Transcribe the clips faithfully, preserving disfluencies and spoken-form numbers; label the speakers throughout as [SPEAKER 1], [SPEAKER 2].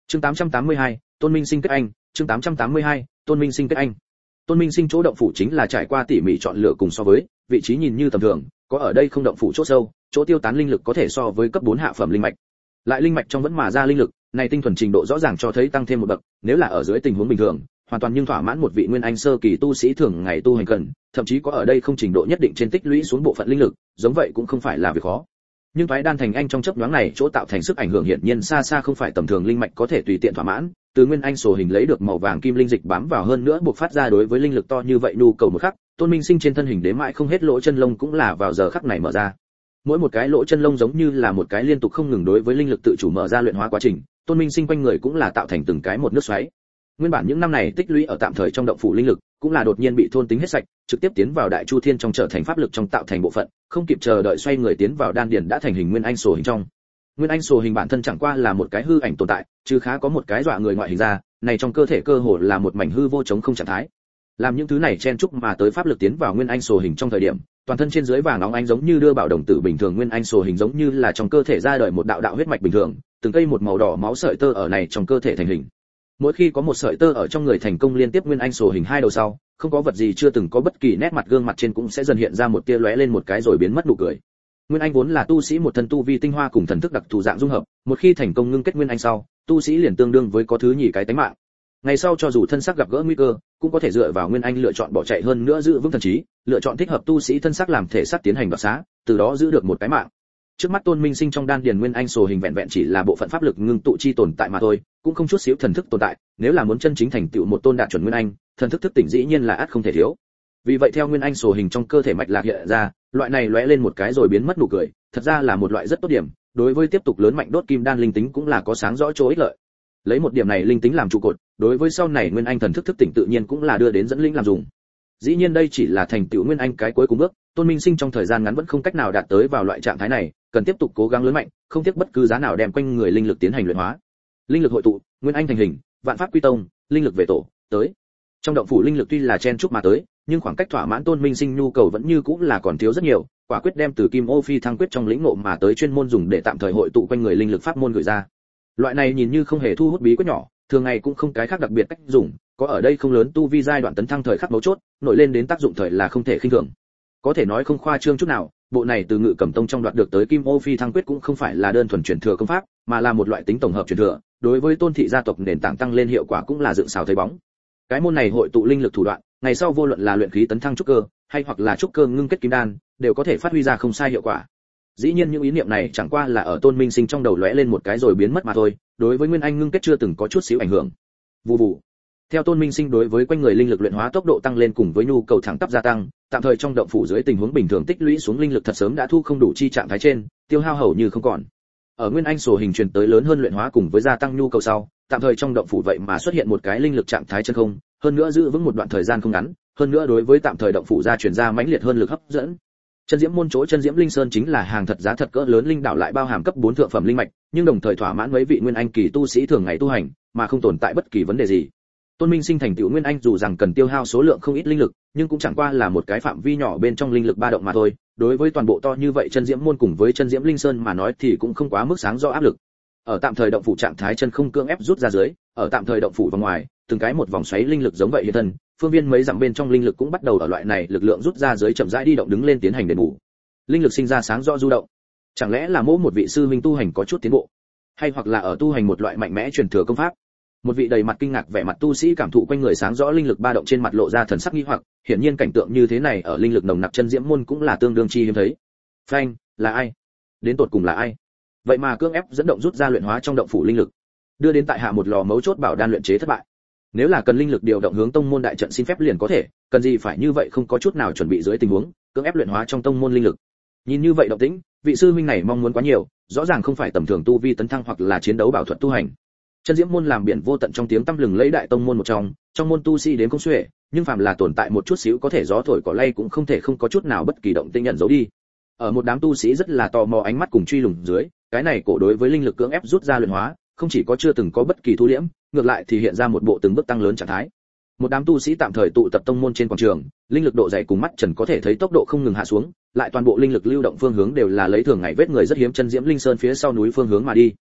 [SPEAKER 1] Chương tám trăm tám mươi hai, Tôn Minh Sinh kết anh, chương tám trăm tám mươi hai, Tôn Minh Sinh kết anh. Tôn Minh Sinh chỗ động phủ chính là trải qua tỉ mỉ chọn lựa cùng so với, vị trí nhìn như tầm thường, có ở đây không động phủ chỗ sâu, chỗ tiêu tán linh lực có thể so với cấp bốn hạ phẩm linh mạch. Lại linh mạch trong vẫn mà ra linh lực, này tinh thuần trình độ rõ ràng cho thấy tăng thêm một bậc, nếu là ở dưới tình huống bình thường, hoàn toàn nhưng thỏa mãn một vị nguyên anh sơ kỳ tu sĩ thường ngày tu hành cần, thậm chí có ở đây không trình độ nhất định trên tích lũy xuống bộ phận linh lực, giống vậy cũng không phải là việc khó. Nhưng thoái đan thành anh trong chớp nhoáng này chỗ tạo thành sức ảnh hưởng hiển nhiên xa xa không phải tầm thường linh mạch có thể tùy tiện thỏa mãn, từ nguyên anh sổ hình lấy được màu vàng kim linh dịch bám vào hơn nữa buộc phát ra đối với linh lực to như vậy nhu cầu một khắc, Tôn Minh Sinh trên thân hình đếm mãi không hết lỗ chân lông cũng là vào giờ khắc này mở ra. Mỗi một cái lỗ chân lông giống như là một cái liên tục không ngừng đối với linh lực tự chủ mở ra luyện hóa quá trình, Tôn Minh Sinh quanh người cũng là tạo thành từng cái một nước xoáy. Nguyên bản những năm này tích lũy ở tạm thời trong động phủ linh lực, cũng là đột nhiên bị thôn tính hết sạch, trực tiếp tiến vào đại chu thiên trong trở thành pháp lực trong tạo thành bộ phận, không kịp chờ đợi xoay người tiến vào đan điền đã thành hình nguyên anh sổ hình trong. Nguyên anh sổ hình bản thân chẳng qua là một cái hư ảnh tồn tại, chứ khá có một cái dọa người ngoại hình ra, này trong cơ thể cơ hồ là một mảnh hư vô chống không trạng thái. Làm những thứ này chen chúc mà tới pháp lực tiến vào nguyên anh sổ hình trong thời điểm, toàn thân trên dưới vàng óng ánh giống như đưa bảo đồng tử bình thường, nguyên anh sổ hình giống như là trong cơ thể ra đời một đạo đạo huyết mạch bình thường, từng cây một màu đỏ máu sợi tơ ở này trong cơ thể thành hình. Mỗi khi có một sợi tơ ở trong người thành công liên tiếp nguyên anh sổ hình hai đầu sau, không có vật gì chưa từng có bất kỳ nét mặt gương mặt trên cũng sẽ dần hiện ra một tia lóe lên một cái rồi biến mất nụ cười. Nguyên anh vốn là tu sĩ một thân tu vi tinh hoa cùng thần thức đặc thù dạng dung hợp, một khi thành công ngưng kết nguyên anh sau, tu sĩ liền tương đương với có thứ nhì cái tánh mạng. Ngày sau cho dù thân xác gặp gỡ nguy cơ, cũng có thể dựa vào nguyên anh lựa chọn bỏ chạy hơn nữa giữ vững thần trí, lựa chọn thích hợp tu sĩ thân xác làm thể xác tiến hành đoạt xá, từ đó giữ được một cái mạng. Trước mắt Tôn Minh Sinh trong đan điền nguyên anh sổ hình vẹn vẹn chỉ là bộ phận pháp lực ngưng tụ chi tồn tại mà thôi, cũng không chút xíu thần thức tồn tại, nếu là muốn chân chính thành tựu một tôn đạt chuẩn nguyên anh, thần thức thức tỉnh dĩ nhiên là ắt không thể thiếu. Vì vậy theo nguyên anh sổ hình trong cơ thể mạch lạc hiện ra, loại này lóe lên một cái rồi biến mất nụ cười, thật ra là một loại rất tốt điểm, đối với tiếp tục lớn mạnh đốt kim đan linh tính cũng là có sáng rõ chỗ ích lợi. Lấy một điểm này linh tính làm trụ cột, đối với sau này nguyên anh thần thức thức tỉnh tự nhiên cũng là đưa đến dẫn linh làm dùng. Dĩ nhiên đây chỉ là thành tựu nguyên anh cái cuối cùng bước, Tôn Minh Sinh trong thời gian ngắn vẫn không cách nào đạt tới vào loại trạng thái này, cần tiếp tục cố gắng lớn mạnh, không tiếc bất cứ giá nào đem quanh người linh lực tiến hành luyện hóa. Linh lực hội tụ, nguyên anh thành hình, vạn pháp quy tông, linh lực về tổ, tới. Trong động phủ linh lực tuy là chen chúc mà tới, nhưng khoảng cách thỏa mãn Tôn Minh Sinh nhu cầu vẫn như cũng là còn thiếu rất nhiều, quả quyết đem từ Kim Ô Phi Thăng quyết trong lĩnh ngộ mà tới chuyên môn dùng để tạm thời hội tụ quanh người linh lực pháp môn gửi ra. Loại này nhìn như không hề thu hút bí quyết nhỏ, thường ngày cũng không cái khác đặc biệt cách dùng, có ở đây không lớn tu vi giai đoạn tấn thăng thời khắc mấu chốt, nổi lên đến tác dụng thời là không thể khinh thường. Có thể nói không khoa trương chút nào, bộ này từ Ngự Cẩm Tông trong đoạt được tới Kim Ô Phi Thăng quyết cũng không phải là đơn thuần truyền thừa công pháp, mà là một loại tính tổng hợp truyền thừa, đối với Tôn thị gia tộc nền tảng tăng lên hiệu quả cũng là dựng xào thấy bóng. Cái môn này hội tụ linh lực thủ đoạn, ngày sau vô luận là luyện khí tấn thăng trúc cơ, hay hoặc là trúc cơ ngưng kết kim đan, đều có thể phát huy ra không sai hiệu quả. Dĩ nhiên những ý niệm này chẳng qua là ở Tôn Minh Sinh trong đầu lóe lên một cái rồi biến mất mà thôi, đối với nguyên anh ngưng kết chưa từng có chút xíu ảnh hưởng. Vù vù. Theo Tôn Minh Sinh đối với quanh người linh lực luyện hóa tốc độ tăng lên cùng với nhu cầu thẳng tắp gia tăng, tạm thời trong động phủ dưới tình huống bình thường tích lũy xuống linh lực thật sớm đã thu không đủ chi trạng thái trên, tiêu hao hầu như không còn. Ở nguyên anh sổ hình truyền tới lớn hơn luyện hóa cùng với gia tăng nhu cầu sau, tạm thời trong động phủ vậy mà xuất hiện một cái linh lực trạng thái chân không, hơn nữa giữ vững một đoạn thời gian không ngắn, hơn nữa đối với tạm thời động phủ gia truyền ra mãnh liệt hơn lực hấp dẫn. Chân Diễm môn chỗ Chân Diễm Linh Sơn chính là hàng thật giá thật cỡ lớn linh đảo lại bao hàm cấp bốn thượng phẩm linh mạch, nhưng đồng thời thỏa mãn mấy vị nguyên anh kỳ tu sĩ thường ngày tu hành, mà không tồn tại bất kỳ vấn đề gì. Tôn Minh Sinh thành tựu nguyên anh dù rằng cần tiêu hao số lượng không ít linh lực, nhưng cũng chẳng qua là một cái phạm vi nhỏ bên trong linh lực ba động mà thôi, đối với toàn bộ to như vậy Chân Diễm môn cùng với Chân Diễm Linh Sơn mà nói thì cũng không quá mức sáng rõ áp lực. Ở tạm thời động phủ trạng thái chân không cưỡng ép rút ra dưới, ở tạm thời động phủ vào ngoài, từng cái một vòng xoáy linh lực giống vậy hiện thân, phương viên mấy dặm bên trong linh lực cũng bắt đầu ở loại này lực lượng rút ra dưới chậm rãi đi động đứng lên tiến hành đền bù. Linh lực sinh ra sáng rõ du động. Chẳng lẽ là mỗi một vị sư huynh tu hành có chút tiến bộ, hay hoặc là ở tu hành một loại mạnh mẽ truyền thừa công pháp? Một vị đầy mặt kinh ngạc vẻ mặt tu sĩ cảm thụ quanh người sáng rõ linh lực ba động trên mặt lộ ra thần sắc nghi hoặc, hiển nhiên cảnh tượng như thế này ở linh lực nồng nặc Chân Diễm môn cũng là tương đương chi hiếm thấy. Phanh, là ai? Đến tột cùng là ai? Vậy mà cưỡng ép dẫn động rút ra luyện hóa trong động phủ linh lực, đưa đến tại hạ một lò mấu chốt bảo đan luyện chế thất bại. Nếu là cần linh lực điều động hướng tông môn đại trận xin phép liền có thể, cần gì phải như vậy không có chút nào chuẩn bị dưới tình huống, cưỡng ép luyện hóa trong tông môn linh lực. Nhìn như vậy động tĩnh, vị sư huynh này mong muốn quá nhiều, rõ ràng không phải tầm thường tu vi tấn thăng hoặc là chiến đấu bảo thuật tu hành. Chân Diễm môn làm biển vô tận trong tiếng tăm lừng lấy đại tông môn một trong, trong môn tu sĩ đến không xuể, nhưng phàm là tồn tại một chút xíu có thể gió thổi cỏ lay cũng không thể không có chút nào bất kỳ động tĩnh nhận dấu đi. Ở một đám tu sĩ rất là tò mò ánh mắt cùng truy lùng dưới, cái này cổ đối với linh lực cưỡng ép rút ra luyện hóa, không chỉ có chưa từng có bất kỳ thu liễm, ngược lại thì hiện ra một bộ từng bước tăng lớn trạng thái. Một đám tu sĩ tạm thời tụ tập tông môn trên quảng trường, linh lực độ dày cùng mắt trần có thể thấy tốc độ không ngừng hạ xuống, lại toàn bộ linh lực lưu động phương hướng đều là lấy thường ngày vết người rất hiếm Chân Diễm Linh Sơn phía sau núi phương hướng mà đi.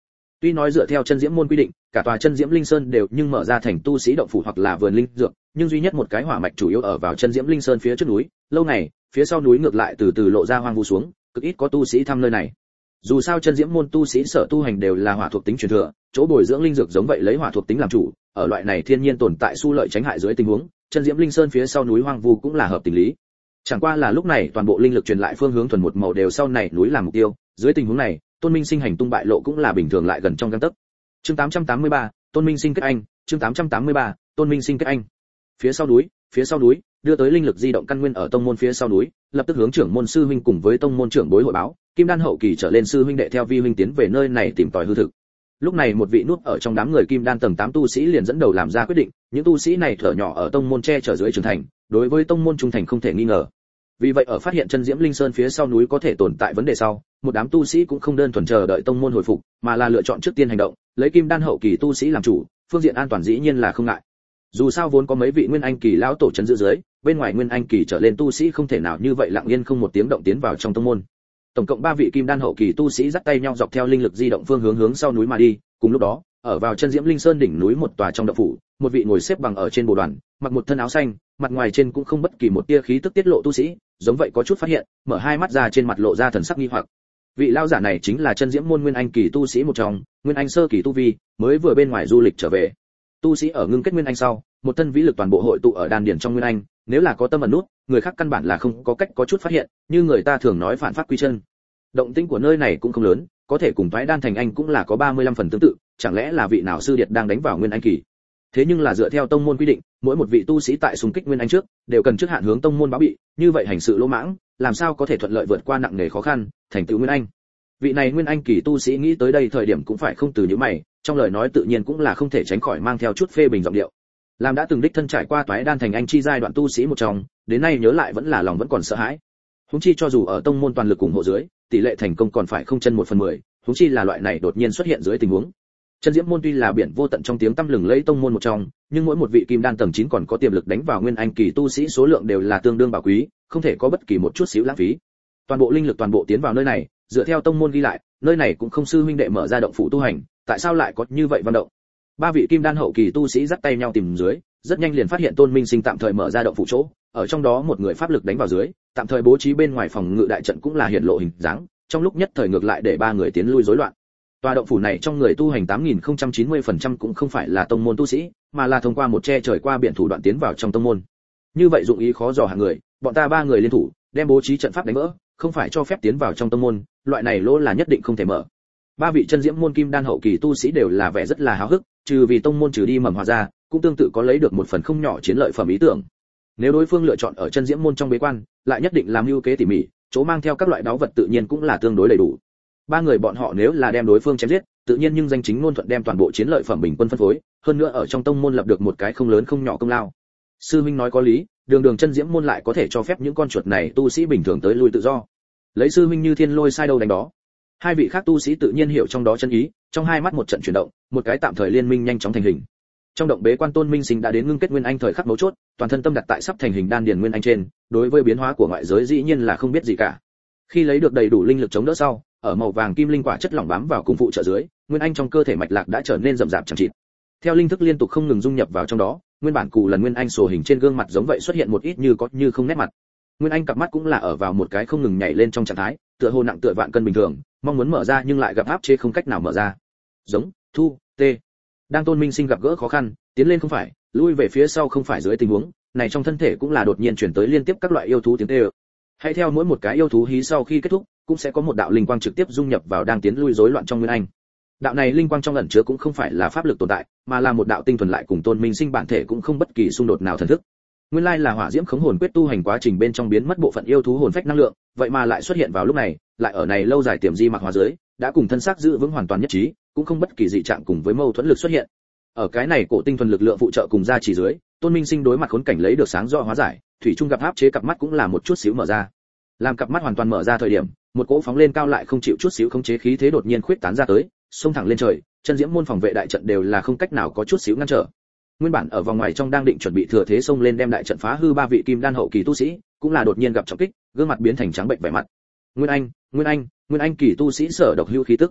[SPEAKER 1] Tuy nói dựa theo chân diễm môn quy định, cả tòa chân diễm linh sơn đều nhưng mở ra thành tu sĩ động phủ hoặc là vườn linh dược, nhưng duy nhất một cái hỏa mạch chủ yếu ở vào chân diễm linh sơn phía trước núi, lâu này, phía sau núi ngược lại từ từ lộ ra hoang vu xuống, cực ít có tu sĩ thăm nơi này. Dù sao chân diễm môn tu sĩ sở tu hành đều là hỏa thuộc tính truyền thừa, chỗ bồi dưỡng linh dược giống vậy lấy hỏa thuộc tính làm chủ, ở loại này thiên nhiên tồn tại xu lợi tránh hại dưới tình huống, chân diễm linh sơn phía sau núi hoang vu cũng là hợp tình lý. Chẳng qua là lúc này toàn bộ linh lực truyền lại phương hướng thuần một màu đều sau này núi làm mục tiêu, dưới tình huống này, Tôn Minh Sinh hành tung bại lộ cũng là bình thường lại gần trong gang tấc. Chương tám trăm tám mươi ba, Tôn Minh Sinh kết anh, chương tám trăm tám mươi ba, Tôn Minh Sinh kết anh. Phía sau núi, phía sau núi, đưa tới linh lực di động căn nguyên ở tông môn phía sau núi, lập tức hướng trưởng môn sư huynh cùng với tông môn trưởng bối hội báo, kim đan hậu kỳ trở lên sư huynh đệ theo vi huynh tiến về nơi này tìm tòi hư thực. Lúc này một vị núp ở trong đám người kim đan tầng tám tu sĩ liền dẫn đầu làm ra quyết định, những tu sĩ này thở nhỏ ở tông môn che chở dưới trưởng thành, đối với tông môn trung thành không thể nghi ngờ. Vì vậy ở phát hiện chân diễm linh sơn phía sau núi có thể tồn tại vấn đề sau, một đám tu sĩ cũng không đơn thuần chờ đợi tông môn hồi phục, mà là lựa chọn trước tiên hành động, lấy kim đan hậu kỳ tu sĩ làm chủ, phương diện an toàn dĩ nhiên là không ngại. Dù sao vốn có mấy vị nguyên anh kỳ lão tổ trấn giữ dưới, bên ngoài nguyên anh kỳ trở lên tu sĩ không thể nào như vậy lặng yên không một tiếng động tiến vào trong tông môn. Tổng cộng ba vị kim đan hậu kỳ tu sĩ dắt tay nhau dọc theo linh lực di động phương hướng hướng sau núi mà đi, cùng lúc đó, ở vào chân diễm linh sơn đỉnh núi một tòa trong động phủ, một vị ngồi xếp bằng ở trên bồ đoàn, mặc một thân áo xanh, mặt ngoài trên cũng không bất kỳ một tia khí tức tiết lộ tu sĩ, giống vậy có chút phát hiện, mở hai mắt ra trên mặt lộ ra thần sắc nghi hoặc. Vị lão giả này chính là chân diễm môn nguyên anh kỳ tu sĩ một trong, nguyên anh sơ kỳ tu vi, mới vừa bên ngoài du lịch trở về. Tu sĩ ở ngưng kết nguyên anh sau, một thân vĩ lực toàn bộ hội tụ ở đan điền trong nguyên anh, nếu là có tâm ẩn nút, người khác căn bản là không có cách có chút phát hiện, như người ta thường nói phản pháp quy chân. Động tĩnh của nơi này cũng không lớn, có thể cùng toái đan thành anh cũng là có ba mươi lăm phần tương tự, chẳng lẽ là vị nào sư điệt đang đánh vào nguyên anh kỳ. Thế nhưng là dựa theo tông môn quy định, mỗi một vị tu sĩ tại xung kích nguyên anh trước, đều cần trước hạn hướng tông môn báo bị, như vậy hành sự lỗ mãng, làm sao có thể thuận lợi vượt qua nặng nề khó khăn, thành tựu nguyên anh. Vị này nguyên anh kỳ tu sĩ nghĩ tới đây thời điểm cũng phải không từ những mày, trong lời nói tự nhiên cũng là không thể tránh khỏi mang theo chút phê bình giọng điệu. Làm đã từng đích thân trải qua toái đan thành anh chi giai đoạn tu sĩ một trong, đến nay nhớ lại vẫn là lòng vẫn còn sợ hãi. Huống chi cho dù ở tông môn toàn lực ủng hộ dưới, tỷ lệ thành công còn phải không chân một phần mười, huống chi là loại này đột nhiên xuất hiện dưới tình huống. Chân diễm môn tuy là biển vô tận trong tiếng tăm lừng lẫy tông môn một trong, nhưng mỗi một vị kim đan tầng chín còn có tiềm lực đánh vào nguyên anh kỳ tu sĩ số lượng đều là tương đương bảo quý, không thể có bất kỳ một chút xíu lãng phí. Toàn bộ linh lực toàn bộ tiến vào nơi này, dựa theo tông môn ghi lại, nơi này cũng không sư huynh đệ mở ra động phủ tu hành, tại sao lại có như vậy vận động? Ba vị kim đan hậu kỳ tu sĩ dắt tay nhau tìm dưới, rất nhanh liền phát hiện Tôn Minh Sinh tạm thời mở ra động phủ chỗ, ở trong đó một người pháp lực đánh vào dưới, tạm thời bố trí bên ngoài phòng ngự đại trận cũng là hiện lộ hình dáng, trong lúc nhất thời ngược lại để ba người tiến lui rối loạn. Tòa động phủ này trong người tu hành tám nghìn không trăm chín mươi phần trăm cũng không phải là tông môn tu sĩ, mà là thông qua một che trời qua biển thủ đoạn tiến vào trong tông môn. Như vậy dụng ý khó dò hạng người, bọn ta ba người liên thủ, đem bố trí trận pháp đánh vỡ, không phải cho phép tiến vào trong tông môn, loại này lỗ là nhất định không thể mở. Ba vị chân diễm môn kim đan hậu kỳ tu sĩ đều là vẻ rất là háo hức, trừ vì tông môn trừ đi mầm hòa ra, cũng tương tự có lấy được một phần không nhỏ chiến lợi phẩm ý tưởng. Nếu đối phương lựa chọn ở chân diễm môn trong bế quan, lại nhất định làm ưu kế tỉ mỉ, chỗ mang theo các loại đáo vật tự nhiên cũng là tương đối đầy đủ. Ba người bọn họ nếu là đem đối phương chém giết, tự nhiên nhưng danh chính ngôn thuận đem toàn bộ chiến lợi phẩm bình quân phân phối, hơn nữa ở trong tông môn lập được một cái không lớn không nhỏ công lao. Sư huynh nói có lý, đường đường chân diễm môn lại có thể cho phép những con chuột này tu sĩ bình thường tới lui tự do. Lấy sư huynh như thiên lôi sai đâu đánh đó. Hai vị khác tu sĩ tự nhiên hiểu trong đó chân ý, trong hai mắt một trận chuyển động, một cái tạm thời liên minh nhanh chóng thành hình. Trong động bế quan Tôn Minh Sinh đã đến ngưng kết nguyên anh thời khắc mấu chốt, toàn thân tâm đặt tại sắp thành hình đan điền nguyên anh trên, đối với biến hóa của ngoại giới dĩ nhiên là không biết gì cả. Khi lấy được đầy đủ linh lực chống đỡ sau, ở màu vàng kim linh quả chất lỏng bám vào cùng phụ trợ dưới, nguyên anh trong cơ thể mạch lạc đã trở nên rậm rạp chẳng chịt. Theo linh thức liên tục không ngừng dung nhập vào trong đó, nguyên bản cù lần nguyên anh sổ hình trên gương mặt giống vậy xuất hiện một ít như có như không nét mặt. Nguyên anh cặp mắt cũng là ở vào một cái không ngừng nhảy lên trong trạng thái, tựa hồ nặng tựa vạn cân bình thường, mong muốn mở ra nhưng lại gặp áp chế không cách nào mở ra. Giống, thu, tê. Đang Tôn Minh Sinh gặp gỡ khó khăn, tiến lên không phải, lui về phía sau không phải dưới tình huống, này trong thân thể cũng là đột nhiên chuyển tới liên tiếp các loại yêu thú tiếng tê. Hãy theo mỗi một cái yêu thú hí sau khi kết thúc, cũng sẽ có một đạo linh quang trực tiếp dung nhập vào đang tiến lui rối loạn trong nguyên anh. Đạo này linh quang trong ẩn chứa cũng không phải là pháp lực tồn tại, mà là một đạo tinh thuần lại cùng Tôn Minh Sinh bản thể cũng không bất kỳ xung đột nào thần thức. Nguyên lai là hỏa diễm khống hồn quyết tu hành quá trình bên trong biến mất bộ phận yêu thú hồn phách năng lượng, vậy mà lại xuất hiện vào lúc này, lại ở này lâu dài tiềm di mặc hóa dưới, đã cùng thân xác giữ vững hoàn toàn nhất trí, cũng không bất kỳ dị trạng cùng với mâu thuẫn lực xuất hiện. Ở cái này cổ tinh thuần lực lượng phụ trợ cùng gia trì dưới, Tôn Minh Sinh đối mặt khốn cảnh lấy được sáng rõ hóa giải, thủy trung gặp áp chế cặp mắt cũng là một chút xíu mở ra. Làm cặp mắt hoàn toàn mở ra thời điểm, một cỗ phóng lên cao lại không chịu chút xíu khống chế khí thế đột nhiên khuyết tán ra tới, xông thẳng lên trời, chân diễm môn phòng vệ đại trận đều là không cách nào có chút xíu ngăn trở. Nguyên bản ở vòng ngoài trong đang định chuẩn bị thừa thế xông lên đem đại trận phá hư ba vị kim đan hậu kỳ tu sĩ, cũng là đột nhiên gặp trọng kích, gương mặt biến thành trắng bệnh vẻ mặt. Nguyên Anh, Nguyên Anh, Nguyên Anh kỳ tu sĩ sở độc hữu khí tức.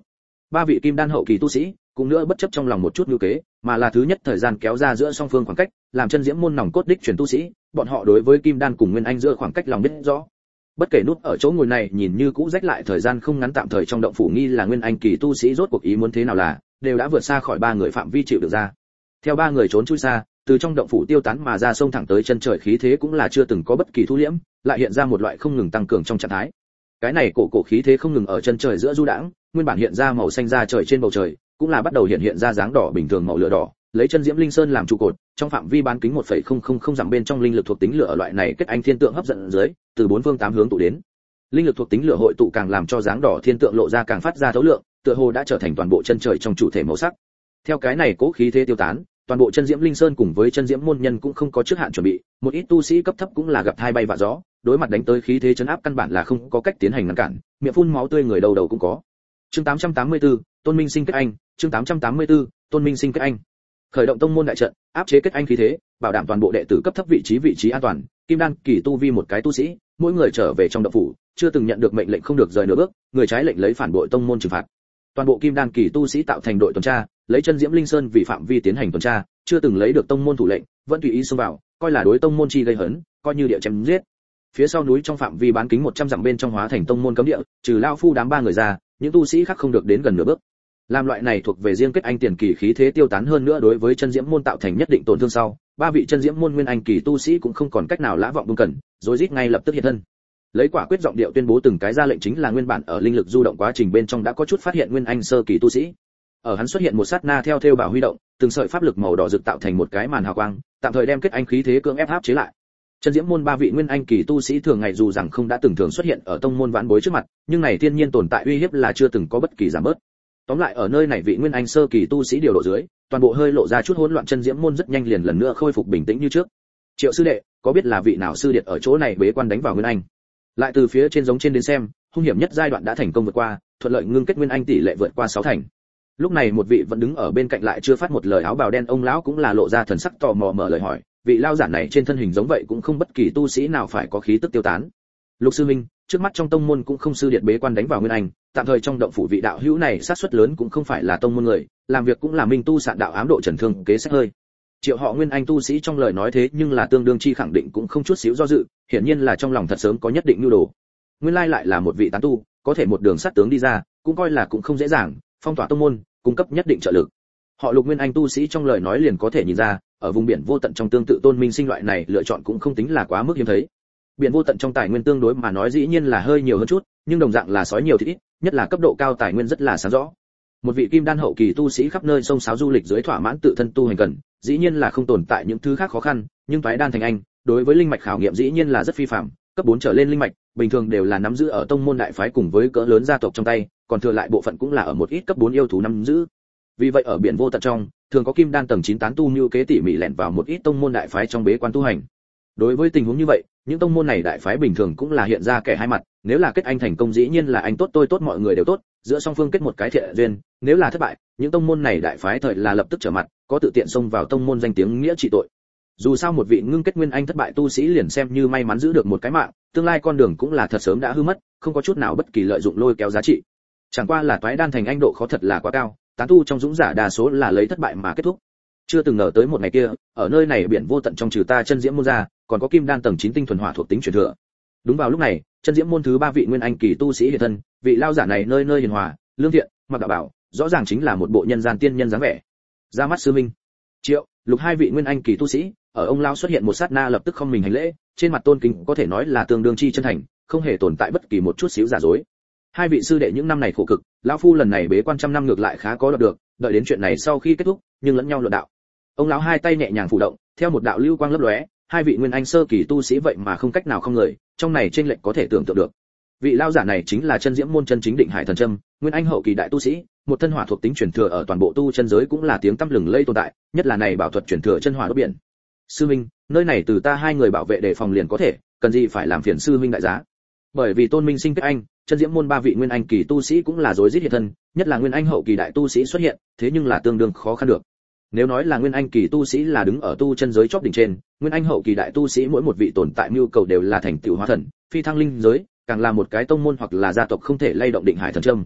[SPEAKER 1] ba vị kim đan hậu kỳ tu sĩ cũng nữa bất chấp trong lòng một chút nhu kế, mà là thứ nhất thời gian kéo ra giữa song phương khoảng cách, làm chân diễm môn nòng cốt đích truyền tu sĩ, bọn họ đối với kim đan cùng nguyên anh giữa khoảng cách lòng biết rõ. Bất kể nút ở chỗ ngồi này nhìn như cũ rách lại thời gian không ngắn tạm thời trong động phủ nghi là nguyên anh kỳ tu sĩ rốt cuộc ý muốn thế nào là, đều đã vượt xa khỏi ba người phạm vi chịu được ra. Theo ba người trốn chui xa, từ trong động phủ tiêu tán mà ra sông thẳng tới chân trời khí thế cũng là chưa từng có bất kỳ thu liễm, lại hiện ra một loại không ngừng tăng cường trong trạng thái. Cái này cổ cổ khí thế không ngừng ở chân trời giữa du đãng, nguyên bản hiện ra màu xanh da trời trên bầu trời, cũng là bắt đầu hiện hiện ra dáng đỏ bình thường màu lửa đỏ, lấy chân diễm linh sơn làm trụ cột, trong phạm vi bán kính một phẩy không không không dặm bên trong linh lực thuộc tính lửa loại này kết anh thiên tượng hấp dẫn dưới, từ bốn phương tám hướng tụ đến. Linh lực thuộc tính lửa hội tụ càng làm cho dáng đỏ thiên tượng lộ ra càng phát ra thấu lượng, tựa hồ đã trở thành toàn bộ chân trời trong chủ thể màu sắc. Theo cái này cố khí thế tiêu tán, toàn bộ chân diễm linh sơn cùng với chân diễm môn nhân cũng không có trước hạn chuẩn bị, một ít tu sĩ cấp thấp cũng là gặp hai bay vạ gió, đối mặt đánh tới khí thế chấn áp căn bản là không có cách tiến hành ngăn cản, miệng phun máu tươi người đầu đầu cũng có. Chương tám trăm tám mươi tư, Tôn Minh Sinh kết anh, chương tám trăm tám mươi tư, Tôn Minh Sinh kết anh. Khởi động tông môn đại trận, áp chế kết anh khí thế, bảo đảm toàn bộ đệ tử cấp thấp vị trí vị trí an toàn, kim đan kỳ tu vi một cái tu sĩ, mỗi người trở về trong động phủ, chưa từng nhận được mệnh lệnh không được rời nửa bước, người trái lệnh lấy phản bội tông môn trừng phạt. Toàn bộ kim đan kỳ tu sĩ tạo thành đội tuần tra, lấy chân diễm linh sơn vì phạm vi tiến hành tuần tra, chưa từng lấy được tông môn thủ lệnh, vẫn tùy ý xông vào, coi là đối tông môn chi gây hấn, coi như địa chém giết. Phía sau núi trong phạm vi bán kính một trăm dặm bên trong hóa thành tông môn cấm địa, trừ lão phu đám ba người ra, những tu sĩ khác không được đến gần nửa bước. Làm loại này thuộc về riêng kết anh tiền kỳ khí thế tiêu tán hơn nữa đối với chân diễm môn tạo thành nhất định tổn thương sau, ba vị chân diễm môn nguyên anh kỳ tu sĩ cũng không còn cách nào lã vọng buông cẩn, rối rít ngay lập tức hiện thân. Lấy quả quyết giọng điệu tuyên bố từng cái ra lệnh chính là nguyên bản ở linh lực du động quá trình bên trong đã có chút phát hiện nguyên anh sơ kỳ tu sĩ. Ở hắn xuất hiện một sát na theo theo bảo huy động, từng sợi pháp lực màu đỏ rực tạo thành một cái màn hào quang, tạm thời đem kết anh khí thế cưỡng ép áp chế lại. Chân diễm môn ba vị nguyên anh kỳ tu sĩ thường ngày dù rằng không đã từng thường xuất hiện ở tông môn vãn bối trước mặt, nhưng này thiên nhiên tồn tại uy hiếp là chưa từng có bất kỳ giảm bớt. Tóm lại ở nơi này vị nguyên anh sơ kỳ tu sĩ điều độ dưới, toàn bộ hơi lộ ra chút hỗn loạn, chân diễm môn rất nhanh liền lần nữa khôi phục bình tĩnh như trước. Triệu sư đệ, có biết là vị nào sư điệt ở chỗ này bế quan đánh vào nguyên anh? Lại từ phía trên giống trên đến xem, hung hiểm nhất giai đoạn đã thành công vượt qua, thuận lợi ngưng kết nguyên anh tỷ lệ vượt qua sáu thành. Lúc này một vị vẫn đứng ở bên cạnh lại chưa phát một lời áo bào đen ông lão cũng là lộ ra thần sắc tò mò mở lời hỏi, vị lao giả này trên thân hình giống vậy cũng không bất kỳ tu sĩ nào phải có khí tức tiêu tán. Lục sư minh, trước mắt trong tông môn cũng không sư điệt bế quan đánh vào nguyên anh, tạm thời trong động phủ vị đạo hữu này sát suất lớn cũng không phải là tông môn người, làm việc cũng là minh tu sạn đạo ám độ trần thương kế sách hơi. Triệu họ nguyên anh tu sĩ trong lời nói thế nhưng là tương đương chi khẳng định cũng không chút xíu do dự, hiển nhiên là trong lòng thật sớm có nhất định nhu đồ. Nguyên lai lại là một vị tán tu, có thể một đường sát tướng đi ra, cũng coi là cũng không dễ dàng, phong tỏa tông môn, cung cấp nhất định trợ lực. Họ Lục nguyên anh tu sĩ trong lời nói liền có thể nhìn ra, ở vùng biển vô tận trong tương tự Tôn Minh Sinh loại này lựa chọn cũng không tính là quá mức hiếm thấy. Biển vô tận trong tài nguyên tương đối mà nói dĩ nhiên là hơi nhiều hơn chút, nhưng đồng dạng là sói nhiều thì ít, nhất là cấp độ cao tài nguyên rất là sáng rõ. Một vị kim đan hậu kỳ tu sĩ khắp nơi sông sáo du lịch dưới thỏa mãn tự thân tu hành cần, dĩ nhiên là không tồn tại những thứ khác khó khăn, nhưng toái đan thành anh, đối với linh mạch khảo nghiệm dĩ nhiên là rất phi phàm, cấp bốn trở lên linh mạch, bình thường đều là nắm giữ ở tông môn đại phái cùng với cỡ lớn gia tộc trong tay, còn thừa lại bộ phận cũng là ở một ít cấp bốn yêu thú nắm giữ. Vì vậy ở biển vô tận trong, thường có kim đan tầng chín tán tu nưu kế tỉ mỉ lẻn vào một ít tông môn đại phái trong bế quan tu hành. Đối với tình huống như vậy, những tông môn này đại phái bình thường cũng là hiện ra kẻ hai mặt, nếu là kết anh thành công dĩ nhiên là anh tốt tôi tốt mọi người đều tốt, giữa song phương kết một cái thiện duyên, nếu là thất bại, những tông môn này đại phái thời là lập tức trở mặt, có tự tiện xông vào tông môn danh tiếng nghĩa trị tội. Dù sao một vị ngưng kết nguyên anh thất bại tu sĩ liền xem như may mắn giữ được một cái mạng, tương lai con đường cũng là thật sớm đã hư mất, không có chút nào bất kỳ lợi dụng lôi kéo giá trị. Chẳng qua là toái đan thành anh độ khó thật là quá cao, tán tu trong dũng giả đa số là lấy thất bại mà kết thúc. Chưa từng ngờ tới một ngày kia, ở nơi này biển vô tận trong trừ ta chân diễm môn ra, còn có kim đan tầng chín tinh thuần hỏa thuộc tính truyền thừa. Đúng vào lúc này, chân diễm môn thứ ba vị nguyên anh kỳ tu sĩ hiện thân, vị lao giả này nơi nơi hiền hòa, lương thiện, mặc đạo bảo, rõ ràng chính là một bộ nhân gian tiên nhân dáng vẻ. Ra mắt sư minh. Triệu, Lục hai vị nguyên anh kỳ tu sĩ, ở ông lao xuất hiện một sát na lập tức không mình hành lễ, trên mặt tôn kính có thể nói là tương đương chi chân thành, không hề tồn tại bất kỳ một chút xíu giả dối. Hai vị sư đệ những năm này khổ cực, lão phu lần này bế quan trăm năm ngược lại khá có đoạt được, đợi đến chuyện này sau khi kết thúc, nhưng lẫn nhau luận đạo. Ông lão hai tay nhẹ nhàng phủ động, theo một đạo lưu quang lấp lóe, hai vị nguyên anh sơ kỳ tu sĩ vậy mà không cách nào không người, trong này chênh lệch có thể tưởng tượng được. Vị lão giả này chính là chân diễm môn chân chính Định Hải thần châm, nguyên anh hậu kỳ đại tu sĩ, một thân hỏa thuộc tính truyền thừa ở toàn bộ tu chân giới cũng là tiếng tăm lừng lây tồn tại, nhất là này bảo thuật truyền thừa chân hỏa đốt biển. Sư minh, nơi này từ ta hai người bảo vệ đề phòng liền có thể, cần gì phải làm phiền sư minh đại giá. Bởi vì Tôn Minh Sinh kết anh, chân diễm môn ba vị nguyên anh kỳ tu sĩ cũng là rối rít hiện thân, nhất là nguyên anh hậu kỳ đại tu sĩ xuất hiện, thế nhưng là tương đương khó khăn được. Nếu nói là nguyên anh kỳ tu sĩ là đứng ở tu chân giới chóp đỉnh trên, nguyên anh hậu kỳ đại tu sĩ mỗi một vị tồn tại nhu cầu đều là thành tựu hóa thần, phi thăng linh giới, càng là một cái tông môn hoặc là gia tộc không thể lay động Định Hải thần châm.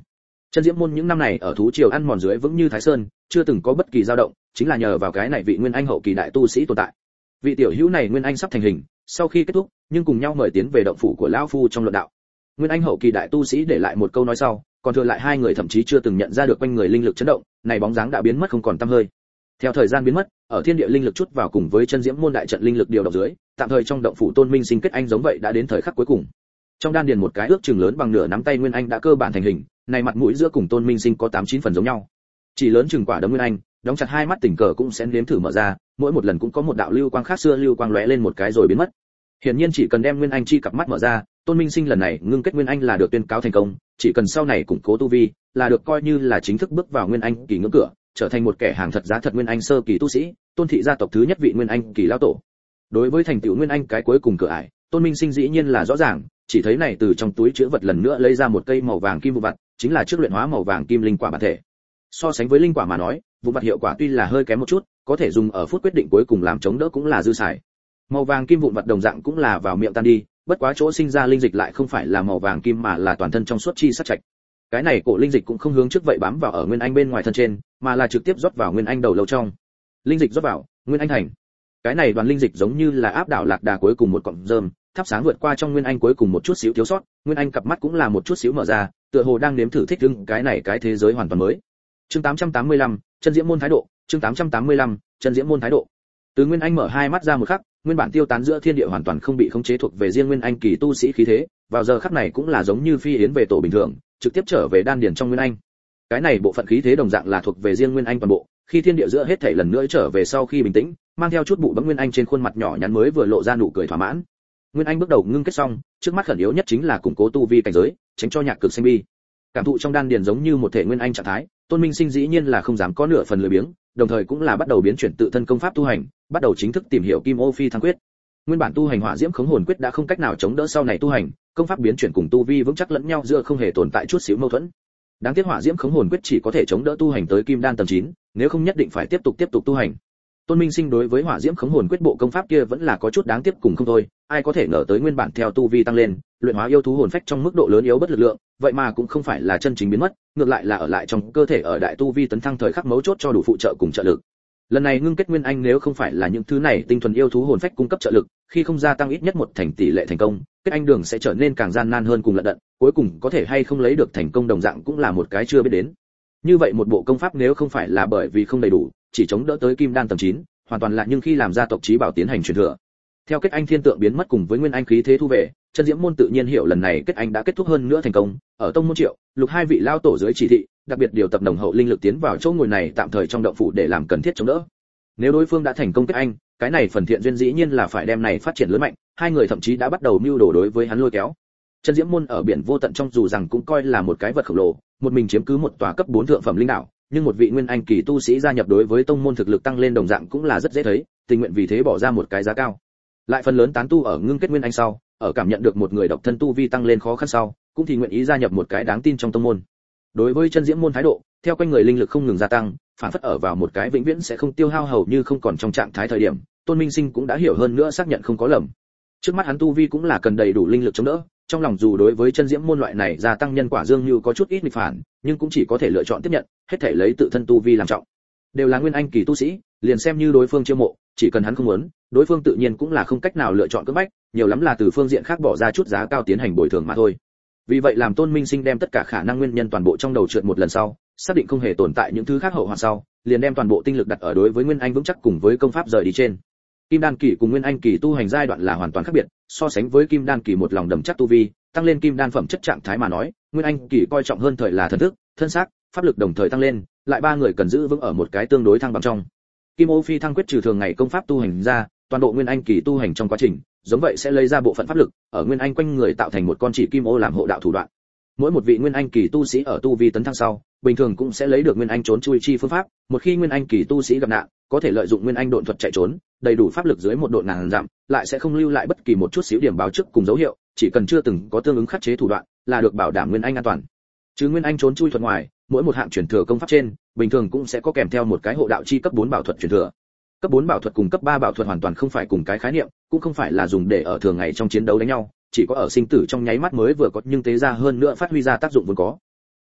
[SPEAKER 1] Chân Diễm môn những năm này ở thú triều ăn mòn dưới vững như Thái Sơn, chưa từng có bất kỳ dao động, chính là nhờ vào cái này vị nguyên anh hậu kỳ đại tu sĩ tồn tại. Vị tiểu hữu này nguyên anh sắp thành hình, sau khi kết thúc, nhưng cùng nhau mời tiến về động phủ của lão phu trong luận đạo. Nguyên anh hậu kỳ đại tu sĩ để lại một câu nói sau, còn thừa lại hai người thậm chí chưa từng nhận ra được quanh người linh lực chấn động, này bóng dáng đã biến mất không còn tăm hơi. Theo thời gian biến mất, ở thiên địa linh lực chút vào cùng với Chân Diễm môn đại trận linh lực điều động dưới, tạm thời trong động phủ Tôn Minh Sinh kết anh giống vậy đã đến thời khắc cuối cùng. Trong đan điền một cái ước chừng lớn bằng nửa nắm tay nguyên anh đã cơ bản thành hình, này mặt mũi giữa cùng Tôn Minh Sinh có tám chín phần giống nhau. Chỉ lớn chừng quả đấm nguyên anh, đóng chặt hai mắt tình cờ cũng sẽ nếm thử mở ra, mỗi một lần cũng có một đạo lưu quang khác xưa lưu quang lóe lên một cái rồi biến mất. Hiển nhiên chỉ cần đem nguyên anh chi cặp mắt mở ra, Tôn Minh Sinh lần này ngưng kết nguyên anh là được tuyên cáo thành công, chỉ cần sau này củng cố tu vi, là được coi như là chính thức bước vào nguyên anh kỳ ngưỡng cửa, trở thành một kẻ hàng thật giá thật nguyên anh sơ kỳ tu sĩ, Tôn thị gia tộc thứ nhất vị nguyên anh kỳ lão tổ. Đối với thành tựu nguyên anh cái cuối cùng cửa ải, Tôn Minh Sinh dĩ nhiên là rõ ràng, chỉ thấy này từ trong túi chứa vật lần nữa lấy ra một cây màu vàng kim vụ vặt, chính là trước luyện hóa màu vàng kim linh quả bản thể. So sánh với linh quả mà nói, vụ vặt hiệu quả tuy là hơi kém một chút, có thể dùng ở phút quyết định cuối cùng làm chống đỡ cũng là dư xài. Màu vàng kim vụn vặt đồng dạng cũng là vào miệng tan đi, bất quá chỗ sinh ra linh dịch lại không phải là màu vàng kim mà là toàn thân trong suốt chi sắc trạch. Cái này cổ linh dịch cũng không hướng trước vậy bám vào ở nguyên anh bên ngoài thân trên, mà là trực tiếp rót vào nguyên anh đầu lâu trong. Linh dịch rót vào, nguyên anh thành. Cái này đoàn linh dịch giống như là áp đảo lạc đà cuối cùng một cọng rơm, thắp sáng vượt qua trong nguyên anh cuối cùng một chút xíu thiếu sót, nguyên anh cặp mắt cũng là một chút xíu mở ra, tựa hồ đang nếm thử thích ứng cái này cái thế giới hoàn toàn mới. Chương tám trăm tám mươi lăm, Chân Diễm môn thái độ, chương tám trăm tám mươi lăm, Chân Diễm môn thái độ. Từ nguyên anh mở hai mắt ra một khắc, nguyên bản tiêu tán giữa thiên địa hoàn toàn không bị khống chế thuộc về riêng nguyên anh kỳ tu sĩ khí thế, vào giờ khắc này cũng là giống như phi yến về tổ bình thường, trực tiếp trở về đan điền trong nguyên anh. Cái này bộ phận khí thế đồng dạng là thuộc về riêng nguyên anh toàn bộ, khi thiên địa giữa hết thảy lần nữa trở về sau khi bình tĩnh, mang theo chút bụ bấm nguyên anh trên khuôn mặt nhỏ nhắn mới vừa lộ ra nụ cười thỏa mãn. Nguyên anh bước đầu ngưng kết xong, trước mắt khẩn yếu nhất chính là củng cố tu vi cảnh giới, tránh cho nhạc cực sinh bi. Cảm thụ trong đan điền giống như một thể nguyên anh trạng thái, Tôn Minh Sinh dĩ nhiên là không dám có nửa phần lười biếng, đồng thời cũng là bắt đầu biến chuyển tự thân công pháp tu hành, bắt đầu chính thức tìm hiểu Kim Ô Phi Thăng Quyết. Nguyên bản tu hành Hỏa Diễm Khống Hồn Quyết đã không cách nào chống đỡ sau này tu hành, công pháp biến chuyển cùng tu vi vững chắc lẫn nhau giữa không hề tồn tại chút xíu mâu thuẫn. Đáng tiếc Hỏa Diễm Khống Hồn Quyết chỉ có thể chống đỡ tu hành tới Kim Đan tầng chín, nếu không nhất định phải tiếp tục tiếp tục tu hành. Tôn Minh Sinh đối với Hỏa Diễm Khống Hồn Quyết bộ công pháp kia vẫn là có chút đáng tiếc cùng không thôi, ai có thể ngờ tới nguyên bản theo tu vi tăng lên, luyện hóa yêu thú hồn phách trong mức độ lớn yếu bất lực lượng, vậy mà cũng không phải là chân chính biến mất, ngược lại là ở lại trong cơ thể ở đại tu vi tấn thăng thời khắc mấu chốt cho đủ phụ trợ cùng trợ lực. Lần này ngưng kết nguyên anh nếu không phải là những thứ này tinh thuần yêu thú hồn phách cung cấp trợ lực, khi không gia tăng ít nhất một thành tỷ lệ thành công, kết anh đường sẽ trở nên càng gian nan hơn cùng lận đận, cuối cùng có thể hay không lấy được thành công đồng dạng cũng là một cái chưa biết đến. Như vậy một bộ công pháp nếu không phải là bởi vì không đầy đủ, chỉ chống đỡ tới Kim Đan tầng chín, hoàn toàn là nhưng khi làm gia tộc chí bảo tiến hành truyền thừa. Theo kết anh thiên tượng biến mất cùng với nguyên anh khí thế thu về, Chân Diễm môn tự nhiên hiểu lần này kết anh đã kết thúc hơn nữa thành công, ở tông môn Triệu, Lục hai vị lao tổ dưới chỉ thị, đặc biệt điều tập nồng hậu linh lực tiến vào chỗ ngồi này tạm thời trong động phủ để làm cần thiết chống đỡ. Nếu đối phương đã thành công kết anh, cái này phần thiện duyên dĩ nhiên là phải đem này phát triển lớn mạnh, hai người thậm chí đã bắt đầu mưu đồ đối với hắn lôi kéo. Chân Diễm môn ở biển vô tận trong dù rằng cũng coi là một cái vật khổng lồ, một mình chiếm cứ một tòa cấp bốn thượng phẩm linh đảo, nhưng một vị nguyên anh kỳ tu sĩ gia nhập đối với tông môn thực lực tăng lên đồng dạng cũng là rất dễ thấy, tình nguyện vì thế bỏ ra một cái giá cao. Lại phần lớn tán tu ở ngưng kết nguyên anh sau, ở cảm nhận được một người độc thân tu vi tăng lên khó khăn sau, cũng thì nguyện ý gia nhập một cái đáng tin trong tông môn. Đối với Chân Diễm môn thái độ, theo quanh người linh lực không ngừng gia tăng, phản phất ở vào một cái vĩnh viễn sẽ không tiêu hao hầu như không còn trong trạng thái thời điểm, Tôn Minh Sinh cũng đã hiểu hơn nữa xác nhận không có lầm. Trước mắt hắn tu vi cũng là cần đầy đủ linh lực chống đỡ, trong lòng dù đối với Chân Diễm môn loại này gia tăng nhân quả dương như có chút ít nghịch phản, nhưng cũng chỉ có thể lựa chọn tiếp nhận, hết thể lấy tự thân tu vi làm trọng. Đều là nguyên anh kỳ tu sĩ, liền xem như đối phương chiêu mộ, chỉ cần hắn không muốn, đối phương tự nhiên cũng là không cách nào lựa chọn cưỡng bách, nhiều lắm là từ phương diện khác bỏ ra chút giá cao tiến hành bồi thường mà thôi. Vì vậy làm Tôn Minh Sinh đem tất cả khả năng nguyên nhân toàn bộ trong đầu trượt một lần sau, xác định không hề tồn tại những thứ khác hậu hoạn sau, liền đem toàn bộ tinh lực đặt ở đối với nguyên anh vững chắc cùng với công pháp rời đi trên. Kim đan kỳ cùng nguyên anh kỳ tu hành giai đoạn là hoàn toàn khác biệt, so sánh với kim đan kỳ một lòng đầm chắc tu vi, tăng lên kim đan phẩm chất trạng thái mà nói, nguyên anh kỳ coi trọng hơn thời là thần thức, thân xác, pháp lực đồng thời tăng lên, lại ba người cần giữ vững ở một cái tương đối thăng bằng trong. Kim Ô Phi Thăng Quyết trừ thường ngày công pháp tu hành ra, toàn bộ nguyên anh kỳ tu hành trong quá trình, giống vậy sẽ lấy ra bộ phận pháp lực, ở nguyên anh quanh người tạo thành một con chỉ kim ô làm hộ đạo thủ đoạn. Mỗi một vị nguyên anh kỳ tu sĩ ở tu vi tấn thăng sau, bình thường cũng sẽ lấy được nguyên anh trốn chui chi phương pháp, một khi nguyên anh kỳ tu sĩ gặp nạn, có thể lợi dụng nguyên anh độn thuật chạy trốn, đầy đủ pháp lực dưới một độ ngàn dặm, lại sẽ không lưu lại bất kỳ một chút xíu điểm báo trước cùng dấu hiệu, chỉ cần chưa từng có tương ứng khắc chế thủ đoạn, là được bảo đảm nguyên anh an toàn. Chứ nguyên anh trốn chui thuật ngoài, mỗi một hạng truyền thừa công pháp trên, bình thường cũng sẽ có kèm theo một cái hộ đạo chi cấp bốn bảo thuật truyền thừa. Cấp bốn bảo thuật cùng cấp ba bảo thuật hoàn toàn không phải cùng cái khái niệm, cũng không phải là dùng để ở thường ngày trong chiến đấu đánh nhau, chỉ có ở sinh tử trong nháy mắt mới vừa có nhưng tế ra hơn nữa phát huy ra tác dụng vốn có.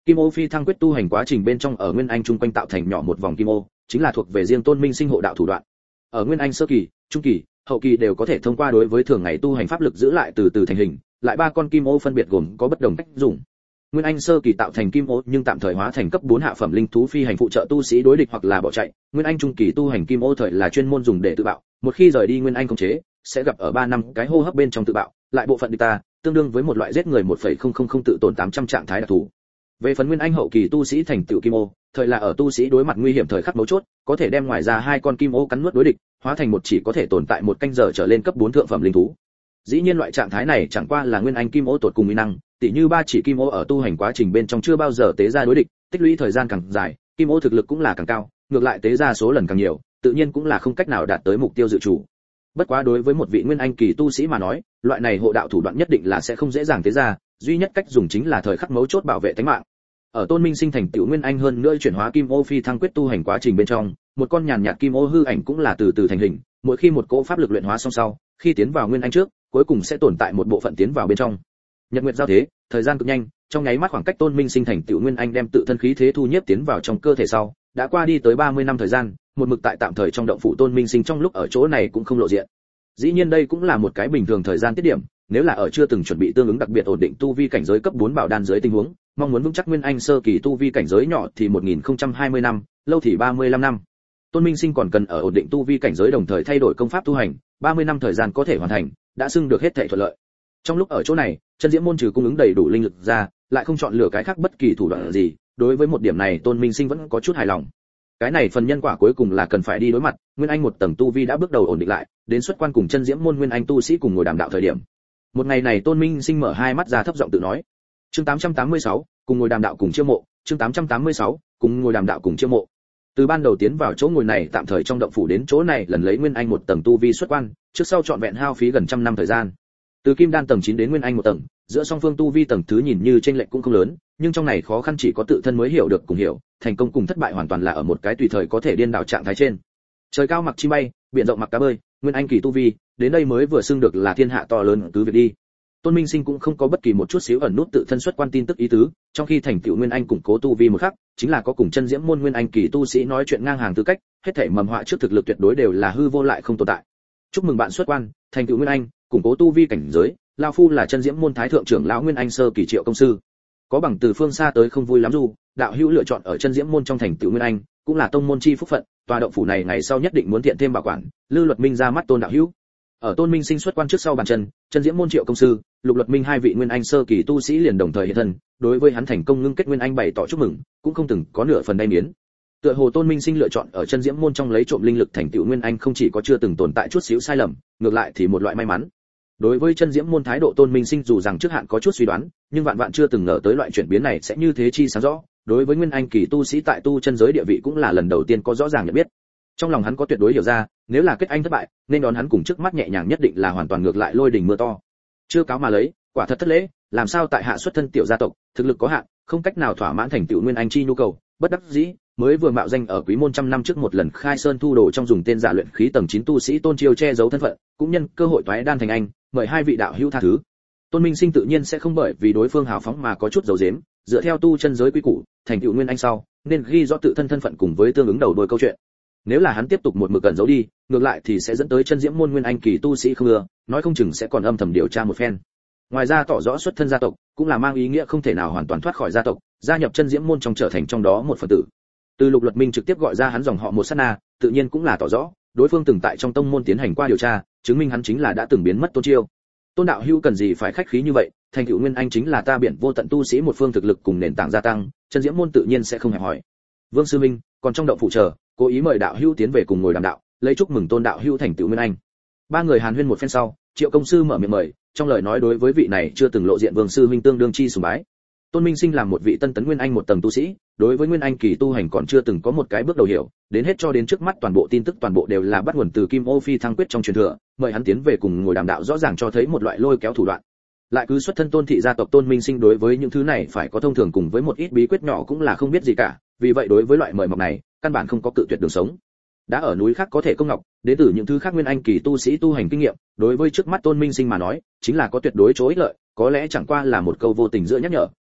[SPEAKER 1] Kim ô phi thăng quyết tu hành quá trình bên trong ở Nguyên Anh trung quanh tạo thành nhỏ một vòng kim ô, chính là thuộc về riêng Tôn Minh Sinh hộ đạo thủ đoạn. Ở Nguyên Anh sơ kỳ, trung kỳ, hậu kỳ đều có thể thông qua đối với thường ngày tu hành pháp lực giữ lại từ từ thành hình, lại ba con kim ô phân biệt gồm có bất đồng cách dùng. Nguyên Anh sơ kỳ tạo thành kim ô nhưng tạm thời hóa thành cấp bốn hạ phẩm linh thú phi hành phụ trợ tu sĩ đối địch hoặc là bỏ chạy. Nguyên Anh trung kỳ tu hành kim ô thời là chuyên môn dùng để tự bạo, một khi rời đi Nguyên Anh khống chế, sẽ gặp ở ba năm cái hô hấp bên trong tự bạo, lại bộ phận địch ta, tương đương với một loại giết người một phẩy không không không tự tổn tám trăm trạng thái đặc thù. Về phần Nguyên Anh hậu kỳ tu sĩ thành tựu kim ô, thời là ở tu sĩ đối mặt nguy hiểm thời khắc mấu chốt, có thể đem ngoài ra hai con kim ô cắn nuốt đối địch, hóa thành một chỉ có thể tồn tại một canh giờ trở lên cấp bốn thượng phẩm linh thú. Dĩ nhiên loại trạng thái này chẳng qua là Nguyên Anh kim ô tột cùng uy năng, tỉ như ba chỉ kim ô ở tu hành quá trình bên trong chưa bao giờ tế ra đối địch, tích lũy thời gian càng dài, kim ô thực lực cũng là càng cao, ngược lại tế ra số lần càng nhiều, tự nhiên cũng là không cách nào đạt tới mục tiêu dự chủ. Bất quá đối với một vị Nguyên Anh kỳ tu sĩ mà nói, loại này hộ đạo thủ đoạn nhất định là sẽ không dễ dàng tế ra, duy nhất cách dùng chính là thời khắc mấu chốt bảo vệ tính mạng. Ở Tôn Minh Sinh thành tựu Nguyên Anh hơn nữa chuyển hóa kim ô phi thăng quyết tu hành quá trình bên trong, một con nhàn nhạt kim ô hư ảnh cũng là từ từ thành hình, mỗi khi một cỗ pháp lực luyện hóa xong sau, khi tiến vào Nguyên Anh trước, cuối cùng sẽ tồn tại một bộ phận tiến vào bên trong. Nhật nguyệt giao thế, thời gian cực nhanh, trong nháy mắt khoảng cách Tôn Minh Sinh thành tựu Nguyên Anh đem tự thân khí thế thu nhiếp tiến vào trong cơ thể sau, đã qua đi tới ba mươi năm thời gian, một mực tại tạm thời trong động phủ Tôn Minh Sinh trong lúc ở chỗ này cũng không lộ diện. Dĩ nhiên đây cũng là một cái bình thường thời gian tiết điểm, nếu là ở chưa từng chuẩn bị tương ứng đặc biệt ổn định tu vi cảnh giới cấp bốn bảo đan dưới tình huống, mong muốn vững chắc Nguyên Anh sơ kỳ tu vi cảnh giới nhỏ thì một nghìn không trăm hai mươi năm, lâu thì ba mươi lăm năm. Tôn Minh Sinh còn cần ở ổn định tu vi cảnh giới đồng thời thay đổi công pháp tu hành, ba mươi năm thời gian có thể hoàn thành, đã xưng được hết thảy thuận lợi. Trong lúc ở chỗ này, Chân Diễm môn trừ cung ứng đầy đủ linh lực ra, lại không chọn lựa cái khác bất kỳ thủ đoạn gì, đối với một điểm này Tôn Minh Sinh vẫn có chút hài lòng. Cái này phần nhân quả cuối cùng là cần phải đi đối mặt, Nguyên Anh một tầng tu vi đã bước đầu ổn định lại, đến xuất quan cùng Chân Diễm môn Nguyên Anh tu sĩ cùng ngồi đàm đạo thời điểm. Một ngày này Tôn Minh Sinh mở hai mắt ra thấp giọng tự nói. Chương tám trăm tám mươi sáu, cùng ngồi đàm đạo cùng chiêu mộ, chương tám trăm tám mươi sáu, cùng ngồi đàm đạo cùng chiêu mộ. Từ ban đầu tiến vào chỗ ngồi này tạm thời trong động phủ đến chỗ này lần lấy Nguyên Anh một tầng tu vi xuất quan, trước sau trọn vẹn hao phí gần trăm năm thời gian. Từ Kim Đan tầng chín đến Nguyên Anh một tầng, giữa song phương tu vi tầng thứ nhìn như chênh lệch cũng không lớn, nhưng trong này khó khăn chỉ có tự thân mới hiểu được cùng hiểu, thành công cùng thất bại hoàn toàn là ở một cái tùy thời có thể điên đảo trạng thái trên. Trời cao mặc chim bay, biển rộng mặc cá bơi, Nguyên Anh kỳ tu vi, đến đây mới vừa xưng được là thiên hạ to lớn cứ việc đi. Tôn Minh Sinh cũng không có bất kỳ một chút xíu ẩn nút tự thân xuất quan tin tức ý tứ, trong khi thành tựu Nguyên Anh củng cố tu vi một khắc, chính là có cùng Chân Diễm môn Nguyên Anh kỳ tu sĩ nói chuyện ngang hàng tư cách, hết thảy mầm họa trước thực lực tuyệt đối đều là hư vô lại không tồn tại. Chúc mừng bạn xuất quan, thành tựu Nguyên Anh, củng cố tu vi cảnh giới, lão phu là Chân Diễm môn thái thượng trưởng lão Nguyên Anh sơ kỳ Triệu công sư. Có bằng từ phương xa tới không vui lắm dù, đạo hữu lựa chọn ở Chân Diễm môn trong thành tựu Nguyên Anh, cũng là tông môn chi phúc phận, tòa động phủ này ngày sau nhất định muốn thiện thêm bảo quản, Lư Luật Minh ra mắt Tôn đạo hữu. Ở Tôn Minh Sinh xuất quan trước sau bàn chân, Chân Diễm môn Triệu công sư, Lục Luật Minh hai vị Nguyên Anh sơ kỳ tu sĩ liền đồng thời hiện thân, đối với hắn thành công ngưng kết Nguyên Anh bày tỏ chúc mừng, cũng không từng có nửa phần đay miến. Tựa hồ Tôn Minh Sinh lựa chọn ở Chân Diễm môn trong lấy trộm linh lực thành tựu Nguyên Anh không chỉ có chưa từng tồn tại chút xíu sai lầm, ngược lại thì một loại may mắn. Đối với Chân Diễm môn thái độ Tôn Minh Sinh dù rằng trước hạn có chút suy đoán, nhưng vạn vạn chưa từng ngờ tới loại chuyển biến này sẽ như thế chi sáng rõ, đối với Nguyên Anh kỳ tu sĩ tại tu chân giới địa vị cũng là lần đầu tiên có rõ ràng nhận biết. Trong lòng hắn có tuyệt đối hiểu ra, nếu là kết anh thất bại, nên đón hắn cùng trước mắt nhẹ nhàng nhất định là hoàn toàn ngược lại lôi đình mưa to. Chưa cáo mà lấy, quả thật thất lễ, làm sao tại hạ xuất thân tiểu gia tộc, thực lực có hạn, không cách nào thỏa mãn thành tựu Nguyên Anh chi nhu cầu, bất đắc dĩ, mới vừa mạo danh ở Quý môn trăm năm trước một lần khai sơn thu đồ trong dùng tên giả luyện khí tầng chín tu sĩ Tôn Chiêu che giấu thân phận, cũng nhân cơ hội toái đan thành anh, mời hai vị đạo hữu tha thứ. Tôn Minh Sinh tự nhiên sẽ không bởi vì đối phương hào phóng mà có chút giấu giếm, dựa theo tu chân giới quy củ, thành tựu Nguyên Anh sau, nên ghi rõ tự thân thân phận cùng với tương ứng đầu đuôi câu chuyện. Nếu là hắn tiếp tục một mực cẩn giấu đi, ngược lại thì sẽ dẫn tới Chân Diễm môn Nguyên Anh kỳ tu sĩ không ưa, nói không chừng sẽ còn âm thầm điều tra một phen. Ngoài ra tỏ rõ xuất thân gia tộc, cũng là mang ý nghĩa không thể nào hoàn toàn thoát khỏi gia tộc, gia nhập Chân Diễm môn trong trở thành trong đó một phần tử. Từ Lục Luật Minh trực tiếp gọi ra hắn dòng họ một sát na, tự nhiên cũng là tỏ rõ, đối phương từng tại trong tông môn tiến hành qua điều tra, chứng minh hắn chính là đã từng biến mất Tôn Chiêu. Tôn đạo hữu cần gì phải khách khí như vậy, thành tựu Nguyên Anh chính là ta biển vô tận tu sĩ một phương thực lực cùng nền tảng gia tăng, Chân Diễm môn tự nhiên sẽ không hề hỏi. Vương sư minh, còn trong động phủ chờ, cố ý mời đạo hữu tiến về cùng ngồi đàm đạo, lấy chúc mừng Tôn đạo hữu thành tựu Nguyên Anh. Ba người hàn huyên một phen sau, Triệu công sư mở miệng mời, trong lời nói đối với vị này chưa từng lộ diện Vương sư huynh tương đương chi sùng bái. Tôn Minh Sinh làm một vị tân tấn Nguyên Anh một tầng tu sĩ, đối với Nguyên Anh kỳ tu hành còn chưa từng có một cái bước đầu hiểu, đến hết cho đến trước mắt toàn bộ tin tức toàn bộ đều là bắt nguồn từ Kim Ô Phi thăng quyết trong truyền thừa, mời hắn tiến về cùng ngồi đàm đạo rõ ràng cho thấy một loại lôi kéo thủ đoạn. Lại cứ xuất thân Tôn thị gia tộc Tôn Minh Sinh đối với những thứ này phải có thông thường cùng với một ít bí quyết nhỏ cũng là không biết gì cả, vì vậy đối với loại mời mọc này, căn bản không có cự tuyệt đường sống. Đã ở núi khác có thể công ngọc, đến từ những thứ khác Nguyên Anh kỳ tu sĩ tu hành kinh nghiệm, đối với trước mắt Tôn Minh Sinh mà nói, chính là có tuyệt đối chỗ ích lợi, có lẽ chẳng qua là một câu vô tình giữa nhắc nhở,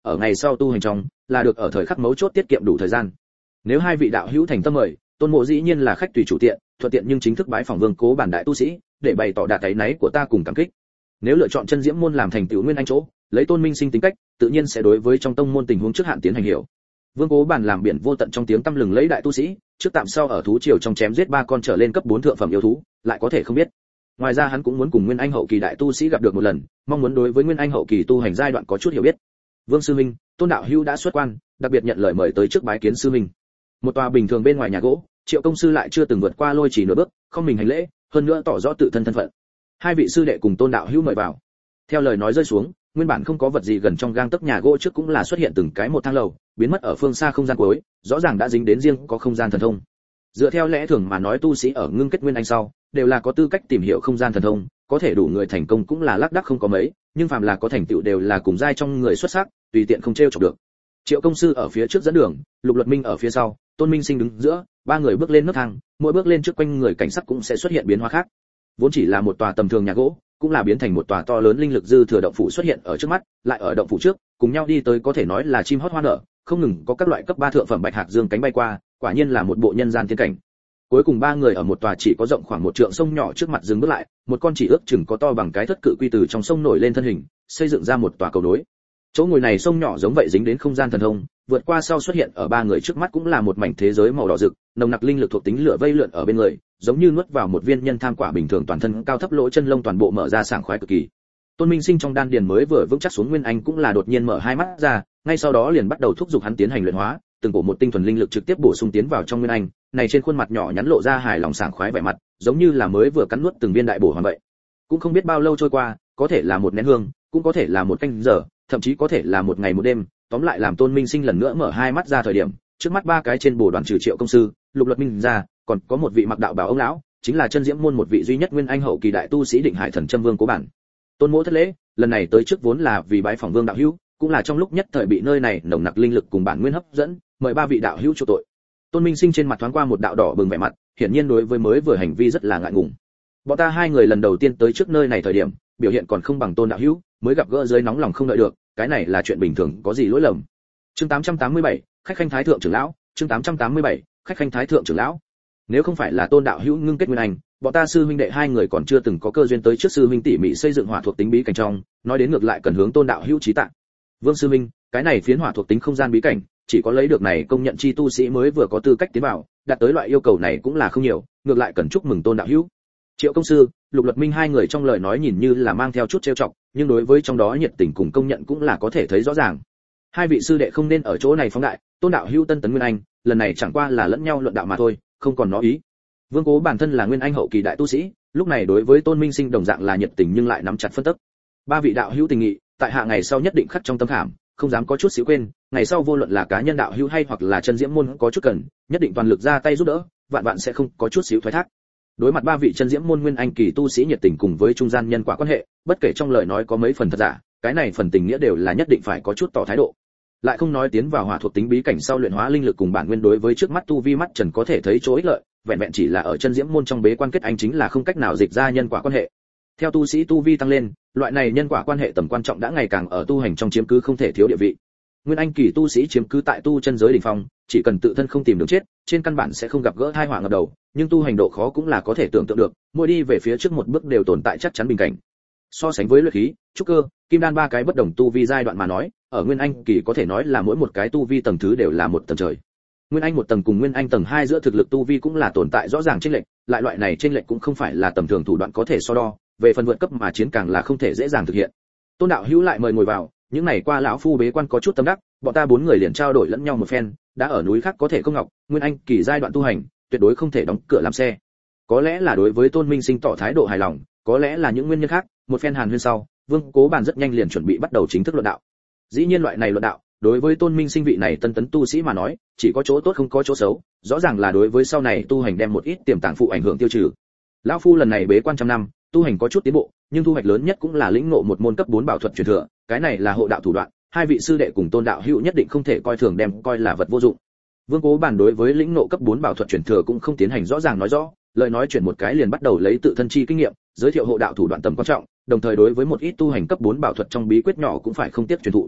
[SPEAKER 1] ở ngày sau tu hành trong, là được ở thời khắc mấu chốt tiết kiệm đủ thời gian. Nếu hai vị đạo hữu thành tâm mời, Tôn Mộ dĩ nhiên là khách tùy chủ tiện, thuận tiện nhưng chính thức bái phỏng Vương Cố Bản đại tu sĩ, để bày tỏ đạt áy náy của ta cùng cảm kích. Nếu lựa chọn chân diễm môn làm thành tựu nguyên anh chỗ, lấy Tôn Minh Sinh tính cách, tự nhiên sẽ đối với trong tông môn tình huống trước hạn tiến hành hiểu. Vương Cố Bản làm biển vô tận trong tiếng tăm lừng lấy đại tu sĩ, trước tạm sau ở thú triều trong chém giết ba con trở lên cấp bốn thượng phẩm yêu thú, lại có thể không biết. Ngoài ra hắn cũng muốn cùng Nguyên Anh hậu kỳ đại tu sĩ gặp được một lần, mong muốn đối với Nguyên Anh hậu kỳ tu hành giai đoạn có chút hiểu biết. Vương sư minh, Tôn đạo hữu đã xuất quan, đặc biệt nhận lời mời tới trước bái kiến sư minh. Một tòa bình thường bên ngoài nhà gỗ, Triệu công sư lại chưa từng vượt qua lôi chỉ nửa bước, không mình hành lễ, hơn nữa tỏ rõ tự thân thân phận. Hai vị sư đệ cùng Tôn đạo hữu mời vào. Theo lời nói rơi xuống, nguyên bản không có vật gì gần trong gang tấc nhà gỗ trước cũng là xuất hiện từng cái một thang lầu, biến mất ở phương xa không gian cuối, rõ ràng đã dính đến riêng có không gian thần thông. Dựa theo lẽ thường mà nói tu sĩ ở ngưng kết Nguyên Anh sau, đều là có tư cách tìm hiểu không gian thần thông, có thể đủ người thành công cũng là lác đác không có mấy, nhưng phàm là có thành tựu đều là cùng giai trong người xuất sắc, tùy tiện không trêu chọc được. Triệu công sư ở phía trước dẫn đường, Lục Luật Minh ở phía sau, Tôn Minh Sinh đứng giữa, ba người bước lên nấc thang, mỗi bước lên trước quanh người cảnh sắc cũng sẽ xuất hiện biến hóa khác. Vốn chỉ là một tòa tầm thường nhà gỗ, cũng là biến thành một tòa to lớn linh lực dư thừa động phủ xuất hiện ở trước mắt, lại ở động phủ trước, cùng nhau đi tới có thể nói là chim hót hoa nở, không ngừng có các loại cấp ba thượng phẩm bạch hạc dương cánh bay qua, quả nhiên là một bộ nhân gian tiên cảnh. Cuối cùng ba người ở một tòa chỉ có rộng khoảng một trượng sông nhỏ trước mặt dừng bước lại, một con chỉ ước chừng có to bằng cái thất cự quy từ trong sông nổi lên thân hình, xây dựng ra một tòa cầu nối. Chỗ ngồi này sông nhỏ giống vậy dính đến không gian thần thông, vượt qua sau xuất hiện ở ba người trước mắt cũng là một mảnh thế giới màu đỏ rực, nồng nặc linh lực thuộc tính lửa vây lượn ở bên người, giống như nuốt vào một viên nhân tham quả bình thường, toàn thân cao thấp lỗ chân lông toàn bộ mở ra sảng khoái cực kỳ. Tôn Minh Sinh trong đan điền mới vừa vững chắc xuống Nguyên Anh cũng là đột nhiên mở hai mắt ra, ngay sau đó liền bắt đầu thúc giục hắn tiến hành luyện hóa, từng cổ một tinh thuần linh lực trực tiếp bổ sung tiến vào trong Nguyên Anh, này trên khuôn mặt nhỏ nhắn lộ ra hài lòng sảng khoái vẻ mặt, giống như là mới vừa cắn nuốt từng viên đại bổ hoàn vậy. Cũng không biết bao lâu trôi qua, có thể là một nén hương, cũng có thể là một canh giờ, thậm chí có thể là một ngày một đêm, tóm lại làm Tôn Minh Sinh lần nữa mở hai mắt ra thời điểm, trước mắt ba cái trên bồ đoàn trừ Triệu công sư, Lục Luật Minh ra, còn có một vị mặc đạo bào ông lão, chính là chân diễm môn một vị duy nhất Nguyên Anh hậu kỳ đại tu sĩ Định Hải Thần Châm Vương Cố Bản. Tôn Mỗ thất lễ, lần này tới trước vốn là vì bái phỏng Vương đạo hữu, cũng là trong lúc nhất thời bị nơi này nồng nặc linh lực cùng bản nguyên hấp dẫn, mời ba vị đạo hữu chu tội. Tôn Minh Sinh trên mặt thoáng qua một đạo đỏ bừng vẻ mặt, hiển nhiên đối với mới vừa hành vi rất là ngại ngùng. Bọn ta hai người lần đầu tiên tới trước nơi này thời điểm, biểu hiện còn không bằng Tôn đạo hữu, mới gặp gỡ dưới nóng lòng không đợi được, cái này là chuyện bình thường, có gì lỗi lầm. Chương tám trăm tám mươi bảy, khách khanh thái thượng trưởng lão, chương tám trăm tám mươi bảy, khách khanh thái thượng trưởng lão. Nếu không phải là Tôn đạo hữu ngưng kết Nguyên Anh, bọn ta sư huynh đệ hai người còn chưa từng có cơ duyên tới trước sư huynh tỉ mỉ xây dựng hỏa thuộc tính bí cảnh trong, nói đến ngược lại cần hướng Tôn đạo hữu chí tạ. Vương sư huynh, cái này phiến hỏa thuộc tính không gian bí cảnh, chỉ có lấy được này công nhận chi tu sĩ mới vừa có tư cách tiến vào, đạt tới loại yêu cầu này cũng là không nhiều, ngược lại cần chúc mừng Tôn đạo hữu. Triệu công sư, Lục Luật Minh hai người trong lời nói nhìn như là mang theo chút trêu chọc, nhưng đối với trong đó nhiệt tình cùng công nhận cũng là có thể thấy rõ ràng. Hai vị sư đệ không nên ở chỗ này phóng đại, Tôn đạo hữu tân tấn Nguyên Anh, lần này chẳng qua là lẫn nhau luận đạo mà thôi, không còn nó ý. Vương Cố bản thân là Nguyên Anh hậu kỳ đại tu sĩ, lúc này đối với Tôn Minh Sinh đồng dạng là nhiệt tình nhưng lại nắm chặt phân tức. Ba vị đạo hữu tình nghị, tại hạ ngày sau nhất định khắc trong tâm khảm, không dám có chút xíu quên, ngày sau vô luận là cá nhân đạo hữu hay hoặc là chân diễm môn có chút cần, nhất định toàn lực ra tay giúp đỡ, vạn vạn sẽ không có chút xíu thoái thác. Đối mặt ba vị chân diễm môn Nguyên Anh kỳ tu sĩ nhiệt tình cùng với trung gian nhân quả quan hệ, bất kể trong lời nói có mấy phần thật giả, cái này phần tình nghĩa đều là nhất định phải có chút tỏ thái độ. Lại không nói tiến vào hỏa thuộc tính bí cảnh sau luyện hóa linh lực cùng bản nguyên đối với trước mắt tu vi mắt trần có thể thấy chỗ ích lợi, vẹn vẹn chỉ là ở chân diễm môn trong bế quan kết anh chính là không cách nào dịch ra nhân quả quan hệ. Theo tu sĩ tu vi tăng lên, loại này nhân quả quan hệ tầm quan trọng đã ngày càng ở tu hành trong chiếm cứ không thể thiếu địa vị. Nguyên Anh kỳ tu sĩ chiếm cứ tại tu chân giới đỉnh phong, chỉ cần tự thân không tìm đường chết, trên căn bản sẽ không gặp gỡ tai họa ngập đầu, nhưng tu hành độ khó cũng là có thể tưởng tượng được, mỗi đi về phía trước một bước đều tồn tại chắc chắn bình cảnh. So sánh với luyện khí, trúc cơ, kim đan ba cái bất đồng tu vi giai đoạn mà nói, ở Nguyên Anh kỳ có thể nói là mỗi một cái tu vi tầng thứ đều là một tầng trời. Nguyên Anh một tầng cùng Nguyên Anh tầng hai giữa thực lực tu vi cũng là tồn tại rõ ràng chênh lệch, lại loại này chênh lệch cũng không phải là tầm thường thủ đoạn có thể so đo, về phần vượt cấp mà chiến càng là không thể dễ dàng thực hiện. Tôn đạo hữu lại mời ngồi vào, những này qua lão phu bế quan có chút tâm đắc, bọn ta bốn người liền trao đổi lẫn nhau một phen, đã ở núi khác có thể công ngọc, Nguyên Anh kỳ giai đoạn tu hành, tuyệt đối không thể đóng cửa làm xe. Có lẽ là đối với Tôn Minh Sinh tỏ thái độ hài lòng, có lẽ là những nguyên nhân khác, một phen hàn huyên sau, Vương Cố Bản rất nhanh liền chuẩn bị bắt đầu chính thức luận đạo. Dĩ nhiên loại này luận đạo, đối với Tôn Minh Sinh vị này tân tấn tu sĩ mà nói, chỉ có chỗ tốt không có chỗ xấu, rõ ràng là đối với sau này tu hành đem một ít tiềm tàng phụ ảnh hưởng tiêu trừ. Lão phu lần này bế quan trăm năm, tu hành có chút tiến bộ, nhưng thu hoạch lớn nhất cũng là lĩnh ngộ một môn cấp bốn bảo thuật truyền thừa, cái này là hộ đạo thủ đoạn, hai vị sư đệ cùng Tôn đạo hữu nhất định không thể coi thường đem coi là vật vô dụng. Vương Cố Bản đối với lĩnh ngộ cấp bốn bảo thuật truyền thừa cũng không tiến hành rõ ràng nói rõ, lời nói chuyển một cái liền bắt đầu lấy tự thân chi kinh nghiệm, giới thiệu hộ đạo thủ đoạn tầm quan trọng, đồng thời đối với một ít tu hành cấp bốn bảo thuật trong bí quyết nhỏ cũng phải không tiếc truyền thụ.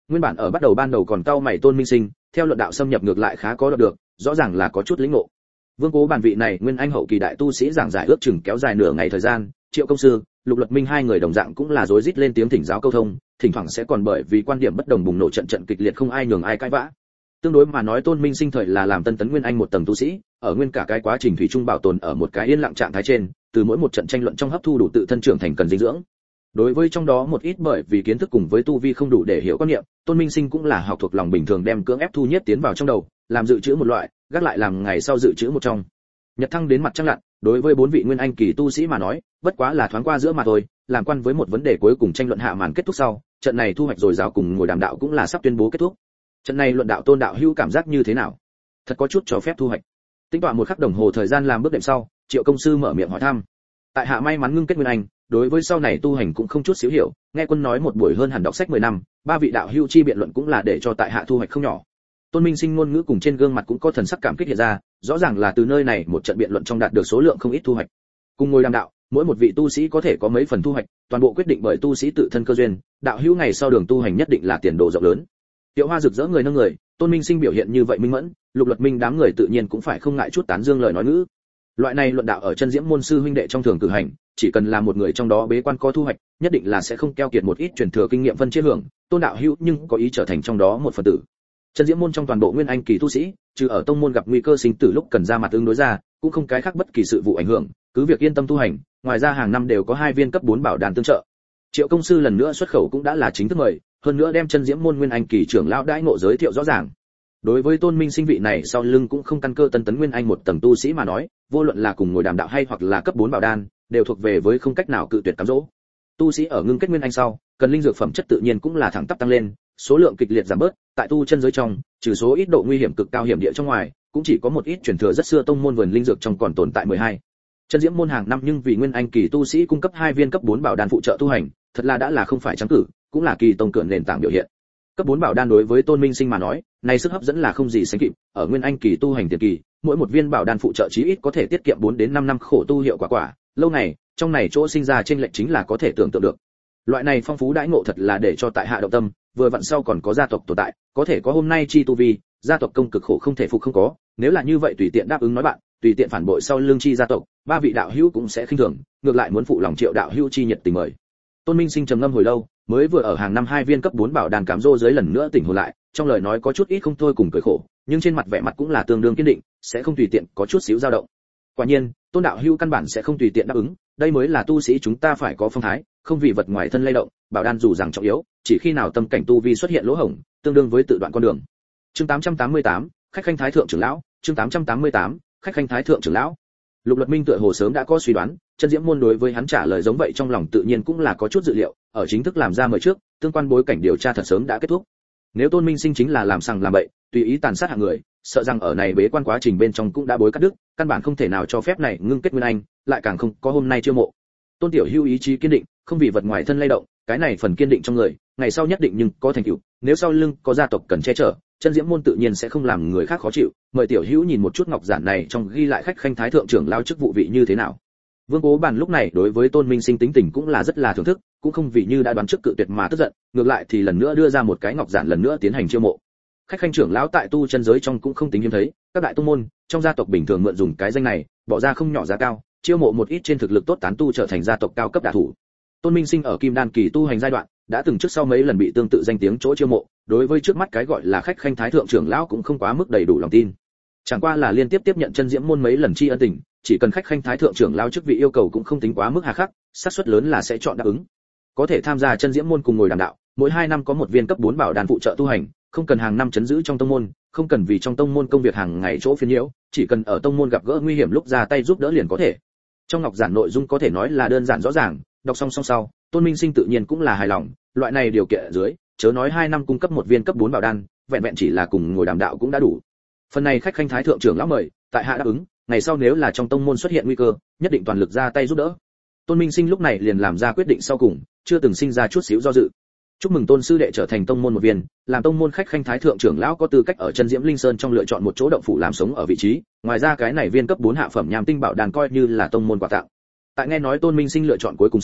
[SPEAKER 1] Nguyên bản ở bắt đầu ban đầu còn cau mày Tôn Minh Sinh, theo luận đạo xâm nhập ngược lại khá có được, rõ ràng là có chút lĩnh ngộ. Vương Cố bản vị này nguyên anh hậu kỳ đại tu sĩ giảng giải ước chừng kéo dài nửa ngày thời gian, Triệu Công Sư, Lục Luật Minh hai người đồng dạng cũng là rối rít lên tiếng thỉnh giáo câu thông, thỉnh thoảng sẽ còn bởi vì quan điểm bất đồng bùng nổ trận trận kịch liệt không ai nhường ai cãi vã. Tương đối mà nói Tôn Minh Sinh thời là làm tân tấn nguyên anh một tầng tu sĩ, ở nguyên cả cái quá trình thủy chung bảo tồn ở một cái yên lặng trạng thái trên, từ mỗi một trận tranh luận trong hấp thu đủ tự thân trưởng thành cần dinh dưỡng. Đối với trong đó một ít bởi vì kiến thức cùng với tu vi không đủ để hiểu quan niệm, Tôn Minh Sinh cũng là học thuộc lòng bình thường đem cưỡng ép thu nhiếp tiến vào trong đầu, làm dự trữ một loại, gác lại làm ngày sau dự trữ một trong. Nhật thăng đến mặt trăng lặn, đối với bốn vị nguyên anh kỳ tu sĩ mà nói, bất quá là thoáng qua giữa mà thôi, làm quan với một vấn đề cuối cùng tranh luận hạ màn kết thúc sau, trận này thu hoạch rồi rào cùng ngồi đàm đạo cũng là sắp tuyên bố kết thúc. Trận này luận đạo Tôn đạo hữu cảm giác như thế nào? Thật có chút cho phép thu hoạch. Tính toán một khắc đồng hồ thời gian làm bước đệm sau, Triệu Công Sư mở miệng hỏi thăm. Tại hạ may mắn ngưng kết nguyên anh, đối với sau này tu hành cũng không chút xíu hiểu, nghe quân nói một buổi hơn hẳn đọc sách mười năm, ba vị đạo hữu chi biện luận cũng là để cho tại hạ thu hoạch không nhỏ. Tôn Minh Sinh ngôn ngữ cùng trên gương mặt cũng có thần sắc cảm kích hiện ra, rõ ràng là từ nơi này một trận biện luận trong đạt được số lượng không ít thu hoạch. Cùng ngồi đàm đạo, mỗi một vị tu sĩ có thể có mấy phần thu hoạch, toàn bộ quyết định bởi tu sĩ tự thân cơ duyên, đạo hữu ngày sau đường tu hành nhất định là tiền đồ rộng lớn. Tiệu Hoa rực rỡ người nâng người, Tôn Minh Sinh biểu hiện như vậy minh mẫn, Lục Luật Minh đám người tự nhiên cũng phải không ngại chút tán dương lời nói ngữ. Loại này luận đạo ở chân diễm môn sư huynh đệ trong thường cử hành, chỉ cần là một người trong đó bế quan có thu hoạch, nhất định là sẽ không keo kiệt một ít truyền thừa kinh nghiệm phân chia hưởng, Tôn đạo hữu nhưng có ý trở thành trong đó một phần tử. Chân diễm môn trong toàn bộ nguyên anh kỳ tu sĩ, trừ ở tông môn gặp nguy cơ sinh tử lúc cần ra mặt ứng đối ra, cũng không cái khác bất kỳ sự vụ ảnh hưởng, cứ việc yên tâm tu hành, ngoài ra hàng năm đều có hai viên cấp bốn bảo đan tương trợ. Triệu Công Sư lần nữa xuất khẩu cũng đã là chính thức mời, hơn nữa đem chân diễm môn nguyên anh kỳ trưởng lão đãi ngộ giới thiệu rõ ràng. Đối với Tôn Minh Sinh vị này sau lưng cũng không căn cơ tân tấn nguyên anh một tầng tu sĩ mà nói, vô luận là cùng ngồi đàm đạo hay hoặc là cấp bốn bảo đan, đều thuộc về với không cách nào cự tuyệt cám dỗ. Tu sĩ ở ngưng kết nguyên anh sau, cần linh dược phẩm chất tự nhiên cũng là thẳng tắp tăng lên, số lượng kịch liệt giảm bớt, tại tu chân giới trong, trừ số ít độ nguy hiểm cực cao hiểm địa trong ngoài, cũng chỉ có một ít truyền thừa rất xưa tông môn vườn linh dược trong còn tồn tại mười hai. Chân diễm môn hàng năm nhưng vì nguyên anh kỳ tu sĩ cung cấp hai viên cấp bốn bảo đan phụ trợ tu hành, thật là đã là không phải trắng cử, cũng là kỳ tông cường nền tảng biểu hiện. Cấp bốn bảo đan đối với Tôn Minh Sinh mà nói, này sức hấp dẫn là không gì sánh kịp, ở nguyên anh kỳ tu hành tiền kỳ, mỗi một viên bảo đan phụ trợ chí ít có thể tiết kiệm bốn đến năm năm khổ tu hiệu quả quả, lâu này, trong này chỗ sinh ra trên lệnh chính là có thể tưởng tượng được. Loại này phong phú đãi ngộ thật là để cho tại hạ động tâm, vừa vặn sau còn có gia tộc tồn tại, có thể có hôm nay chi tu vi, gia tộc công cực khổ không thể phục không có, nếu là như vậy tùy tiện đáp ứng nói bạn, tùy tiện phản bội sau lương chi gia tộc, ba vị đạo hữu cũng sẽ khinh thường, ngược lại muốn phụ lòng Triệu đạo hữu chi nhiệt tình mời. Tôn Minh Sinh trầm ngâm hồi lâu, mới vừa ở hàng năm hai viên cấp bốn bảo đan cám dỗ dưới lần nữa tỉnh hồn lại, trong lời nói có chút ít không thôi cùng cười khổ, nhưng trên mặt vẻ mặt cũng là tương đương kiên định, sẽ không tùy tiện có chút xíu dao động. Quả nhiên, Tôn đạo hữu căn bản sẽ không tùy tiện đáp ứng, đây mới là tu sĩ chúng ta phải có phong thái, không vì vật ngoài thân lay động, bảo đan dù rằng trọng yếu, chỉ khi nào tâm cảnh tu vi xuất hiện lỗ hổng, tương đương với tự đoạn con đường. Chương tám trăm tám mươi tám, khách khanh thái thượng trưởng lão, chương tám trăm tám mươi tám, khách khanh thái thượng trưởng lão. Lục Luật Minh tựa hồ sớm đã có suy đoán, chân diễm môn đối với hắn trả lời giống vậy trong lòng tự nhiên cũng là có chút dự liệu, ở chính thức làm ra mời trước, tương quan bối cảnh điều tra thật sớm đã kết thúc. Nếu Tôn Minh Sinh chính là làm sằng làm bậy, tùy ý tàn sát hạng người, sợ rằng ở này bế quan quá trình bên trong cũng đã bối cắt đứt, căn bản không thể nào cho phép này ngưng kết nguyên anh, lại càng không có hôm nay chiêu mộ. Tôn Tiểu Hưu ý chí kiên định, không vì vật ngoài thân lay động, cái này phần kiên định trong người, ngày sau nhất định nhưng có thành tựu, nếu sau lưng có gia tộc cần che chở, chân diễm môn tự nhiên sẽ không làm người khác khó chịu. Mời Tiểu Hữu nhìn một chút ngọc giản này trong ghi lại khách khanh thái thượng trưởng lão chức vụ vị như thế nào. Vương Cố Bản lúc này đối với Tôn Minh Sinh tính tình cũng là rất là thưởng thức, cũng không vì như đã đoán trước cự tuyệt mà tức giận, ngược lại thì lần nữa đưa ra một cái ngọc giản lần nữa tiến hành chiêu mộ. Khách khanh trưởng lão tại tu chân giới trong cũng không tính hiếm thấy, các đại tông môn trong gia tộc bình thường mượn dùng cái danh này, bỏ ra không nhỏ giá cao, chiêu mộ một ít trên thực lực tốt tán tu trở thành gia tộc cao cấp đả thủ. Tôn Minh Sinh ở Kim Đan kỳ tu hành giai đoạn, đã từng trước sau mấy lần bị tương tự danh tiếng chỗ chiêu mộ, đối với trước mắt cái gọi là khách khanh thái thượng trưởng lão cũng không quá mức đầy đủ lòng tin. Chẳng qua là liên tiếp tiếp nhận chân diễm môn mấy lần tri ân tình, chỉ cần khách khanh thái thượng trưởng lão chức vị yêu cầu cũng không tính quá mức hà khắc, xác suất lớn là sẽ chọn đáp ứng. Có thể tham gia chân diễm môn cùng ngồi đàm đạo, mỗi hai năm có một viên cấp bốn bảo đan phụ trợ tu hành, không cần hàng năm chấn giữ trong tông môn, không cần vì trong tông môn công việc hàng ngày chỗ phiền nhiễu, chỉ cần ở tông môn gặp gỡ nguy hiểm lúc ra tay giúp đỡ liền có thể. Trong ngọc giản nội dung có thể nói là đơn giản rõ ràng, đọc xong xong sau, Tôn Minh Sinh tự nhiên cũng là hài lòng, loại này điều kiện ở dưới, chớ nói hai năm cung cấp một viên cấp bốn bảo đan, vẹn vẹn chỉ là cùng ngồi đàm đạo cũng đã đủ. Phần này khách khanh thái thượng trưởng lão mời, tại hạ đáp ứng, ngày sau nếu là trong tông môn xuất hiện nguy cơ, nhất định toàn lực ra tay giúp đỡ. Tôn Minh Sinh lúc này liền làm ra quyết định sau cùng, chưa từng sinh ra chút xíu do dự. Chúc mừng Tôn sư đệ trở thành tông môn một viên, làm tông môn khách khanh thái thượng trưởng lão có tư cách ở chân diễm linh sơn trong lựa chọn một chỗ động phủ làm sống ở vị trí, ngoài ra cái này viên cấp bốn hạ phẩm nham tinh bảo đan coi như là tông môn quà tặng. Tại nghe nói Tôn Minh Sinh lựa chọn cuối cùng sau,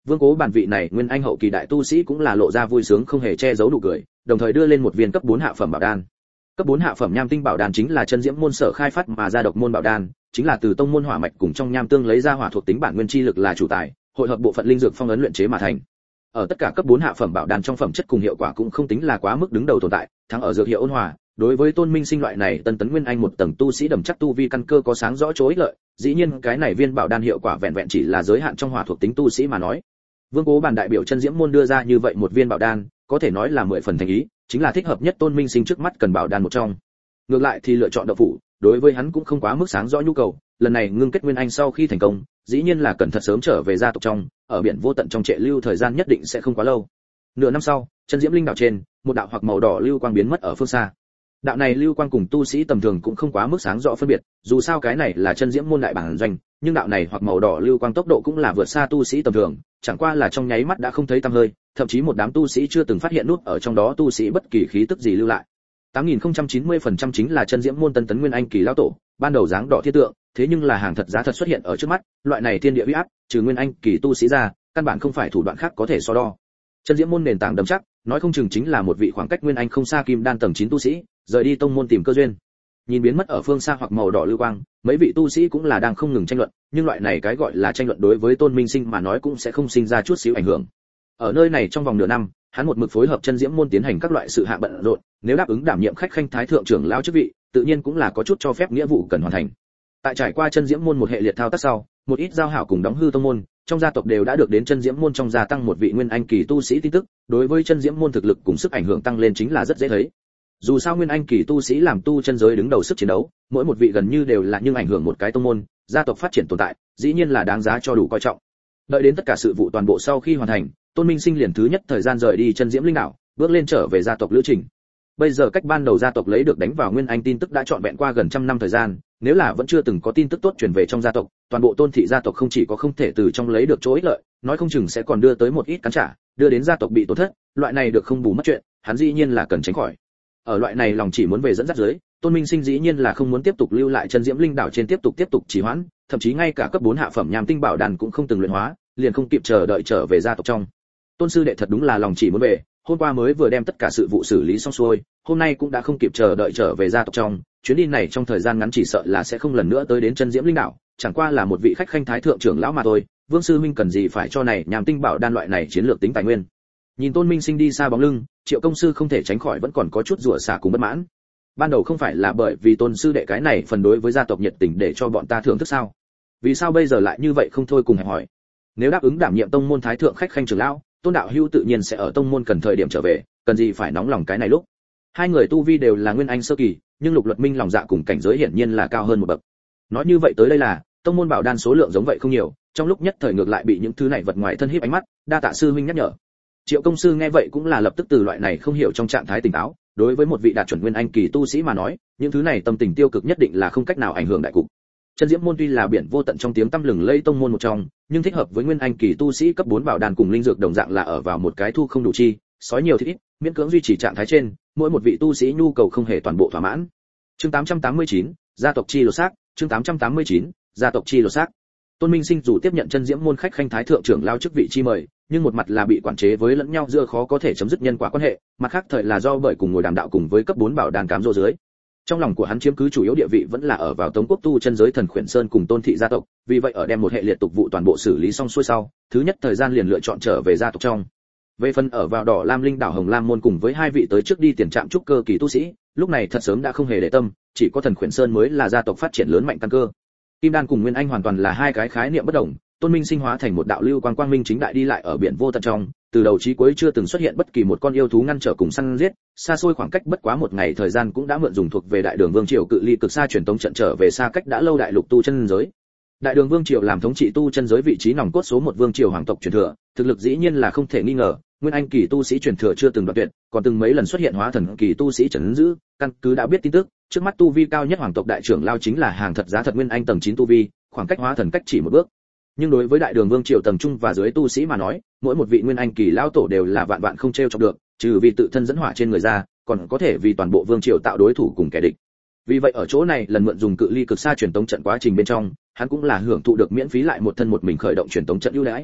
[SPEAKER 1] Vương Cố Bản vị này nguyên anh hậu kỳ đại tu sĩ cũng là lộ ra vui sướng không hề che giấu nụ cười, đồng thời đưa lên một viên cấp bốn hạ phẩm bảo đan. Cấp bốn hạ phẩm nham tinh bảo đan chính là chân diễm môn sở khai phát mà ra độc môn bảo đan, chính là từ tông môn hỏa mạch cùng trong nham tương lấy ra hỏa thuộc tính bản nguyên chi lực là chủ tài, hội hợp bộ phận linh dược phong ấn luyện chế mà thành. Ở tất cả cấp bốn hạ phẩm bảo đan trong phẩm chất cùng hiệu quả cũng không tính là quá mức đứng đầu tồn tại, thắng ở dược hiệu ôn hòa, đối với Tôn Minh Sinh loại này tân tấn nguyên anh một tầng tu sĩ đầm chắc tu vi căn cơ có sáng rõ chỗ ích lợi, dĩ nhiên cái này viên bảo đan hiệu quả vẹn vẹn chỉ là giới hạn trong hỏa thuộc tính tu sĩ mà nói. Vương Cố Bản đại biểu chân diễm môn đưa ra như vậy một viên bảo đan, có thể nói là mười phần thành ý, chính là thích hợp nhất Tôn Minh Sinh trước mắt cần bảo đan một trong. Ngược lại thì lựa chọn đậu phụ, đối với hắn cũng không quá mức sáng rõ nhu cầu, lần này ngưng kết nguyên anh sau khi thành công, dĩ nhiên là cần thật sớm trở về gia tộc trong, ở biển vô tận trong trệ lưu thời gian nhất định sẽ không quá lâu. Nửa năm sau, chân diễm linh đảo trên, một đạo hoặc màu đỏ lưu quang biến mất ở phương xa. Đạo này lưu quang cùng tu sĩ tầm thường cũng không quá mức sáng rõ phân biệt, dù sao cái này là chân diễm môn đại bản doanh, nhưng đạo này hoặc màu đỏ lưu quang tốc độ cũng là vượt xa tu sĩ tầm thường, chẳng qua là trong nháy mắt đã không thấy tăm hơi, thậm chí một đám tu sĩ chưa từng phát hiện nút ở trong đó tu sĩ bất kỳ khí tức gì lưu lại. tám nghìn không trăm chín mươi phần trăm chính là chân diễm môn tân tấn nguyên anh kỳ lão tổ, ban đầu dáng đỏ thiên tượng, thế nhưng là hàng thật giá thật xuất hiện ở trước mắt, loại này thiên địa uy áp, trừ nguyên anh kỳ tu sĩ ra, căn bản không phải thủ đoạn khác có thể so đo. Chân diễm môn nền tảng đậm chắc, nói không chừng chính là một vị khoảng cách nguyên anh không xa kim đan tầng chín tu sĩ, rời đi tông môn tìm cơ duyên. Nhìn biến mất ở phương xa hoặc màu đỏ lưu quang, mấy vị tu sĩ cũng là đang không ngừng tranh luận, nhưng loại này cái gọi là tranh luận đối với Tôn Minh Sinh mà nói cũng sẽ không sinh ra chút xíu ảnh hưởng. Ở nơi này trong vòng nửa năm, hắn một mực phối hợp chân diễm môn tiến hành các loại sự hạ bận rộn, nếu đáp ứng đảm nhiệm khách khanh thái thượng trưởng lão chức vị, tự nhiên cũng là có chút cho phép nghĩa vụ cần hoàn thành. Tại trải qua chân diễm môn một hệ liệt thao tác sau, một ít giao hảo cùng đóng hư tông môn, trong gia tộc đều đã được đến chân diễm môn trong gia tăng một vị nguyên anh kỳ tu sĩ tin tức, đối với chân diễm môn thực lực cùng sức ảnh hưởng tăng lên chính là rất dễ thấy. Dù sao nguyên anh kỳ tu sĩ làm tu chân giới đứng đầu sức chiến đấu, mỗi một vị gần như đều là nhưng ảnh hưởng một cái tông môn, gia tộc phát triển tồn tại, dĩ nhiên là đáng giá cho đủ coi trọng. Đợi đến tất cả sự vụ toàn bộ sau khi hoàn thành, Tôn Minh Sinh liền thứ nhất thời gian rời đi chân diễm linh đảo, bước lên trở về gia tộc lữ trình. Bây giờ cách ban đầu gia tộc lấy được đánh vào nguyên anh tin tức đã trọn vẹn qua gần trăm năm thời gian, nếu là vẫn chưa từng có tin tức tốt truyền về trong gia tộc, toàn bộ Tôn thị gia tộc không chỉ có không thể từ trong lấy được chỗ ích lợi, nói không chừng sẽ còn đưa tới một ít cắn trả, đưa đến gia tộc bị tổn thất, loại này được không bù mất chuyện, hắn dĩ nhiên là cần tránh khỏi. Ở loại này lòng chỉ muốn về dẫn dắt dưới, Tôn Minh Sinh dĩ nhiên là không muốn tiếp tục lưu lại chân diễm linh đảo trên tiếp tục tiếp tục trì hoãn, thậm chí ngay cả cấp bốn hạ phẩm nham tinh bảo đàn cũng không từng luyện hóa, liền không kịp chờ đợi trở về gia tộc trong. Tôn sư đệ thật đúng là lòng chỉ muốn về, hôm qua mới vừa đem tất cả sự vụ xử lý xong xuôi, hôm nay cũng đã không kịp chờ đợi trở về gia tộc trong, chuyến đi này trong thời gian ngắn chỉ sợ là sẽ không lần nữa tới đến chân diễm linh đảo, chẳng qua là một vị khách khanh thái thượng trưởng lão mà thôi, Vương sư huynh cần gì phải cho này nham tinh bảo đan loại này chiến lược tính tài nguyên. Nhìn Tôn Minh Sinh đi xa bóng lưng, Triệu công sư không thể tránh khỏi vẫn còn có chút rủa xả cùng bất mãn. Ban đầu không phải là bởi vì Tôn sư đệ cái này phần đối với gia tộc nhiệt tình để cho bọn ta thưởng thức sao? Vì sao bây giờ lại như vậy không thôi cùng hẹp hỏi? Nếu đáp ứng đảm nhiệm tông môn thái thượng khách khanh trưởng lão, Tôn đạo hữu tự nhiên sẽ ở tông môn cần thời điểm trở về, cần gì phải nóng lòng cái này lúc. Hai người tu vi đều là nguyên anh sơ kỳ, nhưng Lục Luật Minh lòng dạ cùng cảnh giới hiển nhiên là cao hơn một bậc. Nói như vậy tới đây là, tông môn bảo đan số lượng giống vậy không nhiều, trong lúc nhất thời ngược lại bị những thứ này vật ngoài thân híp ánh mắt, đa tạ sư huynh nhắc nhở. Triệu công sư nghe vậy cũng là lập tức từ loại này không hiểu trong trạng thái tỉnh táo, đối với một vị đạt chuẩn nguyên anh kỳ tu sĩ mà nói, những thứ này tâm tình tiêu cực nhất định là không cách nào ảnh hưởng đại cục. Chân diễm môn tuy là biển vô tận trong tiếng tăm lừng lây tông môn một trong, nhưng thích hợp với nguyên anh kỳ tu sĩ cấp bốn bảo đan cùng linh dược đồng dạng là ở vào một cái thu không đủ chi, sói nhiều thì ít, miễn cưỡng duy trì trạng thái trên, mỗi một vị tu sĩ nhu cầu không hề toàn bộ thỏa mãn. Chương tám trăm tám mươi chín, gia tộc chi lột xác, chương tám trăm tám mươi chín, gia tộc chi lột xác. Tôn Minh Sinh dù tiếp nhận chân diễm môn khách khanh thái thượng trưởng lao chức vị chi mời, nhưng một mặt là bị quản chế với lẫn nhau giữa khó có thể chấm dứt nhân quả quan hệ, mặt khác thời là do bởi cùng ngồi đàm đạo cùng với cấp bốn bảo đan cám dỗ dưới. Trong lòng của hắn chiếm cứ chủ yếu địa vị vẫn là ở vào Tống quốc tu chân giới thần khuyển sơn cùng Tôn thị gia tộc, vì vậy ở đem một hệ liệt tục vụ toàn bộ xử lý xong xuôi sau, thứ nhất thời gian liền lựa chọn trở về gia tộc trong. Về phần ở vào Đỏ Lam Linh đảo Hồng Lam môn cùng với hai vị tới trước đi tiền trạm trúc cơ kỳ tu sĩ, lúc này thật sớm đã không hề để tâm, chỉ có thần khuyển sơn mới là gia tộc phát triển lớn mạnh căn cơ. Kim đan cùng Nguyên Anh hoàn toàn là hai cái khái niệm bất đồng, Tôn Minh Sinh hóa thành một đạo lưu quang quang minh chính đại đi lại ở biển vô tận trong, từ đầu chí cuối chưa từng xuất hiện bất kỳ một con yêu thú ngăn trở cùng săn giết, xa xôi khoảng cách bất quá một ngày thời gian cũng đã mượn dùng thuộc về Đại Đường Vương triều cự ly cực xa truyền tống trận trở về xa cách đã lâu đại lục tu chân giới. Đại Đường Vương triều làm thống trị tu chân giới vị trí nòng cốt số một vương triều hoàng tộc truyền thừa, thực lực dĩ nhiên là không thể nghi ngờ, Nguyên Anh kỳ tu sĩ truyền thừa chưa từng đoạt tuyệt, còn từng mấy lần xuất hiện hóa thần kỳ tu sĩ trấn giữ, căn cứ đã biết tin tức, trước mắt tu vi cao nhất hoàng tộc đại trưởng lao chính là hàng thật giá thật Nguyên Anh tầng chín tu vi, khoảng cách hóa thần cách chỉ một bước. Nhưng đối với Đại Đường Vương triều tầng trung và dưới tu sĩ mà nói, mỗi một vị Nguyên Anh kỳ lão tổ đều là vạn vạn không treo chọc được, trừ vì tự thân dẫn hỏa trên người ra, còn có thể vì toàn bộ vương triều tạo đối thủ cùng kẻ địch. Vì vậy ở chỗ này lần mượn dùng cự ly cực xa truyền tống trận quá trình bên trong, hắn cũng là hưởng thụ được miễn phí lại một thân một mình khởi động truyền tống trận ưu đãi.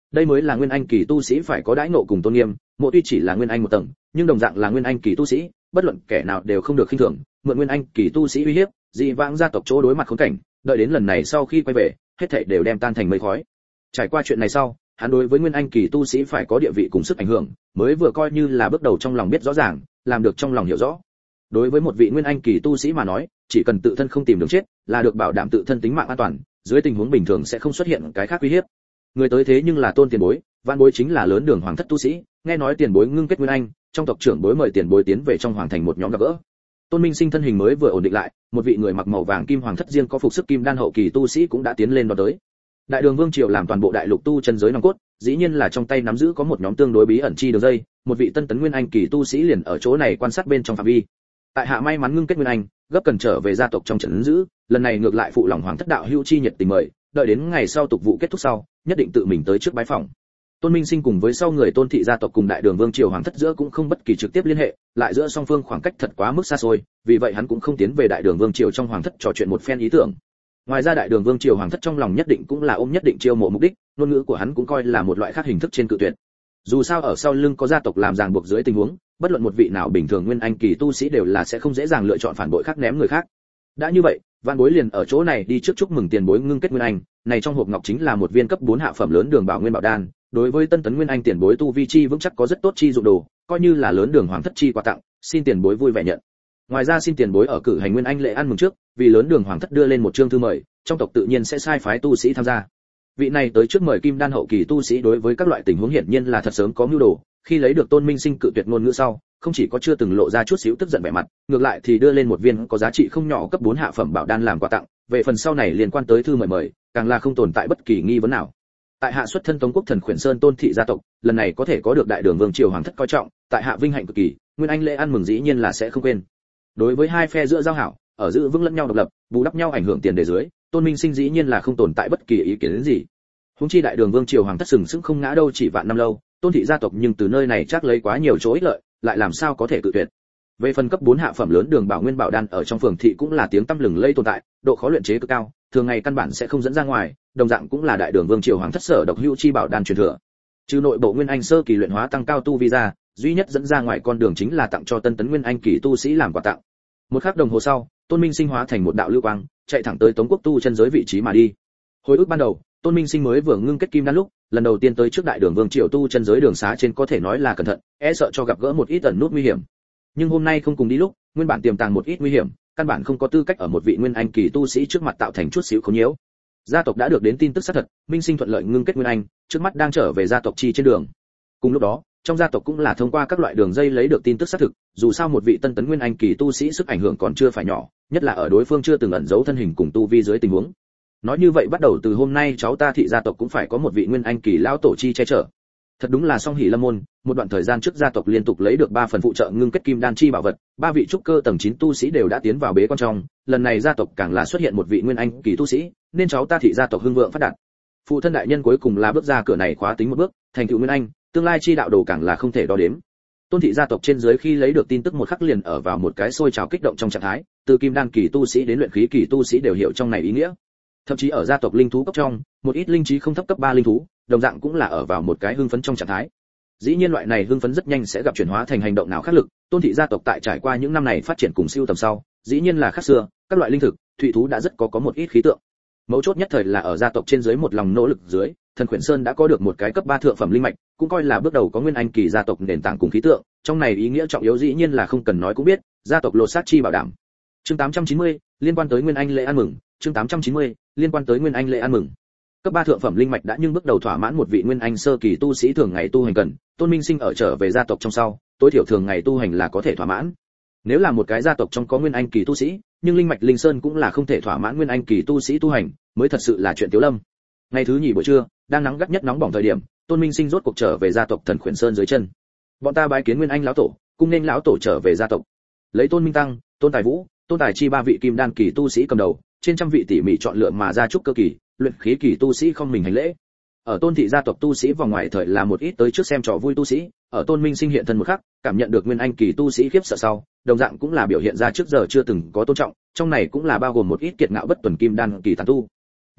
[SPEAKER 1] đây mới là nguyên anh kỳ tu sĩ phải có đãi ngộ cùng tôn nghiêm. Mộ tuy chỉ là nguyên anh một tầng, nhưng đồng dạng là nguyên anh kỳ tu sĩ, bất luận kẻ nào đều không được khinh thường, mượn nguyên anh kỳ tu sĩ uy hiếp, dị vãng gia tộc chỗ đối mặt khốn cảnh, đợi đến lần này sau khi quay về, hết thảy đều đem tan thành mây khói. Trải qua chuyện này sau, hắn đối với nguyên anh kỳ tu sĩ phải có địa vị cùng sức ảnh hưởng, mới vừa coi như là bước đầu trong lòng biết rõ ràng, làm được trong lòng hiểu rõ. Đối với một vị nguyên anh kỳ tu sĩ mà nói, chỉ cần tự thân không tìm đường chết, là được bảo đảm tự thân tính mạng an toàn, dưới tình huống bình thường sẽ không xuất hiện cái khác uy hiếp. Người tới thế nhưng là Tôn tiền bối, Vạn Bối chính là lớn đường hoàng thất tu sĩ, nghe nói tiền bối ngưng kết nguyên anh, trong tộc trưởng bối mời tiền bối tiến về trong hoàng thành một nhóm gặp gỡ. Tôn Minh Sinh thân hình mới vừa ổn định lại, một vị người mặc màu vàng kim hoàng thất riêng có phục sức kim đan hậu kỳ tu sĩ cũng đã tiến lên đón tới. Đại Đường Vương triều làm toàn bộ đại lục tu chân giới nòng cốt, dĩ nhiên là trong tay nắm giữ có một nhóm tương đối bí ẩn chi đường dây, một vị tân tấn nguyên anh kỳ tu sĩ liền ở chỗ này quan sát bên trong phạm vi. Tại hạ may mắn ngưng kết nguyên anh, gấp cần trở về gia tộc trong trận giữ, lần này ngược lại phụ lòng hoàng thất đạo hữu chi nhiệt tình mời, đợi đến ngày sau tục vụ kết thúc sau, nhất định tự mình tới trước bái phỏng. Tôn Minh Sinh cùng với sau người Tôn thị gia tộc cùng Đại Đường Vương triều hoàng thất giữa cũng không bất kỳ trực tiếp liên hệ, lại giữa song phương khoảng cách thật quá mức xa xôi, vì vậy hắn cũng không tiến về Đại Đường Vương triều trong hoàng thất trò chuyện một phen ý tưởng. Ngoài ra Đại Đường Vương triều hoàng thất trong lòng nhất định cũng là ôm nhất định chiêu mộ mục đích, ngôn ngữ của hắn cũng coi là một loại khác hình thức trên cự tuyệt. Dù sao ở sau lưng có gia tộc làm ràng buộc dưới tình huống, bất luận một vị nào bình thường nguyên anh kỳ tu sĩ đều là sẽ không dễ dàng lựa chọn phản bội khác ném người khác. Đã như vậy, Vạn Bối liền ở chỗ này đi trước chúc mừng tiền bối ngưng kết nguyên anh, này trong hộp ngọc chính là một viên cấp bốn hạ phẩm lớn đường bảo nguyên bảo đan, đối với tân tấn nguyên anh tiền bối tu vi chi vững chắc có rất tốt chi dụng đồ, coi như là lớn đường hoàng thất chi quà tặng, xin tiền bối vui vẻ nhận. Ngoài ra xin tiền bối ở cử hành nguyên anh lễ ăn mừng trước, vì lớn đường hoàng thất đưa lên một chương thư mời, trong tộc tự nhiên sẽ sai phái tu sĩ tham gia. Vị này tới trước mời kim đan hậu kỳ tu sĩ đối với các loại tình huống hiển nhiên là thật sớm có mưu đồ, khi lấy được Tôn Minh Sinh cự tuyệt ngôn ngữ sau, không chỉ có chưa từng lộ ra chút xíu tức giận vẻ mặt, ngược lại thì đưa lên một viên có giá trị không nhỏ cấp bốn hạ phẩm bảo đan làm quà tặng, về phần sau này liên quan tới thư mời mời, càng là không tồn tại bất kỳ nghi vấn nào. Tại hạ xuất thân Tống quốc Thần Khuyển Sơn Tôn thị gia tộc, lần này có thể có được Đại Đường Vương triều hoàng thất coi trọng, tại hạ vinh hạnh cực kỳ, nguyên anh lễ ăn mừng dĩ nhiên là sẽ không quên. Đối với hai phe giữa giao hảo, ở giữ vững lẫn nhau độc lập, bù đắp nhau ảnh hưởng tiền đề dưới, Tôn Minh Sinh dĩ nhiên là không tồn tại bất kỳ ý kiến gì. Huống chi Đại Đường Vương triều hoàng thất sừng sững không ngã đâu chỉ vạn năm lâu, Tôn thị gia tộc nhưng từ nơi này chắc lấy quá nhiều chỗ ích lợi, lại làm sao có thể cự tuyệt. Về phần cấp bốn hạ phẩm lớn đường bảo nguyên bảo đan ở trong phường thị cũng là tiếng tăm lừng lây tồn tại, độ khó luyện chế cực cao, thường ngày căn bản sẽ không dẫn ra ngoài, đồng dạng cũng là Đại Đường Vương triều hoàng thất sở độc hữu chi bảo đan truyền thừa. Trừ nội bộ nguyên anh sơ kỳ luyện hóa tăng cao tu vi ra, duy nhất dẫn ra ngoài con đường chính là tặng cho tân tấn nguyên anh kỳ tu sĩ làm quà tặng. Một khắc đồng hồ sau, Tôn Minh Sinh hóa thành một đạo lưu quang, chạy thẳng tới Tống quốc tu chân giới vị trí mà đi. Hồi ức ban đầu, Tôn Minh Sinh mới vừa ngưng kết kim đan lúc, lần đầu tiên tới trước Đại Đường Vương triều tu chân giới đường xá trên có thể nói là cẩn thận, e sợ cho gặp gỡ một ít ẩn nút nguy hiểm. Nhưng hôm nay không cùng đi lúc, nguyên bản tiềm tàng một ít nguy hiểm, căn bản không có tư cách ở một vị nguyên anh kỳ tu sĩ trước mặt tạo thành chút xíu khốn nhiễu. Gia tộc đã được đến tin tức xác thật, Minh Sinh thuận lợi ngưng kết nguyên anh, trước mắt đang trở về gia tộc chi trên đường. Cùng lúc đó, trong gia tộc cũng là thông qua các loại đường dây lấy được tin tức xác thực, dù sao một vị tân tấn nguyên anh kỳ tu sĩ sức ảnh hưởng còn chưa phải nhỏ, nhất là ở đối phương chưa từng ẩn giấu thân hình cùng tu vi dưới tình huống. Nói như vậy bắt đầu từ hôm nay cháu ta thị gia tộc cũng phải có một vị nguyên anh kỳ lão tổ chi che chở. Thật đúng là song hỷ lâm môn, một đoạn thời gian trước gia tộc liên tục lấy được ba phần phụ trợ ngưng kết kim đan chi bảo vật, ba vị trúc cơ tầng chín tu sĩ đều đã tiến vào bế quan trong, lần này gia tộc càng là xuất hiện một vị nguyên anh kỳ tu sĩ, nên cháu ta thị gia tộc hưng vượng phát đạt. Phụ thân đại nhân cuối cùng là bước ra cửa này khóa tính một bước, thành tựu nguyên anh, tương lai chi đạo đồ càng là không thể đo đếm. Tôn thị gia tộc trên dưới khi lấy được tin tức một khắc liền ở vào một cái sôi trào kích động trong trạng thái, từ kim đan kỳ tu sĩ đến luyện khí kỳ tu sĩ đều hiểu trong này ý nghĩa. Thậm chí ở gia tộc linh thú cấp trong, một ít linh trí không thấp cấp ba linh thú, đồng dạng cũng là ở vào một cái hưng phấn trong trạng thái. Dĩ nhiên loại này hưng phấn rất nhanh sẽ gặp chuyển hóa thành hành động nào khác lực, Tôn thị gia tộc tại trải qua những năm này phát triển cùng siêu tầm sau, dĩ nhiên là khác xưa, các loại linh thực, thủy thú đã rất có có một ít khí tượng. Mấu chốt nhất thời là ở gia tộc trên dưới một lòng nỗ lực dưới, Thần Khuyển Sơn đã có được một cái cấp ba thượng phẩm linh mạch, cũng coi là bước đầu có nguyên anh kỳ gia tộc nền tảng cùng khí tượng, trong này ý nghĩa trọng yếu dĩ nhiên là không cần nói cũng biết, gia tộc lột xác chi bảo đảm. Chương tám trăm chín mươi, liên quan tới nguyên anh lễ ăn mừng, chương tám trăm chín mươi, liên quan tới nguyên anh lễ ăn mừng. Cấp ba thượng phẩm linh mạch đã nhưng bước đầu thỏa mãn một vị nguyên anh sơ kỳ tu sĩ thường ngày tu hành cần, Tôn Minh Sinh ở trở về gia tộc trong sau, tối thiểu thường ngày tu hành là có thể thỏa mãn. Nếu là một cái gia tộc trong có nguyên anh kỳ tu sĩ, nhưng linh mạch linh sơn cũng là không thể thỏa mãn nguyên anh kỳ tu sĩ tu hành, mới thật sự là chuyện tiểu lâm. Ngày thứ nhì buổi trưa, đang nắng gắt nhất nóng bỏng thời điểm, Tôn Minh Sinh rốt cuộc trở về gia tộc Thần Khuyển Sơn dưới chân. Bọn ta bái kiến nguyên anh lão tổ, cung nên lão tổ trở về gia tộc. Lấy Tôn Minh Tăng, Tôn Tài Vũ, Tôn Tài Chi ba vị kim đan kỳ tu sĩ cầm đầu, trên trăm vị tỉ mỉ chọn lựa mà ra trúc cơ kỳ, luyện khí kỳ tu sĩ không mình hành lễ. Ở Tôn thị gia tộc tu sĩ vòng ngoài thời là một ít tới trước xem trò vui tu sĩ, ở Tôn Minh Sinh hiện thân một khắc, cảm nhận được nguyên anh kỳ tu sĩ khiếp sợ sau, đồng dạng cũng là biểu hiện ra trước giờ chưa từng có tôn trọng, trong này cũng là bao gồm một ít kiệt ngạo bất tuần kim đan kỳ tán tu.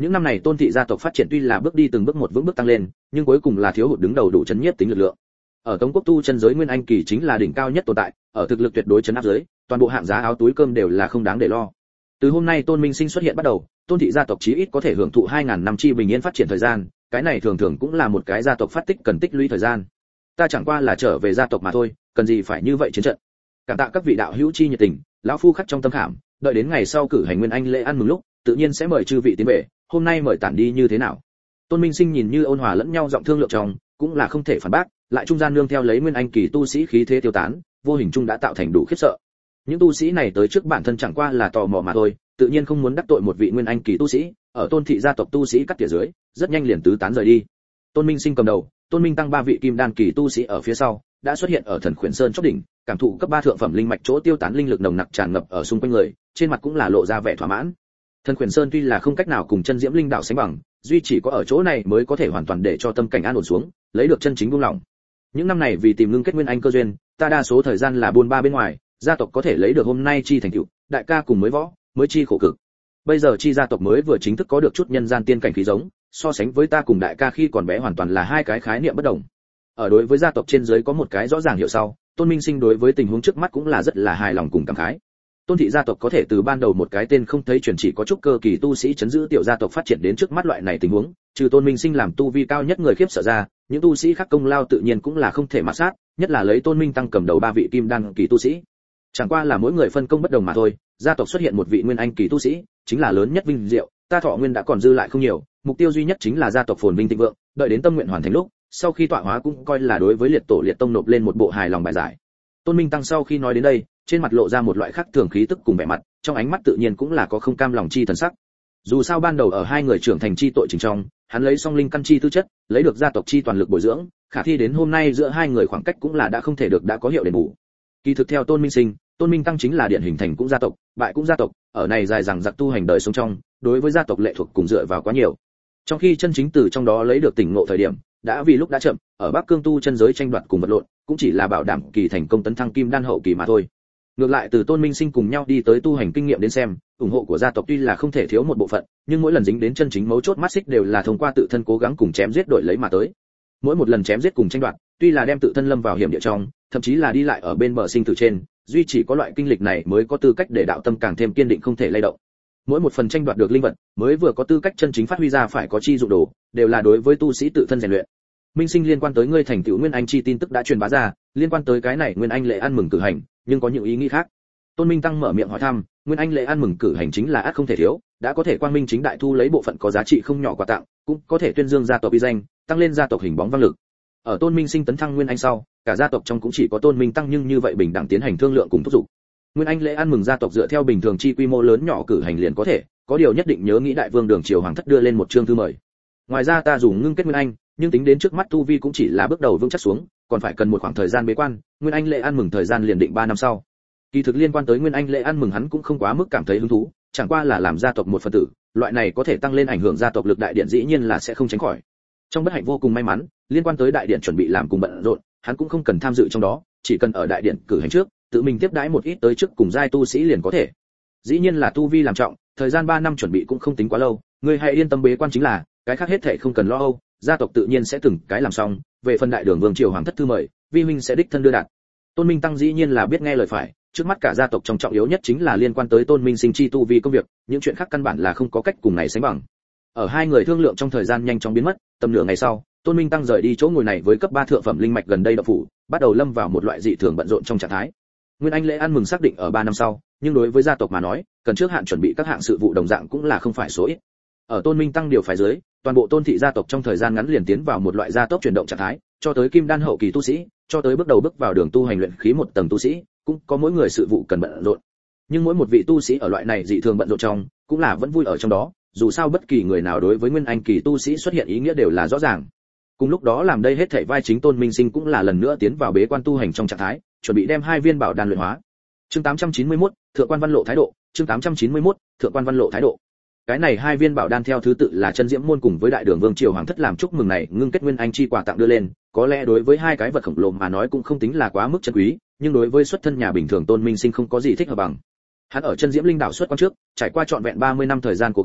[SPEAKER 1] Những năm này Tôn thị gia tộc phát triển tuy là bước đi từng bước một vững bước tăng lên, nhưng cuối cùng là thiếu hụt đứng đầu đủ chấn nhiếp tính lực lượng. Ở Tống quốc tu chân giới nguyên anh kỳ chính là đỉnh cao nhất tồn tại, ở thực lực tuyệt đối chấn áp giới, toàn bộ hạng giá áo túi cơm đều là không đáng để lo. Từ hôm nay Tôn Minh Sinh xuất hiện bắt đầu, Tôn thị gia tộc chí ít có thể hưởng thụ hai ngàn năm chi bình yên phát triển thời gian, cái này thường thường cũng là một cái gia tộc phát tích cần tích lũy thời gian. Ta chẳng qua là trở về gia tộc mà thôi, cần gì phải như vậy chiến trận. Cảm tạ các vị đạo hữu chi nhiệt tình, lão phu khắc trong tâm khảm, đợi đến ngày sau cử hành nguyên anh lễ ăn mừng lúc, tự nhiên sẽ mời chư vị tiến về, hôm nay mời tản đi như thế nào? Tôn Minh Sinh nhìn như ôn hòa lẫn nhau giọng thương lượng trong, cũng là không thể phản bác, lại trung gian nương theo lấy nguyên anh kỳ tu sĩ khí thế tiêu tán, vô hình trung đã tạo thành đủ khiếp sợ. Những tu sĩ này tới trước bản thân chẳng qua là tò mò mà thôi, tự nhiên không muốn đắc tội một vị nguyên anh kỳ tu sĩ, ở Tôn thị gia tộc tu sĩ cắt tỉa dưới, rất nhanh liền tứ tán rời đi. Tôn Minh Sinh cầm đầu, Tôn Minh tăng ba vị kim đan kỳ tu sĩ ở phía sau, đã xuất hiện ở Thần Khuyển Sơn chóp đỉnh, cảm thụ cấp ba thượng phẩm linh mạch chỗ tiêu tán linh lực nồng nặc tràn ngập ở xung quanh người, trên mặt cũng là lộ ra vẻ thỏa mãn. Thần Khuyển Sơn tuy là không cách nào cùng chân diễm linh đạo sánh bằng, duy chỉ có ở chỗ này mới có thể hoàn toàn để cho tâm cảnh an ổn xuống, lấy được chân chính buông lỏng. Những năm này vì tìm ngưng kết nguyên anh cơ duyên, ta đa số thời gian là buôn ba bên ngoài, gia tộc có thể lấy được hôm nay chi thành tựu, đại ca cùng mới võ, mới chi khổ cực. Bây giờ chi gia tộc mới vừa chính thức có được chút nhân gian tiên cảnh khí giống, so sánh với ta cùng đại ca khi còn bé hoàn toàn là hai cái khái niệm bất đồng. Ở đối với gia tộc trên dưới có một cái rõ ràng hiểu sau, Tôn Minh Sinh đối với tình huống trước mắt cũng là rất là hài lòng cùng cảm khái. Tôn thị gia tộc có thể từ ban đầu một cái tên không thấy truyền chỉ có chút cơ kỳ tu sĩ chấn giữ tiểu gia tộc phát triển đến trước mắt loại này tình huống, trừ Tôn Minh Sinh làm tu vi cao nhất người khiếp sợ ra, những tu sĩ khác công lao tự nhiên cũng là không thể mà sát, nhất là lấy Tôn Minh tăng cầm đầu ba vị kim đan kỳ tu sĩ. Chẳng qua là mỗi người phân công bất đồng mà thôi, gia tộc xuất hiện một vị nguyên anh kỳ tu sĩ, chính là lớn nhất vinh diệu, ta thọ nguyên đã còn dư lại không nhiều, mục tiêu duy nhất chính là gia tộc phồn vinh thịnh vượng, đợi đến tâm nguyện hoàn thành lúc, sau khi tọa hóa cũng coi là đối với liệt tổ liệt tông nộp lên một bộ hài lòng bài giải. Tôn Minh tăng sau khi nói đến đây, trên mặt lộ ra một loại khác thường khí tức cùng vẻ mặt, trong ánh mắt tự nhiên cũng là có không cam lòng chi thần sắc. Dù sao ban đầu ở hai người trưởng thành chi tội trình trong, hắn lấy song linh căn chi tư chất, lấy được gia tộc chi toàn lực bồi dưỡng, khả thi đến hôm nay giữa hai người khoảng cách cũng là đã không thể được đã có hiệu đền bù. Kỳ thực theo Tôn Minh Sinh, Tôn Minh tăng chính là điển hình thành cũng gia tộc, bại cũng gia tộc, ở này dài dằng dặc tu hành đời sống trong, đối với gia tộc lệ thuộc cùng dựa vào quá nhiều. Trong khi chân chính từ trong đó lấy được tỉnh ngộ thời điểm, đã vì lúc đã chậm, ở Bắc Cương tu chân giới tranh đoạt cùng vật lộn, cũng chỉ là bảo đảm kỳ thành công tấn thăng kim đan hậu kỳ mà thôi. Ngược lại từ Tôn Minh Sinh cùng nhau đi tới tu hành kinh nghiệm đến xem, ủng hộ của gia tộc tuy là không thể thiếu một bộ phận, nhưng mỗi lần dính đến chân chính mấu chốt mắt xích đều là thông qua tự thân cố gắng cùng chém giết đổi lấy mà tới. Mỗi một lần chém giết cùng tranh đoạt, tuy là đem tự thân lâm vào hiểm địa trong, thậm chí là đi lại ở bên bờ sinh tử trên, duy chỉ có loại kinh lịch này mới có tư cách để đạo tâm càng thêm kiên định không thể lay động. Mỗi một phần tranh đoạt được linh vật, mới vừa có tư cách chân chính phát huy ra phải có chi dụng đồ, đều là đối với tu sĩ tự thân rèn luyện. Minh Sinh liên quan tới ngươi thành tựu nguyên anh chi tin tức đã truyền bá ra, liên quan tới cái này nguyên anh lễ ăn mừng cử hành, nhưng có những ý nghĩ khác. Tôn Minh tăng mở miệng hỏi thăm, nguyên anh lễ ăn mừng cử hành chính là ắt không thể thiếu, đã có thể quang minh chính đại thu lấy bộ phận có giá trị không nhỏ quà tặng, cũng có thể tuyên dương gia tộc uy danh, tăng lên gia tộc hình bóng vang lực. Ở Tôn Minh Sinh tấn thăng nguyên anh sau, cả gia tộc trong cũng chỉ có Tôn Minh tăng nhưng như vậy bình đẳng tiến hành thương lượng cùng thúc giục. Nguyên anh lễ ăn mừng gia tộc dựa theo bình thường chi quy mô lớn nhỏ cử hành liền có thể, có điều nhất định nhớ nghĩ đại vương đường triều hoàng thất đưa lên một chương thư mời. Ngoài ra ta dùng ngưng kết nguyên anh, nhưng tính đến trước mắt tu vi cũng chỉ là bước đầu vững chắc xuống, còn phải cần một khoảng thời gian bế quan, nguyên anh lễ ăn mừng thời gian liền định ba năm sau. Kỳ thực liên quan tới nguyên anh lễ ăn mừng hắn cũng không quá mức cảm thấy hứng thú, chẳng qua là làm gia tộc một phần tử, loại này có thể tăng lên ảnh hưởng gia tộc lực đại điện dĩ nhiên là sẽ không tránh khỏi. Trong bất hạnh vô cùng may mắn, liên quan tới đại điện chuẩn bị làm cùng bận rộn, hắn cũng không cần tham dự trong đó, chỉ cần ở đại điện cử hành trước, tự mình tiếp đãi một ít tới trước cùng giai tu sĩ liền có thể. Dĩ nhiên là tu vi làm trọng, thời gian ba năm chuẩn bị cũng không tính quá lâu, ngươi hãy yên tâm bế quan chính là, cái khác hết thảy không cần lo âu, gia tộc tự nhiên sẽ từng cái làm xong, về phần đại đường vương triều hoàng thất thư mời, vi huynh sẽ đích thân đưa đạt. Tôn Minh tăng dĩ nhiên là biết nghe lời phải, trước mắt cả gia tộc trong trọng yếu nhất chính là liên quan tới Tôn Minh Sinh chi tu vi công việc, những chuyện khác căn bản là không có cách cùng này sánh bằng. Ở hai người thương lượng trong thời gian nhanh chóng biến mất, tầm nửa ngày sau, Tôn Minh tăng rời đi chỗ ngồi này với cấp ba thượng phẩm linh mạch gần đây độc phủ, bắt đầu lâm vào một loại dị thường bận rộn trong trạng thái. Nguyên anh lễ ăn mừng xác định ở ba năm sau, nhưng đối với gia tộc mà nói, cần trước hạn chuẩn bị các hạng sự vụ đồng dạng cũng là không phải số ít. Ở Tôn Minh tăng điều phải dưới, toàn bộ Tôn thị gia tộc trong thời gian ngắn liền tiến vào một loại gia tốc chuyển động trạng thái, cho tới kim đan hậu kỳ tu sĩ, cho tới bước đầu bước vào đường tu hành luyện khí một tầng tu sĩ, cũng có mỗi người sự vụ cần bận rộn. Nhưng mỗi một vị tu sĩ ở loại này dị thường bận rộn trong, cũng là vẫn vui ở trong đó, dù sao bất kỳ người nào đối với nguyên anh kỳ tu sĩ xuất hiện ý nghĩa đều là rõ ràng. Cùng lúc đó làm đây hết thảy vai chính Tôn Minh Sinh cũng là lần nữa tiến vào bế quan tu hành trong trạng thái, chuẩn bị đem hai viên bảo đan luyện hóa. Chương tám trăm chín mươi mốt, Thượng quan Văn Lộ thái độ, chương tám trăm chín mươi mốt, Thượng quan Văn Lộ thái độ. Cái này hai viên bảo đan theo thứ tự là chân diễm môn cùng với đại đường vương triều hoàng thất làm chúc mừng này ngưng kết nguyên anh chi quà tặng đưa lên, có lẽ đối với hai cái vật khổng lồ mà nói cũng không tính là quá mức chân quý, nhưng đối với xuất thân nhà bình thường Tôn Minh Sinh không có gì thích hợp bằng. Hắn ở chân diễm linh đảo xuất quan trước, trải qua trọn vẹn ba mươi năm thời gian cố gắng,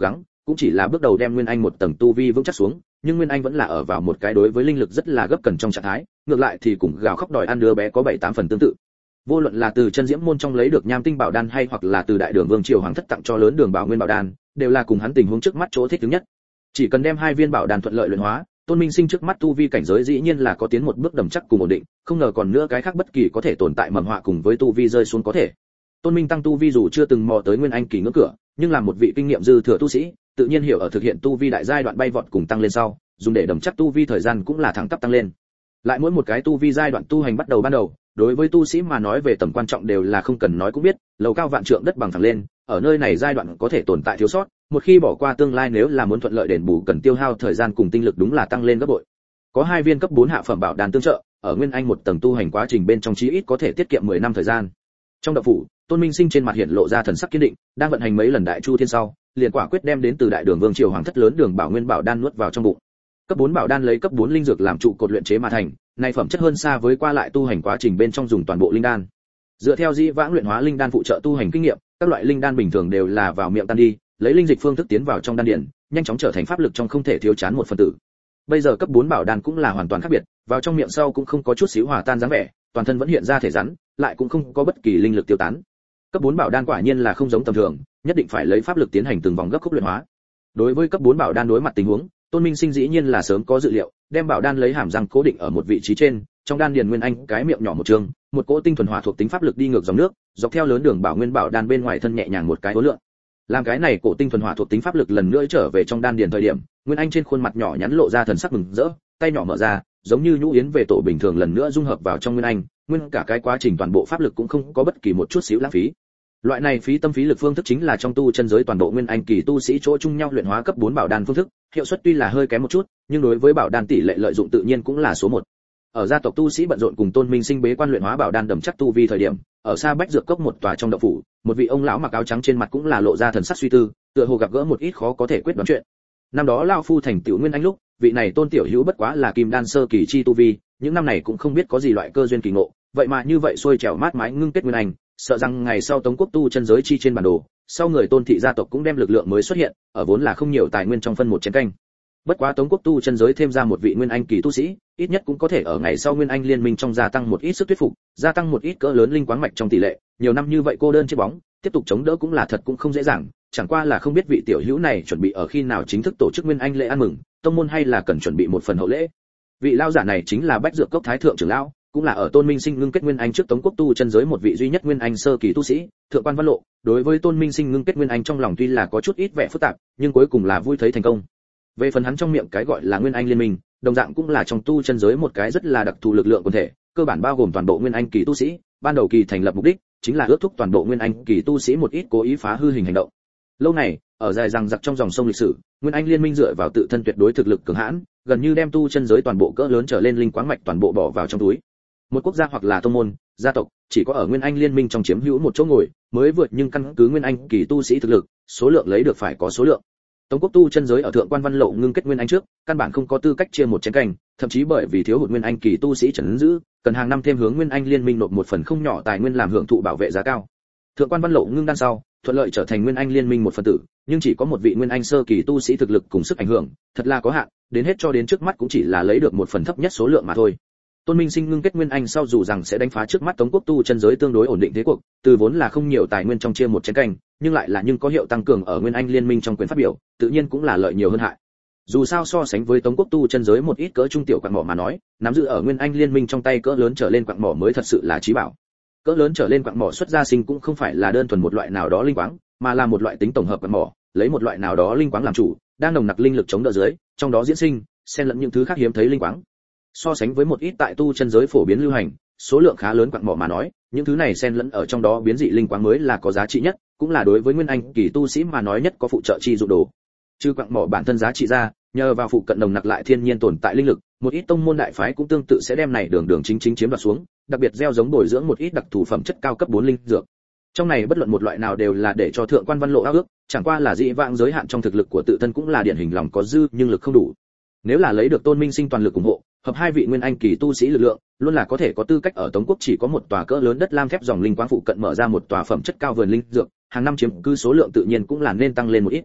[SPEAKER 1] cũng chỉ là bước đầu đem nguyên anh một tầng tu vi vững chắc xuống, nhưng nguyên anh vẫn là ở vào một cái đối với linh lực rất là gấp cần trong trạng thái, ngược lại thì cùng gào khóc đòi ăn đứa bé có bảy tám phần tương tự. Vô luận là từ chân diễm môn trong lấy được nham tinh bảo đan hay hoặc là từ đại đường vương triều hoàng thất tặng cho lớn đường bảo nguyên bảo đan, đều là cùng hắn tình huống trước mắt chỗ thích ứng nhất. Chỉ cần đem hai viên bảo đan thuận lợi luyện hóa, Tôn Minh Sinh trước mắt tu vi cảnh giới dĩ nhiên là có tiến một bước đầm chắc cùng ổn định, không ngờ còn nữa cái khác bất kỳ có thể tồn tại mầm họa cùng với tu vi rơi xuống có thể. Tôn Minh tăng tu vi dù chưa từng mò tới nguyên anh kỳ ngưỡng cửa, nhưng là một vị kinh nghiệm dư thừa tu sĩ, tự nhiên hiểu ở thực hiện tu vi đại giai đoạn bay vọt cùng tăng lên sau, dùng để đầm chắc tu vi thời gian cũng là thẳng tắp tăng lên. Lại mỗi một cái tu vi giai đoạn tu hành bắt đầu ban đầu, đối với tu sĩ mà nói về tầm quan trọng đều là không cần nói cũng biết, lầu cao vạn trượng đất bằng thẳng lên, ở nơi này giai đoạn có thể tồn tại thiếu sót, một khi bỏ qua tương lai nếu là muốn thuận lợi đền bù cần tiêu hao thời gian cùng tinh lực đúng là tăng lên gấp bội. Có hai viên cấp bốn hạ phẩm bảo đan tương trợ, ở nguyên anh một tầng tu hành quá trình bên trong chí ít có thể tiết kiệm mười năm thời gian. Trong động phủ, Tôn Minh Sinh trên mặt hiện lộ ra thần sắc kiên định, đang vận hành mấy lần đại chu thiên sau, liền quả quyết đem đến từ đại đường vương triều hoàng thất lớn đường bảo nguyên bảo đan nuốt vào trong bụng. Cấp bốn bảo đan lấy cấp bốn linh dược làm trụ cột luyện chế mà thành, này phẩm chất hơn xa với qua lại tu hành quá trình bên trong dùng toàn bộ linh đan. Dựa theo di vãng luyện hóa linh đan phụ trợ tu hành kinh nghiệm, các loại linh đan bình thường đều là vào miệng tan đi, lấy linh dịch phương thức tiến vào trong đan điền, nhanh chóng trở thành pháp lực trong không thể thiếu chán một phần tử. Bây giờ cấp bốn bảo đan cũng là hoàn toàn khác biệt, vào trong miệng sau cũng không có chút xíu hòa tan dáng vẻ, toàn thân vẫn hiện ra thể rắn, lại cũng không có bất kỳ linh lực tiêu tán. Cấp bốn bảo đan quả nhiên là không giống tầm thường, nhất định phải lấy pháp lực tiến hành từng vòng gấp khúc luyện hóa. Đối với cấp bốn bảo đan đối mặt tình huống, Tôn Minh Sinh dĩ nhiên là sớm có dự liệu, đem bảo đan lấy hàm răng cố định ở một vị trí trên, trong đan điền nguyên anh cái miệng nhỏ một trường, một cỗ tinh thuần hỏa thuộc tính pháp lực đi ngược dòng nước, dọc theo lớn đường bảo nguyên bảo đan bên ngoài thân nhẹ nhàng một cái hố lượng. Làm cái này cổ tinh thuần hỏa thuộc tính pháp lực lần nữa trở về trong đan điền thời điểm, nguyên anh trên khuôn mặt nhỏ nhắn lộ ra thần sắc mừng rỡ, tay nhỏ mở ra, giống như nhũ yến về tổ bình thường lần nữa dung hợp vào trong nguyên anh, nguyên cả cái quá trình toàn bộ pháp lực cũng không có bất kỳ một chút xíu lãng phí. Loại này phí tâm phí lực phương thức chính là trong tu chân giới toàn bộ nguyên anh kỳ tu sĩ chỗ chung nhau luyện hóa cấp bốn bảo đan phương thức, hiệu suất tuy là hơi kém một chút, nhưng đối với bảo đan tỷ lệ lợi dụng tự nhiên cũng là số một. Ở gia tộc tu sĩ bận rộn cùng Tôn Minh Sinh bế quan luyện hóa bảo đan đầm chắc tu vi thời điểm, ở xa Bách Dược Cốc một tòa trong động phủ, một vị ông lão mặc áo trắng trên mặt cũng là lộ ra thần sắc suy tư, tựa hồ gặp gỡ một ít khó có thể quyết đoán chuyện. Năm đó lão phu thành tiểu nguyên anh lúc, vị này Tôn tiểu hữu bất quá là kim đan sơ kỳ chi tu vi, những năm này cũng không biết có gì loại cơ duyên kỳ ngộ, vậy mà như vậy xuôi trèo mát mái ngưng kết nguyên anh, sợ rằng ngày sau Tống quốc tu chân giới chi trên bản đồ, sau người Tôn thị gia tộc cũng đem lực lượng mới xuất hiện, ở vốn là không nhiều tài nguyên trong phân một chén canh. Bất quá Tống quốc tu chân giới thêm ra một vị nguyên anh kỳ tu sĩ, ít nhất cũng có thể ở ngày sau nguyên anh liên minh trong gia tăng một ít sức thuyết phục, gia tăng một ít cỡ lớn linh quáng mạch trong tỷ lệ, nhiều năm như vậy cô đơn chiếc bóng, tiếp tục chống đỡ cũng là thật cũng không dễ dàng, chẳng qua là không biết vị tiểu hữu này chuẩn bị ở khi nào chính thức tổ chức nguyên anh lễ ăn mừng, tông môn hay là cần chuẩn bị một phần hậu lễ. Vị lão giả này chính là Bách Dược Cốc thái thượng trưởng lão, cũng là ở Tôn Minh Sinh ngưng kết nguyên anh trước Tống quốc tu chân giới một vị duy nhất nguyên anh sơ kỳ tu sĩ, Thượng Quan Văn Lộ. Đối với Tôn Minh Sinh ngưng kết nguyên anh trong lòng tuy là có chút ít vẻ phức tạp, nhưng cuối cùng là vui thấy thành công. Về phần hắn trong miệng cái gọi là nguyên anh liên minh, đồng dạng cũng là trong tu chân giới một cái rất là đặc thù lực lượng quần thể, cơ bản bao gồm toàn bộ nguyên anh kỳ tu sĩ, ban đầu kỳ thành lập mục đích chính là ước thúc toàn bộ nguyên anh kỳ tu sĩ một ít cố ý phá hư hình hành động. Lâu này, ở dài rằng giặc trong dòng sông lịch sử, nguyên anh liên minh dựa vào tự thân tuyệt đối thực lực cường hãn, gần như đem tu chân giới toàn bộ cỡ lớn trở lên linh quáng mạch toàn bộ bỏ vào trong túi. Một quốc gia hoặc là tông môn, gia tộc, chỉ có ở nguyên anh liên minh trong chiếm hữu một chỗ ngồi, mới vượt nhưng căn cứ nguyên anh kỳ tu sĩ thực lực, số lượng lấy được phải có số lượng. Tống quốc tu chân giới ở Thượng Quan Văn Lộ ngưng kết nguyên anh trước, căn bản không có tư cách chia một chén canh, thậm chí bởi vì thiếu hụt nguyên anh kỳ tu sĩ trấn giữ, cần hàng năm thêm hướng nguyên anh liên minh nộp một phần không nhỏ tài nguyên làm hưởng thụ bảo vệ giá cao. Thượng Quan Văn Lộ ngưng đan sau, thuận lợi trở thành nguyên anh liên minh một phần tử, nhưng chỉ có một vị nguyên anh sơ kỳ tu sĩ thực lực cùng sức ảnh hưởng, thật là có hạn, đến hết cho đến trước mắt cũng chỉ là lấy được một phần thấp nhất số lượng mà thôi. Tôn Minh Sinh ngưng kết nguyên anh sau dù rằng sẽ đánh phá trước mắt Tống quốc tu chân giới tương đối ổn định thế cuộc, từ vốn là không nhiều tài nguyên trong chia một chén canh, nhưng lại là nhưng có hiệu tăng cường ở nguyên anh liên minh trong quyền phát biểu, tự nhiên cũng là lợi nhiều hơn hại. Dù sao so sánh với Tống quốc tu chân giới một ít cỡ trung tiểu quặng mỏ mà nói, nắm giữ ở nguyên anh liên minh trong tay cỡ lớn trở lên quặng mỏ mới thật sự là chí bảo. Cỡ lớn trở lên quặng mỏ xuất ra sinh cũng không phải là đơn thuần một loại nào đó linh quáng, mà là một loại tính tổng hợp quặng mỏ, lấy một loại nào đó linh quáng làm chủ, đang nồng nặc linh lực chống đỡ dưới, trong đó diễn sinh, xen lẫn những thứ khác hiếm thấy linh quáng. So sánh với một ít tại tu chân giới phổ biến lưu hành, số lượng khá lớn quặng mỏ mà nói, những thứ này xen lẫn ở trong đó biến dị linh quáng mới là có giá trị nhất, cũng là đối với nguyên anh kỳ tu sĩ mà nói nhất có phụ trợ chi dụng đồ. Trừ quặng mỏ bản thân giá trị ra, nhờ vào phụ cận nồng nặc lại thiên nhiên tồn tại linh lực, một ít tông môn đại phái cũng tương tự sẽ đem này đường đường chính chính chiếm đoạt xuống, đặc biệt gieo giống bồi dưỡng một ít đặc thù phẩm chất cao cấp bốn linh dược. Trong này bất luận một loại nào đều là để cho Thượng Quan Văn Lộ ao ước, chẳng qua là dị vãng giới hạn trong thực lực của tự thân cũng là điển hình lòng có dư nhưng lực không đủ. Nếu là lấy được Tôn Minh Sinh toàn lực ủng hộ, hợp hai vị nguyên anh kỳ tu sĩ lực lượng, luôn là có thể có tư cách ở Tống quốc chỉ có một tòa cỡ lớn đất lam thép dòng linh quáng phụ cận mở ra một tòa phẩm chất cao vườn linh dược, hàng năm chiếm cư số lượng tự nhiên cũng là nên tăng lên một ít.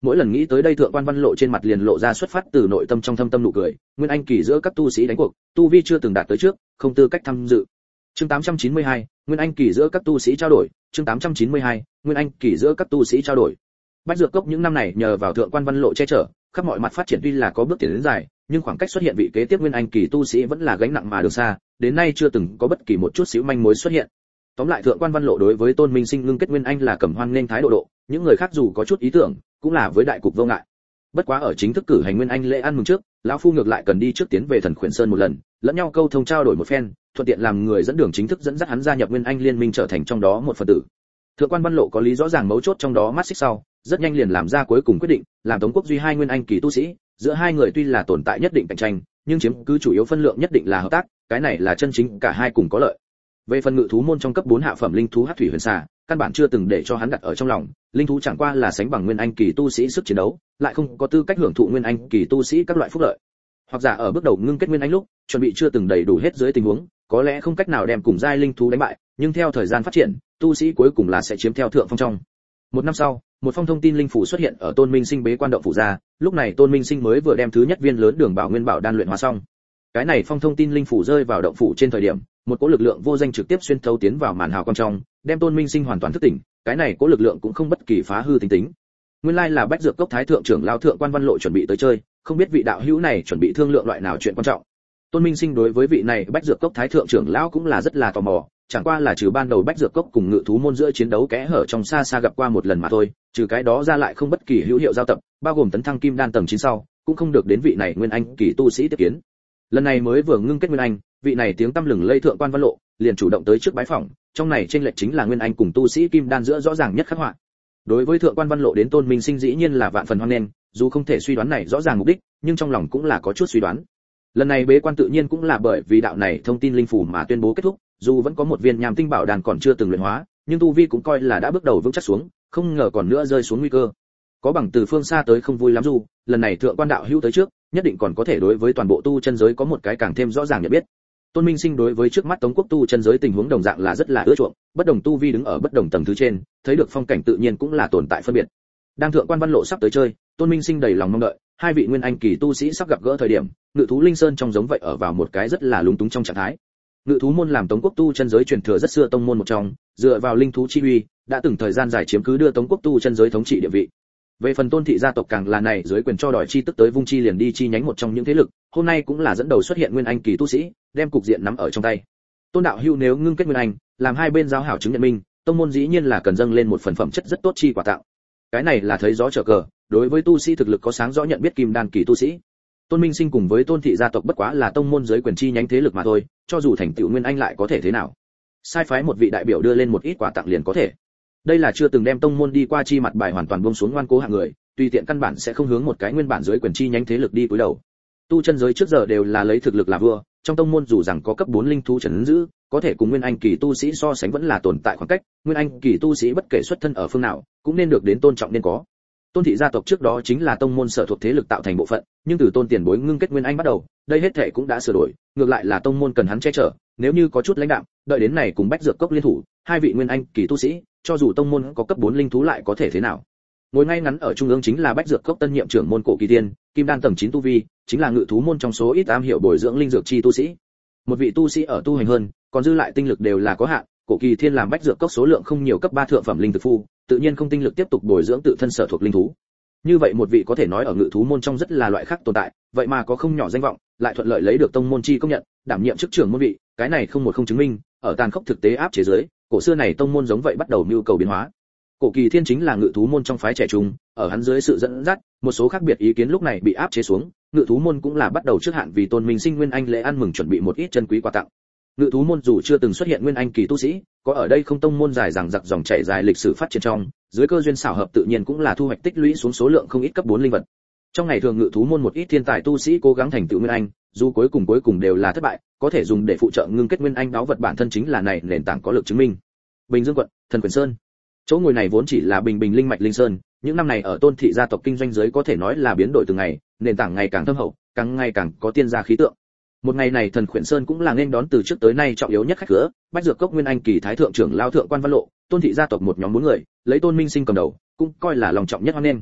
[SPEAKER 1] mỗi lần nghĩ tới đây thượng quan văn lộ trên mặt liền lộ ra xuất phát từ nội tâm trong thâm tâm nụ cười. Nguyên anh kỳ giữa các tu sĩ đánh cuộc, tu vi chưa từng đạt tới trước, không tư cách tham dự. Chương tám trăm chín mươi hai, Nguyên anh kỳ giữa các tu sĩ trao đổi. Chương tám trăm chín mươi hai, Nguyên anh kỳ giữa các tu sĩ trao đổi. Bách Dược Cốc những năm này nhờ vào thượng quan văn lộ che chở, khắp mọi mặt phát triển tuy là có bước tiến đến dài, nhưng khoảng cách xuất hiện vị kế tiếp Nguyên anh kỳ tu sĩ vẫn là gánh nặng mà đường xa, đến nay chưa từng có bất kỳ một chút xíu manh mối xuất hiện. Tóm lại thượng quan văn lộ đối với Tôn Minh Sinh ngưng kết Nguyên anh là cầm hoan nên thái độ độ, những người khác dù có chút ý tưởng, cũng là với đại cục vô ngại. Bất quá ở chính thức cử hành Nguyên anh lễ ăn mừng trước, lão phu ngược lại cần đi trước tiến về Thần Khuyển Sơn một lần, lẫn nhau câu thông trao đổi một phen, thuận tiện làm người dẫn đường chính thức dẫn dắt hắn gia nhập Nguyên anh liên minh trở thành trong đó một phần tử. Thượng quan văn lộ có lý rõ ràng mấu chốt trong đó mắt xích sau, rất nhanh liền làm ra cuối cùng quyết định, làm Tống Quốc duy hai Nguyên anh kỳ tu sĩ, giữa hai người tuy là tồn tại nhất định cạnh tranh, nhưng chiếm cứ chủ yếu phân lượng nhất định là hợp tác, cái này là chân chính cả hai cùng có lợi. Về phần ngự thú môn trong cấp bốn hạ phẩm linh thú Hắc Thủy Huyền Xà, căn bản chưa từng để cho hắn đặt ở trong lòng, linh thú chẳng qua là sánh bằng Nguyên anh kỳ tu sĩ sức chiến đấu, lại không có tư cách hưởng thụ Nguyên anh kỳ tu sĩ các loại phúc lợi. Hoặc giả ở bước đầu ngưng kết Nguyên anh lúc, chuẩn bị chưa từng đầy đủ hết dưới tình huống, có lẽ không cách nào đem cùng giai linh thú đánh bại, nhưng theo thời gian phát triển, tu sĩ cuối cùng là sẽ chiếm theo thượng phong trong. Một năm sau, một phong thông tin linh phủ xuất hiện ở Tôn Minh Sinh bế quan động phủ ra, lúc này Tôn Minh Sinh mới vừa đem thứ nhất viên lớn đường bảo nguyên bảo đan luyện hóa xong. Cái này phong thông tin linh phủ rơi vào động phủ trên thời điểm, một cỗ lực lượng vô danh trực tiếp xuyên thấu tiến vào màn hào quang trong, đem Tôn Minh Sinh hoàn toàn thức tỉnh, cái này cỗ lực lượng cũng không bất kỳ phá hư tính tính. Nguyên lai là Bách Dược Cốc thái thượng trưởng lão thượng quan văn lộ chuẩn bị tới chơi, không biết vị đạo hữu này chuẩn bị thương lượng loại nào chuyện quan trọng. Tôn Minh Sinh đối với vị này Bách Dược Cốc thái thượng trưởng lão cũng là rất là tò mò, chẳng qua là trừ ban đầu Bách Dược Cốc cùng ngự thú môn giữa chiến đấu kẽ hở trong xa xa gặp qua một lần mà thôi, trừ cái đó ra lại không bất kỳ hữu hiệu giao tập, bao gồm tấn thăng kim đan tầng chín sau, cũng không được đến vị này Nguyên anh kỳ tu sĩ tiếp kiến. Lần này mới vừa ngưng kết Nguyên anh, vị này tiếng tăm lừng lây thượng quan văn lộ, liền chủ động tới trước bái phỏng, trong này chênh lệch chính là Nguyên anh cùng tu sĩ kim đan giữa rõ ràng nhất khắc họa. Đối với thượng quan văn lộ đến Tôn Minh Sinh dĩ nhiên là vạn phần hoan nghênh, dù không thể suy đoán này rõ ràng mục đích, nhưng trong lòng cũng là có chút suy đoán. Lần này bế quan tự nhiên cũng là bởi vì đạo này thông tin linh phủ mà tuyên bố kết thúc, dù vẫn có một viên nham tinh bảo đàn còn chưa từng luyện hóa, nhưng tu vi cũng coi là đã bước đầu vững chắc xuống, không ngờ còn nữa rơi xuống nguy cơ. Có bằng từ phương xa tới không vui lắm dù, lần này thượng quan đạo hữu tới trước, nhất định còn có thể đối với toàn bộ tu chân giới có một cái càng thêm rõ ràng nhận biết. Tôn Minh Sinh đối với trước mắt Tống Quốc tu chân giới tình huống đồng dạng là rất là ưa chuộng, bất đồng tu vi đứng ở bất đồng tầng thứ trên, thấy được phong cảnh tự nhiên cũng là tồn tại phân biệt. Đang thượng quan văn lộ sắp tới chơi, Tôn Minh Sinh đầy lòng mong đợi, hai vị Nguyên anh kỳ tu sĩ sắp gặp gỡ thời điểm, ngự thú linh sơn trong giống vậy ở vào một cái rất là lúng túng trong trạng thái. Ngự thú môn làm Tống Quốc tu chân giới truyền thừa rất xưa tông môn một trong, dựa vào linh thú chi uy, đã từng thời gian dài chiếm cứ đưa Tống Quốc tu chân giới thống trị địa vị. Về phần Tôn thị gia tộc càng là này dưới quyền cho đòi chi tức tới vung chi liền đi chi nhánh một trong những thế lực, hôm nay cũng là dẫn đầu xuất hiện Nguyên anh kỳ tu sĩ, đem cục diện nắm ở trong tay. Tôn đạo hữu nếu ngưng kết Nguyên anh, làm hai bên giao hảo chứng nhận minh, tông môn dĩ nhiên là cần dâng lên một phần phẩm chất rất tốt chi quả tặng. Cái này là thấy gió trở cờ, đối với tu sĩ thực lực có sáng rõ nhận biết kim đan kỳ tu sĩ. Tôn Minh Sinh cùng với Tôn thị gia tộc bất quá là tông môn dưới quyền chi nhánh thế lực mà thôi, cho dù thành tựu Nguyên anh lại có thể thế nào? Sai phái một vị đại biểu đưa lên một ít quà tặng liền có thể. Đây là chưa từng đem tông môn đi qua chi mặt bài hoàn toàn buông xuống ngoan cố hạng người, tùy tiện căn bản sẽ không hướng một cái nguyên bản dưới quyền chi nhánh thế lực đi cúi đầu. Tu chân giới trước giờ đều là lấy thực lực là vua, trong tông môn dù rằng có cấp bốn linh thú trấn giữ, có thể cùng Nguyên anh kỳ tu sĩ so sánh vẫn là tồn tại khoảng cách, Nguyên anh kỳ tu sĩ bất kể xuất thân ở phương nào, cũng nên được đến tôn trọng nên có. Tôn thị gia tộc trước đó chính là tông môn sở thuộc thế lực tạo thành bộ phận, nhưng từ Tôn tiền bối ngưng kết Nguyên anh bắt đầu, đây hết thảy cũng đã sửa đổi, ngược lại là tông môn cần hắn che chở, nếu như có chút lãnh đạm, đợi đến này cùng Bách Dược Cốc liên thủ, hai vị Nguyên anh kỳ tu sĩ, cho dù tông môn có cấp bốn linh thú lại có thể thế nào? Ngồi ngay ngắn ở trung ương chính là Bách Dược Cốc tân nhiệm trưởng môn Cổ Kỳ Thiên, kim đan tầng chín tu vi, chính là ngự thú môn trong số ít am hiểu bồi dưỡng linh dược chi tu sĩ. Một vị tu sĩ ở tu hành hơn, còn dư lại tinh lực đều là có hạn, Cổ Kỳ Thiên làm Bách Dược Cốc số lượng không nhiều cấp ba thượng phẩm linh thực phu, tự nhiên không tinh lực tiếp tục bồi dưỡng tự thân sở thuộc linh thú. Như vậy một vị có thể nói ở ngự thú môn trong rất là loại khác tồn tại, vậy mà có không nhỏ danh vọng, lại thuận lợi lấy được tông môn chi công nhận, đảm nhiệm chức trưởng môn vị, cái này không một không chứng minh, ở tàn khốc thực tế áp chế dưới, cổ xưa này tông môn giống vậy bắt đầu nhu cầu biến hóa. Cổ Kỳ Thiên chính là ngự thú môn trong phái trẻ trung, ở hắn dưới sự dẫn dắt, một số khác biệt ý kiến lúc này bị áp chế xuống, ngự thú môn cũng là bắt đầu trước hạn vì Tôn Minh Sinh Nguyên anh lễ ăn mừng chuẩn bị một ít chân quý quà tặng. Ngự thú môn dù chưa từng xuất hiện Nguyên anh kỳ tu sĩ, có ở đây không tông môn dài dằng dặc dòng chảy dài lịch sử phát triển trong, dưới cơ duyên xảo hợp tự nhiên cũng là thu hoạch tích lũy xuống số lượng không ít cấp bốn linh vật. Trong ngày thường ngự thú môn một ít thiên tài tu sĩ cố gắng thành tựu Nguyên anh, dù cuối cùng cuối cùng đều là thất bại, có thể dùng để phụ trợ ngưng kết Nguyên anh đáo vật bản thân chính là này nền tảng có lực chứng minh. Bình Dương quận, Thần Quyền Sơn. Chỗ ngồi này vốn chỉ là bình bình linh mạch linh sơn, những năm này ở Tôn thị gia tộc kinh doanh giới có thể nói là biến đổi từng ngày, nền tảng ngày càng thâm hậu, càng ngày càng có tiên gia khí tượng. Một ngày này Thần Khuyển Sơn cũng là nên đón từ trước tới nay trọng yếu nhất khách khứa, Bách Dược Cốc Nguyên anh kỳ thái thượng trưởng lao thượng quan văn lộ, Tôn thị gia tộc một nhóm bốn người, lấy Tôn Minh Sinh cầm đầu, cũng coi là lòng trọng nhất hoan nghênh.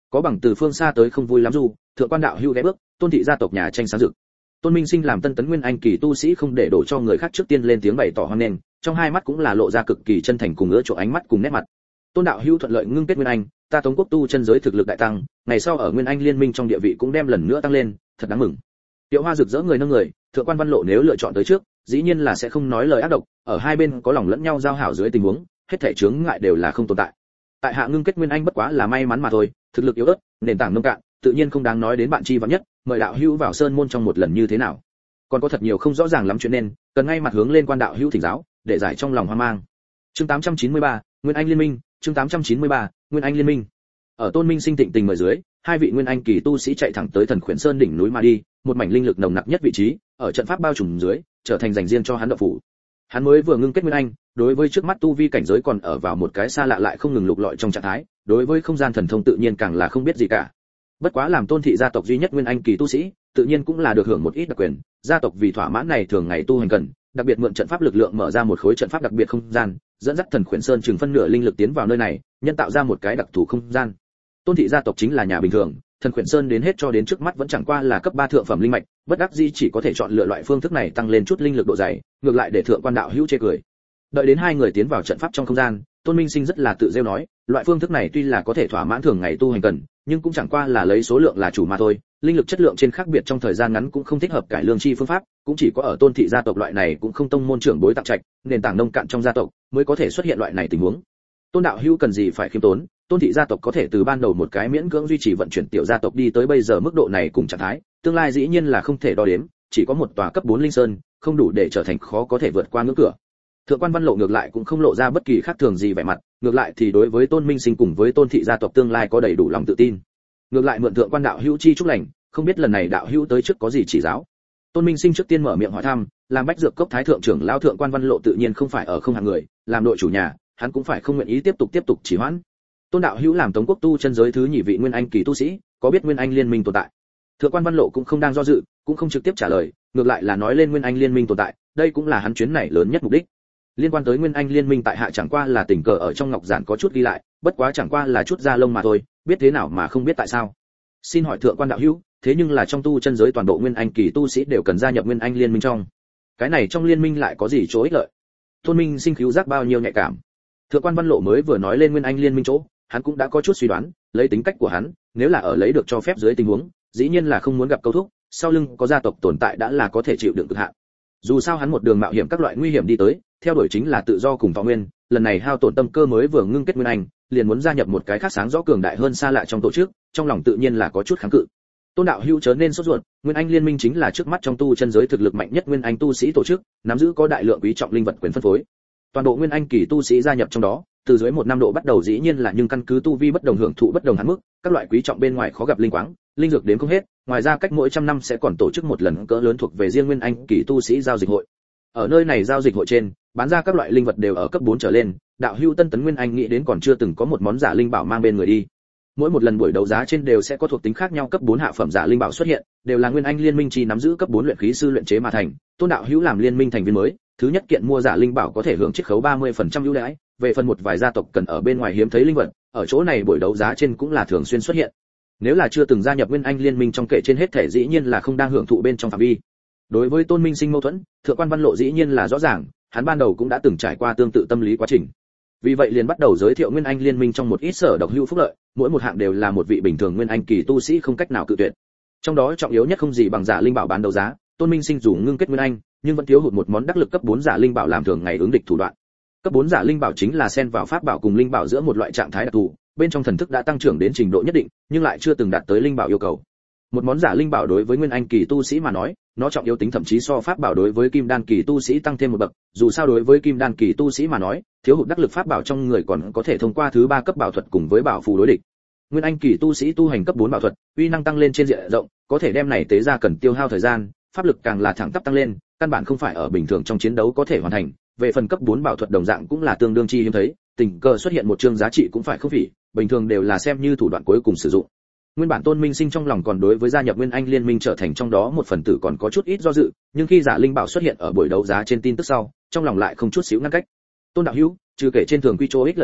[SPEAKER 1] Có bằng từ phương xa tới không vui lắm dù, thượng quan đạo hữu ghé bước, Tôn thị gia tộc nhà tranh sáng rực. Tôn Minh Sinh làm tân tấn nguyên anh kỳ tu sĩ không để đổ cho người khác trước tiên lên tiếng bày tỏ hoan nghênh, trong hai mắt cũng là lộ ra cực kỳ chân thành cùng ưa chuộng ánh mắt cùng nét mặt. Tôn đạo hữu thuận lợi ngưng kết nguyên anh, ta Tống quốc tu chân giới thực lực đại tăng, ngày sau ở nguyên anh liên minh trong địa vị cũng đem lần nữa tăng lên, thật đáng mừng. Tiệu Hoa rực rỡ người nâng người, thượng quan Văn Lộ nếu lựa chọn tới trước, dĩ nhiên là sẽ không nói lời ác độc, ở hai bên có lòng lẫn nhau giao hảo dưới tình huống, hết thảy chướng ngại đều là không tồn tại. Tại hạ ngưng kết nguyên anh bất quá là may mắn mà thôi, thực lực yếu ớt, nền tảng nông cạn, tự nhiên không đáng nói đến bạn chi vạn nhất, mời đạo hữu vào sơn môn trong một lần như thế nào. Còn có thật nhiều không rõ ràng lắm chuyện nên, cần ngay mặt hướng lên quan đạo hữu thỉnh giáo, để giải trong lòng hoang mang. Chương tám trăm chín mươi ba, Nguyên Anh Liên Minh, chương tám trăm chín mươi ba, Nguyên Anh Liên Minh. Ở Tôn Minh Sinh thịnh tình mời dưới, hai vị Nguyên Anh kỳ tu sĩ chạy thẳng tới Thần Khuyển Sơn đỉnh núi mà đi, một mảnh linh lực nồng nặc nhất vị trí, ở trận pháp bao trùm dưới, trở thành dành riêng cho hắn động phủ. Hắn mới vừa ngưng kết Nguyên Anh, đối với trước mắt tu vi cảnh giới còn ở vào một cái xa lạ lại không ngừng lục lọi trong trạng thái, đối với không gian thần thông tự nhiên càng là không biết gì cả. Bất quá làm Tôn thị gia tộc duy nhất Nguyên Anh kỳ tu sĩ, tự nhiên cũng là được hưởng một ít đặc quyền, gia tộc vì thỏa mãn này thường ngày tu hành cần, đặc biệt mượn trận pháp lực lượng mở ra một khối trận pháp đặc biệt không gian, dẫn dắt Thần Khuyển Sơn chừng phân nửa linh lực tiến vào nơi này, nhân tạo ra một cái đặc thù không gian. Tôn thị gia tộc chính là nhà bình thường, Thần Khuyển Sơn đến hết cho đến trước mắt vẫn chẳng qua là cấp ba thượng phẩm linh mạch, bất đắc dĩ chỉ có thể chọn lựa loại phương thức này tăng lên chút linh lực độ dày, ngược lại để thượng quan đạo hữu chê cười. Đợi đến hai người tiến vào trận pháp trong không gian, Tôn Minh Sinh rất là tự rêu nói, loại phương thức này tuy là có thể thỏa mãn thường ngày tu hành cần, nhưng cũng chẳng qua là lấy số lượng là chủ mà thôi, linh lực chất lượng trên khác biệt trong thời gian ngắn cũng không thích hợp cải lương chi phương pháp, cũng chỉ có ở Tôn thị gia tộc loại này cũng không tông môn trưởng bối tặng trạch, nền tảng nông cạn trong gia tộc mới có thể xuất hiện loại này tình huống. Tôn đạo hữu cần gì phải khiêm tốn, Tôn thị gia tộc có thể từ ban đầu một cái miễn cưỡng duy trì vận chuyển tiểu gia tộc đi tới bây giờ mức độ này cùng trạng thái, tương lai dĩ nhiên là không thể đo đếm, chỉ có một tòa cấp bốn linh sơn, không đủ để trở thành khó có thể vượt qua ngưỡng cửa. Thượng quan Văn Lộ ngược lại cũng không lộ ra bất kỳ khác thường gì vẻ mặt, ngược lại thì đối với Tôn Minh Sinh cùng với Tôn thị gia tộc tương lai có đầy đủ lòng tự tin. Ngược lại mượn thượng quan đạo hữu chi chúc lành, không biết lần này đạo hữu tới trước có gì chỉ giáo. Tôn Minh Sinh trước tiên mở miệng hỏi thăm, làm bách dược cốc thái thượng trưởng lão thượng quan Văn Lộ tự nhiên không phải ở không hạng người, làm đội chủ nhà, hắn cũng phải không nguyện ý tiếp tục tiếp tục chỉ hoãn. Tôn đạo hữu làm Tống quốc tu chân giới thứ nhị vị Nguyên Anh kỳ tu sĩ, có biết Nguyên Anh Liên Minh tồn tại? Thượng quan Văn Lộ cũng không đang do dự, cũng không trực tiếp trả lời, ngược lại là nói lên Nguyên Anh Liên Minh tồn tại, đây cũng là hắn chuyến này lớn nhất mục đích. Liên quan tới Nguyên Anh Liên Minh tại hạ chẳng qua là tình cờ ở trong ngọc giản có chút ghi lại, bất quá chẳng qua là chút da lông mà thôi, biết thế nào mà không biết tại sao. Xin hỏi thượng quan đạo hữu, thế nhưng là trong tu chân giới toàn bộ Nguyên Anh kỳ tu sĩ đều cần gia nhập Nguyên Anh Liên Minh trong. Cái này trong liên minh lại có gì chỗ ích lợi? Tôn Minh Sinh cứu giác bao nhiêu nhạy cảm. Thượng quan Văn Lộ mới vừa nói lên Nguyên Anh Liên Minh chỗ, hắn cũng đã có chút suy đoán, lấy tính cách của hắn, nếu là ở lấy được cho phép dưới tình huống, dĩ nhiên là không muốn gặp câu thúc, sau lưng có gia tộc tồn tại đã là có thể chịu đựng cực hạn. Dù sao hắn một đường mạo hiểm các loại nguy hiểm đi tới, theo đuổi chính là tự do cùng thọ nguyên, lần này hao tổn tâm cơ mới vừa ngưng kết Nguyên Anh, liền muốn gia nhập một cái khác sáng rõ cường đại hơn xa lạ trong tổ chức, trong lòng tự nhiên là có chút kháng cự. Tôn đạo hữu chớ nên sốt ruột, Nguyên Anh Liên Minh chính là trước mắt trong tu chân giới thực lực mạnh nhất Nguyên Anh tu sĩ tổ chức, nắm giữ có đại lượng quý trọng linh vật quyền phân phối. Toàn bộ Nguyên Anh kỳ tu sĩ gia nhập trong đó, từ dưới một năm độ bắt đầu dĩ nhiên là nhưng căn cứ tu vi bất đồng hưởng thụ bất đồng hạn mức, các loại quý trọng bên ngoài khó gặp linh quáng, linh dược đến không hết, ngoài ra cách mỗi trăm năm sẽ còn tổ chức một lần cỡ lớn thuộc về riêng Nguyên Anh kỳ tu sĩ giao dịch hội. Ở nơi này giao dịch hội trên, bán ra các loại linh vật đều ở cấp bốn trở lên, đạo hữu tân tấn Nguyên Anh nghĩ đến còn chưa từng có một món giả linh bảo mang bên người đi. Mỗi một lần buổi đấu giá trên đều sẽ có thuộc tính khác nhau cấp bốn hạ phẩm giả linh bảo xuất hiện, đều là Nguyên Anh Liên Minh chi nắm giữ cấp bốn luyện khí sư luyện chế mà thành. Tôn đạo hữu làm liên minh thành viên mới, thứ nhất kiện mua giả linh bảo có thể hưởng chiết khấu ba mươi phần trăm ưu đãi, về phần một vài gia tộc cần ở bên ngoài hiếm thấy linh vật, ở chỗ này buổi đấu giá trên cũng là thường xuyên xuất hiện. Nếu là chưa từng gia nhập Nguyên Anh Liên Minh trong kệ trên hết thể dĩ nhiên là không đang hưởng thụ bên trong phạm vi. Đối với Tôn Minh Sinh mâu thuẫn, thượng quan Văn Lộ dĩ nhiên là rõ ràng, hắn ban đầu cũng đã từng trải qua tương tự tâm lý quá trình. Vì vậy liền bắt đầu giới thiệu Nguyên Anh Liên Minh trong một ít sở độc hữu phúc lợi, mỗi một hạng đều là một vị bình thường Nguyên Anh kỳ tu sĩ không cách nào cự tuyệt. Trong đó trọng yếu nhất không gì bằng giả linh bảo bán đấu giá, Tôn Minh Sinh dù ngưng kết Nguyên Anh, nhưng vẫn thiếu hụt một món đắc lực cấp bốn giả linh bảo làm thường ngày ứng địch thủ đoạn. Cấp bốn giả linh bảo chính là xen vào pháp bảo cùng linh bảo giữa một loại trạng thái đặc thù, bên trong thần thức đã tăng trưởng đến trình độ nhất định, nhưng lại chưa từng đạt tới linh bảo yêu cầu. Một món giả linh bảo đối với Nguyên Anh kỳ tu sĩ mà nói, nó trọng yếu tính thậm chí so pháp bảo đối với Kim Đan kỳ tu sĩ tăng thêm một bậc, dù sao đối với Kim Đan kỳ tu sĩ mà nói, thiếu hụt đắc lực pháp bảo trong người còn có thể thông qua thứ ba cấp bảo thuật cùng với bảo phù đối địch. Nguyên Anh kỳ tu sĩ tu hành cấp bốn bảo thuật, uy năng tăng lên trên diện rộng, có thể đem này tế ra cần tiêu hao thời gian, pháp lực càng là thẳng tắp tăng lên, căn bản không phải ở bình thường trong chiến đấu có thể hoàn thành. Về phần cấp bốn bảo thuật đồng dạng cũng là tương đương chi hiếm thấy, tình cờ xuất hiện một chương giá trị cũng phải không phỉ, bình thường đều là xem như thủ đoạn cuối cùng sử dụng. Nguyên bản Tôn Minh Sinh trong lòng còn đối với gia nhập Nguyên Anh Liên Minh trở thành trong đó một phần tử còn có chút ít do dự, nhưng khi giả linh bảo xuất hiện ở buổi đấu giá trên tin tức sau, trong lòng lại không chút xíu ngăn cách. Tôn đạo hữu, trừ kể trên thường quy chỗ ích lợi ra,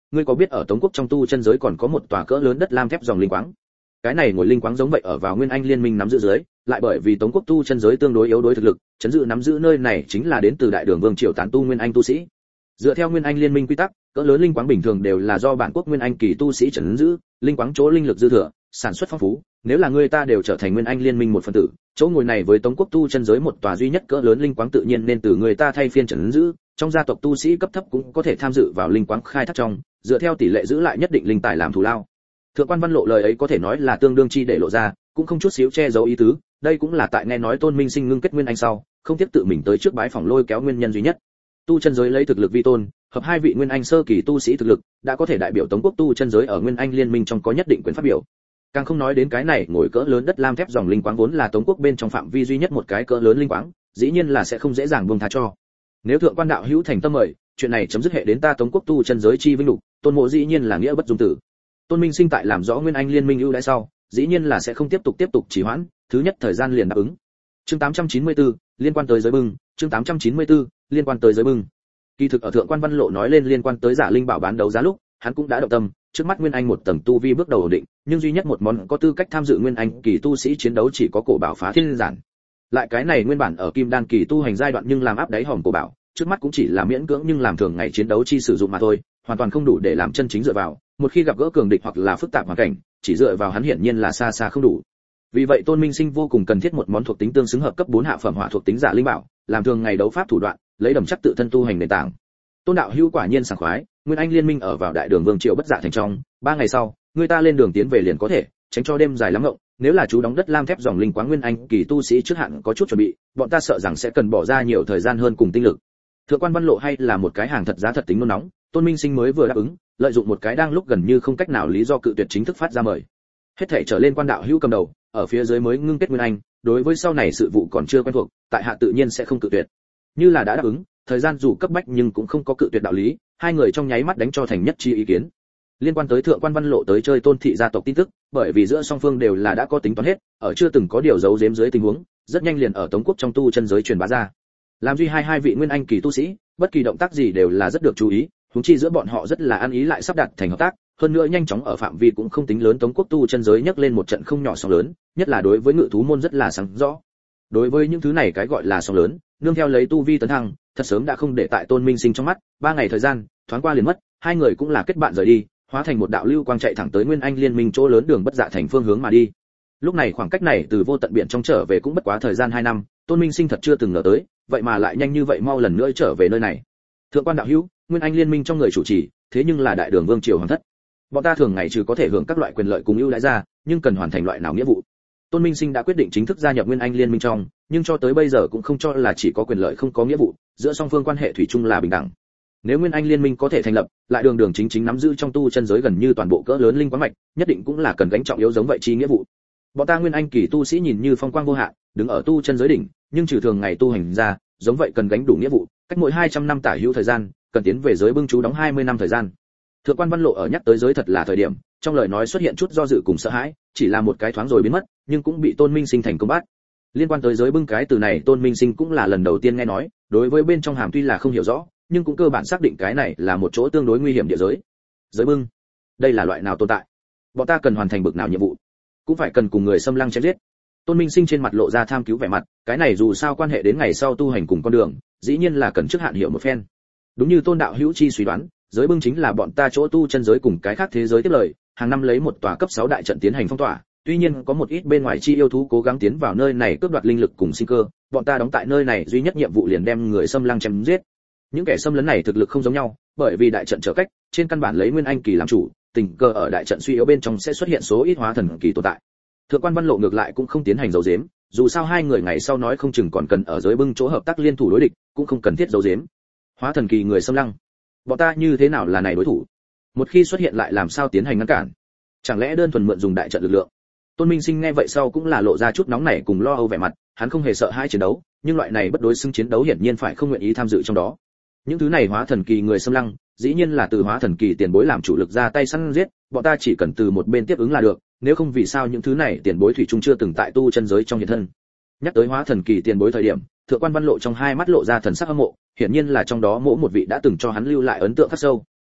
[SPEAKER 1] ngươi có biết ở Tống quốc trong tu chân giới còn có một tòa cỡ lớn đất lam thép dòng linh quáng? Cái này ngồi linh quáng giống vậy ở vào Nguyên Anh liên minh nắm giữ dưới, lại bởi vì Tống quốc tu chân giới tương đối yếu đối thực lực, chấn giữ nắm giữ nơi này chính là đến từ Đại Đường Vương triều tán tu Nguyên Anh tu sĩ. Dựa theo Nguyên Anh liên minh quy tắc, cỡ lớn linh quáng bình thường đều là do bản quốc Nguyên Anh kỳ tu sĩ trấn giữ, linh quáng chỗ linh lực dư thừa, sản xuất phong phú, nếu là người ta đều trở thành Nguyên Anh liên minh một phần tử, chỗ ngồi này với Tống quốc tu chân giới một tòa duy nhất cỡ lớn linh quáng tự nhiên nên từ người ta thay phiên trấn giữ, trong gia tộc tu sĩ cấp thấp cũng có thể tham dự vào linh quáng khai thác trong, dựa theo tỷ lệ giữ lại nhất định linh tài làm thù lao. Thượng quan Văn Lộ lời ấy có thể nói là tương đương chi để lộ ra, cũng không chút xíu che giấu ý tứ, đây cũng là tại nghe nói Tôn Minh Sinh ngưng kết Nguyên Anh sau, không tiếp tự mình tới trước bái phỏng lôi kéo nguyên nhân duy nhất. Tu chân giới lấy thực lực vi tôn, hợp hai vị Nguyên Anh sơ kỳ tu sĩ thực lực, đã có thể đại biểu Tống quốc tu chân giới ở Nguyên Anh liên minh trong có nhất định quyền phát biểu. Càng không nói đến cái này ngồi cỡ lớn đất lam thép dòng linh quáng vốn là Tống quốc bên trong phạm vi duy nhất một cái cỡ lớn linh quáng, dĩ nhiên là sẽ không dễ dàng buông tha cho. Nếu thượng quan đạo hữu thành tâm mời, chuyện này chấm dứt hệ đến ta Tống quốc tu chân giới chi vinh lục, Tôn Mộ dĩ nhiên là nghĩa bất dung tử. Tôn Minh Sinh tại làm rõ Nguyên Anh liên minh ưu đãi sau, dĩ nhiên là sẽ không tiếp tục tiếp tục trì hoãn, thứ nhất thời gian liền đáp ứng. Chương tám trăm chín mươi tư, liên quan tới giới bưng, chương tám trăm chín mươi tư, liên quan tới giới bưng. Kỳ thực ở thượng quan Văn Lộ nói lên liên quan tới giả linh bảo bán đấu giá lúc, hắn cũng đã động tâm, trước mắt Nguyên Anh một tầng tu vi bước đầu ổn định, nhưng duy nhất một món có tư cách tham dự Nguyên Anh kỳ tu sĩ chiến đấu chỉ có cổ bảo phá thiên giản. Lại cái này nguyên bản ở Kim Đan kỳ tu hành giai đoạn nhưng làm áp đáy hòm cổ bảo, trước mắt cũng chỉ là miễn cưỡng nhưng làm thường ngày chiến đấu chi sử dụng mà thôi, hoàn toàn không đủ để làm chân chính dựa vào, một khi gặp gỡ cường địch hoặc là phức tạp hoàn cảnh, chỉ dựa vào hắn hiển nhiên là xa xa không đủ. Vì vậy Tôn Minh Sinh vô cùng cần thiết một món thuộc tính tương xứng hợp cấp bốn hạ phẩm hỏa thuộc tính giả linh bảo, làm thường ngày đấu pháp thủ đoạn, lấy đầm chắc tự thân tu hành nền tảng. Tôn đạo hữu quả nhiên sảng khoái, Nguyên Anh liên minh ở vào Đại Đường Vương triều bất dạ thành trong, ba ngày sau, người ta lên đường tiến về liền có thể, tránh cho đêm dài lắm ngộng, nếu là chú đóng đất lam thép dòng linh quáng Nguyên Anh kỳ tu sĩ trước hạn có chút chuẩn bị, bọn ta sợ rằng sẽ cần bỏ ra nhiều thời gian hơn cùng tinh lực. Thượng quan Văn Lộ hay là một cái hàng thật giá thật tính nôn nóng, Tôn Minh Sinh mới vừa đáp ứng, lợi dụng một cái đang lúc gần như không cách nào lý do cự tuyệt chính thức phát ra mời. Hết thảy trở lên quan đạo hữu cầm đầu, ở phía dưới mới ngưng kết Nguyên Anh, đối với sau này sự vụ còn chưa quen thuộc, tại hạ tự nhiên sẽ không cự tuyệt. Như là đã đáp ứng, thời gian dù cấp bách nhưng cũng không có cự tuyệt đạo lý, hai người trong nháy mắt đánh cho thành nhất chi ý kiến. Liên quan tới thượng quan Văn Lộ tới chơi Tôn thị gia tộc tin tức, bởi vì giữa song phương đều là đã có tính toán hết, ở chưa từng có điều giấu giếm dưới tình huống, rất nhanh liền ở Tống quốc trong tu chân giới truyền bá ra. Làm duy hai hai vị Nguyên Anh kỳ tu sĩ, bất kỳ động tác gì đều là rất được chú ý, huống chi giữa bọn họ rất là ăn ý lại sắp đặt thành hợp tác, hơn nữa nhanh chóng ở phạm vi cũng không tính lớn Tống quốc tu chân giới nhấc lên một trận không nhỏ sóng lớn, nhất là đối với ngự thú môn rất là sáng rõ. Đối với những thứ này cái gọi là sóng lớn, nương theo lấy tu vi tấn thăng, thật sớm đã không để tại Tôn Minh Sinh trong mắt, ba ngày thời gian, thoáng qua liền mất, hai người cũng là kết bạn rời đi, hóa thành một đạo lưu quang chạy thẳng tới Nguyên Anh liên minh chỗ lớn đường bất dạ thành phương hướng mà đi. Lúc này khoảng cách này từ vô tận biển trong trở về cũng bất quá thời gian hai năm, Tôn Minh Sinh thật chưa từng ngờ tới, vậy mà lại nhanh như vậy mau lần nữa trở về nơi này. Thượng quan đạo hữu, Nguyên Anh liên minh trong người chủ trì, thế nhưng là Đại Đường Vương triều hoàng thất. Bọn ta thường ngày trừ có thể hưởng các loại quyền lợi cùng ưu đãi ra, nhưng cần hoàn thành loại nào nghĩa vụ. Tôn Minh Sinh đã quyết định chính thức gia nhập Nguyên Anh liên minh trong, nhưng cho tới bây giờ cũng không cho là chỉ có quyền lợi không có nghĩa vụ, giữa song phương quan hệ thủy chung là bình đẳng. Nếu Nguyên Anh liên minh có thể thành lập, lại đường đường chính chính nắm giữ trong tu chân giới gần như toàn bộ cỡ lớn linh quáng mạch, nhất định cũng là cần gánh trọng yếu giống vậy chi nghĩa vụ. Bọn ta Nguyên Anh kỳ tu sĩ nhìn như phong quang vô hạn, đứng ở tu chân giới đỉnh, nhưng trừ thường ngày tu hành ra, giống vậy cần gánh đủ nghĩa vụ, cách mỗi hai trăm năm tả hữu thời gian, cần tiến về giới bưng chú đóng hai mươi năm thời gian. Thượng quan Văn Lộ ở nhắc tới giới thật là thời điểm, trong lời nói xuất hiện chút do dự cùng sợ hãi, chỉ là một cái thoáng rồi biến mất, nhưng cũng bị Tôn Minh Sinh thành công bắt. Liên quan tới giới bưng cái từ này Tôn Minh Sinh cũng là lần đầu tiên nghe nói, đối với bên trong hàm tuy là không hiểu rõ, nhưng cũng cơ bản xác định cái này là một chỗ tương đối nguy hiểm địa giới. Giới bưng, đây là loại nào tồn tại? Bọn ta cần hoàn thành bực nào nhiệm vụ? Cũng phải cần cùng người xâm lăng chém giết. Tôn Minh Sinh trên mặt lộ ra tham cứu vẻ mặt, cái này dù sao quan hệ đến ngày sau tu hành cùng con đường, dĩ nhiên là cần trước hạn hiểu một phen. Đúng như Tôn đạo hữu chi suy đoán, giới bưng chính là bọn ta chỗ tu chân giới cùng cái khác thế giới tiếp lời, hàng năm lấy một tòa cấp sáu đại trận tiến hành phong tỏa, tuy nhiên có một ít bên ngoài chi yêu thú cố gắng tiến vào nơi này cướp đoạt linh lực cùng sinh cơ, bọn ta đóng tại nơi này duy nhất nhiệm vụ liền đem người xâm lăng chém giết. Những kẻ xâm lấn này thực lực không giống nhau, bởi vì đại trận trở cách, trên căn bản lấy Nguyên Anh kỳ làm chủ, tình cờ ở đại trận suy yếu bên trong sẽ xuất hiện số ít hóa thần kỳ tồn tại. Thượng quan Văn Lộ ngược lại cũng không tiến hành giấu giếm, dù sao hai người ngày sau nói không chừng còn cần ở giới bưng chỗ hợp tác liên thủ đối địch, cũng không cần thiết giấu giếm. Hóa thần kỳ người xâm lăng, bọn ta như thế nào là này đối thủ? Một khi xuất hiện lại làm sao tiến hành ngăn cản? Chẳng lẽ đơn thuần mượn dùng đại trận lực lượng? Tôn Minh Sinh nghe vậy sau cũng là lộ ra chút nóng nảy cùng lo âu vẻ mặt, hắn không hề sợ hãi chiến đấu, nhưng loại này bất đối xứng chiến đấu hiển nhiên phải không nguyện ý tham dự trong đó. Những thứ này hóa thần kỳ người xâm lăng, dĩ nhiên là từ hóa thần kỳ tiền bối làm chủ lực ra tay săn giết, bọn ta chỉ cần từ một bên tiếp ứng là được, nếu không vì sao những thứ này tiền bối thủy chung chưa từng tại tu chân giới trong hiện thân. Nhắc tới hóa thần kỳ tiền bối thời điểm, Thượng quan Văn Lộ trong hai mắt lộ ra thần sắc hâm mộ, hiển nhiên là trong đó mỗi một vị đã từng cho hắn lưu lại ấn tượng khắc sâu.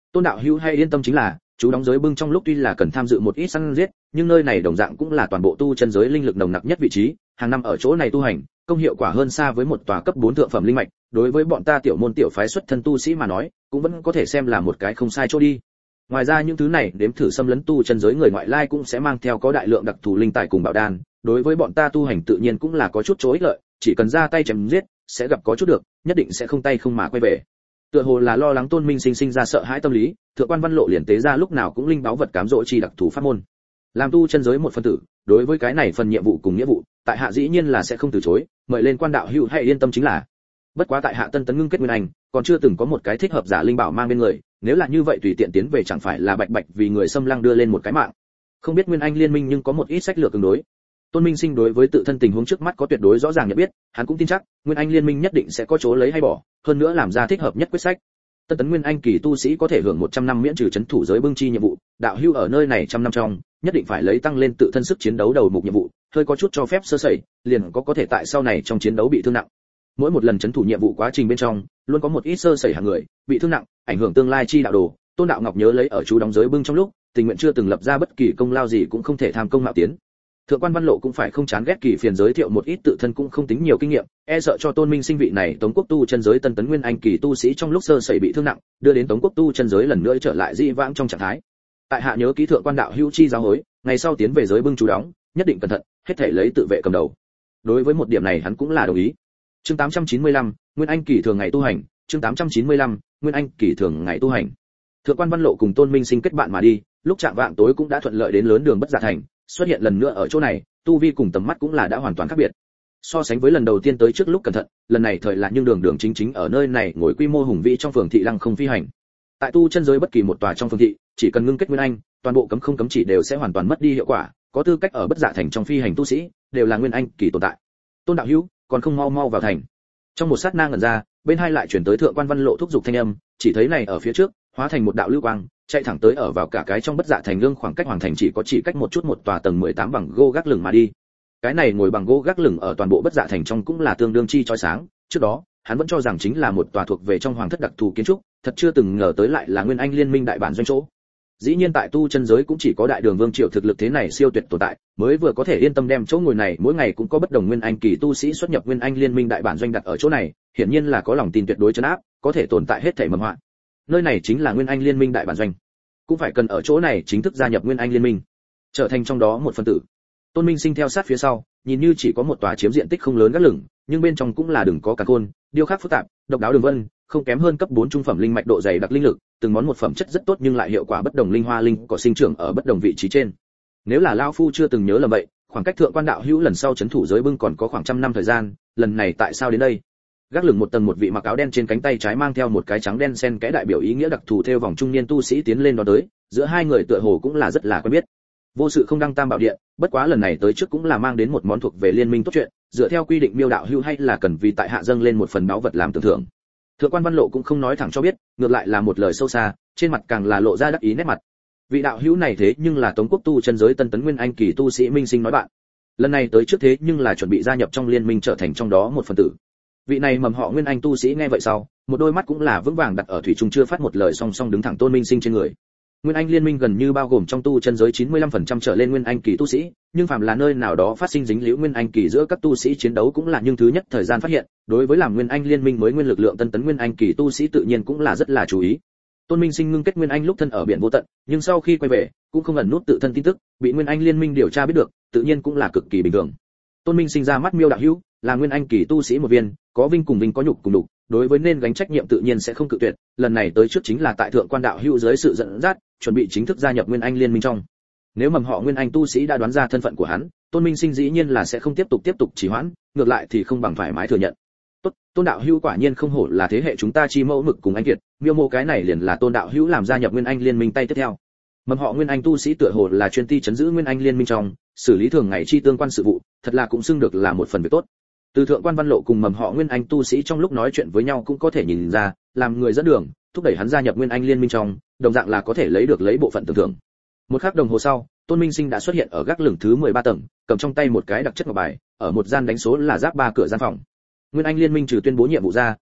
[SPEAKER 1] Tôn đạo hữu hay yên tâm chính là, chú đóng giới bưng trong lúc tuy là cần tham dự một ít săn giết, nhưng nơi này đồng dạng cũng là toàn bộ tu chân giới linh lực nồng nặc nhất vị trí, hàng năm ở chỗ này tu hành, công hiệu quả hơn xa với một tòa cấp bốn thượng phẩm linh mạch, đối với bọn ta tiểu môn tiểu phái xuất thân tu sĩ mà nói, cũng vẫn có thể xem là một cái không sai chỗ đi. Ngoài ra những thứ này, đếm thử xâm lấn tu chân giới người ngoại lai cũng sẽ mang theo có đại lượng đặc thù linh tài cùng bảo đan, đối với bọn ta tu hành tự nhiên cũng là có chút chỗ ích lợi, chỉ cần ra tay chém giết, sẽ gặp có chút được, nhất định sẽ không tay không mà quay về. Tựa hồ là lo lắng Tôn Minh Sinh sinh ra sợ hãi tâm lý, Thượng quan Văn Lộ liền tế ra lúc nào cũng linh báo vật cám dỗ chi đặc thù pháp môn. Làm tu chân giới một phân tử, đối với cái này phần nhiệm vụ cùng nghĩa vụ, tại hạ dĩ nhiên là sẽ không từ chối, mời lên quan đạo hữu hãy yên tâm chính là. Bất quá tại hạ tân tấn ngưng kết nguyên anh, còn chưa từng có một cái thích hợp giả linh bảo mang bên người, nếu là như vậy tùy tiện tiến về chẳng phải là bạch bạch vì người xâm lăng đưa lên một cái mạng. Không biết nguyên anh liên minh nhưng có một ít sách lược tương đối. Tôn Minh Sinh đối với tự thân tình huống trước mắt có tuyệt đối rõ ràng nhận biết, hắn cũng tin chắc, Nguyên Anh liên minh nhất định sẽ có chỗ lấy hay bỏ, hơn nữa làm ra thích hợp nhất quyết sách. Tân tấn Nguyên Anh kỳ tu sĩ có thể hưởng một trăm năm miễn trừ trấn thủ giới bưng chi nhiệm vụ, đạo hưu ở nơi này trăm năm trong, nhất định phải lấy tăng lên tự thân sức chiến đấu đầu mục nhiệm vụ, hơi có chút cho phép sơ sẩy, liền có có thể tại sau này trong chiến đấu bị thương nặng. Mỗi một lần trấn thủ nhiệm vụ quá trình bên trong, luôn có một ít sơ sẩy hàng người bị thương nặng, ảnh hưởng tương lai chi đạo đồ. Tôn đạo ngọc nhớ lấy ở chú đóng giới bưng trong lúc, tình nguyện chưa từng lập ra bất kỳ công lao gì cũng không thể tham công mạo tiến. Thượng quan Văn Lộ cũng phải không chán ghét kỳ phiền giới thiệu một ít tự thân cũng không tính nhiều kinh nghiệm, e sợ cho Tôn Minh Sinh vị này Tống Quốc tu chân giới tân tấn nguyên anh kỳ tu sĩ trong lúc sơ sẩy bị thương nặng, đưa đến Tống Quốc tu chân giới lần nữa trở lại dị vãng trong trạng thái. Tại hạ nhớ ký thượng quan đạo hữu chi giáo hối, ngày sau tiến về giới bưng chú đóng, nhất định cẩn thận, hết thảy lấy tự vệ cầm đầu. Đối với một điểm này hắn cũng là đồng ý. Chương tám trăm chín mươi lăm, Nguyên Anh kỳ thường ngày tu hành, chương tám trăm chín mươi lăm, Nguyên Anh kỳ thường ngày tu hành. Thượng quan Văn Lộ cùng Tôn Minh Sinh kết bạn mà đi, lúc chạng vạng tối cũng đã thuận lợi đến lớn đường Bất Dạ Thành, xuất hiện lần nữa ở chỗ này, tu vi cùng tầm mắt cũng là đã hoàn toàn khác biệt. So sánh với lần đầu tiên tới trước lúc cẩn thận, lần này thời là nhưng đường đường chính chính ở nơi này ngồi quy mô hùng vĩ trong phường thị lăng không phi hành. Tại tu chân giới bất kỳ một tòa trong phường thị, chỉ cần ngưng kết nguyên anh, toàn bộ cấm không cấm chỉ đều sẽ hoàn toàn mất đi hiệu quả, có tư cách ở Bất Dạ Thành trong phi hành tu sĩ, đều là nguyên anh kỳ tồn tại. Tôn đạo hữu, còn không mau mau vào thành. Trong một sát na ngẩn ra, bên hai lại chuyển tới Thượng quan Văn Lộ thúc giục thanh âm, chỉ thấy này ở phía trước, hóa thành một đạo lưu quang, chạy thẳng tới ở vào cả cái trong Bất Dạ Thành lương khoảng cách hoàng thành chỉ có chỉ cách một chút một tòa tầng mười tám bằng gỗ gác lửng mà đi. Cái này ngồi bằng gỗ gác lửng ở toàn bộ Bất Dạ Thành trong cũng là tương đương chi chói sáng, trước đó, hắn vẫn cho rằng chính là một tòa thuộc về trong hoàng thất đặc thù kiến trúc, thật chưa từng ngờ tới lại là Nguyên Anh liên minh đại bản doanh chỗ. Dĩ nhiên tại tu chân giới cũng chỉ có Đại Đường Vương Triệu thực lực thế này siêu tuyệt tồn tại, mới vừa có thể yên tâm đem chỗ ngồi này mỗi ngày cũng có bất đồng Nguyên Anh kỳ tu sĩ xuất nhập Nguyên Anh liên minh đại bản doanh đặt ở chỗ này, hiển nhiên là có lòng tin tuyệt đối trấn áp, có thể tồn tại hết thảy mầm họa. Nơi này chính là Nguyên Anh liên minh đại bản doanh, cũng phải cần ở chỗ này chính thức gia nhập Nguyên Anh liên minh, trở thành trong đó một phần tử. Tôn Minh Sinh theo sát phía sau, nhìn như chỉ có một tòa chiếm diện tích không lớn gác lửng, nhưng bên trong cũng là đừng có cả khôn, điêu khắc phức tạp, độc đáo đường vân, không kém hơn cấp bốn trung phẩm linh mạch độ dày đặc linh lực, từng món một phẩm chất rất tốt nhưng lại hiệu quả bất đồng linh hoa linh có sinh trưởng ở bất đồng vị trí trên. Nếu là lão phu chưa từng nhớ lầm vậy, khoảng cách thượng quan đạo hữu lần sau chấn thủ giới bưng còn có khoảng trăm năm thời gian, lần này tại sao đến đây? Gác lửng một tầng một vị mặc áo đen trên cánh tay trái mang theo một cái trắng đen xen kẽ đại biểu ý nghĩa đặc thù theo vòng trung niên tu sĩ tiến lên đó tới, giữa hai người tựa hồ cũng là rất là quen biết. Vô sự không đăng tam bảo điện, bất quá lần này tới trước cũng là mang đến một món thuộc về liên minh tốt chuyện, dựa theo quy định miêu đạo hữu hay là cần vì tại hạ dâng lên một phần báu vật làm tưởng thưởng. Thượng quan Văn Lộ cũng không nói thẳng cho biết, ngược lại là một lời sâu xa, trên mặt càng là lộ ra đắc ý nét mặt. Vị đạo hữu này thế nhưng là Tống Quốc tu chân giới tân tấn nguyên anh kỳ tu sĩ Minh Sinh nói bạn. Lần này tới trước thế nhưng là chuẩn bị gia nhập trong liên minh trở thành trong đó một phần tử. Vị này mầm họ nguyên anh tu sĩ nghe vậy sau, một đôi mắt cũng là vững vàng đặt ở thủy trung chưa phát một lời song song đứng thẳng Tôn Minh Sinh trên người. Nguyên Anh liên minh gần như bao gồm trong tu chân giới chín mươi lăm phần trăm trở lên nguyên anh kỳ tu sĩ, nhưng phàm là nơi nào đó phát sinh dính liễu nguyên anh kỳ giữa các tu sĩ chiến đấu cũng là nhưng thứ nhất thời gian phát hiện, đối với làm nguyên anh liên minh mới nguyên lực lượng tân tấn nguyên anh kỳ tu sĩ tự nhiên cũng là rất là chú ý. Tôn Minh Sinh ngưng kết nguyên anh lúc thân ở biển vô tận, nhưng sau khi quay về, cũng không ẩn nút tự thân tin tức, bị nguyên anh liên minh điều tra biết được, tự nhiên cũng là cực kỳ bình thường. Tôn Minh Sinh ra mắt miêu đạo hữu, là nguyên anh kỳ tu sĩ một viên, có vinh cùng vinh có nhục cùng đục, đối với nên gánh trách nhiệm tự nhiên sẽ không cự tuyệt, lần này tới trước chính là tại thượng quan đạo hữu dưới sự dẫn dắt, chuẩn bị chính thức gia nhập nguyên anh liên minh trong. Nếu mầm họ nguyên anh tu sĩ đã đoán ra thân phận của hắn, Tôn Minh Sinh dĩ nhiên là sẽ không tiếp tục tiếp tục trì hoãn, ngược lại thì không bằng thoải mái thừa nhận. Tốt, Tôn đạo hữu quả nhiên không hổ là thế hệ chúng ta chi mẫu mực cùng anh kiệt, miêu mô cái này liền là Tôn đạo hữu làm gia nhập nguyên anh liên minh tay tiếp theo. Mầm họ nguyên anh tu sĩ tựa hồ là chuyên ti chấn giữ nguyên anh liên minh trong, xử lý thường ngày chi tương quan sự vụ, thật là cũng xưng được là một phần việc tốt. Từ thượng quan Văn Lộ cùng mầm họ nguyên anh tu sĩ trong lúc nói chuyện với nhau cũng có thể nhìn ra, làm người dẫn đường, thúc đẩy hắn gia nhập nguyên anh liên minh trong, đồng dạng là có thể lấy được lấy bộ phận tưởng thưởng. Một khắc đồng hồ sau, Tôn Minh Sinh đã xuất hiện ở gác lửng thứ mười ba tầng, cầm trong tay một cái đặc chất ngọc bài, ở một gian đánh số là giáp ba cửa gian phòng. Nguyên Anh liên minh trừ tuyên bố nhiệm vụ ra,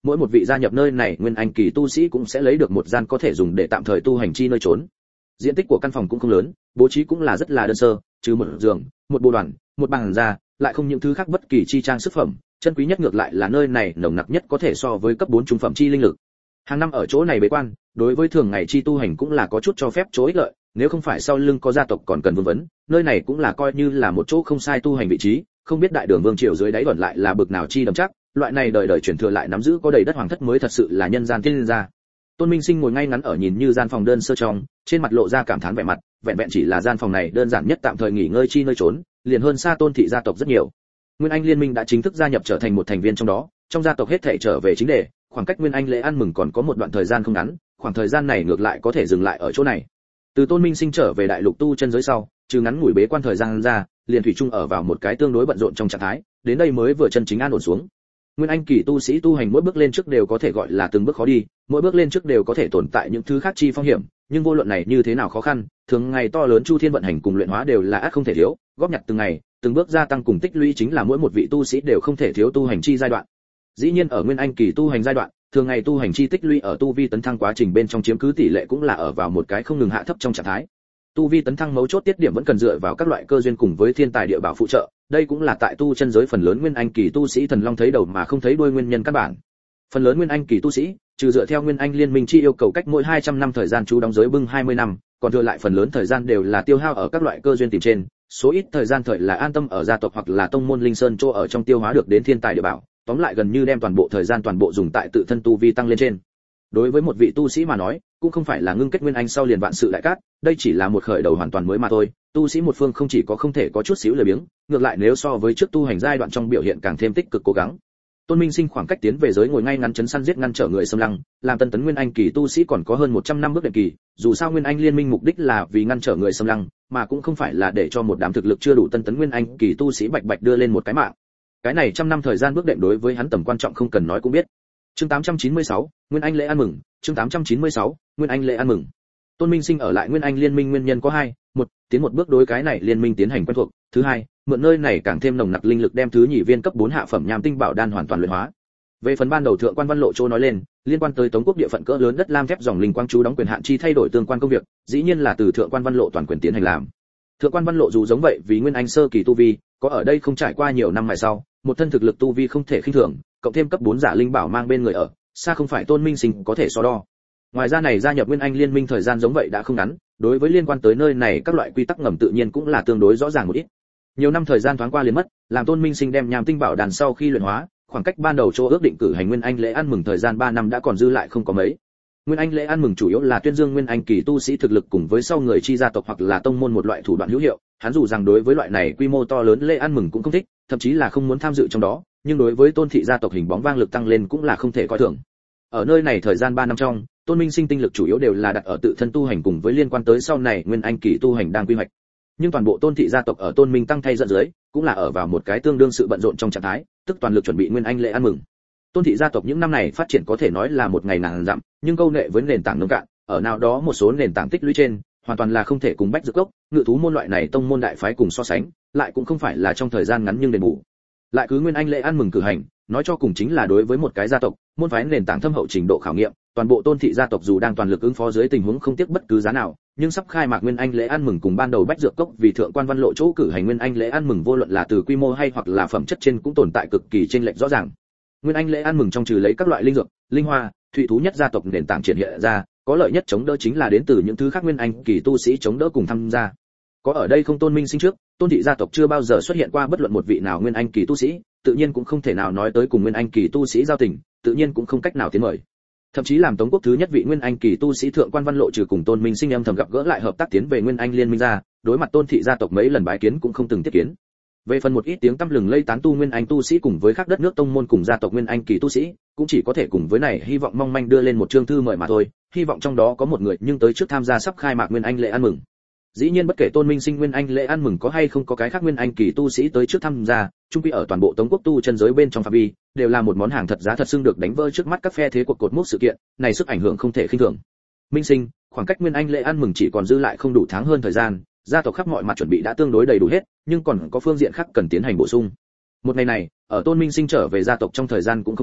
[SPEAKER 1] mỗi một vị gia nhập nơi này nguyên anh kỳ tu sĩ cũng sẽ lấy được một gian có thể dùng để tạm thời tu hành chi nơi trốn. Diện tích của căn phòng cũng không lớn, bố trí cũng là rất là đơn sơ, trừ một giường, một bộ đoàn, một bàn ra, lại không những thứ khác bất kỳ chi trang sức phẩm, chân quý nhất ngược lại là nơi này nồng nặc nhất có thể so với cấp bốn trung phẩm chi linh lực. Hàng năm ở chỗ này bế quan, đối với thường ngày chi tu hành cũng là có chút cho phép chỗ ích lợi, nếu không phải sau lưng có gia tộc còn cần vương vấn, nơi này cũng là coi như là một chỗ không sai tu hành vị trí, không biết đại đường vương triều dưới đáy ẩn lại là bực nào chi đậm chắc, loại này đời đời truyền thừa lại nắm giữ có đầy đất hoàng thất mới thật sự là nhân gian tiên gia. Tôn Minh Sinh ngồi ngay ngắn ở nhìn như gian phòng đơn sơ trong, trên mặt lộ ra cảm thán vẻ mặt, vẹn vẹn chỉ là gian phòng này đơn giản nhất tạm thời nghỉ ngơi chi nơi trốn, liền hơn xa Tôn thị gia tộc rất nhiều. Nguyên Anh Liên minh đã chính thức gia nhập trở thành một thành viên trong đó, trong gia tộc hết thảy trở về chính đề, khoảng cách Nguyên Anh lễ ăn mừng còn có một đoạn thời gian không ngắn, khoảng thời gian này ngược lại có thể dừng lại ở chỗ này. Từ Tôn Minh Sinh trở về đại lục tu chân giới sau, trừ ngắn ngủi bế quan thời gian ra, liền thủy chung ở vào một cái tương đối bận rộn trong trạng thái, đến đây mới vừa chân chính an ổn xuống. Nguyên Anh kỳ tu sĩ tu hành mỗi bước lên trước đều có thể gọi là từng bước khó đi, mỗi bước lên trước đều có thể tồn tại những thứ khác chi phong hiểm, nhưng vô luận này như thế nào khó khăn, thường ngày to lớn chu thiên vận hành cùng luyện hóa đều là ắt không thể thiếu, góp nhặt từng ngày, từng bước gia tăng cùng tích lũy chính là mỗi một vị tu sĩ đều không thể thiếu tu hành chi giai đoạn. Dĩ nhiên ở Nguyên Anh kỳ tu hành giai đoạn, thường ngày tu hành chi tích lũy ở tu vi tấn thăng quá trình bên trong chiếm cứ tỷ lệ cũng là ở vào một cái không ngừng hạ thấp trong trạng thái. Tu vi tấn thăng mấu chốt tiết điểm vẫn cần dựa vào các loại cơ duyên cùng với thiên tài địa bảo phụ trợ, đây cũng là tại tu chân giới phần lớn Nguyên Anh kỳ tu sĩ thần long thấy đầu mà không thấy đuôi nguyên nhân căn bản. Phần lớn Nguyên Anh kỳ tu sĩ, trừ dựa theo Nguyên Anh liên minh chi yêu cầu cách mỗi hai trăm năm thời gian chú đóng giới bưng hai mươi năm, còn thừa lại phần lớn thời gian đều là tiêu hao ở các loại cơ duyên tìm trên, số ít thời gian thời là an tâm ở gia tộc hoặc là tông môn linh sơn chỗ ở trong tiêu hóa được đến thiên tài địa bảo, tóm lại gần như đem toàn bộ thời gian toàn bộ dùng tại tự thân tu vi tăng lên trên. Đối với một vị tu sĩ mà nói, cũng không phải là ngưng kết nguyên anh sau liền vạn sự đại cát, đây chỉ là một khởi đầu hoàn toàn mới mà thôi. Tu sĩ một phương không chỉ có không thể có chút xíu lười biếng, ngược lại nếu so với trước tu hành giai đoạn trong biểu hiện càng thêm tích cực cố gắng. Tôn Minh Sinh khoảng cách tiến về giới ngồi ngay ngắn chấn săn giết ngăn trở người xâm lăng, làm tân tấn nguyên anh kỳ tu sĩ còn có hơn một trăm năm bước đệm kỳ, dù sao Nguyên Anh liên minh mục đích là vì ngăn trở người xâm lăng, mà cũng không phải là để cho một đám thực lực chưa đủ tân tấn nguyên anh kỳ tu sĩ bạch bạch đưa lên một cái mạng. Cái này trăm năm thời gian bước đệm đối với hắn tầm quan trọng không cần nói cũng biết. Chương tám trăm chín mươi sáu, Nguyên Anh lễ ăn mừng, chương tám trăm chín mươi sáu, Nguyên Anh lễ ăn mừng. Tôn Minh Sinh ở lại Nguyên Anh liên minh nguyên nhân có hai, một, tiến một bước đối cái này liên minh tiến hành quen thuộc, thứ hai, mượn nơi này càng thêm nồng nặc linh lực đem thứ nhị viên cấp bốn hạ phẩm nham tinh bảo đan hoàn toàn luyện hóa. Về phần ban đầu thượng quan Văn Lộ Châu nói lên, liên quan tới Tống quốc địa phận cỡ lớn đất lam thép dòng linh quang chú đóng quyền hạn chi thay đổi tương quan công việc, dĩ nhiên là từ thượng quan Văn Lộ toàn quyền tiến hành làm. Thượng quan Văn Lộ dù giống vậy vì Nguyên Anh sơ kỳ tu vi, có ở đây không trải qua nhiều năm mài sau, một thân thực lực tu vi không thể khinh thường, cộng thêm cấp bốn giả linh bảo mang bên người ở, xa không phải Tôn Minh Sinh có thể so đo. Ngoài ra này gia nhập Nguyên Anh liên minh thời gian giống vậy đã không ngắn, đối với liên quan tới nơi này các loại quy tắc ngầm tự nhiên cũng là tương đối rõ ràng một ít. Nhiều năm thời gian thoáng qua liền mất, làm Tôn Minh Sinh đem nham tinh bảo đàn sau khi luyện hóa, khoảng cách ban đầu chỗ ước định cử hành Nguyên Anh lễ ăn mừng thời gian ba năm đã còn dư lại không có mấy. Nguyên Anh lễ ăn mừng chủ yếu là tuyên dương Nguyên Anh kỳ tu sĩ thực lực cùng với sau người chi gia tộc hoặc là tông môn một loại thủ đoạn hữu hiệu, hắn dù rằng đối với loại này quy mô to lớn lễ ăn mừng cũng không thích, thậm chí là không muốn tham dự trong đó, nhưng đối với Tôn thị gia tộc hình bóng vang lực tăng lên cũng là không thể coi thường. Ở nơi này thời gian ba năm trong, Tôn Minh Sinh tinh lực chủ yếu đều là đặt ở tự thân tu hành cùng với liên quan tới sau này Nguyên Anh kỳ tu hành đang quy hoạch. Nhưng toàn bộ Tôn thị gia tộc ở Tôn Minh tăng thay dẫn dưới, cũng là ở vào một cái tương đương sự bận rộn trong trạng thái, tức toàn lực chuẩn bị Nguyên Anh lễ ăn mừng. Tôn thị gia tộc những năm này phát triển có thể nói là một ngày ngàn dặm, nhưng câu nệ với nền tảng nông cạn, ở nào đó một số nền tảng tích lũy trên, hoàn toàn là không thể cùng bách dược cốc, ngự thú môn loại này tông môn đại phái cùng so sánh, lại cũng không phải là trong thời gian ngắn nhưng đền bù. Lại cứ Nguyên Anh lễ ăn mừng cử hành, nói cho cùng chính là đối với một cái gia tộc, môn phái nền tảng thâm hậu trình độ khảo nghiệm, toàn bộ Tôn thị gia tộc dù đang toàn lực ứng phó dưới tình huống không tiếc bất cứ giá nào, nhưng sắp khai mạc Nguyên Anh lễ ăn mừng cùng ban đầu bách dược cốc vì thượng quan Văn Lộ chỗ cử hành Nguyên Anh lễ ăn mừng vô luận là từ quy mô hay hoặc là phẩm chất trên cũng tồn tại cực kỳ chênh lệch rõ ràng. Nguyên Anh lễ ăn mừng trong trừ lấy các loại linh dược, linh hoa, thủy thú nhất gia tộc nền tảng triển hiện ra, có lợi nhất chống đỡ chính là đến từ những thứ khác Nguyên Anh kỳ tu sĩ chống đỡ cùng tham gia. Có ở đây không Tôn Minh Sinh trước, Tôn thị gia tộc chưa bao giờ xuất hiện qua bất luận một vị nào Nguyên Anh kỳ tu sĩ, tự nhiên cũng không thể nào nói tới cùng Nguyên Anh kỳ tu sĩ giao tình, tự nhiên cũng không cách nào tiến mời. Thậm chí làm Tống quốc thứ nhất vị Nguyên Anh kỳ tu sĩ thượng quan Văn Lộ trừ cùng Tôn Minh Sinh âm thầm gặp gỡ lại hợp tác tiến về Nguyên Anh liên minh ra, đối mặt Tôn thị gia tộc mấy lần bái kiến cũng không từng tiếp kiến. Về phần một ít tiếng tăm lừng lây tán tu Nguyên Anh tu sĩ cùng với các đất nước tông môn cùng gia tộc Nguyên Anh kỳ tu sĩ, cũng chỉ có thể cùng với này hy vọng mong manh đưa lên một chương thư mời mà thôi, hy vọng trong đó có một người nhưng tới trước tham gia sắp khai mạc Nguyên Anh lễ ăn mừng. Dĩ nhiên bất kể Tôn Minh Sinh Nguyên Anh lễ ăn mừng có hay không có cái khác Nguyên Anh kỳ tu sĩ tới trước tham gia, chung quy ở toàn bộ Tống quốc tu chân giới bên trong phạm vi, đều là một món hàng thật giá thật xưng được đánh vỡ trước mắt các phe thế cuộc cột mốc sự kiện, này sức ảnh hưởng không thể khinh thường. Minh Sinh, khoảng cách Nguyên Anh lễ ăn mừng chỉ còn dư lại không đủ tháng hơn thời gian, gia tộc khắp mọi mặt chuẩn bị đã tương đối đầy đủ hết, nhưng còn có phương diện khác cần tiến hành bổ sung. Một ngày này, ở Tôn Minh Sinh trở về gia tộc trong thời gian cũng không lâu,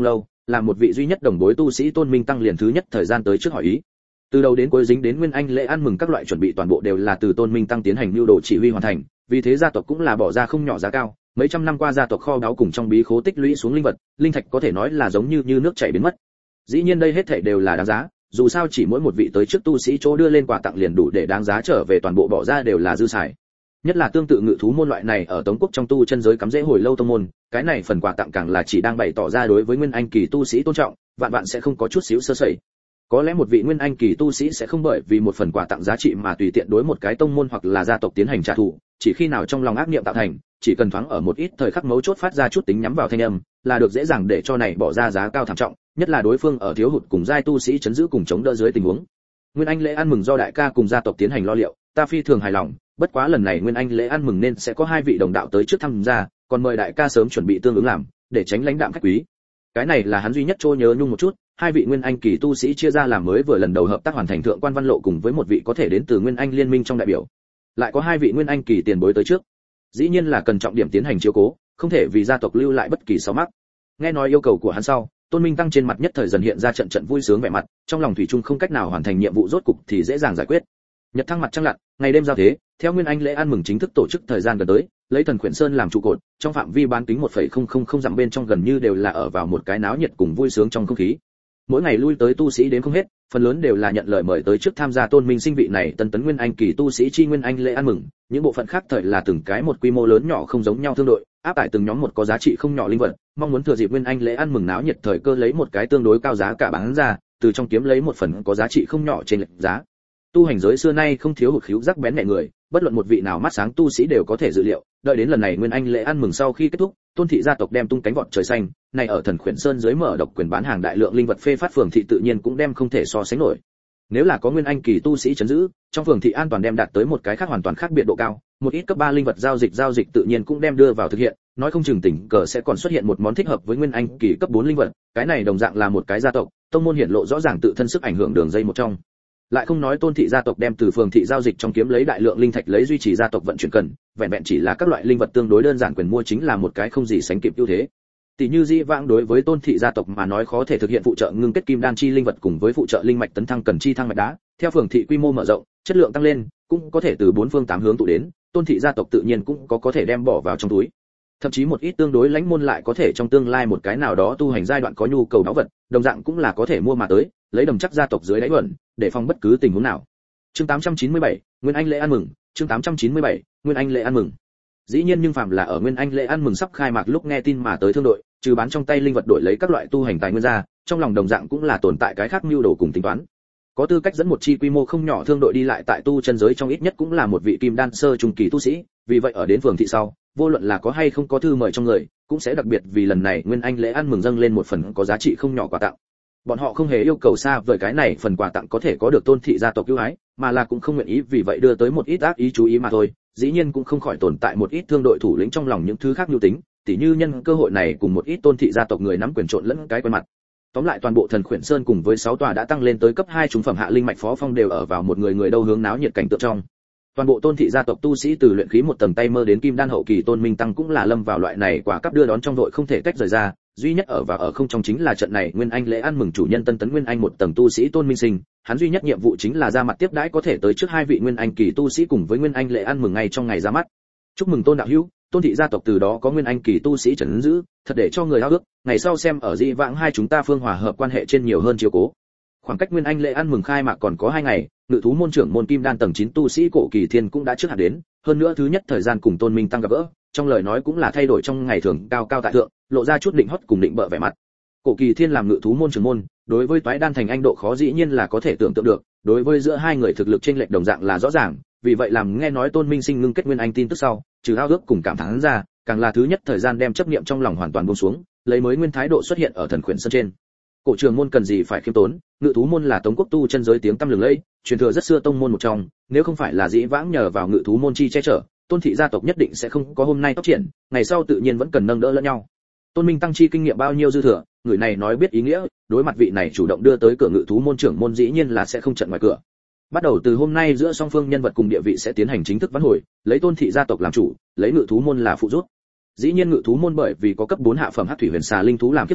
[SPEAKER 1] là một vị duy nhất đồng bối tu sĩ Tôn Minh Tăng liền thứ nhất thời gian tới trước hỏi ý. Từ đầu đến cuối dính đến Nguyên Anh lễ ăn mừng các loại chuẩn bị toàn bộ đều là từ Tôn Minh Tăng tiến hành lưu đồ chỉ huy hoàn thành, vì thế gia tộc cũng là bỏ ra không nhỏ giá cao, mấy trăm năm qua gia tộc kho báu cùng trong bí khố tích lũy xuống linh vật, linh thạch có thể nói là giống như như nước chảy biến mất. Dĩ nhiên đây hết thảy đều là đáng giá, dù sao chỉ mỗi một vị tới trước tu sĩ chỗ đưa lên quà tặng liền đủ để đáng giá trở về toàn bộ bỏ ra đều là dư xài. Nhất là tương tự ngự thú môn loại này ở Tống quốc trong tu chân giới cắm rễ hồi lâu tông môn, cái này phần quà tặng càng là chỉ đang bày tỏ ra đối với Nguyên Anh kỳ tu sĩ tôn trọng, vạn vạn sẽ không có chút xíu sơ sẩy. Có lẽ một vị Nguyên Anh kỳ tu sĩ sẽ không bởi vì một phần quà tặng giá trị mà tùy tiện đối một cái tông môn hoặc là gia tộc tiến hành trả thù, chỉ khi nào trong lòng ác niệm tạo thành, chỉ cần thoáng ở một ít thời khắc mấu chốt phát ra chút tính nhắm vào thanh âm, là được dễ dàng để cho này bỏ ra giá cao thảm trọng, nhất là đối phương ở thiếu hụt cùng giai tu sĩ chấn giữ cùng chống đỡ dưới tình huống. Nguyên Anh lễ ăn mừng do đại ca cùng gia tộc tiến hành lo liệu, ta phi thường hài lòng, bất quá lần này Nguyên Anh lễ ăn mừng nên sẽ có hai vị đồng đạo tới trước tham gia, còn mời đại ca sớm chuẩn bị tương ứng làm, để tránh lãnh đạm khách quý. Cái này là hắn duy nhất trô nhớ nhung một chút, hai vị Nguyên Anh kỳ tu sĩ chia ra làm mới vừa lần đầu hợp tác hoàn thành thượng quan văn lộ cùng với một vị có thể đến từ Nguyên Anh liên minh trong đại biểu. Lại có hai vị Nguyên Anh kỳ tiền bối tới trước. Dĩ nhiên là cần trọng điểm tiến hành chiếu cố, không thể vì gia tộc lưu lại bất kỳ xáo mắc. Nghe nói yêu cầu của hắn sau, Tôn Minh Tăng trên mặt nhất thời dần hiện ra trận trận vui sướng vẻ mặt, trong lòng thủy chung không cách nào hoàn thành nhiệm vụ rốt cục thì dễ dàng giải quyết. Nhật thăng mặt trăng lặn, ngày đêm giao thế, theo Nguyên Anh lễ ăn mừng chính thức tổ chức thời gian gần tới, lấy Thần Khuyển Sơn làm trụ cột, trong phạm vi bán kính một phẩy không không không dặm bên trong gần như đều là ở vào một cái náo nhiệt cùng vui sướng trong không khí. Mỗi ngày lui tới tu sĩ đến không hết, phần lớn đều là nhận lời mời tới trước tham gia Tôn Minh sinh vị này tân tấn Nguyên Anh kỳ tu sĩ chi Nguyên Anh lễ ăn mừng, những bộ phận khác thời là từng cái một quy mô lớn nhỏ không giống nhau thương đội, áp tải từng nhóm một có giá trị không nhỏ linh vật, mong muốn thừa dịp Nguyên Anh lễ ăn mừng náo nhiệt thời cơ lấy một cái tương đối cao giá cả bán ra, từ trong kiếm lấy một phần có giá trị không nhỏ trên lệch giá. Tu hành giới xưa nay không thiếu hụt khíu giác bén mẹ người, bất luận một vị nào mắt sáng tu sĩ đều có thể dự liệu, đợi đến lần này Nguyên Anh lễ ăn mừng sau khi kết thúc, Tôn thị gia tộc đem tung cánh vọt trời xanh, này ở Thần Khuyển Sơn dưới mở độc quyền bán hàng đại lượng linh vật phê phát phường thị tự nhiên cũng đem không thể so sánh nổi. Nếu là có Nguyên Anh kỳ tu sĩ trấn giữ, trong phường thị an toàn đem đạt tới một cái khác hoàn toàn khác biệt độ cao, một ít cấp ba linh vật giao dịch giao dịch tự nhiên cũng đem đưa vào thực hiện, nói không chừng tình cờ sẽ còn xuất hiện một món thích hợp với Nguyên Anh kỳ cấp bốn linh vật, cái này đồng dạng là một cái gia tộc, tông môn hiển lộ rõ ràng tự thân sức ảnh hưởng đường dây một trong. Lại không nói Tôn thị gia tộc đem từ phường thị giao dịch trong kiếm lấy đại lượng linh thạch lấy duy trì gia tộc vận chuyển cần, vẹn vẹn chỉ là các loại linh vật tương đối đơn giản quyền mua chính là một cái không gì sánh kịp ưu thế. Tỷ như Di vãng đối với Tôn thị gia tộc mà nói khó thể thực hiện phụ trợ ngưng kết kim đan chi linh vật cùng với phụ trợ linh mạch tấn thăng cần chi thăng mạch đá, theo phường thị quy mô mở rộng, chất lượng tăng lên, cũng có thể từ bốn phương tám hướng tụ đến, Tôn thị gia tộc tự nhiên cũng có có thể đem bỏ vào trong túi. Thậm chí một ít tương đối lãnh môn lại có thể trong tương lai một cái nào đó tu hành giai đoạn có nhu cầu đáo vật, đồng dạng cũng là có thể mua mà tới, lấy đầm chắc gia tộc dưới đáy bẩn, để phòng bất cứ tình huống nào. Chương tám trăm chín mươi bảy, Nguyên Anh lễ ăn mừng, chương tám trăm chín mươi bảy, Nguyên Anh lễ ăn mừng. Dĩ nhiên nhưng phàm là ở Nguyên Anh lễ ăn mừng sắp khai mạc lúc nghe tin mà tới thương đội, trừ bán trong tay linh vật đổi lấy các loại tu hành tài nguyên ra, trong lòng đồng dạng cũng là tồn tại cái khác mưu đồ cùng tính toán. Có tư cách dẫn một chi quy mô không nhỏ thương đội đi lại tại tu chân giới trong ít nhất cũng là một vị kim đan sơ trung kỳ tu sĩ, vì vậy ở đến phường thị sau, vô luận là có hay không có thư mời trong người, cũng sẽ đặc biệt vì lần này Nguyên Anh lễ ăn mừng dâng lên một phần có giá trị không nhỏ quà tặng. Bọn họ không hề yêu cầu xa vời cái này phần quà tặng có thể có được Tôn thị gia tộc ưu ái, mà là cũng không nguyện ý vì vậy đưa tới một ít ác ý chú ý mà thôi. Dĩ nhiên cũng không khỏi tồn tại một ít thương đội thủ lĩnh trong lòng những thứ khác nhu tính, tỉ như nhân cơ hội này cùng một ít Tôn thị gia tộc người nắm quyền trộn lẫn cái quen mặt. Tóm lại toàn bộ Thần Khuyển Sơn cùng với sáu tòa đã tăng lên tới cấp hai trung phẩm hạ linh mạch phó phong đều ở vào một người người đâu hướng náo nhiệt cảnh tượng trong. Toàn bộ Tôn thị gia tộc tu sĩ từ luyện khí một tầng tay mơ đến kim đan hậu kỳ Tôn Minh Tăng cũng là lâm vào loại này quả cấp đưa đón trong đội không thể tách rời ra, duy nhất ở và ở không trong chính là trận này Nguyên Anh lễ ăn mừng chủ nhân tân tấn Nguyên Anh một tầng tu sĩ Tôn Minh Sinh, hắn duy nhất nhiệm vụ chính là ra mặt tiếp đãi có thể tới trước hai vị Nguyên Anh kỳ tu sĩ cùng với Nguyên Anh lễ ăn mừng ngay trong ngày ra mắt. Chúc mừng Tôn đạo hữu, Tôn thị gia tộc từ đó có Nguyên Anh kỳ tu sĩ trấn giữ, thật để cho người ao ước, ngày sau xem ở Di vãng hai chúng ta phương hòa hợp quan hệ trên nhiều hơn chiếu cố. Khoảng cách Nguyên Anh lễ ăn mừng khai mạc còn có hai ngày, ngự thú môn trưởng môn kim đan tầng chín tu sĩ Cổ Kỳ Thiên cũng đã trước hạn đến, hơn nữa thứ nhất thời gian cùng Tôn Minh Tăng gặp gỡ, trong lời nói cũng là thay đổi trong ngày thường cao cao tại thượng, lộ ra chút định hót cùng định bợ vẻ mặt. Cổ Kỳ Thiên làm ngự thú môn trưởng môn, đối với toái đan thành anh độ khó dĩ nhiên là có thể tưởng tượng được, đối với giữa hai người thực lực chênh lệch đồng dạng là rõ ràng, vì vậy làm nghe nói Tôn Minh Sinh ngưng kết Nguyên Anh tin tức sau, trừ ao ước cùng cảm thán ra, càng là thứ nhất thời gian đem chấp niệm trong lòng hoàn toàn buông xuống, lấy mới nguyên thái độ xuất hiện ở Thần Khuyển Sơn trên. Cổ trường môn cần gì phải khiêm tốn, ngự thú môn là Tống quốc tu chân giới tiếng tăm lừng lẫy, truyền thừa rất xưa tông môn một trong, nếu không phải là dĩ vãng nhờ vào ngự thú môn chi che chở, Tôn thị gia tộc nhất định sẽ không có hôm nay tốc triển, ngày sau tự nhiên vẫn cần nâng đỡ lẫn nhau. Tôn Minh Tăng chi kinh nghiệm bao nhiêu dư thừa, người này nói biết ý nghĩa, đối mặt vị này chủ động đưa tới cửa ngự thú môn trưởng môn dĩ nhiên là sẽ không chặn ngoài cửa. Bắt đầu từ hôm nay giữa song phương nhân vật cùng địa vị sẽ tiến hành chính thức vãn hồi, lấy Tôn thị gia tộc làm chủ, lấy ngự thú môn là phụ rút. Dĩ nhiên ngự thú môn bởi vì có cấp bốn hạ phẩm hắc thủy huyền xà linh thú làm kiếp sợ,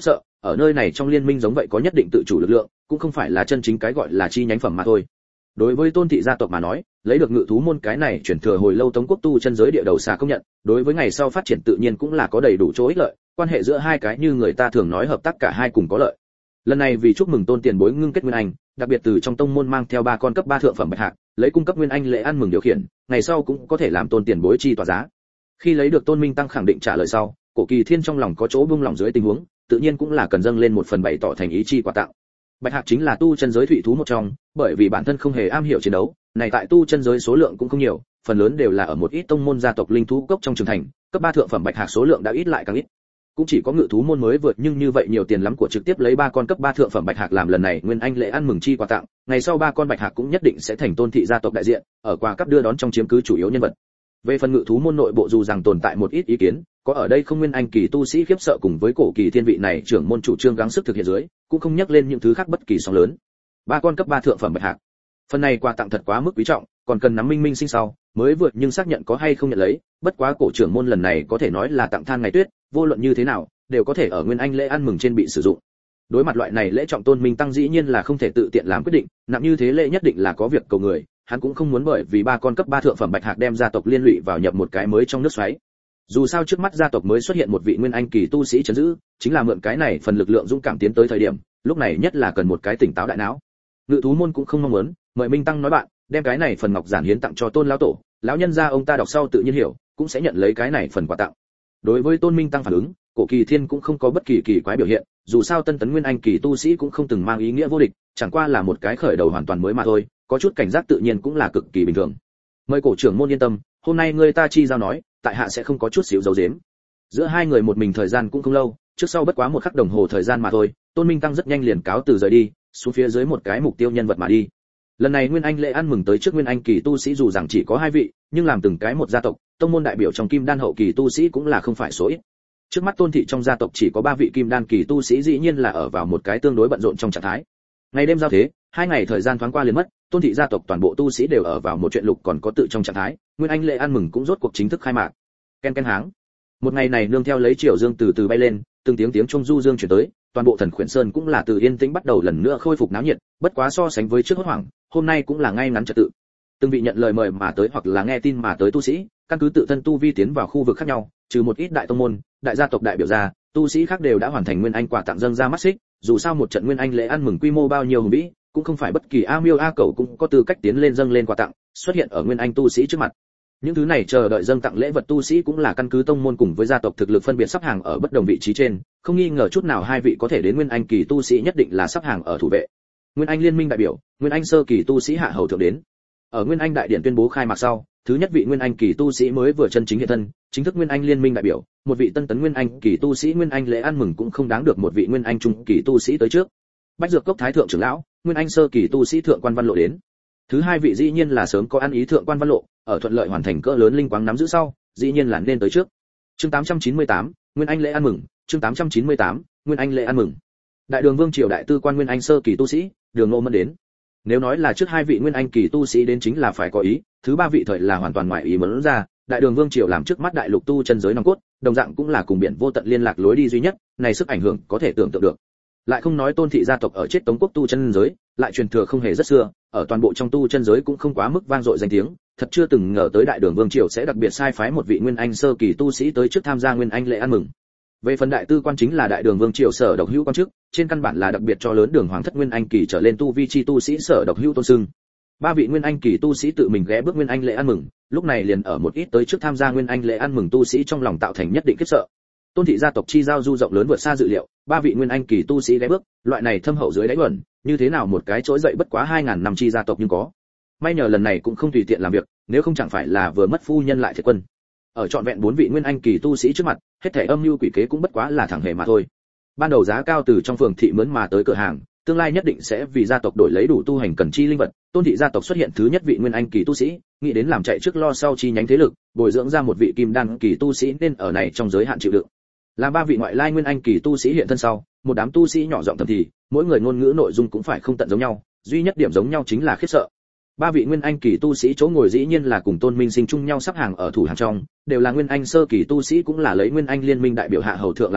[SPEAKER 1] ở nơi này trong liên minh giống vậy có nhất định tự chủ lực lượng, cũng không phải là chân chính cái gọi là chi nhánh phẩm mà thôi. Đối với Tôn thị gia tộc mà nói, lấy được ngự thú môn cái này chuyển thừa hồi lâu Tống quốc tu chân giới địa đầu xà công nhận, đối với ngày sau phát triển tự nhiên cũng là có đầy đủ chỗ ích lợi, quan hệ giữa hai cái như người ta thường nói hợp tác cả hai cùng có lợi. Lần này vì chúc mừng Tôn tiền bối ngưng kết nguyên anh, đặc biệt từ trong tông môn mang theo ba con cấp ba thượng phẩm bạch hạc, lấy cung cấp nguyên anh lễ ăn mừng điều khiển, ngày sau cũng có thể làm Tôn tiền bối chi tỏa giá. Khi lấy được Tôn Minh Tăng khẳng định trả lời sau, Cổ Kỳ Thiên trong lòng có chỗ buông lòng dưới tình huống, tự nhiên cũng là cần dâng lên một phần bày tỏ thành ý chi quà tặng. Bạch hạc chính là tu chân giới thủy thú một trong, bởi vì bản thân không hề am hiểu chiến đấu, này tại tu chân giới số lượng cũng không nhiều, phần lớn đều là ở một ít tông môn gia tộc linh thú cốc trong trường thành, cấp ba thượng phẩm bạch hạc số lượng đã ít lại càng ít. Cũng chỉ có ngự thú môn mới vượt, nhưng như vậy nhiều tiền lắm của trực tiếp lấy ba con cấp ba thượng phẩm bạch hạc làm lần này nguyên anh lễ ăn mừng chi quà tặng, ngày sau ba con bạch hạc cũng nhất định sẽ thành Tôn thị gia tộc đại diện, ở quà cấp đưa đón trong chiếm cứ chủ yếu nhân vật. Về phần ngự thú môn nội bộ dù rằng tồn tại một ít ý kiến, có ở đây không nguyên anh kỳ tu sĩ khiếp sợ cùng với Cổ Kỳ Thiên vị này trưởng môn chủ trương gắng sức thực hiện dưới, cũng không nhắc lên những thứ khác bất kỳ sóng lớn. Ba con cấp ba thượng phẩm bạch hạc, phần này quà tặng thật quá mức quý trọng, còn cần nắm minh minh sinh sau mới vượt nhưng xác nhận có hay không nhận lấy. Bất quá cổ trưởng môn lần này có thể nói là tặng than ngày tuyết, vô luận như thế nào đều có thể ở nguyên anh lễ ăn mừng trên bị sử dụng. Đối mặt loại này lễ trọng Tôn Minh Tăng dĩ nhiên là không thể tự tiện làm quyết định, nặng như thế lễ nhất định là có việc cầu người, hắn cũng không muốn bởi vì ba con cấp ba thượng phẩm bạch hạc đem gia tộc liên lụy vào nhập một cái mới trong nước xoáy. Dù sao trước mắt gia tộc mới xuất hiện một vị nguyên anh kỳ tu sĩ trấn giữ, chính là mượn cái này phần lực lượng dũng cảm tiến tới thời điểm, lúc này nhất là cần một cái tỉnh táo đại não. Ngự thú môn cũng không mong muốn, mời Minh Tăng nói bạn, đem cái này phần ngọc giản hiến tặng cho Tôn lão tổ, lão nhân gia ông ta đọc sau tự nhiên hiểu, cũng sẽ nhận lấy cái này phần quà tặng. Đối với Tôn Minh Tăng phản ứng, Cổ Kỳ Thiên cũng không có bất kỳ kỳ quái biểu hiện, dù sao tân tấn nguyên anh kỳ tu sĩ cũng không từng mang ý nghĩa vô địch, chẳng qua là một cái khởi đầu hoàn toàn mới mà thôi, có chút cảnh giác tự nhiên cũng là cực kỳ bình thường. Mời cổ trưởng môn yên tâm, hôm nay người ta chi giao nói, tại hạ sẽ không có chút xíu giấu giếm. Giữa hai người một mình thời gian cũng không lâu, trước sau bất quá một khắc đồng hồ thời gian mà thôi, Tôn Minh Tăng rất nhanh liền cáo từ rời đi, xuống phía dưới một cái mục tiêu nhân vật mà đi. Lần này nguyên anh lễ ăn mừng tới trước nguyên anh kỳ tu sĩ dù rằng chỉ có hai vị, nhưng làm từng cái một gia tộc, tông môn đại biểu trong kim đan hậu kỳ tu sĩ cũng là không phải số ít. Trước mắt Tôn thị trong gia tộc chỉ có ba vị kim đan kỳ tu sĩ, dĩ nhiên là ở vào một cái tương đối bận rộn trong trạng thái. Ngày đêm giao thế, hai ngày thời gian thoáng qua liền mất, Tôn thị gia tộc toàn bộ tu sĩ đều ở vào một chuyện lục còn có tự trong trạng thái, nguyên anh lễ ăn mừng cũng rốt cuộc chính thức khai mạc. Ken ken háng. Một ngày này nương theo lấy chiều dương từ từ bay lên, từng tiếng tiếng trung du dương chuyển tới, toàn bộ Thần Khuyển Sơn cũng là từ yên tĩnh bắt đầu lần nữa khôi phục náo nhiệt, bất quá so sánh với trước hốt hoảng, hôm nay cũng là ngay ngắn trật tự. Từng vị nhận lời mời mà tới hoặc là nghe tin mà tới tu sĩ, căn cứ tự thân tu vi tiến vào khu vực khác nhau, trừ một ít đại tông môn, đại gia tộc đại biểu ra, tu sĩ khác đều đã hoàn thành nguyên anh quà tặng dâng ra mắt xích, dù sao một trận nguyên anh lễ ăn mừng quy mô bao nhiêu hùng vĩ, cũng không phải bất kỳ a miêu a cẩu cũng có tư cách tiến lên dâng lên quà tặng, xuất hiện ở nguyên anh tu sĩ trước mặt. Những thứ này chờ đợi dâng tặng lễ vật tu sĩ cũng là căn cứ tông môn cùng với gia tộc thực lực phân biệt sắp hàng ở bất đồng vị trí trên, không nghi ngờ chút nào hai vị có thể đến nguyên anh kỳ tu sĩ nhất định là sắp hàng ở thủ vệ. Nguyên anh liên minh đại biểu, nguyên anh sơ kỳ tu sĩ hạ hầu thượng đến. Ở nguyên anh đại điện tuyên bố khai mạc sau, thứ nhất vị nguyên anh kỳ tu sĩ mới vừa chân chính hiện thân, chính thức nguyên anh liên minh đại biểu, một vị tân tấn nguyên anh kỳ tu sĩ nguyên anh lễ ăn mừng cũng không đáng được một vị nguyên anh trung kỳ tu sĩ tới trước. Bách Dược Cốc thái thượng trưởng lão, nguyên anh sơ kỳ tu sĩ thượng quan văn lộ đến. Thứ hai vị dĩ nhiên là sớm có ăn ý thượng quan văn lộ, ở thuận lợi hoàn thành cỡ lớn linh quáng nắm giữ sau, dĩ nhiên là nên tới trước. Chương tám trăm chín mươi tám, nguyên anh lễ ăn mừng, chương tám trăm chín mươi tám, nguyên anh lễ ăn mừng. Đại Đường Vương triều đại tư quan nguyên anh sơ kỳ tu sĩ, Đường Ngô Mẫn đến. Nếu nói là trước hai vị nguyên anh kỳ tu sĩ đến chính là phải có ý, thứ ba vị thời là hoàn toàn ngoại ý muốn ra, Đại Đường Vương triều làm trước mắt đại lục tu chân giới nòng cốt, đồng dạng cũng là cùng biển vô tận liên lạc lối đi duy nhất, này sức ảnh hưởng có thể tưởng tượng được. Lại không nói Tôn thị gia tộc ở chết Tống quốc tu chân giới, lại truyền thừa không hề rất xưa, ở toàn bộ trong tu chân giới cũng không quá mức vang dội danh tiếng, thật chưa từng ngờ tới Đại Đường Vương triều sẽ đặc biệt sai phái một vị nguyên anh sơ kỳ tu sĩ tới trước tham gia nguyên anh lễ ăn mừng. Về phần đại tư quan chính là Đại Đường Vương triều sở độc hữu quan chức, trên căn bản là đặc biệt cho lớn đường hoàng thất nguyên anh kỳ trở lên tu vi chi tu sĩ sở độc hữu tôn xưng. Ba vị nguyên anh kỳ tu sĩ tự mình ghé bước nguyên anh lễ ăn mừng, lúc này liền ở một ít tới trước tham gia nguyên anh lễ ăn mừng tu sĩ trong lòng tạo thành nhất định khiếp sợ. Tôn thị gia tộc chi giao du rộng lớn vượt xa dự liệu, ba vị nguyên anh kỳ tu sĩ ghé bước, loại này thâm hậu dưới đáy luận, như thế nào một cái trỗi dậy bất quá hai ngàn năm chi gia tộc nhưng có. May nhờ lần này cũng không tùy tiện làm việc, nếu không chẳng phải là vừa mất phu nhân lại thiệt quân. Ở trọn vẹn bốn vị nguyên anh kỳ tu sĩ trước mặt, hết thảy âm mưu quỷ kế cũng bất quá là thẳng hề mà thôi. Ban đầu giá cao từ trong phường thị mướn mà tới cửa hàng, tương lai nhất định sẽ vì gia tộc đổi lấy đủ tu hành cần chi linh vật. Tôn thị gia tộc xuất hiện thứ nhất vị nguyên anh kỳ tu sĩ, nghĩ đến làm chạy trước lo sau chi nhánh thế lực, bồi dưỡng ra một vị kim đan kỳ tu sĩ nên ở này trong giới hạn chịu đựng. Làm ba vị ngoại lai nguyên anh kỳ tu sĩ hiện thân sau, một đám tu sĩ nhỏ giọng thầm thì, mỗi người ngôn ngữ nội dung cũng phải không tận giống nhau, duy nhất điểm giống nhau chính là khiếp sợ. Ba vị nguyên anh kỳ tu sĩ chỗ ngồi dĩ nhiên là cùng Tôn Minh Sinh chung nhau sắp hàng ở thủ hàng trong, đều là nguyên anh sơ kỳ tu sĩ cũng là lấy nguyên anh liên minh đại biểu hạ hầu thượng làm đầu,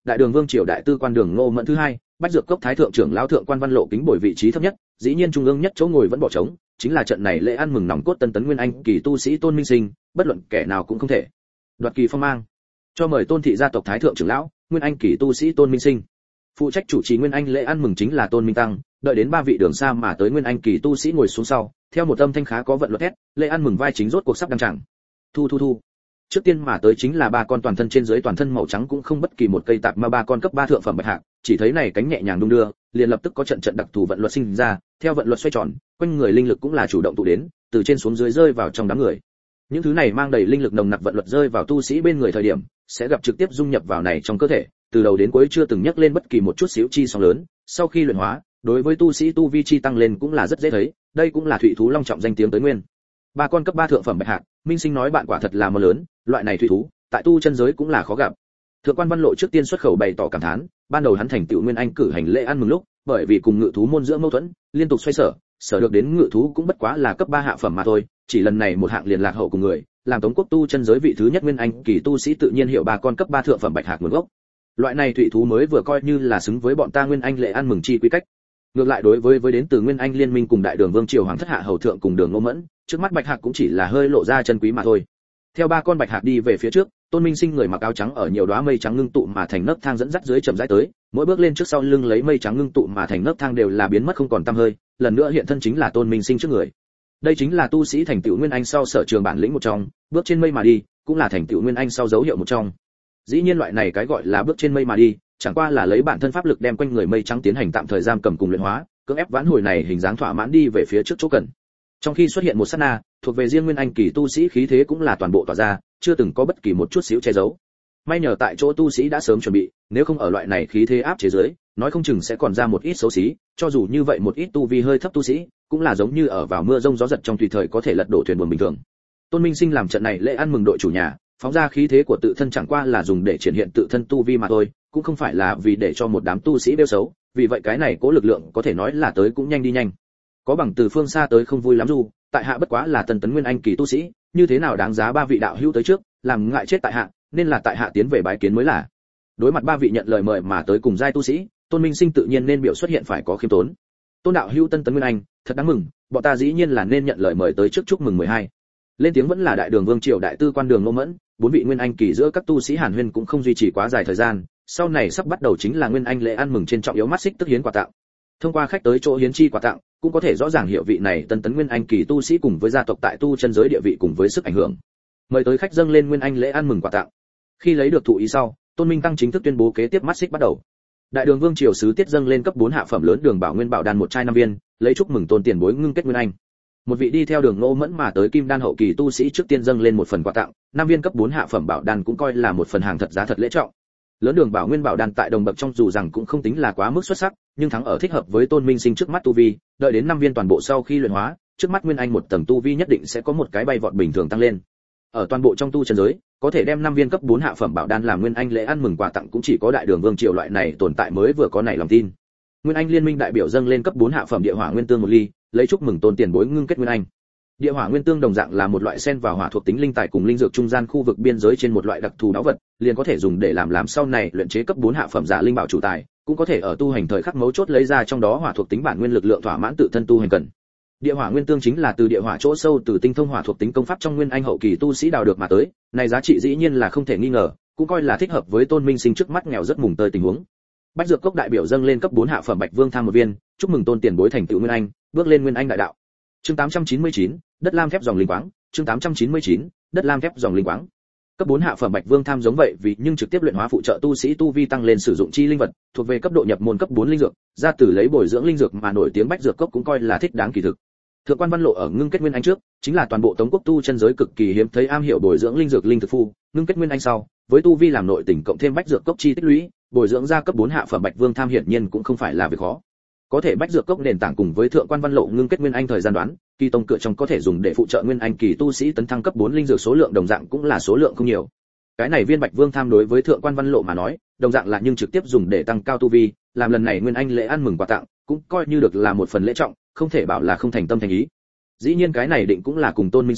[SPEAKER 1] đại đường vương triều đại tư quan đường Ngô Mẫn thứ hai, bách dược cốc thái thượng trưởng lão thượng quan văn lộ kính bồi vị trí thấp nhất, dĩ nhiên trung ương nhất chỗ ngồi vẫn bỏ trống, chính là trận này lễ ăn mừng nòng cốt tân tấn nguyên anh kỳ tu sĩ Tôn Minh Sinh, bất luận kẻ nào cũng không thể đoạt kỳ phong mang. Cho mời Tôn thị gia tộc thái thượng trưởng lão, nguyên anh kỳ tu sĩ Tôn Minh Sinh. Phụ trách chủ trì nguyên anh lễ ăn mừng chính là Tôn Minh Tăng, đợi đến ba vị đường xa mà tới nguyên anh kỳ tu sĩ ngồi xuống sau, theo một âm thanh khá có vận luật thét, lễ ăn mừng vai chính rốt cuộc sắp đăng tràng. Thu thu thu. Trước tiên mà tới chính là ba con toàn thân trên dưới toàn thân màu trắng cũng không bất kỳ một cây tạp mà ba con cấp ba thượng phẩm bạch hạc, chỉ thấy này cánh nhẹ nhàng đung đưa, liền lập tức có trận trận đặc thù vận luật sinh ra, theo vận luật xoay tròn, quanh người linh lực cũng là chủ động tụ đến, từ trên xuống dưới rơi vào trong đám người. Những thứ này mang đầy linh lực nồng nặc vận luật rơi vào tu sĩ bên người thời điểm, sẽ gặp trực tiếp dung nhập vào này trong cơ thể, từ đầu đến cuối chưa từng nhắc lên bất kỳ một chút xíu chi sóng lớn, sau khi luyện hóa, đối với tu sĩ tu vi chi tăng lên cũng là rất dễ thấy, đây cũng là thủy thú long trọng danh tiếng tới nguyên. Ba con cấp ba thượng phẩm bạch hạc, Minh Sinh nói bạn quả thật là mơ lớn, loại này thủy thú, tại tu chân giới cũng là khó gặp. Thượng quan Văn Lộ trước tiên xuất khẩu bày tỏ cảm thán, ban đầu hắn thành tựu nguyên anh cử hành lễ ăn mừng lúc, bởi vì cùng ngự thú môn giữa mâu thuẫn, liên tục xoay sở, sở được đến ngự thú cũng bất quá là cấp ba hạ phẩm mà thôi, chỉ lần này một hạng liền lạc hậu cùng người, làm Tống quốc tu chân giới vị thứ nhất nguyên anh kỳ tu sĩ tự nhiên hiểu ba con cấp ba thượng phẩm bạch hạc nguồn gốc. Loại này thủy thú mới vừa coi như là xứng với bọn ta nguyên anh lễ ăn mừng chi quy cách. Ngược lại đối với với đến từ nguyên anh liên minh cùng đại đường vương triều hoàng thất hạ hầu thượng cùng đường Ngô Mẫn, trước mắt bạch hạc cũng chỉ là hơi lộ ra chân quý mà thôi. Theo ba con bạch hạc đi về phía trước, Tôn Minh Sinh người mặc áo trắng ở nhiều đóa mây trắng ngưng tụ mà thành nấc thang dẫn dắt dưới chậm rãi tới, mỗi bước lên trước sau lưng lấy mây trắng ngưng tụ mà thành nấc thang đều là biến mất không còn tăm hơi, lần nữa hiện thân chính là Tôn Minh Sinh trước người. Đây chính là tu sĩ thành tựu nguyên anh sau sở trường bản lĩnh một trong, bước trên mây mà đi, cũng là thành tựu nguyên anh sau dấu hiệu một trong. Dĩ nhiên loại này cái gọi là bước trên mây mà đi, chẳng qua là lấy bản thân pháp lực đem quanh người mây trắng tiến hành tạm thời giam cầm cùng luyện hóa, cưỡng ép vãn hồi này hình dáng thỏa mãn đi về phía trước chỗ cần. Trong khi xuất hiện một sát na, thuộc về riêng nguyên anh kỳ tu sĩ khí thế cũng là toàn bộ tỏa ra, chưa từng có bất kỳ một chút xíu che giấu. May nhờ tại chỗ tu sĩ đã sớm chuẩn bị, nếu không ở loại này khí thế áp chế dưới, nói không chừng sẽ còn ra một ít xấu xí, cho dù như vậy một ít tu vi hơi thấp tu sĩ, cũng là giống như ở vào mưa rông gió giật trong tùy thời có thể lật đổ thuyền buồm bình thường. Tôn Minh Sinh làm trận này lễ ăn mừng đội chủ nhà, phóng ra khí thế của tự thân chẳng qua là dùng để triển hiện tự thân tu vi mà thôi, cũng không phải là vì để cho một đám tu sĩ bêu xấu, vì vậy cái này cố lực lượng có thể nói là tới cũng nhanh đi nhanh. Có bằng từ phương xa tới không vui lắm dù, tại hạ bất quá là tần tấn nguyên anh kỳ tu sĩ, như thế nào đáng giá ba vị đạo hữu tới trước, làm ngại chết tại hạ, nên là tại hạ tiến về bái kiến mới là. Đối mặt ba vị nhận lời mời mà tới cùng giai tu sĩ, Tôn Minh Sinh tự nhiên nên biểu xuất hiện phải có khiêm tốn. Tôn đạo hữu tân tấn nguyên anh, thật đáng mừng, bọn ta dĩ nhiên là nên nhận lời mời tới trước chúc mừng mười hai. Lên tiếng vẫn là đại đường vương triều đại tư quan đường Ngô Mẫn, bốn vị nguyên anh kỳ giữa các tu sĩ Hàn Huyên cũng không duy trì quá dài thời gian, sau này sắp bắt đầu chính là nguyên anh lễ ăn mừng trên trọng yếu mắt xích tức hiến quà tặng. Thông qua khách tới chỗ hiến chi quà tặng, cũng có thể rõ ràng hiểu vị này tân tấn nguyên anh kỳ tu sĩ cùng với gia tộc tại tu chân giới địa vị cùng với sức ảnh hưởng. Mời tới khách dâng lên nguyên anh lễ ăn mừng quà tặng. Khi lấy được thụ ý sau, Tôn Minh Tăng chính thức tuyên bố kế tiếp mắt xích bắt đầu. Đại đường vương triều sứ tiết dâng lên cấp bốn hạ phẩm lớn đường bảo nguyên bảo đan một chai năm viên, lấy chúc mừng Tôn tiền bối ngưng kết nguyên anh. Một vị đi theo đường Ngô Mẫn mà tới kim đan hậu kỳ tu sĩ trước tiên dâng lên một phần quà tặng, năm viên cấp bốn hạ phẩm bảo đan cũng coi là một phần hàng thật giá thật lễ trọng. Lớn đường bảo nguyên bảo đan tại đồng bậc trong dù rằng cũng không tính là quá mức xuất sắc, nhưng thắng ở thích hợp với Tôn Minh Sinh trước mắt tu vi, đợi đến năm viên toàn bộ sau khi luyện hóa, trước mắt nguyên anh một tầng tu vi nhất định sẽ có một cái bay vọt bình thường tăng lên. Ở toàn bộ trong tu chân giới, có thể đem năm viên cấp bốn hạ phẩm bảo đan làm nguyên anh lễ ăn mừng quà tặng cũng chỉ có đại đường vương triều loại này tồn tại mới vừa có này lòng tin. Nguyên anh liên minh đại biểu dâng lên cấp bốn hạ phẩm địa hỏa nguyên tương một ly, lấy chúc mừng Tôn tiền bối ngưng kết nguyên anh. Địa hỏa nguyên tương đồng dạng là một loại xen vào hỏa thuộc tính linh tài cùng linh dược trung gian khu vực biên giới trên một loại đặc thù đáo vật, liền có thể dùng để làm làm sau này luyện chế cấp bốn hạ phẩm giả linh bảo chủ tài, cũng có thể ở tu hành thời khắc mấu chốt lấy ra trong đó hỏa thuộc tính bản nguyên lực lượng thỏa mãn tự thân tu hành cần. Địa hỏa nguyên tương chính là từ địa hỏa chỗ sâu từ tinh thông hỏa thuộc tính công pháp trong nguyên anh hậu kỳ tu sĩ đào được mà tới, này giá trị dĩ nhiên là không thể nghi ngờ, cũng coi là thích hợp với Tôn Minh Sinh trước mắt nghèo rất mùng tơi tình huống. Bách dược cốc đại biểu dâng lên cấp bốn hạ phẩm bạch vương tham một viên, chúc mừng Tôn tiền bối thành tựu nguyên anh, bước lên nguyên anh đại đạo. Chương tám trăm chín mươi chín, đất lam thép dòng linh quáng, chương tám trăm chín mươi chín, đất lam thép dòng linh quáng. Cấp bốn hạ phẩm bạch vương tham giống vậy vì nhưng trực tiếp luyện hóa phụ trợ tu sĩ tu vi tăng lên sử dụng chi linh vật, thuộc về cấp độ nhập môn cấp bốn linh dược, ra từ lấy bồi dưỡng linh dược mà nổi tiếng bách dược cốc cũng coi là thích đáng kỳ thực. Thượng quan Văn Lộ ở ngưng kết nguyên anh trước, chính là toàn bộ Tống quốc tu chân giới cực kỳ hiếm thấy am hiểu bồi dưỡng linh dược linh thực phu, ngưng kết nguyên anh sau, với tu vi làm nội tình cộng thêm bách dược cốc chi tích lũy, bồi dưỡng ra cấp bốn hạ phẩm bạch vương tham hiển nhiên cũng không phải là việc khó. Có thể bách dược cốc nền tảng cùng với thượng quan Văn Lộ ngưng kết nguyên anh thời gian đoán, kỳ tông cửa trong có thể dùng để phụ trợ nguyên anh kỳ tu sĩ tấn thăng cấp bốn linh dược số lượng đồng dạng cũng là số lượng không nhiều. Cái này viên bạch vương tham đối với thượng quan Văn Lộ mà nói, đồng dạng là nhưng trực tiếp dùng để tăng cao tu vi, làm lần này nguyên anh lễ ăn mừng quà tặng, cũng coi như được là một phần lễ trọng, không thể bảo là không thành tâm thành ý. Dĩ nhiên cái này định cũng là cùng Tôn Minh Sinh,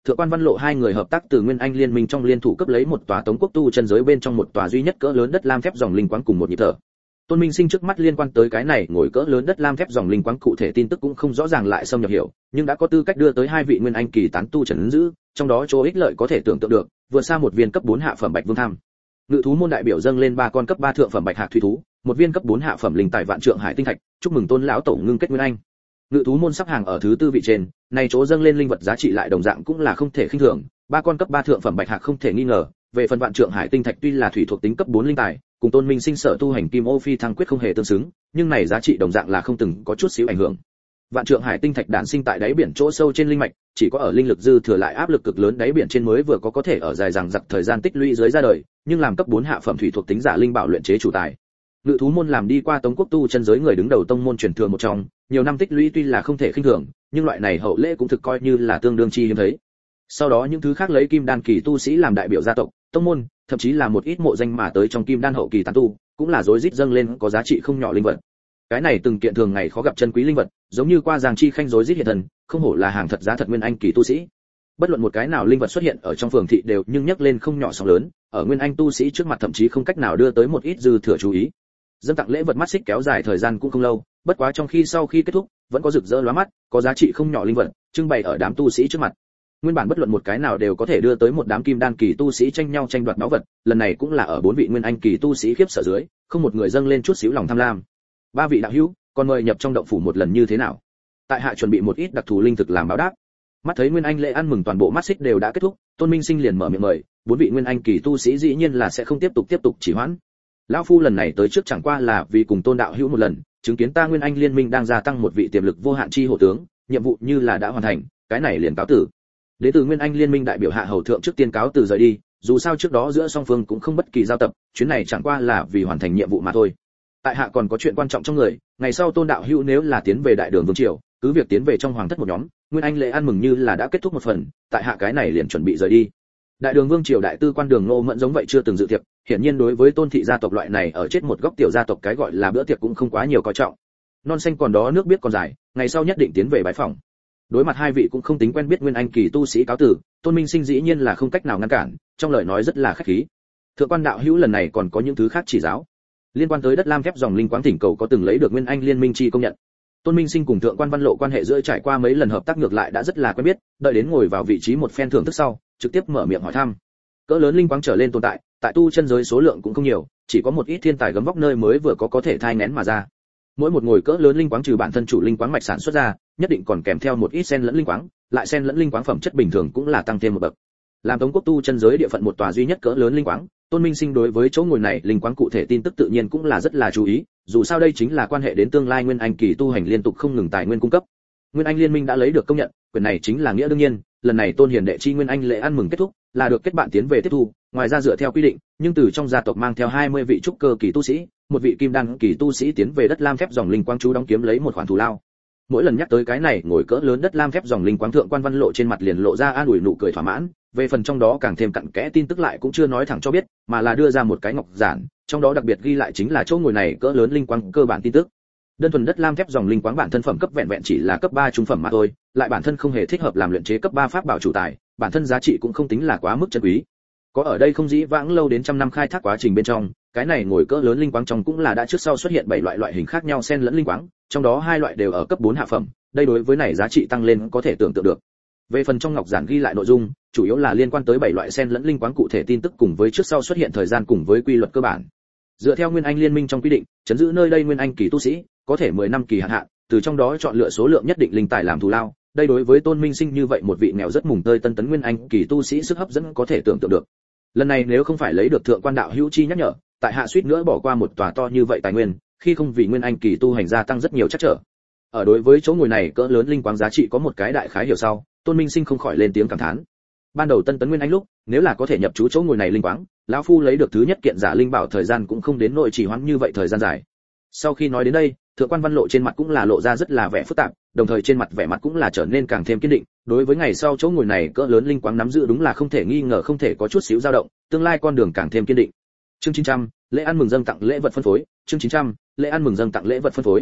[SPEAKER 1] Thượng quan Văn Lộ hai người hợp tác từ Nguyên Anh liên minh trong liên thủ cấp lấy một tòa Tống quốc tu chân giới bên trong một tòa duy nhất cỡ lớn đất lam thép dòng linh quáng cùng một nhịp thở. Tôn Minh Sinh trước mắt liên quan tới cái này ngồi cỡ lớn đất lam thép dòng linh quáng cụ thể tin tức cũng không rõ ràng lại xâm nhập hiểu, nhưng đã có tư cách đưa tới hai vị Nguyên Anh kỳ tán tu trấn giữ, trong đó chỗ ích lợi có thể tưởng tượng được, vượt xa một viên cấp bốn hạ phẩm bạch vương tham. Ngự thú môn đại biểu dâng lên ba con cấp ba thượng phẩm bạch hạc thủy thú, một viên cấp bốn hạ phẩm linh tài vạn trượng hải tinh thạch, chúc mừng Tôn lão tổ ngưng kết Nguyên Anh. Ngự thú môn sắp hàng ở thứ tư vị trên, này chỗ dâng lên linh vật giá trị lại đồng dạng cũng là không thể khinh thường, ba con cấp ba thượng phẩm bạch hạc không thể nghi ngờ, về phần vạn trượng hải tinh thạch tuy là thủy thuộc tính cấp bốn linh tài, cùng Tôn Minh Sinh sở tu hành kim ô phi thăng quyết không hề tương xứng, nhưng này giá trị đồng dạng là không từng có chút xíu ảnh hưởng. Vạn trượng hải tinh thạch đản sinh tại đáy biển chỗ sâu trên linh mạch, chỉ có ở linh lực dư thừa lại áp lực cực lớn đáy biển trên mới vừa có có thể ở dài dằng dặc thời gian tích lũy dưới ra đời, nhưng làm cấp bốn hạ phẩm thủy thuộc tính giả linh bảo luyện chế chủ tài. Ngự thú môn làm đi qua Tống quốc tu chân giới người đứng đầu tông môn truyền thừa một trong, nhiều năm tích lũy tuy là không thể khinh thường, nhưng loại này hậu lễ cũng thực coi như là tương đương chi hiếm thấy. Sau đó những thứ khác lấy kim đan kỳ tu sĩ làm đại biểu gia tộc, tông môn, thậm chí là một ít mộ danh mà tới trong kim đan hậu kỳ tán tu, cũng là rối rít dâng lên có giá trị không nhỏ linh vật. Cái này từng kiện thường ngày khó gặp chân quý linh vật, giống như qua giang chi khanh rối rít hiện thần, không hổ là hàng thật giá thật Nguyên Anh kỳ tu sĩ. Bất luận một cái nào linh vật xuất hiện ở trong phường thị đều nhưng nhấc lên không nhỏ sóng lớn, ở Nguyên Anh tu sĩ trước mặt thậm chí không cách nào đưa tới một ít dư thừa chú ý. Dâng tặng lễ vật mắt xích kéo dài thời gian cũng không lâu, bất quá trong khi sau khi kết thúc, vẫn có rực rỡ lóa mắt, có giá trị không nhỏ linh vật trưng bày ở đám tu sĩ trước mặt. Nguyên bản bất luận một cái nào đều có thể đưa tới một đám kim đan kỳ tu sĩ tranh nhau tranh đoạt báu vật, lần này cũng là ở bốn vị Nguyên Anh kỳ tu sĩ khiếp sợ dưới, không một người dâng lên chút xíu lòng tham lam. Ba vị đạo hữu, còn mời nhập trong động phủ một lần như thế nào? Tại hạ chuẩn bị một ít đặc thù linh thực làm báo đáp. Mắt thấy Nguyên Anh lễ ăn mừng toàn bộ mắt xích đều đã kết thúc, Tôn Minh Sinh liền mở miệng mời, bốn vị Nguyên Anh kỳ tu sĩ dĩ nhiên là sẽ không tiếp tục tiếp tục chỉ hoãn. Lão phu lần này tới trước chẳng qua là vì cùng Tôn đạo hữu một lần, chứng kiến ta Nguyên Anh liên minh đang gia tăng một vị tiềm lực vô hạn chi hổ tướng, nhiệm vụ như là đã hoàn thành, cái này liền cáo tử. Đế tử Nguyên Anh liên minh đại biểu hạ hầu thượng trước tiên cáo từ rời đi, dù sao trước đó giữa song phương cũng không bất kỳ giao tập, chuyến này chẳng qua là vì hoàn thành nhiệm vụ mà thôi. Tại hạ còn có chuyện quan trọng trong người, ngày sau Tôn đạo hữu nếu là tiến về đại đường vương triều, cứ việc tiến về trong hoàng thất một nhóm, Nguyên Anh lễ ăn mừng như là đã kết thúc một phần, tại hạ cái này liền chuẩn bị rời đi. Đại đường vương triều đại tư quan Đường Ngô Mẫn giống vậy chưa từng dự tiệc, hiển nhiên đối với Tôn thị gia tộc loại này ở chết một góc tiểu gia tộc cái gọi là bữa tiệc cũng không quá nhiều coi trọng. Non xanh còn đó nước biết còn dài, ngày sau nhất định tiến về bái phỏng. Đối mặt hai vị cũng không tính quen biết Nguyên Anh kỳ tu sĩ cáo tử, Tôn Minh Sinh dĩ nhiên là không cách nào ngăn cản, trong lời nói rất là khách khí. Thượng quan đạo hữu lần này còn có những thứ khác chỉ giáo. Liên quan tới đất lam thép dòng linh quáng thỉnh cầu có từng lấy được Nguyên Anh liên minh chi công nhận. Tôn Minh Sinh cùng Thượng quan Văn Lộ quan hệ giữa trải qua mấy lần hợp tác ngược lại đã rất là quen biết, đợi đến ngồi vào vị trí một phen thưởng thức sau, trực tiếp mở miệng hỏi thăm. Cỡ lớn linh quáng trở lên tồn tại, tại tu chân giới số lượng cũng không nhiều, chỉ có một ít thiên tài gấm vóc nơi mới vừa có có thể thai nghén mà ra. Mỗi một ngồi cỡ lớn linh quáng trừ bản thân chủ linh quáng mạch sản xuất ra, nhất định còn kèm theo một ít sen lẫn linh quáng, lại sen lẫn linh quáng phẩm chất bình thường cũng là tăng thêm một bậc. Làm Tống quốc tu chân giới địa phận một tòa duy nhất cỡ lớn linh quáng, Tôn Minh Sinh đối với chỗ ngồi này linh quáng cụ thể tin tức tự nhiên cũng là rất là chú ý, dù sao đây chính là quan hệ đến tương lai Nguyên Anh kỳ tu hành liên tục không ngừng tài nguyên cung cấp. Nguyên Anh liên minh đã lấy được công nhận, quyền này chính là nghĩa đương nhiên, lần này Tôn Hiền đệ chi Nguyên Anh lễ ăn mừng kết thúc, là được kết bạn tiến về tiếp thu, ngoài ra dựa theo quy định, nhưng từ trong gia tộc mang theo hai mươi vị trúc cơ kỳ tu sĩ, một vị kim đan kỳ tu sĩ tiến về đất lam thép dòng linh quáng chú đóng kiếm lấy một khoản thù lao. Mỗi lần nhắc tới cái này, ngồi cỡ lớn đất lam thép dòng linh quáng Thượng quan Văn Lộ trên mặt liền lộ ra an ủi nụ cười thỏa mãn, về phần trong đó càng thêm cặn kẽ tin tức lại cũng chưa nói thẳng cho biết, mà là đưa ra một cái ngọc giản, trong đó đặc biệt ghi lại chính là chỗ ngồi này cỡ lớn linh quáng cơ bản tin tức. Đơn thuần đất lam thép dòng linh quáng bản thân phẩm cấp vẹn vẹn chỉ là cấp ba trung phẩm mà thôi, lại bản thân không hề thích hợp làm luyện chế cấp ba pháp bảo chủ tài, bản thân giá trị cũng không tính là quá mức chân quý. Có ở đây không dĩ vãng lâu đến trăm năm khai thác quá trình bên trong, cái này ngồi cỡ lớn linh quáng trong cũng là đã trước sau xuất hiện bảy loại loại hình khác nhau xen lẫn linh quáng, trong đó hai loại đều ở cấp bốn hạ phẩm, đây đối với này giá trị tăng lên có thể tưởng tượng được. Về phần trong ngọc giản ghi lại nội dung, chủ yếu là liên quan tới bảy loại xen lẫn linh quáng cụ thể tin tức cùng với trước sau xuất hiện thời gian cùng với quy luật cơ bản. Dựa theo Nguyên Anh liên minh trong quy định, trấn giữ nơi đây Nguyên Anh kỳ tu sĩ có thể mười năm kỳ hạn hạn, từ trong đó chọn lựa số lượng nhất định linh tài làm thù lao, đây đối với Tôn Minh Sinh như vậy một vị nghèo rất mùng tơi tân tấn Nguyên Anh kỳ tu sĩ sức hấp dẫn có thể tưởng tượng được. Lần này nếu không phải lấy được Thượng quan đạo hữu chi nhắc nhở, tại hạ suýt nữa bỏ qua một tòa to như vậy tài nguyên, khi không vì Nguyên Anh kỳ tu hành gia tăng rất nhiều chắc trở. Ở đối với chỗ ngồi này cỡ lớn linh quáng giá trị có một cái đại khái hiểu sau, Tôn Minh Sinh không khỏi lên tiếng cảm thán. Ban đầu tân tấn Nguyên Anh lúc, nếu là có thể nhập trú chỗ ngồi này linh quáng, lão phu lấy được thứ nhất kiện giả linh bảo thời gian cũng không đến nội trì hoãn như vậy thời gian dài. Sau khi nói đến đây, Thượng quan Văn Lộ trên mặt cũng là lộ ra rất là vẻ phức tạp, đồng thời trên mặt vẻ mặt cũng là trở nên càng thêm kiên định, đối với ngày sau chỗ ngồi này cỡ lớn linh quáng nắm giữ đúng là không thể nghi ngờ không thể có chút xíu dao động, tương lai con đường càng thêm kiên định. Chương chín trăm, lễ ăn mừng dâng tặng lễ vật phân phối, chương chín trăm, lễ ăn mừng dâng tặng lễ vật phân phối.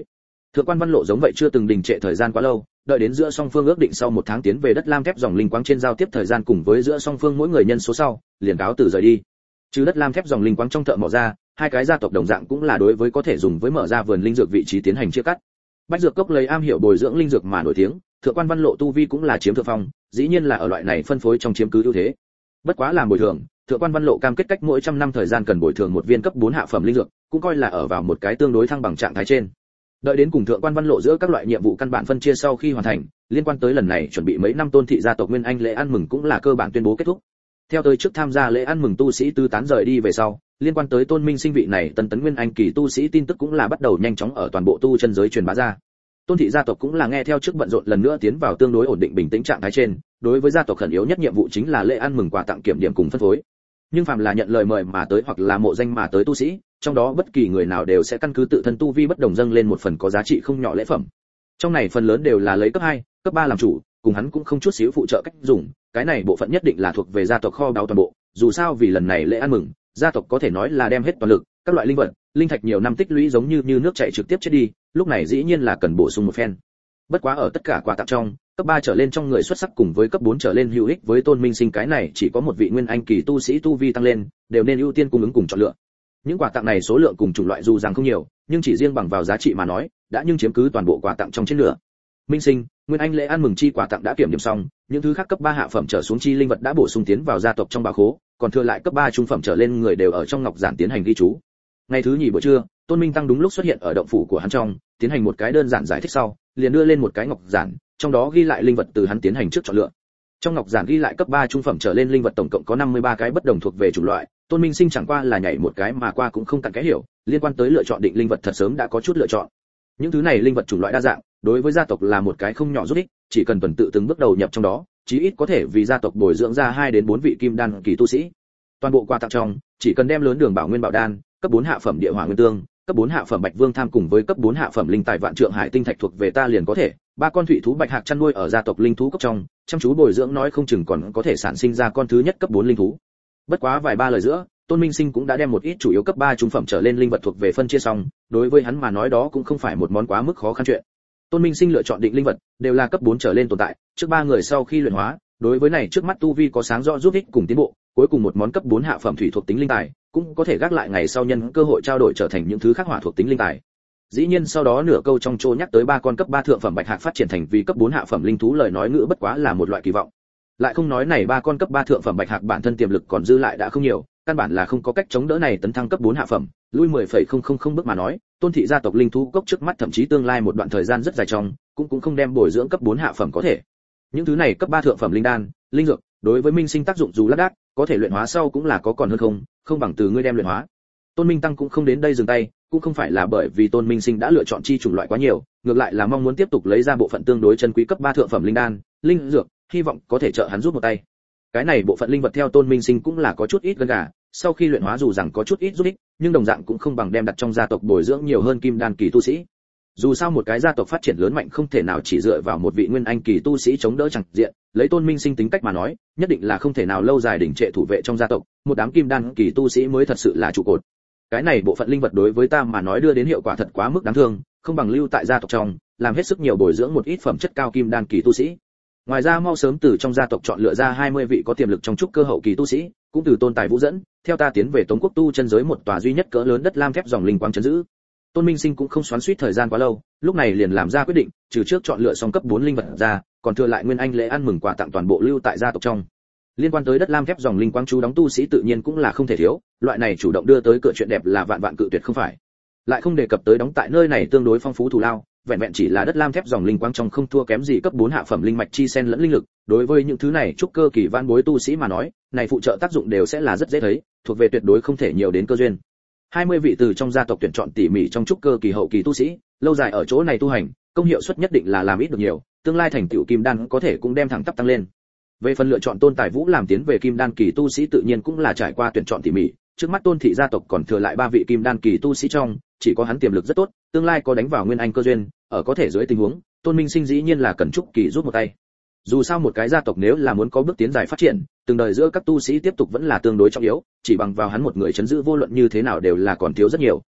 [SPEAKER 1] Thượng quan Văn Lộ giống vậy chưa từng đình trệ thời gian quá lâu, đợi đến giữa song phương ước định sau một tháng tiến về đất lam thép dòng linh quáng trên giao tiếp thời gian cùng với giữa song phương mỗi người nhân số sau, liền cáo từ rời đi. Trừ đất lam thép dòng linh quáng trong thợ mỏ ra, hai cái gia tộc đồng dạng cũng là đối với có thể dùng với mở ra vườn linh dược vị trí tiến hành chia cắt. Bách Dược Cốc lấy am hiểu bồi dưỡng linh dược mà nổi tiếng, Thượng quan Văn Lộ tu vi cũng là chiếm thượng phong, dĩ nhiên là ở loại này phân phối trong chiếm cứ ưu thế. Bất quá làm bồi thường, Thượng quan Văn Lộ cam kết cách mỗi trăm năm thời gian cần bồi thường một viên cấp bốn hạ phẩm linh dược, cũng coi là ở vào một cái tương đối thăng bằng trạng thái trên. Đợi đến cùng Thượng quan Văn Lộ giữa các loại nhiệm vụ căn bản phân chia sau khi hoàn thành, liên quan tới lần này chuẩn bị mấy năm tôn thị gia tộc Nguyên Anh lễ ăn mừng cũng là cơ bản tuyên bố kết thúc. Theo tới trước tham gia lễ ăn mừng tu sĩ tư tán rời đi về sau, liên quan tới Tôn Minh Sinh vị này tân tấn Nguyên Anh kỳ tu sĩ tin tức cũng là bắt đầu nhanh chóng ở toàn bộ tu chân giới truyền bá ra. Tôn thị gia tộc cũng là nghe theo trước bận rộn lần nữa tiến vào tương đối ổn định bình tĩnh trạng thái trên, đối với gia tộc khẩn yếu nhất nhiệm vụ chính là lễ ăn mừng quà tặng kiểm điểm cùng phân phối. Nhưng phàm là nhận lời mời mà tới hoặc là mộ danh mà tới tu sĩ, trong đó bất kỳ người nào đều sẽ căn cứ tự thân tu vi bất đồng dâng lên một phần có giá trị không nhỏ lễ phẩm. Trong này phần lớn đều là lấy cấp hai, cấp ba làm chủ, cùng hắn cũng không chút xíu phụ trợ cách dùng, cái này bộ phận nhất định là thuộc về gia tộc kho báu toàn bộ, dù sao vì lần này lễ ăn mừng, gia tộc có thể nói là đem hết toàn lực, các loại linh vật, linh thạch nhiều năm tích lũy giống như như nước chảy trực tiếp chết đi, lúc này dĩ nhiên là cần bổ sung một phen. Bất quá ở tất cả quà tặng trong, cấp ba trở lên trong người xuất sắc cùng với cấp bốn trở lên hữu ích với Tôn Minh Sinh cái này chỉ có một vị Nguyên Anh kỳ tu sĩ tu vi tăng lên, đều nên ưu tiên cung ứng cùng chọn lựa. Những quà tặng này số lượng cùng chủng loại dù rằng không nhiều, nhưng chỉ riêng bằng vào giá trị mà nói, đã nhưng chiếm cứ toàn bộ quà tặng trong trên nửa. Minh Sinh, Nguyên Anh lễ ăn mừng chi quà tặng đã kiểm điểm xong, những thứ khác cấp ba hạ phẩm trở xuống chi linh vật đã bổ sung tiến vào gia tộc trong bảo khố, còn thừa lại cấp ba trung phẩm trở lên người đều ở trong ngọc giản tiến hành ghi chú. Ngày thứ nhì buổi trưa, Tôn Minh Tăng đúng lúc xuất hiện ở động phủ của hắn trong, tiến hành một cái đơn giản giải thích sau, liền đưa lên một cái ngọc giản, trong đó ghi lại linh vật từ hắn tiến hành trước chọn lựa. Trong ngọc giản ghi lại cấp ba trung phẩm trở lên linh vật tổng cộng có năm mươi ba cái bất đồng thuộc về chủng loại, Tôn Minh Sinh chẳng qua là nhảy một cái mà qua cũng không cặn cái hiểu, liên quan tới lựa chọn định linh vật thật sớm đã có chút lựa chọn. Những thứ này linh vật chủng loại đa dạng, đối với gia tộc là một cái không nhỏ giúp ích, chỉ cần tuần tự từng bước đầu nhập trong đó, chí ít có thể vì gia tộc bồi dưỡng ra hai đến bốn vị kim đan kỳ tu sĩ. Toàn bộ quà tặng trong, chỉ cần đem lớn đường bảo nguyên bảo đan, cấp bốn hạ phẩm địa hỏa nguyên tương, cấp bốn hạ phẩm bạch vương tham cùng với cấp bốn hạ phẩm linh tài vạn trượng hải tinh thạch thuộc về ta liền có thể. Ba con thủy thú bạch hạc chăn nuôi ở gia tộc linh thú cốc trong, chăm chú bồi dưỡng nói không chừng còn có thể sản sinh ra con thứ nhất cấp bốn linh thú. Bất quá vài ba lời giữa, Tôn Minh Sinh cũng đã đem một ít chủ yếu cấp ba trung phẩm trở lên linh vật thuộc về phân chia xong, đối với hắn mà nói đó cũng không phải một món quá mức khó khăn chuyện. Tôn Minh Sinh lựa chọn định linh vật đều là cấp bốn trở lên tồn tại, trước ba người sau khi luyện hóa, đối với này trước mắt tu vi có sáng rõ giúp ích cùng tiến bộ, cuối cùng một món cấp bốn hạ phẩm thủy thuộc tính linh tài, cũng có thể gác lại ngày sau nhân cơ hội trao đổi trở thành những thứ khác hỏa thuộc tính linh tài. Dĩ nhiên sau đó nửa câu trong trô nhắc tới ba con cấp ba thượng phẩm bạch hạc phát triển thành vì cấp bốn hạ phẩm linh thú lời nói ngữ bất quá là một loại kỳ vọng. Lại không nói này ba con cấp ba thượng phẩm bạch hạc bản thân tiềm lực còn dư lại đã không nhiều, căn bản là không có cách chống đỡ này tấn thăng cấp bốn hạ phẩm, lui mười phẩy không không không bước mà nói, Tôn thị gia tộc linh thú cốc trước mắt thậm chí tương lai một đoạn thời gian rất dài trong, cũng cũng không đem bồi dưỡng cấp bốn hạ phẩm có thể. Những thứ này cấp ba thượng phẩm linh đan, linh dược, đối với Minh Sinh tác dụng dù lác đác, có thể luyện hóa sau cũng là có còn hơn không, không bằng từ ngươi đem luyện hóa. Tôn Minh Tăng cũng không đến đây dừng tay, cũng không phải là bởi vì Tôn Minh Sinh đã lựa chọn chi chủng loại quá nhiều, ngược lại là mong muốn tiếp tục lấy ra bộ phận tương đối chân quý cấp ba thượng phẩm linh đan, linh dược, hy vọng có thể trợ hắn giúp một tay. Cái này bộ phận linh vật theo Tôn Minh Sinh cũng là có chút ít gân gà, sau khi luyện hóa dù rằng có chút ít giúp ích, nhưng đồng dạng cũng không bằng đem đặt trong gia tộc bồi dưỡng nhiều hơn kim đan kỳ tu sĩ. Dù sao một cái gia tộc phát triển lớn mạnh không thể nào chỉ dựa vào một vị nguyên anh kỳ tu sĩ chống đỡ chẳng diện, lấy Tôn Minh Sinh tính cách mà nói, nhất định là không thể nào lâu dài đỉnh trệ thủ vệ trong gia tộc, một đám kim đan kỳ tu sĩ mới thật sự là trụ cột. Cái này bộ phận linh vật đối với ta mà nói đưa đến hiệu quả thật quá mức đáng thương, không bằng lưu tại gia tộc trong, làm hết sức nhiều bồi dưỡng một ít phẩm chất cao kim đan kỳ tu sĩ. Ngoài ra mau sớm từ trong gia tộc chọn lựa ra hai mươi vị có tiềm lực trong trúc cơ hậu kỳ tu sĩ, cũng từ Tôn Tài Vũ dẫn, theo ta tiến về Tống Quốc tu chân giới một tòa duy nhất cỡ lớn đất lam thép dòng linh quang trấn giữ. Tôn Minh Sinh cũng không xoắn xuýt thời gian quá lâu, lúc này liền làm ra quyết định, trừ trước chọn lựa xong cấp bốn linh vật ra, còn thừa lại Nguyên Anh lễ ăn mừng quà tặng toàn bộ lưu tại gia tộc trong. Liên quan tới đất lam thép dòng linh quang chú đóng tu sĩ tự nhiên cũng là không thể thiếu, loại này chủ động đưa tới cửa chuyện đẹp là vạn vạn cự tuyệt không phải. Lại không đề cập tới đóng tại nơi này tương đối phong phú thù lao, vẹn vẹn chỉ là đất lam thép dòng linh quang trong không thua kém gì cấp bốn hạ phẩm linh mạch chi sen lẫn linh lực, đối với những thứ này trúc cơ kỳ van bối tu sĩ mà nói, này phụ trợ tác dụng đều sẽ là rất dễ thấy, thuộc về tuyệt đối không thể nhiều đến cơ duyên. hai mươi vị từ trong gia tộc tuyển chọn tỉ mỉ trong trúc cơ kỳ hậu kỳ tu sĩ, lâu dài ở chỗ này tu hành, công hiệu suất nhất định là làm ít được nhiều, tương lai thành tựu kim đan có thể cũng đem thẳng tắp tăng lên. Về phần lựa chọn Tôn Tài Vũ làm tiến về kim đan kỳ tu sĩ tự nhiên cũng là trải qua tuyển chọn tỉ mỉ, trước mắt Tôn thị gia tộc còn thừa lại ba vị kim đan kỳ tu sĩ trong, chỉ có hắn tiềm lực rất tốt, tương lai có đánh vào nguyên anh cơ duyên, ở có thể dưới tình huống, Tôn Minh Sinh dĩ nhiên là cần trúc kỳ giúp một tay. Dù sao một cái gia tộc nếu là muốn có bước tiến dài phát triển, từng đời giữa các tu sĩ tiếp tục vẫn là tương đối trọng yếu, chỉ bằng vào hắn một người chấn giữ vô luận như thế nào đều là còn thiếu rất nhiều.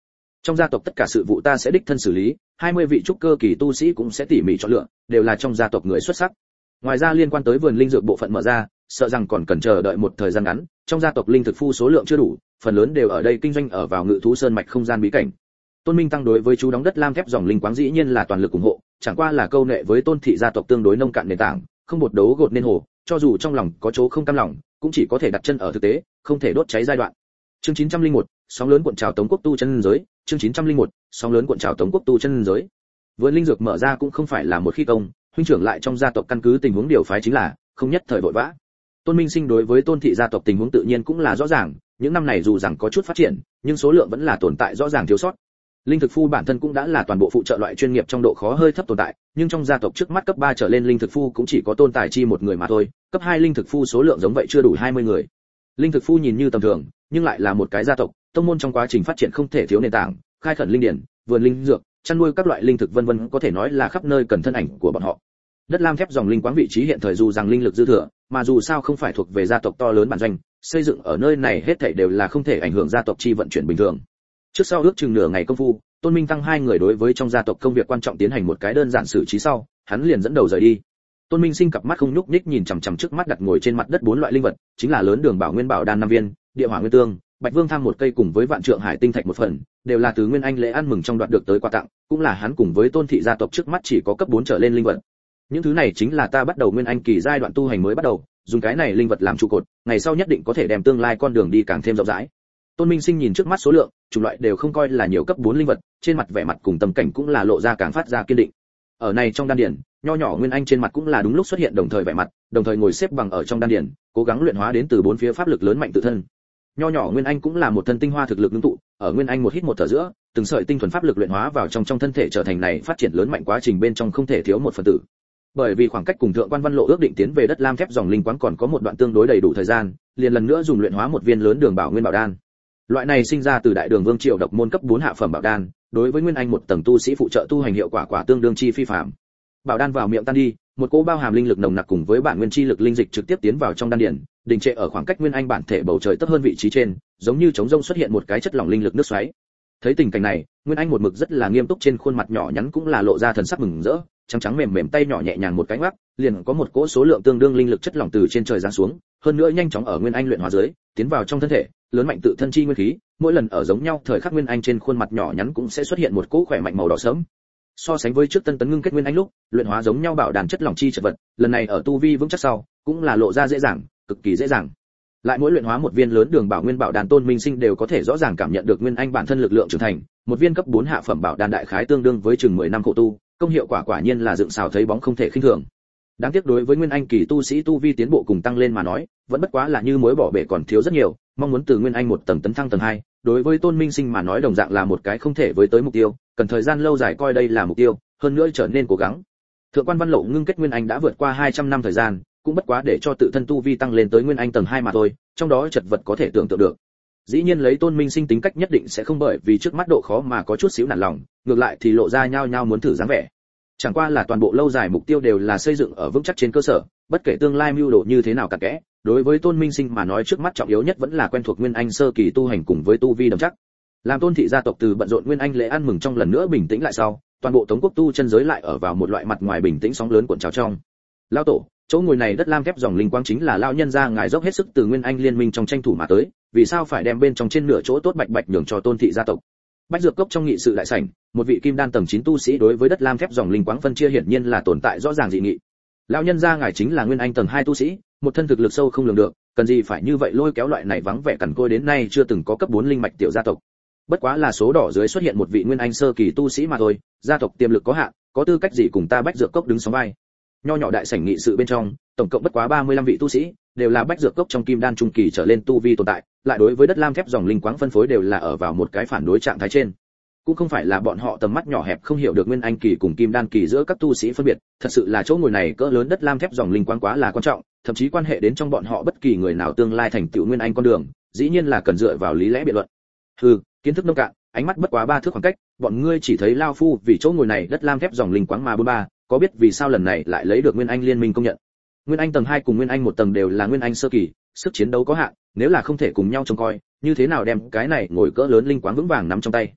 [SPEAKER 1] Trong gia tộc tất cả sự vụ ta sẽ đích thân xử lý, hai mươi vị trúc cơ kỳ tu sĩ cũng sẽ tỉ mỉ chọn lựa, đều là trong gia tộc người xuất sắc. Ngoài ra liên quan tới vườn linh dược bộ phận mở ra, sợ rằng còn cần chờ đợi một thời gian ngắn, trong gia tộc linh thực phu số lượng chưa đủ, phần lớn đều ở đây kinh doanh ở vào Ngự thú sơn mạch không gian bí cảnh. Tôn Minh Tăng đối với chú đóng đất lam thép dòng linh quáng dĩ nhiên là toàn lực ủng hộ, chẳng qua là câu nệ với Tôn thị gia tộc tương đối nông cạn nền tảng, không một đấu gột nên hồ, cho dù trong lòng có chỗ không cam lòng, cũng chỉ có thể đặt chân ở thực tế, không thể đốt cháy giai đoạn. Chương chín trăm lẻ một, sóng lớn cuộn trào Tống quốc tu chân giới, chương chín trăm lẻ một, sóng lớn cuộn trào Tống quốc tu chân giới. Vườn linh dược mở ra cũng không phải là một khi công, huynh trưởng lại trong gia tộc căn cứ tình huống điều phái chính là, không nhất thời vội vã. Tôn Minh Sinh đối với Tôn thị gia tộc tình huống tự nhiên cũng là rõ ràng, những năm này dù rằng có chút phát triển, nhưng số lượng vẫn là tồn tại rõ ràng thiếu sót. Linh thực phu bản thân cũng đã là toàn bộ phụ trợ loại chuyên nghiệp trong độ khó hơi thấp tồn tại, nhưng trong gia tộc trước mắt cấp ba trở lên linh thực phu cũng chỉ có Tôn Tài Chi một người mà thôi, cấp hai linh thực phu số lượng giống vậy chưa đủ hai mươi người. Linh thực phu nhìn như tầm thường, nhưng lại là một cái gia tộc, tông môn trong quá trình phát triển không thể thiếu nền tảng, khai khẩn linh điển, vườn linh dược, chăn nuôi các loại linh thực vân vân có thể nói là khắp nơi cần thân ảnh của bọn họ. Đất lam thép dòng linh quáng vị trí hiện thời dù rằng linh lực dư thừa, mà dù sao không phải thuộc về gia tộc to lớn bản doanh, xây dựng ở nơi này hết thảy đều là không thể ảnh hưởng gia tộc chi vận chuyển bình thường. Trước sau ước chừng nửa ngày công phu, Tôn Minh Tăng hai người đối với trong gia tộc công việc quan trọng tiến hành một cái đơn giản xử trí sau, hắn liền dẫn đầu rời đi. Tôn Minh Sinh cặp mắt không nhúc nhích nhìn chằm chằm trước mắt đặt ngồi trên mặt đất bốn loại linh vật, chính là lớn đường bảo nguyên bảo đan năm viên, địa hỏa nguyên tương, bạch vương tham một cây cùng với vạn trượng hải tinh thạch một phần, đều là từ Nguyên Anh lễ ăn mừng trong đoạt được tới quà tặng, cũng là hắn cùng với Tôn thị gia tộc trước mắt chỉ có cấp bốn trở lên linh vật. Những thứ này chính là ta bắt đầu Nguyên Anh kỳ giai đoạn tu hành mới bắt đầu, dùng cái này linh vật làm trụ cột, ngày sau nhất định có thể đem tương lai con đường đi càng thêm rộng rãi. Tôn Minh Sinh nhìn trước mắt số lượng, chủng loại đều không coi là nhiều cấp bốn linh vật, trên mặt vẻ mặt cùng tâm cảnh cũng là lộ ra càng phát ra kiên định. Ở này trong đan điển, nho nhỏ Nguyên Anh trên mặt cũng là đúng lúc xuất hiện đồng thời vẻ mặt, đồng thời ngồi xếp bằng ở trong đan điển, cố gắng luyện hóa đến từ bốn phía pháp lực lớn mạnh tự thân. Nho nhỏ Nguyên Anh cũng là một thân tinh hoa thực lực ngưng tụ, ở Nguyên Anh một hít một thở giữa, từng sợi tinh thuần pháp lực luyện hóa vào trong trong thân thể trở thành này phát triển lớn mạnh quá trình bên trong không thể thiếu một phần tử. Bởi vì khoảng cách cùng thượng quan văn lộ ước định tiến về đất lam thép dòng linh quáng còn có một đoạn tương đối đầy đủ thời gian, liền lần nữa dùng luyện hóa một viên lớn đường bảo nguyên bảo đan. Loại này sinh ra từ đại đường vương triều độc môn cấp bốn hạ phẩm bảo đan, đối với Nguyên Anh một tầng tu sĩ phụ trợ tu hành hiệu quả quả tương đương chi phi phàm. Bảo đan vào miệng tan đi, một cỗ bao hàm linh lực nồng nặc cùng với bản nguyên chi lực linh dịch trực tiếp tiến vào trong đan điển, đình trệ ở khoảng cách Nguyên Anh bản thể bầu trời tấp hơn vị trí trên, giống như trống rông xuất hiện một cái chất lỏng linh lực nước xoáy. Thấy tình cảnh này, Nguyên Anh một mực rất là nghiêm túc trên khuôn mặt nhỏ nhắn cũng là lộ ra thần sắc mừng rỡ, trắng trắng mềm mềm tay nhỏ nhẹ nhàng một cái ngoắc, liền có một cỗ số lượng tương đương linh lực chất lỏng từ trên trời giáng xuống, hơn nữa nhanh chóng ở Nguyên Anh luyện hóa dưới, tiến vào trong thân thể, lớn mạnh tự thân chi nguyên khí, mỗi lần ở giống nhau thời khắc Nguyên Anh trên khuôn mặt nhỏ nhắn cũng sẽ xuất hiện một cỗ khỏe mạnh màu đỏ sẫm. So sánh với trước tân tấn ngưng kết Nguyên Anh lúc, luyện hóa giống nhau bảo đàn chất lỏng chi chật vật, lần này ở tu vi vững chắc sau, cũng là lộ ra dễ dàng, cực kỳ dễ dàng. Lại mỗi luyện hóa một viên lớn đường bảo nguyên bảo đàn, Tôn Minh Sinh đều có thể rõ ràng cảm nhận được Nguyên Anh bản thân lực lượng trưởng thành, một viên cấp bốn hạ phẩm bảo đan đại khái tương đương với chừng mười năm khổ tu, công hiệu quả quả nhiên là dựng xào thấy bóng không thể khinh thường. Đáng tiếc đối với Nguyên Anh kỳ tu sĩ tu vi tiến bộ cùng tăng lên mà nói, vẫn bất quá là như muối bỏ bể còn thiếu rất nhiều, mong muốn từ Nguyên Anh một tầng tấn thăng tầng hai, đối với Tôn Minh Sinh mà nói đồng dạng là một cái không thể với tới mục tiêu, cần thời gian lâu dài coi đây là mục tiêu, hơn nữa trở nên cố gắng. Thượng quan Văn Lộ ngưng kết Nguyên Anh đã vượt qua hai trăm năm thời gian, cũng bất quá để cho tự thân tu vi tăng lên tới Nguyên Anh tầng hai mà thôi, trong đó chật vật có thể tưởng tượng được. Dĩ nhiên lấy Tôn Minh Sinh tính cách nhất định sẽ không bởi vì trước mắt độ khó mà có chút xíu nản lòng, ngược lại thì lộ ra nhao nhao muốn thử dáng vẻ. Chẳng qua là toàn bộ lâu dài mục tiêu đều là xây dựng ở vững chắc trên cơ sở, bất kể tương lai mưu đồ như thế nào cả kẽ, đối với Tôn Minh Sinh mà nói trước mắt trọng yếu nhất vẫn là quen thuộc Nguyên Anh sơ kỳ tu hành cùng với tu vi đậm chắc. Làm Tôn thị gia tộc từ bận rộn Nguyên Anh lễ ăn mừng trong lần nữa bình tĩnh lại sau, toàn bộ Tống quốc tu chân giới lại ở vào một loại mặt ngoài bình tĩnh sóng lớn cuộn trào trong. Lão tổ, chỗ ngồi này đất lam thép dòng linh quang chính là lão nhân gia ngài dốc hết sức từ Nguyên Anh liên minh trong tranh thủ mà tới, vì sao phải đem bên trong trên nửa chỗ tốt bạch bạch nhường cho Tôn thị gia tộc? Bách Dược Cốc trong nghị sự đại sảnh, một vị kim đan tầng chín tu sĩ đối với đất lam thép dòng linh quáng phân chia hiển nhiên là tồn tại rõ ràng dị nghị. Lão nhân gia ngài chính là Nguyên Anh tầng hai tu sĩ, một thân thực lực sâu không lường được, cần gì phải như vậy lôi kéo loại này vắng vẻ cằn côi đến nay chưa từng có cấp bốn linh mạch tiểu gia tộc. Bất quá là số đỏ dưới xuất hiện một vị Nguyên Anh sơ kỳ tu sĩ mà thôi, gia tộc tiềm lực có hạn, có tư cách gì cùng ta Bách Dược Cốc đứng sóng vai. Nho nhỏ đại sảnh nghị sự bên trong, tổng cộng bất quá ba mươi lăm vị tu sĩ, đều là Bách Dược Cốc trong kim đan trung kỳ trở lên tu vi tồn tại, lại đối với đất lam thép dòng linh quáng phân phối đều là ở vào một cái phản đối trạng thái trên. Cũng không phải là bọn họ tầm mắt nhỏ hẹp không hiểu được Nguyên Anh kỳ cùng kim đan kỳ giữa các tu sĩ phân biệt, thật sự là chỗ ngồi này cỡ lớn đất lam thép dòng linh quáng quá là quan trọng, thậm chí quan hệ đến trong bọn họ bất kỳ người nào tương lai thành tựu Nguyên Anh con đường, dĩ nhiên là cần dựa vào lý lẽ biện luận. Hừ, kiến thức nông cạn, ánh mắt bất quá ba thước khoảng cách, bọn ngươi chỉ thấy lao phu vì chỗ ngồi này đất lam thép dòng linh quáng mà bốn ba, có biết vì sao lần này lại lấy được Nguyên Anh liên minh công nhận? Nguyên Anh tầng hai cùng Nguyên Anh một tầng đều là Nguyên Anh sơ kỳ, sức chiến đấu có hạn, nếu là không thể cùng nhau trông coi, như thế nào đem cái này ngồi cỡ lớn linh quáng vững vàng nắm trong tay?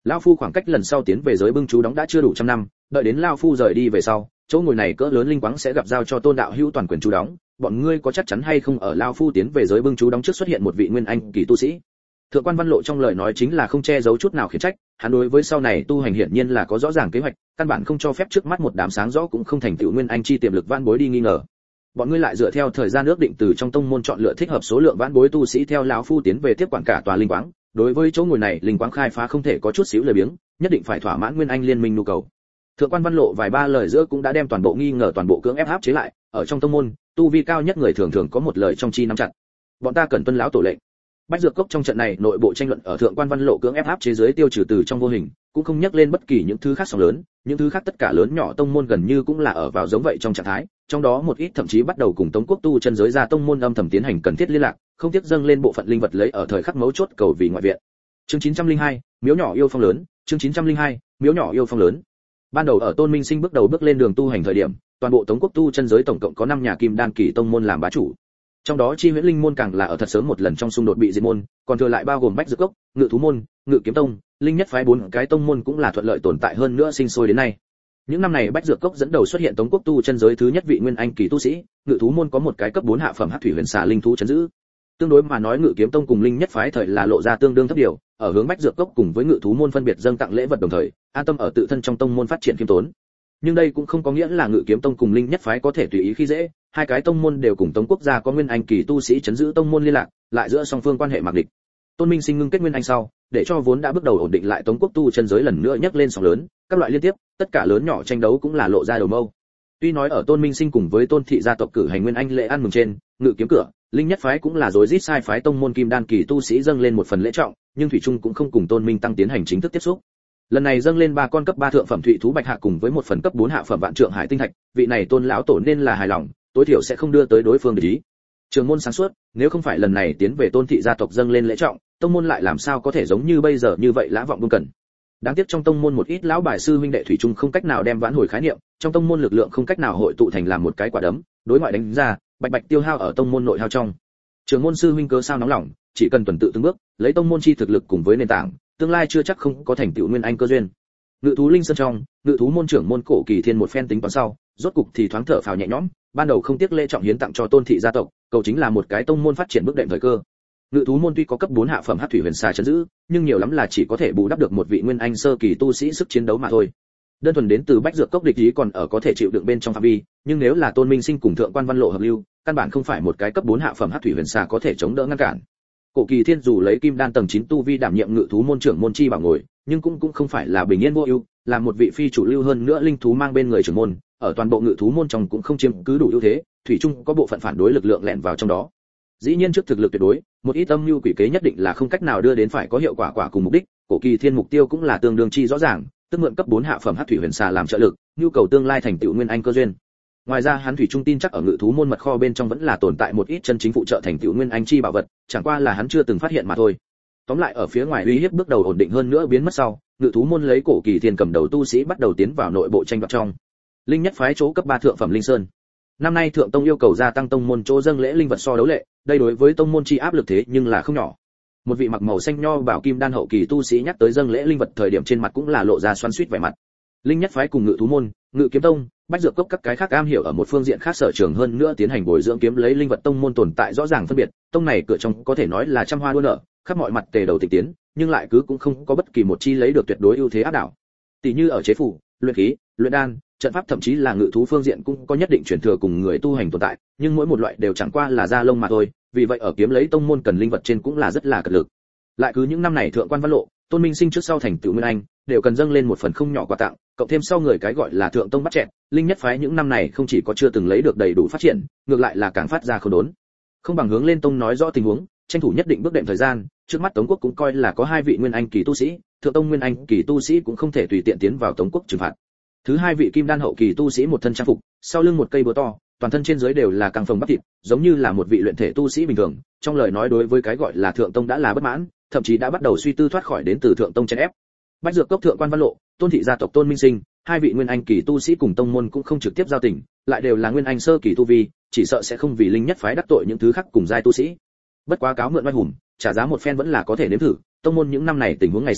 [SPEAKER 1] Lão phu khoảng cách lần sau tiến về giới bưng chú đóng đã chưa đủ trăm năm, đợi đến lão phu rời đi về sau, chỗ ngồi này cỡ lớn linh quáng sẽ gặp giao cho Tôn đạo hữu toàn quyền chú đóng, bọn ngươi có chắc chắn hay không ở lão phu tiến về giới bưng chú đóng trước xuất hiện một vị nguyên anh kỳ tu sĩ? Thượng quan Văn Lộ trong lời nói chính là không che giấu chút nào khiển trách, hắn đối với sau này tu hành hiển nhiên là có rõ ràng kế hoạch, căn bản không cho phép trước mắt một đám sáng rõ cũng không thành tựu nguyên anh chi tiềm lực vãn bối đi nghi ngờ. Bọn ngươi lại dựa theo thời gian ước định từ trong tông môn chọn lựa thích hợp số lượng vãn bối tu sĩ theo lão phu tiến về tiếp quản cả tòa linh quáng, đối với chỗ ngồi này linh quáng khai phá không thể có chút xíu lười biếng, nhất định phải thỏa mãn nguyên anh liên minh nhu cầu. Thượng quan Văn Lộ vài ba lời giữa cũng đã đem toàn bộ nghi ngờ toàn bộ cưỡng ép áp chế lại, ở trong tông môn, tu vi cao nhất người thường thường có một lời trong chi nắm chặt. Bọn ta cần tuân lão tổ lệnh. Bách Dược Cốc trong trận này nội bộ tranh luận ở Thượng quan Văn Lộ cưỡng ép áp chế dưới tiêu trừ từ trong vô hình, cũng không nhắc lên bất kỳ những thứ khác sóng lớn, những thứ khác tất cả lớn nhỏ tông môn gần như cũng là ở vào giống vậy trong trạng thái, trong đó một ít thậm chí bắt đầu cùng Tống Quốc tu chân giới ra tông môn âm thầm tiến hành cần thiết liên lạc, không tiếc dâng lên bộ phận linh vật lấy ở thời khắc mấu chốt cầu vì ngoại viện. Chương chín trăm lẻ hai, miếu nhỏ yêu phong lớn, chương chín trăm lẻ hai, miếu nhỏ yêu phong lớn. Ban đầu ở Tôn Minh Sinh bước đầu bước lên đường tu hành thời điểm, toàn bộ Tống Quốc tu chân giới tổng cộng có năm nhà kim đan kỳ tông môn làm bá chủ. Trong đó Chi Huyễn Linh môn càng là ở thật sớm một lần trong xung đột bị diệt môn, còn thừa lại bao gồm Bách Dược Cốc, Ngự Thú môn, Ngự Kiếm tông, Linh Nhất phái bốn cái tông môn cũng là thuận lợi tồn tại hơn nữa sinh sôi đến nay. Những năm này Bách Dược Cốc dẫn đầu xuất hiện Tống Quốc tu chân giới thứ nhất vị nguyên anh kỳ tu sĩ, Ngự Thú môn có một cái cấp bốn hạ phẩm Hắc Thủy Huyền Xà linh thú trấn giữ. Tương đối mà nói Ngự Kiếm tông cùng Linh Nhất phái thời là lộ ra tương đương thấp điều, ở hướng Bách Dược Cốc cùng với Ngự Thú môn phân biệt dâng tặng lễ vật đồng thời, an tâm ở tự thân trong tông môn phát triển khiêm tốn. Nhưng đây cũng không có nghĩa là Ngự Kiếm tông cùng Linh Nhất phái có thể tùy ý khi dễ, hai cái tông môn đều cùng Tống Quốc gia có nguyên anh kỳ tu sĩ trấn giữ tông môn liên lạc, lại giữa song phương quan hệ mạc địch. Tôn Minh Sinh ngưng kết nguyên anh sau, để cho vốn đã bước đầu ổn định lại Tống Quốc tu chân giới lần nữa nhấc lên sóng lớn, các loại liên tiếp, tất cả lớn nhỏ tranh đấu cũng là lộ ra đầu mâu. Tuy nói ở Tôn Minh Sinh cùng với Tôn thị gia tộc cử hành nguyên anh lễ ăn mừng trên, Ngự Kiếm cửa, Linh Nhất phái cũng là rối rít sai phái tông môn kim đan kỳ tu sĩ dâng lên một phần lễ trọng, nhưng thủy chung cũng không cùng Tôn Minh tăng tiến hành chính thức tiếp xúc. Lần này dâng lên ba con cấp ba thượng phẩm thụy thú bạch hạ cùng với một phần cấp bốn hạ phẩm vạn trượng hải tinh thạch, vị này Tôn lão tổ nên là hài lòng, tối thiểu sẽ không đưa tới đối phương để ý. Trường môn sáng suốt, nếu không phải lần này tiến về Tôn thị gia tộc dâng lên lễ trọng, tông môn lại làm sao có thể giống như bây giờ như vậy lã vọng buông cần. Đáng tiếc trong tông môn một ít lão bài sư huynh đệ thủy chung không cách nào đem vãn hồi khái niệm, trong tông môn lực lượng không cách nào hội tụ thành làm một cái quả đấm, đối ngoại đánh ra, bạch bạch tiêu hao ở tông môn nội hao trong. Trường môn sư huynh cớ sao nóng lòng, chỉ cần tuần tự từng bước, lấy tông môn chi thực lực cùng với nền tảng, tương lai chưa chắc không có thành tựu nguyên anh cơ duyên. Ngự thú linh sơn trong, Ngự thú môn trưởng môn Cổ Kỳ Thiên một phen tính toán sau, rốt cục thì thoáng thở phào nhẹ nhõm, ban đầu không tiếc lễ trọng hiến tặng cho Tôn thị gia tộc, cầu chính là một cái tông môn phát triển bước đệm thời cơ. Ngự thú môn tuy có cấp bốn hạ phẩm Hắc Thủy Huyền Xà trấn giữ, nhưng nhiều lắm là chỉ có thể bù đắp được một vị nguyên anh sơ kỳ tu sĩ sức chiến đấu mà thôi. Đơn thuần đến từ Bách Dược Cốc địch ý còn ở có thể chịu đựng bên trong phạm vi, nhưng nếu là Tôn Minh Sinh cùng Thượng quan Văn Lộ hợp lưu, căn bản không phải một cái cấp bốn hạ phẩm Hắc Thủy Huyền Xà có thể chống đỡ ngăn cản. Cổ Kỳ Thiên dù lấy kim đan tầng chín tu vi đảm nhiệm Ngự thú môn trưởng môn chi bảo ngồi, nhưng cũng cũng không phải là bình yên vô ưu, là một vị phi chủ lưu hơn nữa linh thú mang bên người trưởng môn, ở toàn bộ Ngự thú môn trong cũng không chiếm cứ đủ ưu thế, thủy chung có bộ phận phản đối lực lượng lẻn vào trong đó. Dĩ nhiên trước thực lực tuyệt đối, một ít âm mưu quỷ kế nhất định là không cách nào đưa đến phải có hiệu quả quả cùng mục đích, Cổ Kỳ Thiên mục tiêu cũng là tương đương chi rõ ràng, tức mượn cấp bốn hạ phẩm Hắc Thủy Huyền Xà làm trợ lực, nhu cầu tương lai thành tựu nguyên anh cơ duyên. Ngoài ra hắn thủy trung tin chắc ở Ngự thú môn mật kho bên trong vẫn là tồn tại một ít chân chính phụ trợ thành tựu nguyên anh chi bảo vật, chẳng qua là hắn chưa từng phát hiện mà thôi. Tóm lại ở phía ngoài uy hiếp bước đầu ổn định hơn nữa biến mất sau, Ngự thú môn lấy Cổ Kỳ Thiên cầm đầu tu sĩ bắt đầu tiến vào nội bộ tranh đoạt trong. Linh Nhất phái chỗ cấp ba thượng phẩm linh sơn. Năm nay thượng tông yêu cầu gia tăng tông môn chỗ dâng lễ linh vật so đấu lệ, đây đối với tông môn chi áp lực thế nhưng là không nhỏ. Một vị mặc màu xanh nho bảo kim đan hậu kỳ tu sĩ nhắc tới dâng lễ linh vật thời điểm trên mặt cũng là lộ ra xoắn xuýt vẻ mặt. Linh Nhất phái cùng Ngự thú môn, Ngự Kiếm tông, Bách Dược Cốc các cái khác am hiểu ở một phương diện khác sở trường hơn nữa tiến hành bồi dưỡng kiếm lấy linh vật tông môn tồn tại rõ ràng phân biệt, tông này cửa trong có thể nói là trăm hoa đua nở, khắp mọi mặt tề đầu tịch tiến, nhưng lại cứ cũng không có bất kỳ một chi lấy được tuyệt đối ưu thế áp đảo. Tỷ như ở chế phủ, luyện khí, luyện đan, trận pháp thậm chí là ngự thú phương diện cũng có nhất định truyền thừa cùng người tu hành tồn tại, nhưng mỗi một loại đều chẳng qua là da lông mà thôi, vì vậy ở kiếm lấy tông môn cần linh vật trên cũng là rất là cật lực. Lại cứ những năm này Thượng quan Văn Lộ, Tôn Minh Sinh trước sau thành tựu nguyên anh, đều cần dâng lên một phần không nhỏ quà tặng, cộng thêm sau người cái gọi là thượng tông bắt chẹt, Linh Nhất phái những năm này không chỉ có chưa từng lấy được đầy đủ phát triển, ngược lại là càng phát ra không đốn. Không bằng hướng lên tông nói rõ tình huống, tranh thủ nhất định bước đệm thời gian, trước mắt Tống quốc cũng coi là có hai vị nguyên anh kỳ tu sĩ, thượng tông nguyên anh kỳ tu sĩ cũng không thể tùy tiện tiến vào Tống quốc trừng phạt. Thứ hai vị kim đan hậu kỳ tu sĩ một thân trang phục, sau lưng một cây búa to, toàn thân trên dưới đều là căng phồng bắp thịt, giống như là một vị luyện thể tu sĩ bình thường, trong lời nói đối với cái gọi là thượng tông đã là bất mãn, thậm chí đã bắt đầu suy tư thoát khỏi đến từ thượng tông chèn ép. Bách Dược Cốc Thượng quan Văn Lộ, Tôn thị gia tộc Tôn Minh Sinh, hai vị nguyên anh kỳ tu sĩ cùng tông môn cũng không trực tiếp giao tình, lại đều là nguyên anh sơ kỳ tu vi, chỉ sợ sẽ không vì Linh Nhất phái đắc tội những thứ khác cùng giai tu sĩ. Bất quá cáo mượn oai hùng, trả giá một phen vẫn là có thể nếm thử, tông môn những năm này tình huống ngày sau,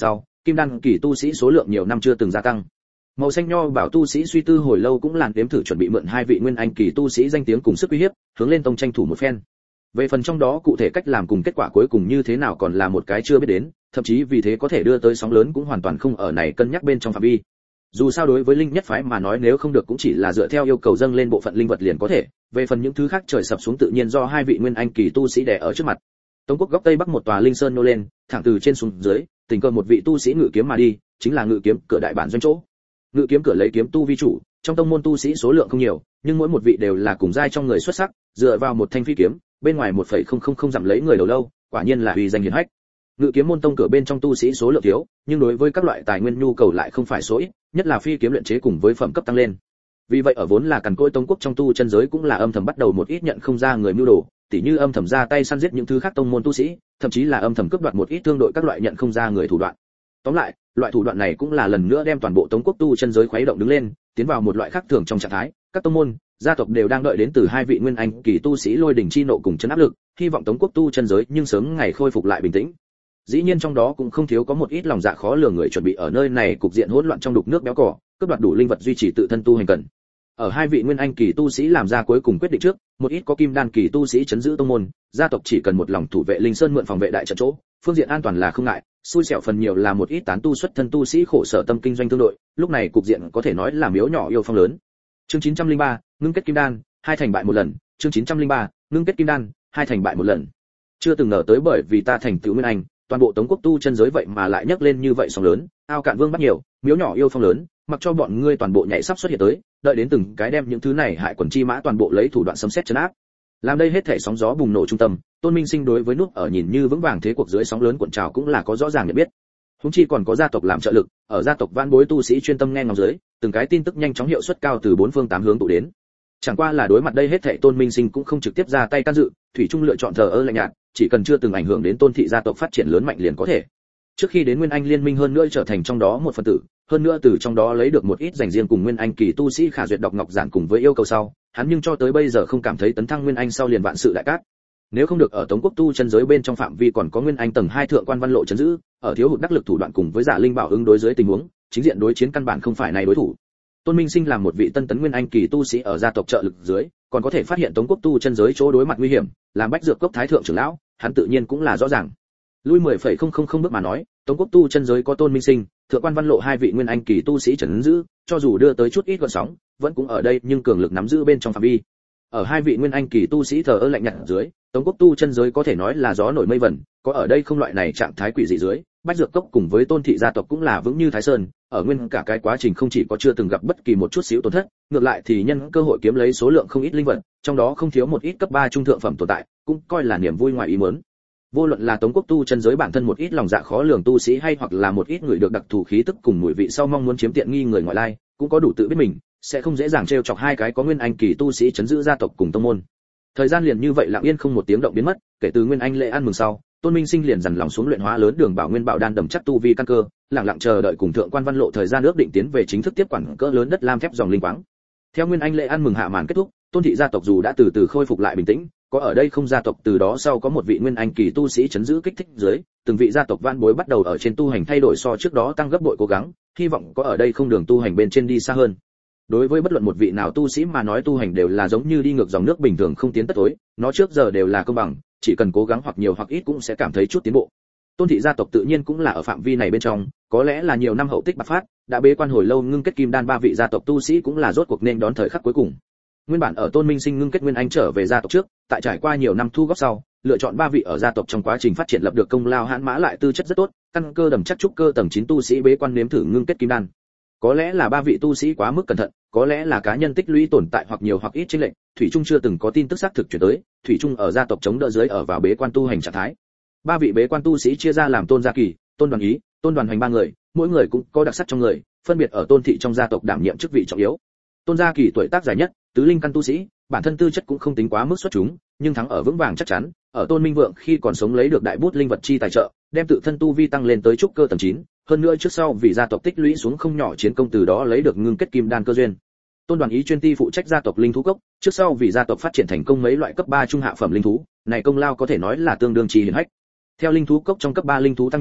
[SPEAKER 1] kim đan kỳ tu sĩ số lượng nhiều năm chưa từng gia tăng. Màu xanh nho bảo tu sĩ suy tư hồi lâu cũng làn đếm thử chuẩn bị mượn hai vị nguyên anh kỳ tu sĩ danh tiếng cùng sức uy hiếp, hướng lên tông tranh thủ một phen. Về phần trong đó cụ thể cách làm cùng kết quả cuối cùng như thế nào còn là một cái chưa biết đến, thậm chí vì thế có thể đưa tới sóng lớn cũng hoàn toàn không ở này cân nhắc bên trong phạm vi. Dù sao đối với linh nhất phái mà nói nếu không được cũng chỉ là dựa theo yêu cầu dâng lên bộ phận linh vật liền có thể, về phần những thứ khác trời sập xuống tự nhiên do hai vị nguyên anh kỳ tu sĩ đè ở trước mặt. Tống quốc góc tây bắc một tòa linh sơn nô lên, thẳng từ trên xuống dưới, tình cờ một vị tu sĩ ngự kiếm mà đi, chính là ngự kiếm cửa đại bản doanh chỗ. Ngự kiếm cửa lấy kiếm tu vi chủ, trong tông môn tu sĩ số lượng không nhiều, nhưng mỗi một vị đều là cùng giai trong người xuất sắc, dựa vào một thanh phi kiếm, bên ngoài một phẩy không không không dặm lấy người đầu lâu, quả nhiên là uy danh hiển hách. Ngự kiếm môn tông cửa bên trong tu sĩ số lượng thiếu, nhưng đối với các loại tài nguyên nhu cầu lại không phải số ít, nhất là phi kiếm luyện chế cùng với phẩm cấp tăng lên. Vì vậy ở vốn là cằn cỗi tông quốc trong tu chân giới cũng là âm thầm bắt đầu một ít nhận không ra người mưu đồ, tỉ như âm thầm ra tay săn giết những thứ khác tông môn tu sĩ, thậm chí là âm thầm cướp đoạt một ít thương đội các loại nhận không ra người thủ đoạn. Tóm lại, loại thủ đoạn này cũng là lần nữa đem toàn bộ tống quốc tu chân giới khuấy động đứng lên, tiến vào một loại khác thường trong trạng thái, các tông môn, gia tộc đều đang đợi đến từ hai vị nguyên anh kỳ tu sĩ lôi đỉnh chi nộ cùng chấn áp lực, hy vọng tống quốc tu chân giới nhưng sớm ngày khôi phục lại bình tĩnh. Dĩ nhiên trong đó cũng không thiếu có một ít lòng dạ khó lường người chuẩn bị ở nơi này cục diện hỗn loạn trong đục nước béo cỏ, cướp đoạt đủ linh vật duy trì tự thân tu hành cần. Ở hai vị nguyên anh kỳ tu sĩ làm ra cuối cùng quyết định trước, một ít có kim đan kỳ tu sĩ chấn giữ tông môn, gia tộc chỉ cần một lòng thủ vệ linh sơn mượn phòng vệ đại trận chỗ, phương diện an toàn là không ngại, xui xẻo phần nhiều là một ít tán tu xuất thân tu sĩ khổ sở tâm kinh doanh tương đội, lúc này cục diện có thể nói là miếu nhỏ yêu phong lớn. Chương chín trăm lẻ ba, ngưng kết kim đan, hai thành bại một lần, chương chín trăm lẻ ba, ngưng kết kim đan, hai thành bại một lần. Chưa từng ngờ tới bởi vì ta thành tựu nguyên anh, toàn bộ tống quốc tu chân giới vậy mà lại nhấc lên như vậy sóng lớn, ao cạn vương bắt nhiều, miếu nhỏ yêu phong lớn, mặc cho bọn ngươi toàn bộ nhảy sắp xuất hiện tới, đợi đến từng cái đem những thứ này hại quần chi mã toàn bộ lấy thủ đoạn xâm xét trấn áp. Làm đây hết thảy sóng gió bùng nổ trung tâm, Tôn Minh Sinh đối với nút ở nhìn như vững vàng thế cuộc dưới sóng lớn cuộn trào cũng là có rõ ràng nhận biết. Huống chi còn có gia tộc làm trợ lực, ở gia tộc van bối tu sĩ chuyên tâm nghe ngóng dưới, từng cái tin tức nhanh chóng hiệu suất cao từ bốn phương tám hướng tụ đến. Chẳng qua là đối mặt đây hết thảy Tôn Minh Sinh cũng không trực tiếp ra tay can dự, thủy chung lựa chọn thờ ơ lạnh nhạt, chỉ cần chưa từng ảnh hưởng đến Tôn thị gia tộc phát triển lớn mạnh liền có thể. Trước khi đến Nguyên Anh liên minh hơn nữa trở thành trong đó một phần tử, hơn nữa từ trong đó lấy được một ít dành riêng cùng Nguyên Anh kỳ tu sĩ khả duyệt đọc ngọc giản cùng với yêu cầu sau, hắn nhưng cho tới bây giờ không cảm thấy tấn thăng Nguyên Anh sau liền vạn sự đại cát. Nếu không được ở Tống quốc tu chân giới bên trong phạm vi còn có Nguyên Anh tầng hai thượng quan văn lộ trấn giữ, ở thiếu hụt đắc lực thủ đoạn cùng với giả linh bảo ứng đối dưới tình huống, chính diện đối chiến căn bản không phải này đối thủ. Tôn Minh Sinh làm một vị tân tấn Nguyên Anh kỳ tu sĩ ở gia tộc trợ lực dưới, còn có thể phát hiện Tống quốc tu chân giới chỗ đối mặt nguy hiểm, làm bách dược cốc thái thượng trưởng lão, hắn tự nhiên cũng là rõ ràng. Lui mười phẩy không không không bước mà nói, Tống quốc tu chân giới có Tôn Minh Sinh, thượng quan văn lộ hai vị Nguyên Anh kỳ tu sĩ trấn giữ, cho dù đưa tới chút ít gợn sóng, vẫn cũng ở đây nhưng cường lực nắm giữ bên trong phạm vi. Ở hai vị Nguyên Anh kỳ tu sĩ thờ ơ lạnh nhạt dưới, Tống quốc tu chân giới có thể nói là gió nổi mây vẩn, có ở đây không loại này trạng thái quỷ dị dưới, bách dược cốc cùng với Tôn thị gia tộc cũng là vững như Thái Sơn, ở nguyên cả cái quá trình không chỉ có chưa từng gặp bất kỳ một chút xíu tổn thất, ngược lại thì nhân cơ hội kiếm lấy số lượng không ít linh vật, trong đó không thiếu một ít cấp ba trung thượng phẩm tồn tại, cũng coi là niềm vui ngoài ý muốn. Vô luận là Tống quốc tu chân giới bản thân một ít lòng dạ khó lường tu sĩ hay hoặc là một ít người được đặc thù khí tức cùng mùi vị sau mong muốn chiếm tiện nghi người ngoại lai, cũng có đủ tự biết mình, sẽ không dễ dàng trêu chọc hai cái có Nguyên Anh kỳ tu sĩ trấn giữ gia tộc cùng tông môn. Thời gian liền như vậy lặng yên không một tiếng động biến mất, kể từ Nguyên Anh lễ ăn mừng sau, Tôn Minh Sinh liền dần lòng xuống luyện hóa lớn đường bảo nguyên bảo đan đầm chắc tu vi căn cơ, lặng lặng chờ đợi cùng thượng quan văn lộ thời gian ước định tiến về chính thức tiếp quản cỡ lớn đất lam thép dòng linh quáng. Theo Nguyên Anh lễ ăn mừng hạ màn kết thúc, Tôn thị gia tộc dù đã từ từ khôi phục lại bình tĩnh, có ở đây không gia tộc từ đó sau có một vị Nguyên Anh kỳ tu sĩ chấn giữ kích thích dưới, từng vị gia tộc vãn bối bắt đầu ở trên tu hành thay đổi so trước đó tăng gấp bội cố gắng, hy vọng có ở đây không đường tu hành bên trên đi xa hơn. Đối với bất luận một vị nào tu sĩ mà nói tu hành đều là giống như đi ngược dòng nước bình thường không tiến tất tối, nó trước giờ đều là công bằng, chỉ cần cố gắng hoặc nhiều hoặc ít cũng sẽ cảm thấy chút tiến bộ. Tôn thị gia tộc tự nhiên cũng là ở phạm vi này bên trong, có lẽ là nhiều năm hậu tích bạc phát, đã bế quan hồi lâu ngưng kết kim đan ba vị gia tộc tu sĩ cũng là rốt cuộc nên đón thời khắc cuối cùng. Nguyên bản ở Tôn Minh Sinh ngưng kết Nguyên Anh trở về gia tộc trước, tại trải qua nhiều năm thu góp sau, lựa chọn ba vị ở gia tộc trong quá trình phát triển lập được công lao hãn mã lại tư chất rất tốt, căn cơ đầm chắc trúc cơ tầng chín tu sĩ bế quan nếm thử ngưng kết kim đan. Có lẽ là ba vị tu sĩ quá mức cẩn thận, có lẽ là cá nhân tích lũy tồn tại hoặc nhiều hoặc ít chênh lệch, thủy trung chưa từng có tin tức xác thực chuyển tới, thủy trung ở gia tộc chống đỡ dưới ở vào bế quan tu hành trạng thái. Ba vị bế quan tu sĩ chia ra làm Tôn Gia Kỳ, Tôn Đoàn Ý, Tôn Đoàn Hoành ba người, mỗi người cũng có đặc sắc trong người, phân biệt ở Tôn thị trong gia tộc đảm nhiệm chức vị trọng yếu. Tôn Gia Kỳ tuổi tác dài nhất, tứ linh căn tu sĩ, bản thân tư chất cũng không tính quá mức xuất chúng, nhưng thắng ở vững vàng chắc chắn, ở Tôn Minh Vượng khi còn sống lấy được đại bút linh vật chi tài trợ, đem tự thân tu vi tăng lên tới trúc cơ tầng chín, hơn nữa trước sau vì gia tộc tích lũy xuống không nhỏ chiến công từ đó lấy được ngưng kết kim đan cơ duyên. Tôn Đoàn Ý chuyên ti phụ trách gia tộc linh thú cốc, trước sau vì gia tộc phát triển thành công mấy loại cấp ba trung hạ phẩm linh thú, này công lao có thể nói là tương đương chi hiển hách. Theo linh thú cốc trong cấp ba linh thú tăng nhiều,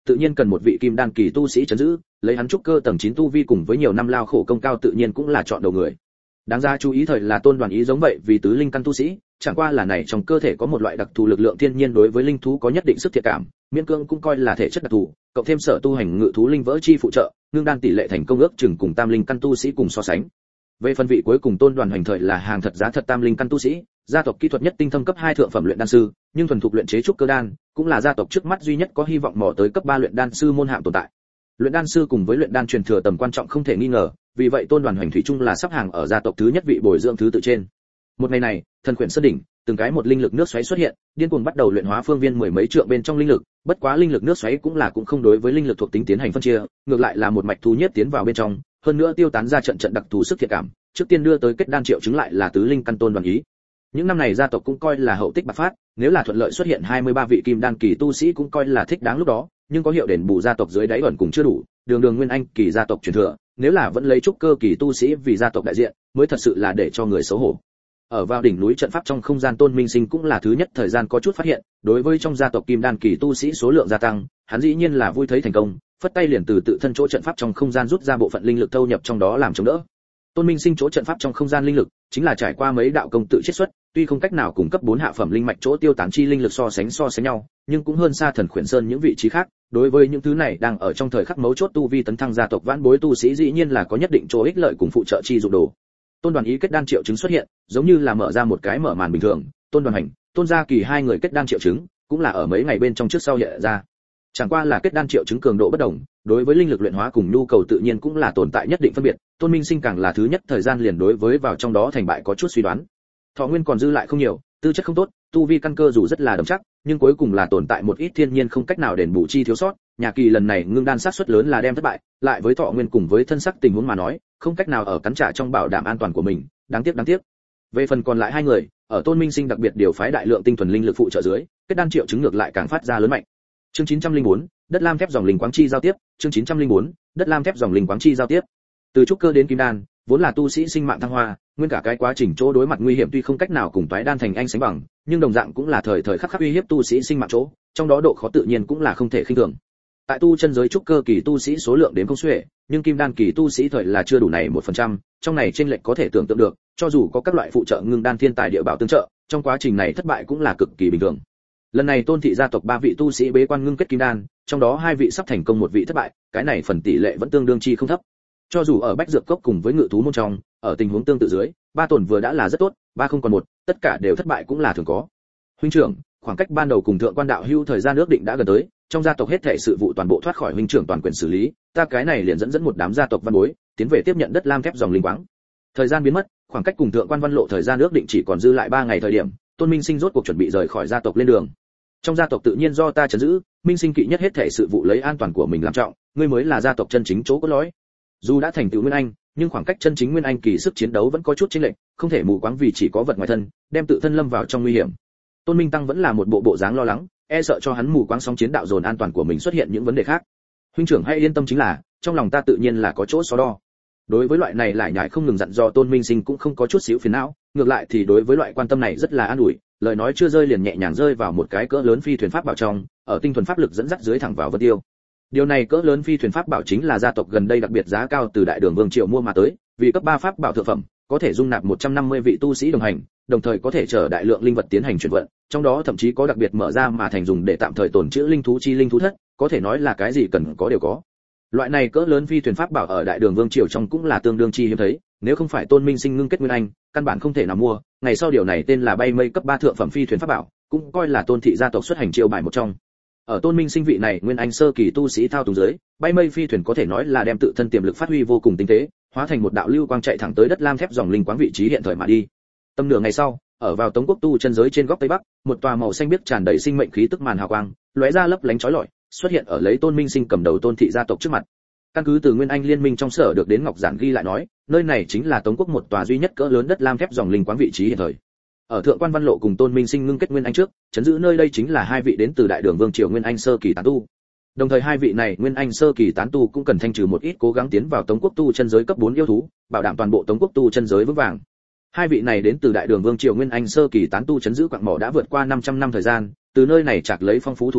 [SPEAKER 1] tự nhiên cần một vị kim đan kỳ tu sĩ trấn giữ, lấy hắn trúc cơ tầng chín tu vi cùng với nhiều năm lao khổ công cao tự nhiên cũng là chọn đầu người. Đáng ra chú ý thời là Tôn Đoàn Ý giống vậy, vì tứ linh căn tu sĩ, chẳng qua là này trong cơ thể có một loại đặc thù lực lượng thiên nhiên đối với linh thú có nhất định sức thiện cảm, miễn cưỡng cũng coi là thể chất đặc thù, cộng thêm sở tu hành ngự thú linh vỡ chi phụ trợ, ngưng đan tỷ lệ thành công ước chừng cùng tam linh căn tu sĩ cùng so sánh. Về phân vị cuối cùng Tôn Đoàn Hoành thời là hàng thật giá thật tam linh căn tu sĩ, gia tộc kỹ thuật nhất tinh thâm cấp hai thượng phẩm luyện đan sư, nhưng thuần thục luyện chế trúc cơ đan, cũng là gia tộc trước mắt duy nhất có hy vọng mò tới cấp ba luyện đan sư môn hạng tồn tại. Luyện đan sư cùng với luyện đan truyền thừa tầm quan trọng không thể nghi ngờ, vì vậy Tôn Đoàn Hoành thủy chung là sắp hàng ở gia tộc thứ nhất vị bồi dưỡng thứ tự trên. Một ngày này, thần quyển sơn đỉnh, từng cái một linh lực nước xoáy xuất hiện, điên cuồng bắt đầu luyện hóa phương viên mười mấy trượng bên trong linh lực, bất quá linh lực nước xoáy cũng là cũng không đối với linh lực thuộc tính tiến hành phân chia, ngược lại là một mạch thu nhất tiến vào bên trong, hơn nữa tiêu tán ra trận trận đặc thù sức thiện cảm, trước tiên đưa tới kết đan triệu chứng lại là tứ linh căn Tôn Đoàn Ý. Những năm này gia tộc cũng coi là hậu tích bạc phát, nếu là thuận lợi xuất hiện hai mươi ba vị kim đan kỳ tu sĩ cũng coi là thích đáng lúc đó, nhưng có hiệu đền bù gia tộc dưới đáy ẩn cũng chưa đủ, đường đường nguyên anh kỳ gia tộc truyền thừa, nếu là vẫn lấy trúc cơ kỳ tu sĩ vì gia tộc đại diện, mới thật sự là để cho người xấu hổ. Ở vào đỉnh núi trận pháp trong không gian Tôn Minh Sinh cũng là thứ nhất thời gian có chút phát hiện, đối với trong gia tộc kim đan kỳ tu sĩ số lượng gia tăng, hắn dĩ nhiên là vui thấy thành công, phất tay liền từ tự thân chỗ trận pháp trong không gian rút ra bộ phận linh lực thâu nhập trong đó làm chống đỡ. Tôn Minh Sinh chỗ trận pháp trong không gian linh lực, chính là trải qua mấy đạo công tự chiết xuất, tuy không cách nào cung cấp bốn hạ phẩm linh mạch chỗ tiêu tán chi linh lực so sánh so sánh nhau, nhưng cũng hơn xa Thần Khuyển Sơn những vị trí khác, đối với những thứ này đang ở trong thời khắc mấu chốt tu vi tấn thăng gia tộc vãn bối tu sĩ dĩ nhiên là có nhất định chỗ ích lợi cùng phụ trợ chi dụng đồ. Tôn Đoàn Ý kết đan triệu chứng xuất hiện, giống như là mở ra một cái mở màn bình thường, Tôn Đoàn Hành, Tôn Gia Kỳ hai người kết đan triệu chứng, cũng là ở mấy ngày bên trong trước sau hiện ra. Chẳng qua là kết đan triệu chứng cường độ bất đồng, đối với linh lực luyện hóa cùng nhu cầu tự nhiên cũng là tồn tại nhất định phân biệt, Tôn Minh Sinh càng là thứ nhất thời gian liền đối với vào trong đó thành bại có chút suy đoán. Thọ nguyên còn dư lại không nhiều, tư chất không tốt, tu vi căn cơ dù rất là đậm chắc, nhưng cuối cùng là tồn tại một ít thiên nhiên không cách nào đền bù chi thiếu sót, nhà Kỳ lần này ngưng đan sát suất lớn là đem thất bại, lại với thọ nguyên cùng với thân sắc tình huống mà nói, không cách nào ở cắn trả trong bảo đảm an toàn của mình, đáng tiếc đáng tiếc. Về phần còn lại hai người, ở Tôn Minh Sinh đặc biệt điều phái đại lượng tinh thuần linh lực phụ trợ dưới, kết đan triệu chứng ngược lại càng phát ra lớn mạnh. Chương chín trăm lẻ bốn, đất lam thép dòng linh quáng chi giao tiếp, chương chín trăm lẻ bốn, đất lam thép dòng linh quáng chi giao tiếp. Từ trúc cơ đến kim đan, vốn là tu sĩ sinh mạng thăng hoa, nguyên cả cái quá trình chỗ đối mặt nguy hiểm tuy không cách nào cùng toái đan thành anh sánh bằng, nhưng đồng dạng cũng là thời thời khắc khắc uy hiếp tu sĩ sinh mạng chỗ, trong đó độ khó tự nhiên cũng là không thể khinh thường. Tại tu chân giới trúc cơ kỳ tu sĩ số lượng đến không xuể, nhưng kim đan kỳ tu sĩ thời là chưa đủ này một phần trăm, trong này chênh lệch có thể tưởng tượng được, cho dù có các loại phụ trợ ngưng đan thiên tài địa bảo tương trợ, trong quá trình này thất bại cũng là cực kỳ bình thường. Lần này Tôn thị gia tộc ba vị tu sĩ bế quan ngưng kết kim đan, trong đó hai vị sắp thành công một vị thất bại, cái này phần tỷ lệ vẫn tương đương chi không thấp. Cho dù ở bách dược cốc cùng với ngự thú môn trong, ở tình huống tương tự dưới, ba tổn vừa đã là rất tốt, ba không còn một, tất cả đều thất bại cũng là thường có. Huynh trưởng, khoảng cách ban đầu cùng thượng quan đạo hưu thời gian ước định đã gần tới, trong gia tộc hết thảy sự vụ toàn bộ thoát khỏi huynh trưởng toàn quyền xử lý, ta cái này liền dẫn dẫn một đám gia tộc văn bối, tiến về tiếp nhận đất lam thép dòng linh quáng. Thời gian biến mất, khoảng cách cùng thượng quan văn lộ thời gian ước định chỉ còn dư lại ba ngày thời điểm, Tôn Minh Sinh rốt cuộc chuẩn bị rời khỏi gia tộc lên đường. Trong gia tộc tự nhiên do ta trấn giữ, Minh Sinh kỵ nhất hết thảy sự vụ lấy an toàn của mình làm trọng, ngươi mới là gia tộc chân chính chỗ cốt lõi. Dù đã thành tựu nguyên anh, nhưng khoảng cách chân chính nguyên anh kỳ sức chiến đấu vẫn có chút chênh lệch, không thể mù quáng vì chỉ có vật ngoài thân, đem tự thân lâm vào trong nguy hiểm. Tôn Minh Tăng vẫn là một bộ bộ dáng lo lắng, e sợ cho hắn mù quáng sóng chiến đạo dồn an toàn của mình xuất hiện những vấn đề khác. Huynh trưởng hãy yên tâm chính là, trong lòng ta tự nhiên là có chỗ so đo. Đối với loại này lại nhải không ngừng dặn dò Tôn Minh Sinh cũng không có chút xíu phiền não, ngược lại thì đối với loại quan tâm này rất là an ủi, lời nói chưa rơi liền nhẹ nhàng rơi vào một cái cỡ lớn phi thuyền pháp bảo trong, ở tinh thuần pháp lực dẫn dắt dưới thẳng vào Vân Tiêu. Điều này cỡ lớn phi thuyền pháp bảo chính là gia tộc gần đây đặc biệt giá cao từ Đại Đường Vương Triều mua mà tới, vì cấp ba pháp bảo thượng phẩm, có thể dung nạp một trăm năm mươi vị tu sĩ đồng hành, đồng thời có thể chở đại lượng linh vật tiến hành chuyển vận, trong đó thậm chí có đặc biệt mở ra mà thành dùng để tạm thời tồn trữ linh thú chi linh thú thất, có thể nói là cái gì cần có đều có. Loại này cỡ lớn phi thuyền pháp bảo ở Đại Đường Vương Triều trong cũng là tương đương chi hiếm thấy, nếu không phải Tôn Minh Sinh ngưng kết nguyên anh, căn bản không thể nào mua, ngày sau điều này tên là bay mây cấp ba thượng phẩm phi thuyền pháp bảo, cũng coi là Tôn thị gia tộc xuất hành chiêu bài một trong. Ở Tôn Minh Sinh vị này nguyên anh sơ kỳ tu sĩ thao túng dưới, bay mây phi thuyền có thể nói là đem tự thân tiềm lực phát huy vô cùng tinh tế, hóa thành một đạo lưu quang chạy thẳng tới đất lam thép dòng linh quáng vị trí hiện thời mà đi. Tầm nửa ngày sau, ở vào Tống Quốc tu chân giới trên góc tây bắc, một tòa màu xanh biếc tràn đầy sinh mệnh khí tức màn hào quang, lóe ra lấp lánh chói lọi, xuất hiện ở lấy Tôn Minh Sinh cầm đầu Tôn thị gia tộc trước mặt. Căn cứ từ Nguyên Anh liên minh trong sở được đến ngọc giản ghi lại nói, nơi này chính là Tống Quốc một tòa duy nhất cỡ lớn đất lam thép dòng linh quáng vị trí hiện thời. Ở thượng quan văn lộ cùng Tôn Minh Sinh ngưng kết Nguyên Anh trước, chấn giữ nơi đây chính là hai vị đến từ Đại Đường Vương Triều Nguyên Anh sơ kỳ tán tu. Đồng thời hai vị này Nguyên Anh sơ kỳ tán tu cũng cần thanh trừ một ít cố gắng tiến vào Tống Quốc tu chân giới cấp bốn yêu thú, bảo đảm toàn bộ Tống Quốc tu chân giới vững vàng. Hai vị này đến từ Đại Đường Vương Triều Nguyên Anh sơ kỳ tán tu chấn giữ quặng mỏ đã vượt qua năm trăm năm thời gian, từ nơi này chạc lấy phong phú thù lao,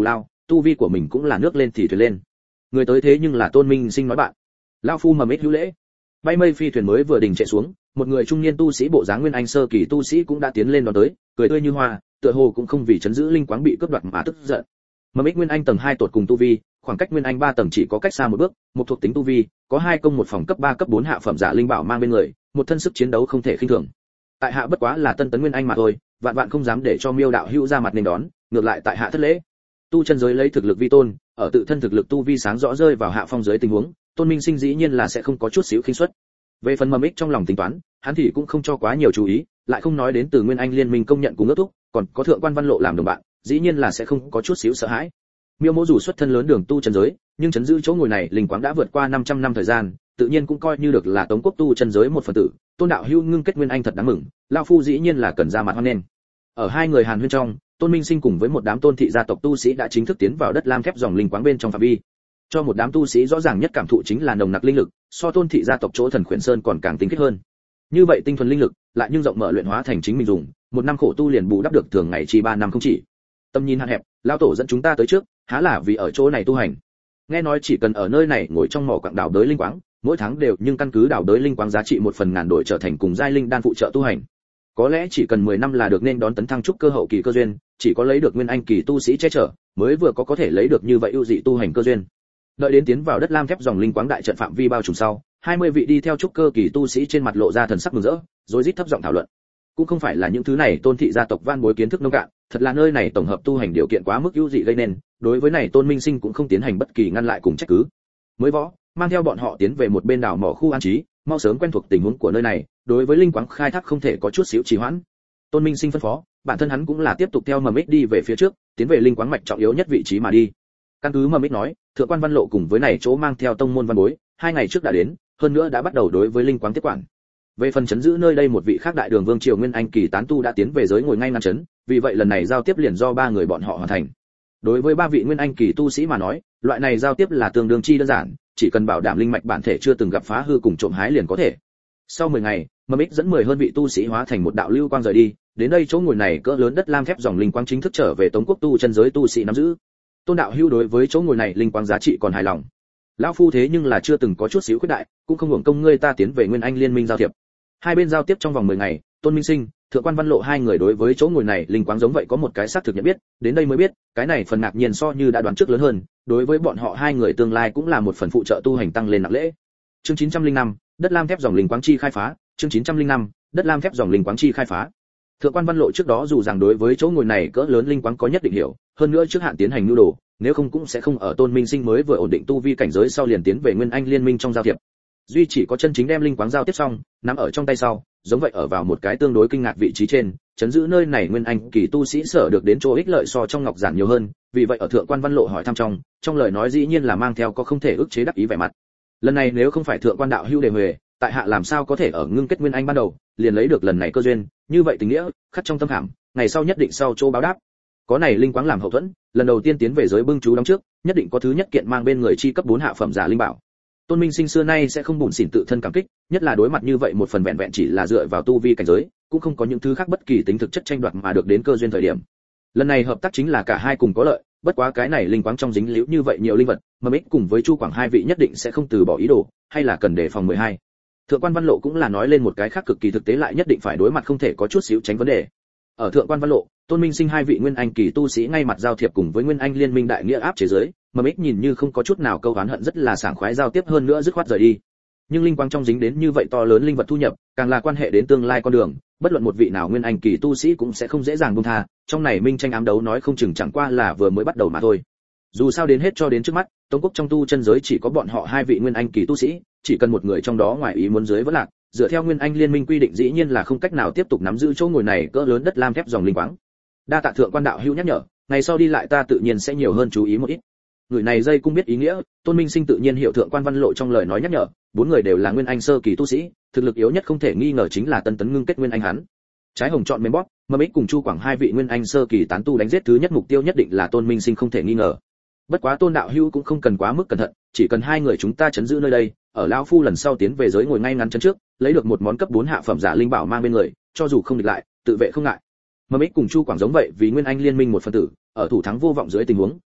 [SPEAKER 1] tu vi của mình cũng là nước lên thì thuyền lên. Người tới thế nhưng là Tôn Minh Sinh nói bạn. Lão phu mầm ít hữu lễ. Bay mây phi thuyền mới vừa đình chạy xuống, một người trung niên tu sĩ bộ dáng nguyên anh sơ kỳ tu sĩ cũng đã tiến lên đón tới, cười tươi như hoa, tựa hồ cũng không vì chấn giữ linh quáng bị cướp đoạt mà tức giận. Mầm ít nguyên anh tầng hai tột cùng tu vi, khoảng cách nguyên anh ba tầng chỉ có cách xa một bước, một thuộc tính tu vi, có hai công một phòng cấp ba cấp bốn hạ phẩm giả linh bảo mang bên người, một thân sức chiến đấu không thể khinh thường. Tại hạ bất quá là tân tấn nguyên anh mà thôi, vạn vạn không dám để cho Miêu đạo hữu ra mặt nên đón, ngược lại tại hạ thất lễ. Tu chân giới lấy thực lực vi tôn, ở tự thân thực lực tu vi sáng rõ rơi vào hạ phong giới tình huống, Tôn Minh Sinh dĩ nhiên là sẽ không có chút xíu khinh suất. Về phần mầm ích trong lòng tính toán, hắn thì cũng không cho quá nhiều chú ý, lại không nói đến từ Nguyên Anh liên minh công nhận cùng ước thúc, còn có thượng quan Văn Lộ làm đồng bạn, dĩ nhiên là sẽ không có chút xíu sợ hãi. Miêu Mỗ dù xuất thân lớn đường tu chân giới, nhưng chấn giữ chỗ ngồi này linh quáng đã vượt qua năm trăm năm thời gian, tự nhiên cũng coi như được là Tống quốc tu chân giới một phần tử. Tôn đạo hữu ngưng kết Nguyên Anh thật đáng mừng, lão phu dĩ nhiên là cần ra mặt hoan nghênh. Ở hai người Hàn Huyên trong, Tôn Minh Sinh cùng với một đám Tôn thị gia tộc tu sĩ đã chính thức tiến vào đất lam thép dòng linh quáng bên trong phạm vi. Cho một đám tu sĩ rõ ràng nhất cảm thụ chính là nồng nặc linh lực, so Tôn thị gia tộc chỗ Thần Khuyển Sơn còn càng tinh khiết hơn. Như vậy tinh thuần linh lực, lại nhưng rộng mở luyện hóa thành chính mình dùng, một năm khổ tu liền bù đắp được thường ngày chỉ ba năm không chỉ. Tâm nhìn hạn hẹp, lão tổ dẫn chúng ta tới trước, há là vì ở chỗ này tu hành. Nghe nói chỉ cần ở nơi này ngồi trong mỏ quặng đào đới linh quáng, mỗi tháng đều nhưng căn cứ đào đới linh quáng giá trị một phần ngàn đổi trở thành cùng giai linh đan phụ trợ tu hành. Có lẽ chỉ cần mười năm là được nên đón tấn thăng trúc cơ hậu kỳ cơ duyên, chỉ có lấy được nguyên anh kỳ tu sĩ che chở, mới vừa có có thể lấy được như vậy ưu dị tu hành cơ duyên. Đợi đến tiến vào đất lam thép dòng linh quáng đại trận phạm vi bao trùm sau, hai mươi vị đi theo trúc cơ kỳ tu sĩ trên mặt lộ ra thần sắc mừng rỡ, rối rít thấp giọng thảo luận. Cũng không phải là những thứ này Tôn thị gia tộc van bối kiến thức nông cạn, thật là nơi này tổng hợp tu hành điều kiện quá mức ưu dị gây nên, đối với này Tôn Minh Sinh cũng không tiến hành bất kỳ ngăn lại cùng trách cứ. Mới võ, mang theo bọn họ tiến về một bên đảo mỏ khu an trí, mau sớm quen thuộc tình huống của nơi này, đối với linh quáng khai thác không thể có chút xíu trì hoãn. Tôn Minh Sinh phân phó, bản thân hắn cũng là tiếp tục theo mầm ích đi về phía trước, tiến về linh quáng mạch trọng yếu nhất vị trí mà đi. Căn cứ mầm ích nói, thượng quan Văn Lộ cùng với này chỗ mang theo tông môn văn bối, hai ngày trước đã đến, hơn nữa đã bắt đầu đối với linh quáng tiếp quản. Về phần chấn giữ nơi đây một vị khác đại đường vương triều nguyên anh kỳ tán tu đã tiến về giới ngồi ngay ngăn chấn, vì vậy lần này giao tiếp liền do ba người bọn họ hoàn thành. Đối với ba vị nguyên anh kỳ tu sĩ mà nói, loại này giao tiếp là tương đương chi đơn giản, chỉ cần bảo đảm linh mạch bản thể chưa từng gặp phá hư cùng trộm hái liền có thể. Sau mười ngày, mầm ích dẫn mười hơn vị tu sĩ hóa thành một đạo lưu quang rời đi, đến đây chỗ ngồi này cỡ lớn đất lam thép dòng linh quang chính thức trở về Tống quốc tu chân giới tu sĩ nắm giữ. Tôn đạo hưu đối với chỗ ngồi này linh quang giá trị còn hài lòng. Lão phu thế nhưng là chưa từng có chút xíu khuyết đại, cũng không hưởng công ngươi ta tiến về Nguyên Anh liên minh giao thiệp. Hai bên giao tiếp trong vòng mười ngày, Tôn Minh Sinh, Thượng quan Văn Lộ hai người đối với chỗ ngồi này linh quáng giống vậy có một cái xác thực nhận biết, đến đây mới biết, cái này phần ngạc nhiên so như đã đoán trước lớn hơn, đối với bọn họ hai người tương lai cũng là một phần phụ trợ tu hành tăng lên nặng lễ. Chương chín trăm linh năm, đất lam thép dòng linh quáng chi khai phá, chương chín trăm linh năm, đất lam thép dòng linh quáng chi khai phá. Thượng quan Văn Lộ trước đó dù rằng đối với chỗ ngồi này cỡ lớn linh quáng có nhất định hiểu, hơn nữa trước hạn tiến hành nhu đồ, nếu không cũng sẽ không ở Tôn Minh Sinh mới vừa ổn định tu vi cảnh giới sau liền tiến về Nguyên Anh liên minh trong giao thiệp. Duy chỉ có chân chính đem linh quáng giao tiếp xong, nắm ở trong tay sau, giống vậy ở vào một cái tương đối kinh ngạc vị trí trên, chấn giữ nơi này Nguyên Anh kỳ tu sĩ sở được đến chỗ ích lợi so trong ngọc giản nhiều hơn, vì vậy ở Thượng quan Văn Lộ hỏi thăm trong, trong lời nói dĩ nhiên là mang theo có không thể ức chế đắc ý vẻ mặt. Lần này nếu không phải Thượng quan đạo hữu đề huề, tại hạ làm sao có thể ở ngưng kết Nguyên Anh ban đầu, liền lấy được lần này cơ duyên, như vậy tình nghĩa, khắc trong tâm khảm, ngày sau nhất định sau chỗ báo đáp. Có này linh quáng làm hậu thuẫn, lần đầu tiên tiến về giới bưng chú đóng trước, nhất định có thứ nhất kiện mang bên người chi cấp bốn hạ phẩm giả linh bảo. Tôn Minh Sinh xưa nay sẽ không buồn xỉn tự thân cảm kích, nhất là đối mặt như vậy một phần vẹn vẹn chỉ là dựa vào tu vi cảnh giới, cũng không có những thứ khác bất kỳ tính thực chất tranh đoạt mà được đến cơ duyên thời điểm. Lần này hợp tác chính là cả hai cùng có lợi, bất quá cái này linh quáng trong dính liễu như vậy nhiều linh vật, mà ích cùng với Chu Quảng hai vị nhất định sẽ không từ bỏ ý đồ, hay là cần đề phòng mười hai. Thượng quan Văn Lộ cũng là nói lên một cái khác cực kỳ thực tế lại nhất định phải đối mặt không thể có chút xíu tránh vấn đề. Ở Thượng quan Văn Lộ, Tôn Minh Sinh hai vị nguyên anh kỳ tu sĩ ngay mặt giao thiệp cùng với Nguyên Anh liên minh đại nghĩa áp chế giới, mà ích nhìn như không có chút nào câu oán hận rất là sảng khoái giao tiếp hơn nữa dứt khoát rời đi. Nhưng linh quang trong dính đến như vậy to lớn linh vật thu nhập, càng là quan hệ đến tương lai con đường, bất luận một vị nào nguyên anh kỳ tu sĩ cũng sẽ không dễ dàng buông tha, trong này minh tranh ám đấu nói không chừng chẳng qua là vừa mới bắt đầu mà thôi. Dù sao đến hết cho đến trước mắt, Tống quốc trong tu chân giới chỉ có bọn họ hai vị nguyên anh kỳ tu sĩ, chỉ cần một người trong đó ngoài ý muốn dưới vẫn lạc, dựa theo Nguyên Anh liên minh quy định dĩ nhiên là không cách nào tiếp tục nắm giữ chỗ ngồi này cỡ lớn đất lam thép dòng linh quáng. Đa tạ Thượng quan đạo hữu nhắc nhở, ngày sau đi lại ta tự nhiên sẽ nhiều hơn chú ý một ít. Người này dây cũng biết ý nghĩa, Tôn Minh Sinh tự nhiên hiểu Thượng quan Văn Lộ trong lời nói nhắc nhở, bốn người đều là nguyên anh sơ kỳ tu sĩ, thực lực yếu nhất không thể nghi ngờ chính là tân tấn ngưng kết nguyên anh hắn. Trái hồng chọn mềm bóp, mà ích cùng Chu Quảng hai vị nguyên anh sơ kỳ tán tu đánh giết thứ nhất mục tiêu nhất định là Tôn Minh Sinh không thể nghi ngờ. Bất quá Tôn đạo hữu cũng không cần quá mức cẩn thận, chỉ cần hai người chúng ta chấn giữ nơi đây, ở lão phu lần sau tiến về giới ngồi ngay ngắn chân trước, lấy được một món cấp bốn hạ phẩm giả linh bảo mang bên người, cho dù không địch lại, tự vệ không ngại. Mà ích cùng Chu Quảng giống vậy, vì nguyên anh liên minh một phần tử, ở thủ thắng vô vọng dưới tình huống,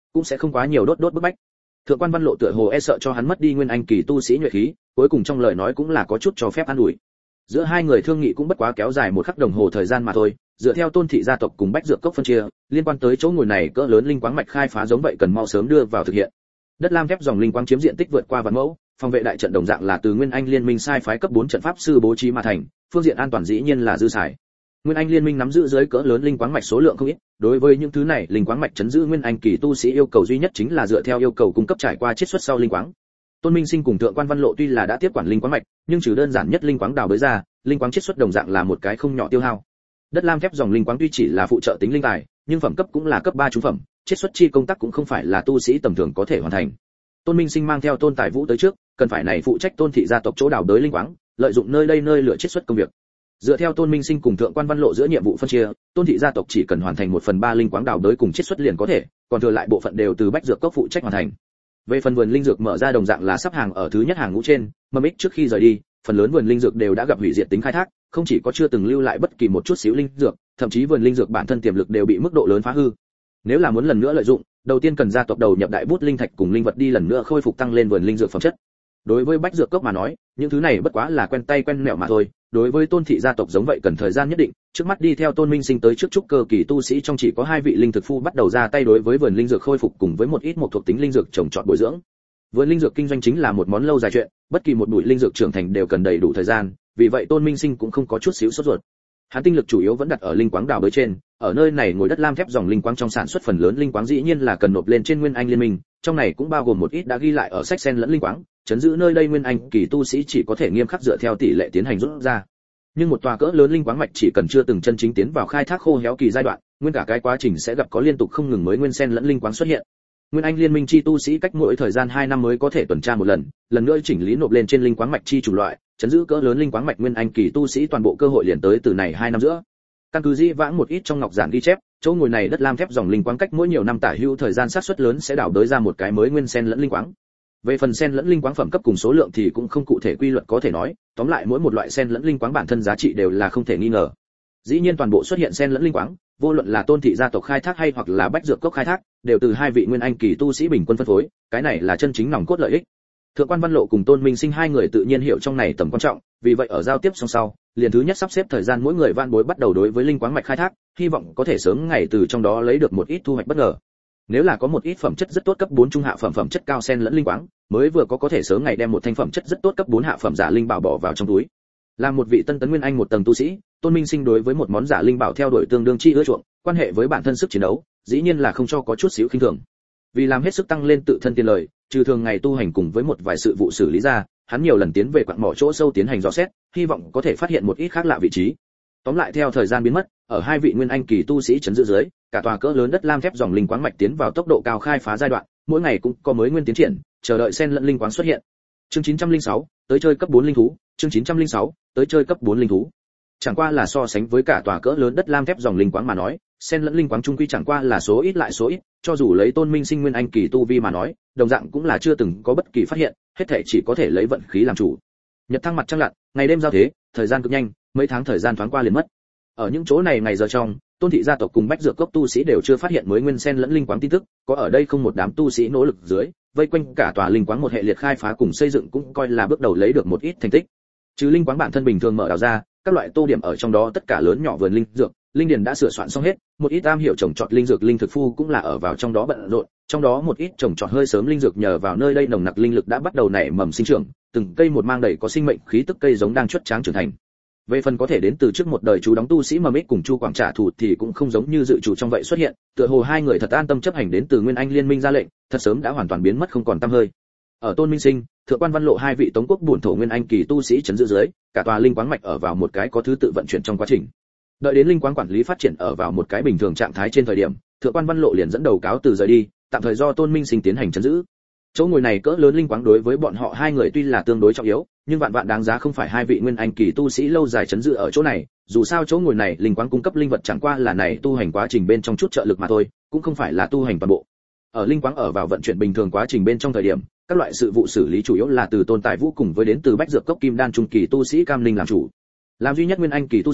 [SPEAKER 1] cũng sẽ không quá nhiều đốt đốt bức bách. Thượng quan Văn Lộ tựa hồ e sợ cho hắn mất đi nguyên anh kỳ tu sĩ nhuệ khí, cuối cùng trong lời nói cũng là có chút cho phép an ủi. Giữa hai người thương nghị cũng bất quá kéo dài một khắc đồng hồ thời gian mà thôi, dựa theo Tôn thị gia tộc cùng Bách Dược Cốc phân chia, liên quan tới chỗ ngồi này cỡ lớn linh quáng mạch khai phá giống vậy cần mau sớm đưa vào thực hiện. Đất lam thép dòng linh quáng chiếm diện tích vượt qua vạn mẫu, phòng vệ đại trận đồng dạng là từ Nguyên Anh Liên Minh sai phái cấp bốn trận pháp sư bố trí mà thành, phương diện an toàn dĩ nhiên là dư xài. Nguyên Anh Liên Minh nắm giữ dưới cỡ lớn linh quáng mạch số lượng không ít, đối với những thứ này, linh quáng mạch chấn giữ Nguyên Anh kỳ tu sĩ yêu cầu duy nhất chính là dựa theo yêu cầu cung cấp trải qua chiết xuất sau linh quáng. Tôn Minh Sinh cùng Thượng quan Văn Lộ tuy là đã tiếp quản linh quáng mạch, nhưng trừ đơn giản nhất linh quáng đào bới ra, linh quáng chiết xuất đồng dạng là một cái không nhỏ tiêu hao. Đất lam thép dòng linh quáng tuy chỉ là phụ trợ tính linh tài, nhưng phẩm cấp cũng là cấp ba trung phẩm, chiết xuất chi công tác cũng không phải là tu sĩ tầm thường có thể hoàn thành. Tôn Minh Sinh mang theo Tôn Tài Vũ tới trước, cần phải này phụ trách Tôn thị gia tộc chỗ đào đới linh quáng, lợi dụng nơi đây nơi lựa chiết xuất công việc. Dựa theo Tôn Minh Sinh cùng Thượng quan Văn Lộ giữa nhiệm vụ phân chia, Tôn thị gia tộc chỉ cần hoàn thành một phần ba linh quáng đào đới cùng chiết xuất liền có thể, còn thừa lại bộ phận đều từ Bách Dược Cốc phụ trách hoàn thành. Về phần vườn linh dược mở ra đồng dạng là sắp hàng ở thứ nhất hàng ngũ trên, mầm ích trước khi rời đi, phần lớn vườn linh dược đều đã gặp hủy diệt tính khai thác, không chỉ có chưa từng lưu lại bất kỳ một chút xíu linh dược, thậm chí vườn linh dược bản thân tiềm lực đều bị mức độ lớn phá hư. Nếu là muốn lần nữa lợi dụng, đầu tiên cần gia tộc đầu nhập đại bút linh thạch cùng linh vật đi lần nữa khôi phục tăng lên vườn linh dược phẩm chất. Đối với Bách Dược Cốc mà nói, những thứ này bất quá là quen tay quen mẹo mà thôi, đối với Tôn thị gia tộc giống vậy cần thời gian nhất định, trước mắt đi theo Tôn Minh Sinh tới trước trúc cơ kỳ tu sĩ trong chỉ có hai vị linh thực phu bắt đầu ra tay đối với vườn linh dược khôi phục cùng với một ít một thuộc tính linh dược trồng trọt bồi dưỡng. Vườn linh dược kinh doanh chính là một món lâu dài chuyện, bất kỳ một bụi linh dược trưởng thành đều cần đầy đủ thời gian, vì vậy Tôn Minh Sinh cũng không có chút xíu sốt ruột. Hắn tinh lực chủ yếu vẫn đặt ở linh quáng đào bới trên, ở nơi này ngồi đất lam thép dòng linh quáng trong sản xuất phần lớn linh quáng dĩ nhiên là cần nộp lên trên Nguyên Anh Liên Minh, trong này cũng bao gồm một ít đã ghi lại ở sách sen lẫn linh quáng, chấn giữ nơi đây Nguyên Anh kỳ tu sĩ chỉ có thể nghiêm khắc dựa theo tỷ lệ tiến hành rút ra. Nhưng một tòa cỡ lớn linh quáng mạch chỉ cần chưa từng chân chính tiến vào khai thác khô héo kỳ giai đoạn, nguyên cả cái quá trình sẽ gặp có liên tục không ngừng mới nguyên sen lẫn linh quáng xuất hiện. Nguyên Anh Liên Minh chi tu sĩ cách mỗi thời gian hai năm mới có thể tuần tra một lần, lần nữa chỉnh lý nộp lên trên linh quáng mạch chi chủng loại, chấn giữ cỡ lớn linh quáng mạch Nguyên Anh kỳ tu sĩ toàn bộ cơ hội liền tới từ này hai năm giữa. Căn cứ di vãng một ít trong ngọc giản ghi chép, chỗ ngồi này đất lam thép dòng linh quáng cách mỗi nhiều năm tả hữu thời gian xác suất lớn sẽ đào đới ra một cái mới nguyên sen lẫn linh quáng. Về phần sen lẫn linh quáng phẩm cấp cùng số lượng thì cũng không cụ thể quy luật có thể nói, tóm lại mỗi một loại sen lẫn linh quáng bản thân giá trị đều là không thể nghi ngờ. Dĩ nhiên toàn bộ xuất hiện sen lẫn linh quáng, vô luận là Tôn thị gia tộc khai thác hay hoặc là Bách Dược Cốc khai thác, đều từ hai vị Nguyên Anh kỳ tu sĩ bình quân phân phối, cái này là chân chính nòng cốt lợi ích. Thượng quan Văn Lộ cùng Tôn Minh Sinh hai người tự nhiên hiểu trong này tầm quan trọng, vì vậy ở giao tiếp song sau, liền thứ nhất sắp xếp thời gian mỗi người van bối bắt đầu đối với linh quáng mạch khai thác, hy vọng có thể sớm ngày từ trong đó lấy được một ít thu hoạch bất ngờ. Nếu là có một ít phẩm chất rất tốt cấp bốn trung hạ phẩm phẩm chất cao sen lẫn linh quáng, mới vừa có có thể sớm ngày đem một thanh phẩm chất rất tốt cấp bốn hạ phẩm giả linh bảo bỏ vào trong túi. Là một vị tân tấn Nguyên Anh một tầng tu sĩ, Tôn Minh Sinh đối với một món giả linh bảo theo đuổi tương đương chi ưa chuộng, quan hệ với bản thân sức chiến đấu, dĩ nhiên là không cho có chút xíu khinh thường. Vì làm hết sức tăng lên tự thân tiền lời, trừ thường ngày tu hành cùng với một vài sự vụ xử lý ra, hắn nhiều lần tiến về quặng mỏ chỗ sâu tiến hành dò xét, hy vọng có thể phát hiện một ít khác lạ vị trí. Tóm lại theo thời gian biến mất, ở hai vị Nguyên Anh kỳ tu sĩ trấn giữ dưới, cả tòa cỡ lớn đất lam thép dòng linh quáng mạch tiến vào tốc độ cao khai phá giai đoạn, mỗi ngày cũng có mới nguyên tiến triển, chờ đợi sen lẫn linh quáng xuất hiện. Chương chín trăm lẻ sáu, tới chơi cấp bốn linh thú, chương chín trăm lẻ sáu, tới chơi cấp bốn linh thú. Chẳng qua là so sánh với cả tòa cỡ lớn đất lam thép dòng linh quáng mà nói, sen lẫn linh quáng trung quy chẳng qua là số ít lại số ít, cho dù lấy Tôn Minh Sinh Nguyên Anh kỳ tu vi mà nói, đồng dạng cũng là chưa từng có bất kỳ phát hiện, hết thảy chỉ có thể lấy vận khí làm chủ. Nhật thăng mặt trăng lặn, ngày đêm giao thế, thời gian cực nhanh, mấy tháng thời gian thoáng qua liền mất. Ở những chỗ này ngày giờ trong, Tôn thị gia tộc cùng Bách Dược Cốc tu sĩ đều chưa phát hiện mới nguyên sen lẫn linh quáng tin tức, có ở đây không một đám tu sĩ nỗ lực dưới, vây quanh cả tòa linh quáng một hệ liệt khai phá cùng xây dựng cũng coi là bước đầu lấy được một ít thành tích. Trừ linh quáng bản thân bình thường mở đào ra, các loại tô điểm ở trong đó tất cả lớn nhỏ vườn linh dược, linh điền đã sửa soạn xong hết, một ít am hiểu trồng trọt linh dược linh thực phu cũng là ở vào trong đó bận rộn, trong đó một ít trồng trọt hơi sớm linh dược nhờ vào nơi đây nồng nặc linh lực đã bắt đầu nảy mầm sinh trưởng, từng cây một mang đầy có sinh mệnh khí tức cây giống đang chuất tráng trưởng thành. Về phần có thể đến từ trước một đời chú đóng tu sĩ mầm ích cùng Chu Quảng trả thù thì cũng không giống như dự chủ trong vậy xuất hiện, tựa hồ hai người thật an tâm chấp hành đến từ Nguyên Anh Liên Minh ra lệnh, thật sớm đã hoàn toàn biến mất không còn tăm hơi. Ở Tôn Minh Sinh, Thượng quan Văn Lộ hai vị Tống quốc bổn thổ Nguyên Anh kỳ tu sĩ trấn giữ dưới, cả tòa linh quáng mạch ở vào một cái có thứ tự vận chuyển trong quá trình. Đợi đến linh quáng quản lý phát triển ở vào một cái bình thường trạng thái trên thời điểm, Thượng quan Văn Lộ liền dẫn đầu cáo từ rời đi, tạm thời do Tôn Minh Sinh tiến hành trấn giữ. Chỗ ngồi này cỡ lớn linh quáng đối với bọn họ hai người tuy là tương đối trọng yếu, nhưng vạn vạn đáng giá không phải hai vị Nguyên Anh kỳ tu sĩ lâu dài trấn giữ ở chỗ này, dù sao chỗ ngồi này linh quáng cung cấp linh vật chẳng qua là này tu hành quá trình bên trong chút trợ lực mà thôi, cũng không phải là tu hành toàn bộ. Ở linh quáng ở vào vận chuyển bình thường quá trình bên trong thời điểm, các loại sự vụ xử lý chủ yếu là từ Tôn Tài Vũ cùng với đến từ Bách Dược Cốc Kim Đan trung kỳ tu sĩ Cam Linh làm chủ. Làm duy nhất Nguyên Anh kỳ tu sĩ,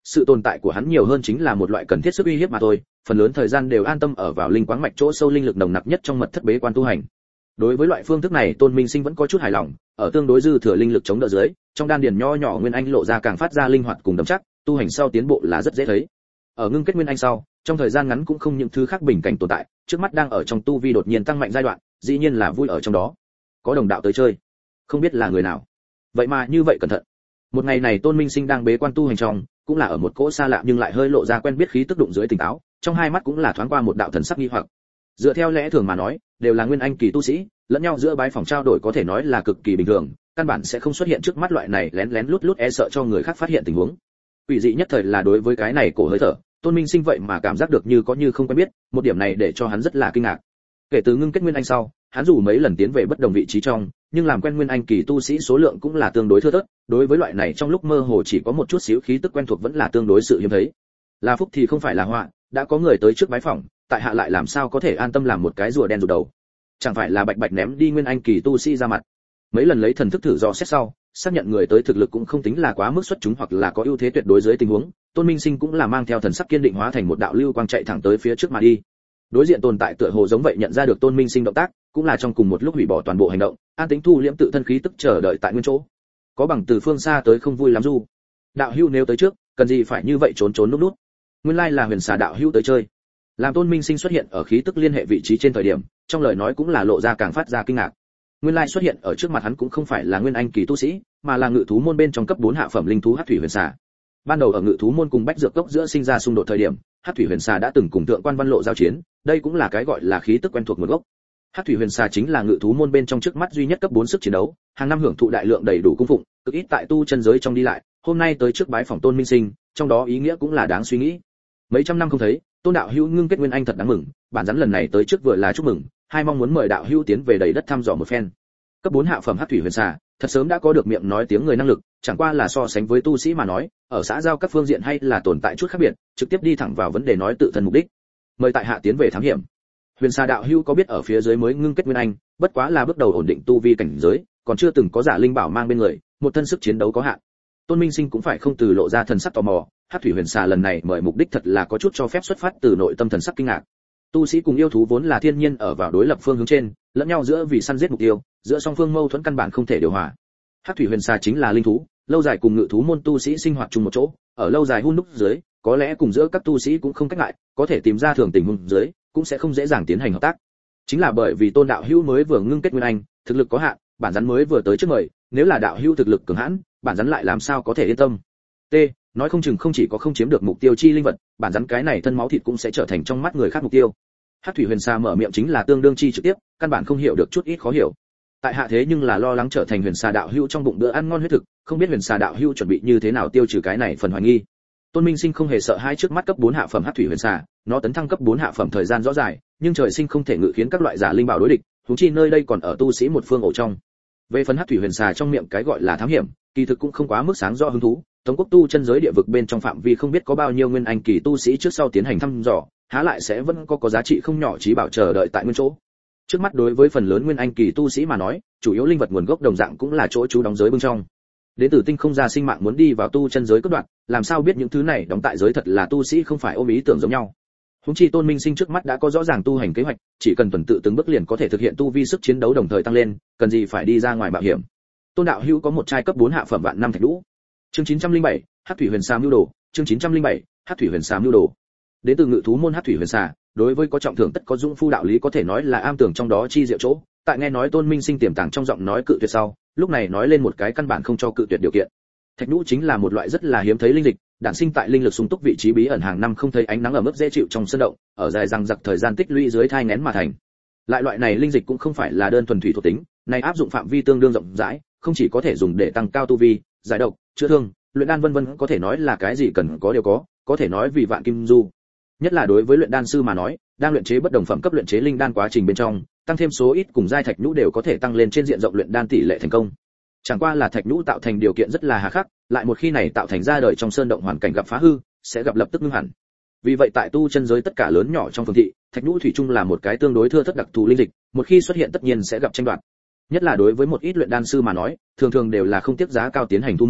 [SPEAKER 1] sự tồn tại của hắn nhiều hơn chính là một loại cần thiết sức uy hiếp mà thôi, phần lớn thời gian đều an tâm ở vào linh quáng mạch chỗ sâu linh lực nồng nặc nhất trong mật thất bế quan tu hành. Đối với loại phương thức này Tôn Minh Sinh vẫn có chút hài lòng, ở tương đối dư thừa linh lực chống đỡ dưới, trong đan điền nho nhỏ nguyên anh lộ ra càng phát ra linh hoạt cùng đậm chắc, tu hành sau tiến bộ là rất dễ thấy. Ở ngưng kết nguyên anh sau, trong thời gian ngắn cũng không những thứ khác bình cảnh tồn tại, trước mắt đang ở trong tu vi đột nhiên tăng mạnh giai đoạn, dĩ nhiên là vui ở trong đó. Có đồng đạo tới chơi, không biết là người nào. Vậy mà như vậy cẩn thận. Một ngày này Tôn Minh Sinh đang bế quan tu hành trong, cũng là ở một cỗ xa lạ nhưng lại hơi lộ ra quen biết khí tức đụng dưới tỉnh táo, trong hai mắt cũng là thoáng qua một đạo thần sắc nghi hoặc. Dựa theo lẽ thường mà nói, đều là nguyên anh kỳ tu sĩ, lẫn nhau giữa bái phòng trao đổi có thể nói là cực kỳ bình thường, căn bản sẽ không xuất hiện trước mắt loại này lén lén lút lút e sợ cho người khác phát hiện tình huống. Ủy dị nhất thời là đối với cái này cổ hơi thở, Tôn Minh Sinh vậy mà cảm giác được như có như không quen biết, một điểm này để cho hắn rất là kinh ngạc. Kể từ ngưng kết nguyên anh sau, hắn dù mấy lần tiến về bất đồng vị trí trong, nhưng làm quen nguyên anh kỳ tu sĩ số lượng cũng là tương đối thưa thớt, đối với loại này trong lúc mơ hồ chỉ có một chút xíu khí tức quen thuộc vẫn là tương đối sự hiếm thấy. Là phúc thì không phải là họa, đã có người tới trước bái phỏng, tại hạ lại làm sao có thể an tâm làm một cái rùa đen rụt đầu. Chẳng phải là bạch bạch ném đi nguyên anh kỳ tu sĩ ra mặt. Mấy lần lấy thần thức thử dò xét sau, xác nhận người tới thực lực cũng không tính là quá mức xuất chúng hoặc là có ưu thế tuyệt đối dưới tình huống, Tôn Minh Sinh cũng là mang theo thần sắc kiên định hóa thành một đạo lưu quang chạy thẳng tới phía trước mà đi. Đối diện tồn tại tựa hồ giống vậy nhận ra được Tôn Minh Sinh động tác, cũng là trong cùng một lúc hủy bỏ toàn bộ hành động, an tĩnh thu liễm tự thân khí tức chờ đợi tại nguyên chỗ. Có bằng từ phương xa tới không vui lắm du. Đạo hữu nếu tới trước, cần gì phải như vậy trốn trốn núp núp. Nguyên lai là Huyền Xà đạo hữu tới chơi. Làm Tôn Minh Sinh xuất hiện ở khí tức liên hệ vị trí trên thời điểm, trong lời nói cũng là lộ ra càng phát ra kinh ngạc. Nguyên lai xuất hiện ở trước mặt hắn cũng không phải là nguyên anh kỳ tu sĩ, mà là ngự thú môn bên trong cấp bốn hạ phẩm linh thú Hắc Thủy Huyền Xà. Ban đầu ở ngự thú môn cùng Bách Dược Cốc giữa sinh ra xung đột thời điểm, Hắc Thủy Huyền Xà đã từng cùng Thượng Quan Văn Lộ giao chiến, đây cũng là cái gọi là khí tức quen thuộc nguồn gốc. Hắc Thủy Huyền Xà chính là ngự thú môn bên trong trước mắt duy nhất cấp bốn sức chiến đấu, hàng năm hưởng thụ đại lượng đầy đủ cung phụng, cực ít tại tu chân giới trong đi lại, hôm nay tới trước bái phỏng Tôn Minh Sinh, trong đó ý nghĩa cũng là đáng suy nghĩ. Mấy trăm năm không thấy, Tôn đạo hữu ngưng kết nguyên anh thật đáng mừng, bản rắn lần này tới trước vừa là chúc mừng, hai mong muốn mời đạo hữu tiến về đầy đất thăm dò một phen. Cấp bốn hạ phẩm Hắc Thủy Huyền Xà, thật sớm đã có được miệng nói tiếng người năng lực, chẳng qua là so sánh với tu sĩ mà nói, ở xã giao các phương diện hay là tồn tại chút khác biệt, trực tiếp đi thẳng vào vấn đề nói tự thân mục đích. Mời tại hạ tiến về thám hiểm. Huyền Xà đạo hữu có biết ở phía dưới mới ngưng kết nguyên anh, bất quá là bước đầu ổn định tu vi cảnh giới, còn chưa từng có giả linh bảo mang bên người, một thân sức chiến đấu có hạn. Tôn Minh Sinh cũng phải không từ lộ ra thần sắc tò mò, Hắc Thủy Huyền Xà lần này mời mục đích thật là có chút cho phép xuất phát từ nội tâm thần sắc kinh ngạc. Tu sĩ cùng yêu thú vốn là thiên nhiên ở vào đối lập phương hướng trên, lẫn nhau giữa vì săn giết mục tiêu, giữa song phương mâu thuẫn căn bản không thể điều hòa. Hắc Thủy Huyền Xà chính là linh thú, lâu dài cùng ngự thú môn tu sĩ sinh hoạt chung một chỗ, ở lâu dài hun đúc dưới, có lẽ cùng giữa các tu sĩ cũng không cách ngại, có thể tìm ra thường tình huống dưới, cũng sẽ không dễ dàng tiến hành hợp tác. Chính là bởi vì Tôn đạo hữu mới vừa ngưng kết nguyên anh, thực lực có hạn, bản rắn mới vừa tới trước mời, nếu là đạo hữu thực lực cường hãn, bản rắn lại làm sao có thể yên tâm. T, nói không chừng không chỉ có không chiếm được mục tiêu chi linh vật, bản rắn cái này thân máu thịt cũng sẽ trở thành trong mắt người khác mục tiêu. Hắc Thủy Huyền Xà mở miệng chính là tương đương chi trực tiếp, căn bản không hiểu được chút ít khó hiểu. Tại hạ thế nhưng là lo lắng trở thành Huyền Xà đạo hữu trong bụng bữa ăn ngon huyết thực, không biết Huyền Xà đạo hữu chuẩn bị như thế nào tiêu trừ cái này phần hoài nghi. Tôn Minh Sinh không hề sợ hai trước mắt cấp bốn hạ phẩm Hắc Thủy Huyền Xà, nó tấn thăng cấp bốn hạ phẩm thời gian rõ dài, nhưng trời sinh không thể ngự khiến các loại giả linh bảo đối địch, huống chi nơi đây còn ở tu sĩ một phương ổ trong. Về phần Hắc Thủy Huyền Xà trong miệng cái gọi là thám hiểm, kỳ thực cũng không quá mức sáng rõ hứng thú, Tống quốc tu chân giới địa vực bên trong phạm vi không biết có bao nhiêu nguyên anh kỳ tu sĩ trước sau tiến hành thăm dò, há lại sẽ vẫn có có giá trị không nhỏ trí bảo chờ đợi tại nguyên chỗ. Trước mắt đối với phần lớn nguyên anh kỳ tu sĩ mà nói, chủ yếu linh vật nguồn gốc đồng dạng cũng là chỗ trú đóng giới bên trong. Đến từ tinh không gia sinh mạng muốn đi vào tu chân giới cướp đoạt, làm sao biết những thứ này đóng tại giới thật là tu sĩ không phải ôm ý tưởng giống nhau. Huống chi Tôn Minh Sinh trước mắt đã có rõ ràng tu hành kế hoạch, chỉ cần tuần tự từng bước liền có thể thực hiện tu vi sức chiến đấu đồng thời tăng lên, cần gì phải đi ra ngoài mạo hiểm. Tôn đạo hữu có một trai cấp bốn hạ phẩm vạn năm thạch đũ. Chương chín trăm linh bảy, Hắc Thủy Huyền Xà mưu đồ, chương chín trăm linh bảy, Hắc Thủy Huyền Xà mưu đồ. Đến từ ngự thú môn Hắc Thủy Huyền Xà, đối với có trọng thưởng tất có dũng phu đạo lý có thể nói là am tường trong đó chi diệu chỗ. Tại nghe nói Tôn Minh Sinh tiềm tàng trong giọng nói cự tuyệt sau, lúc này nói lên một cái căn bản không cho cự tuyệt điều kiện. Thạch đũ chính là một loại rất là hiếm thấy linh dịch, đản sinh tại linh lực sung túc vị trí bí ẩn hàng năm không thấy ánh nắng ở mức dễ chịu trong sơn động, ở dài răng giặc thời gian tích lũy dưới thai nghén mà thành. Lại loại này linh dịch cũng không phải là đơn thuần thủy thuộc tính, này áp dụng phạm vi tương đương rộng rãi, không chỉ có thể dùng để tăng cao tu vi, giải độc, chữa thương, luyện đan vân vân, có thể nói là cái gì cần có đều có, có thể nói vì vạn kim du. Nhất là đối với luyện đan sư mà nói, đang luyện chế bất đồng phẩm cấp luyện chế linh đan quá trình bên trong, tăng thêm số ít cùng giai thạch nhũ đều có thể tăng lên trên diện rộng luyện đan tỷ lệ thành công. Chẳng qua là thạch nhũ tạo thành điều kiện rất là hà khắc, lại một khi này tạo thành ra đời trong sơn động hoàn cảnh gặp phá hư, sẽ gặp lập tức ngưng hẳn. Vì vậy tại tu chân giới tất cả lớn nhỏ trong phường thị, thạch nhũ thủy chung là một cái tương đối thưa thớt đặc thù linh dịch, một khi xuất hiện tất nhiên sẽ gặp tranh đoạt. Nhất là đối với một ít luyện đan sư mà nói, thường thường đều là không tiếc giá cao tiến hành thu mua,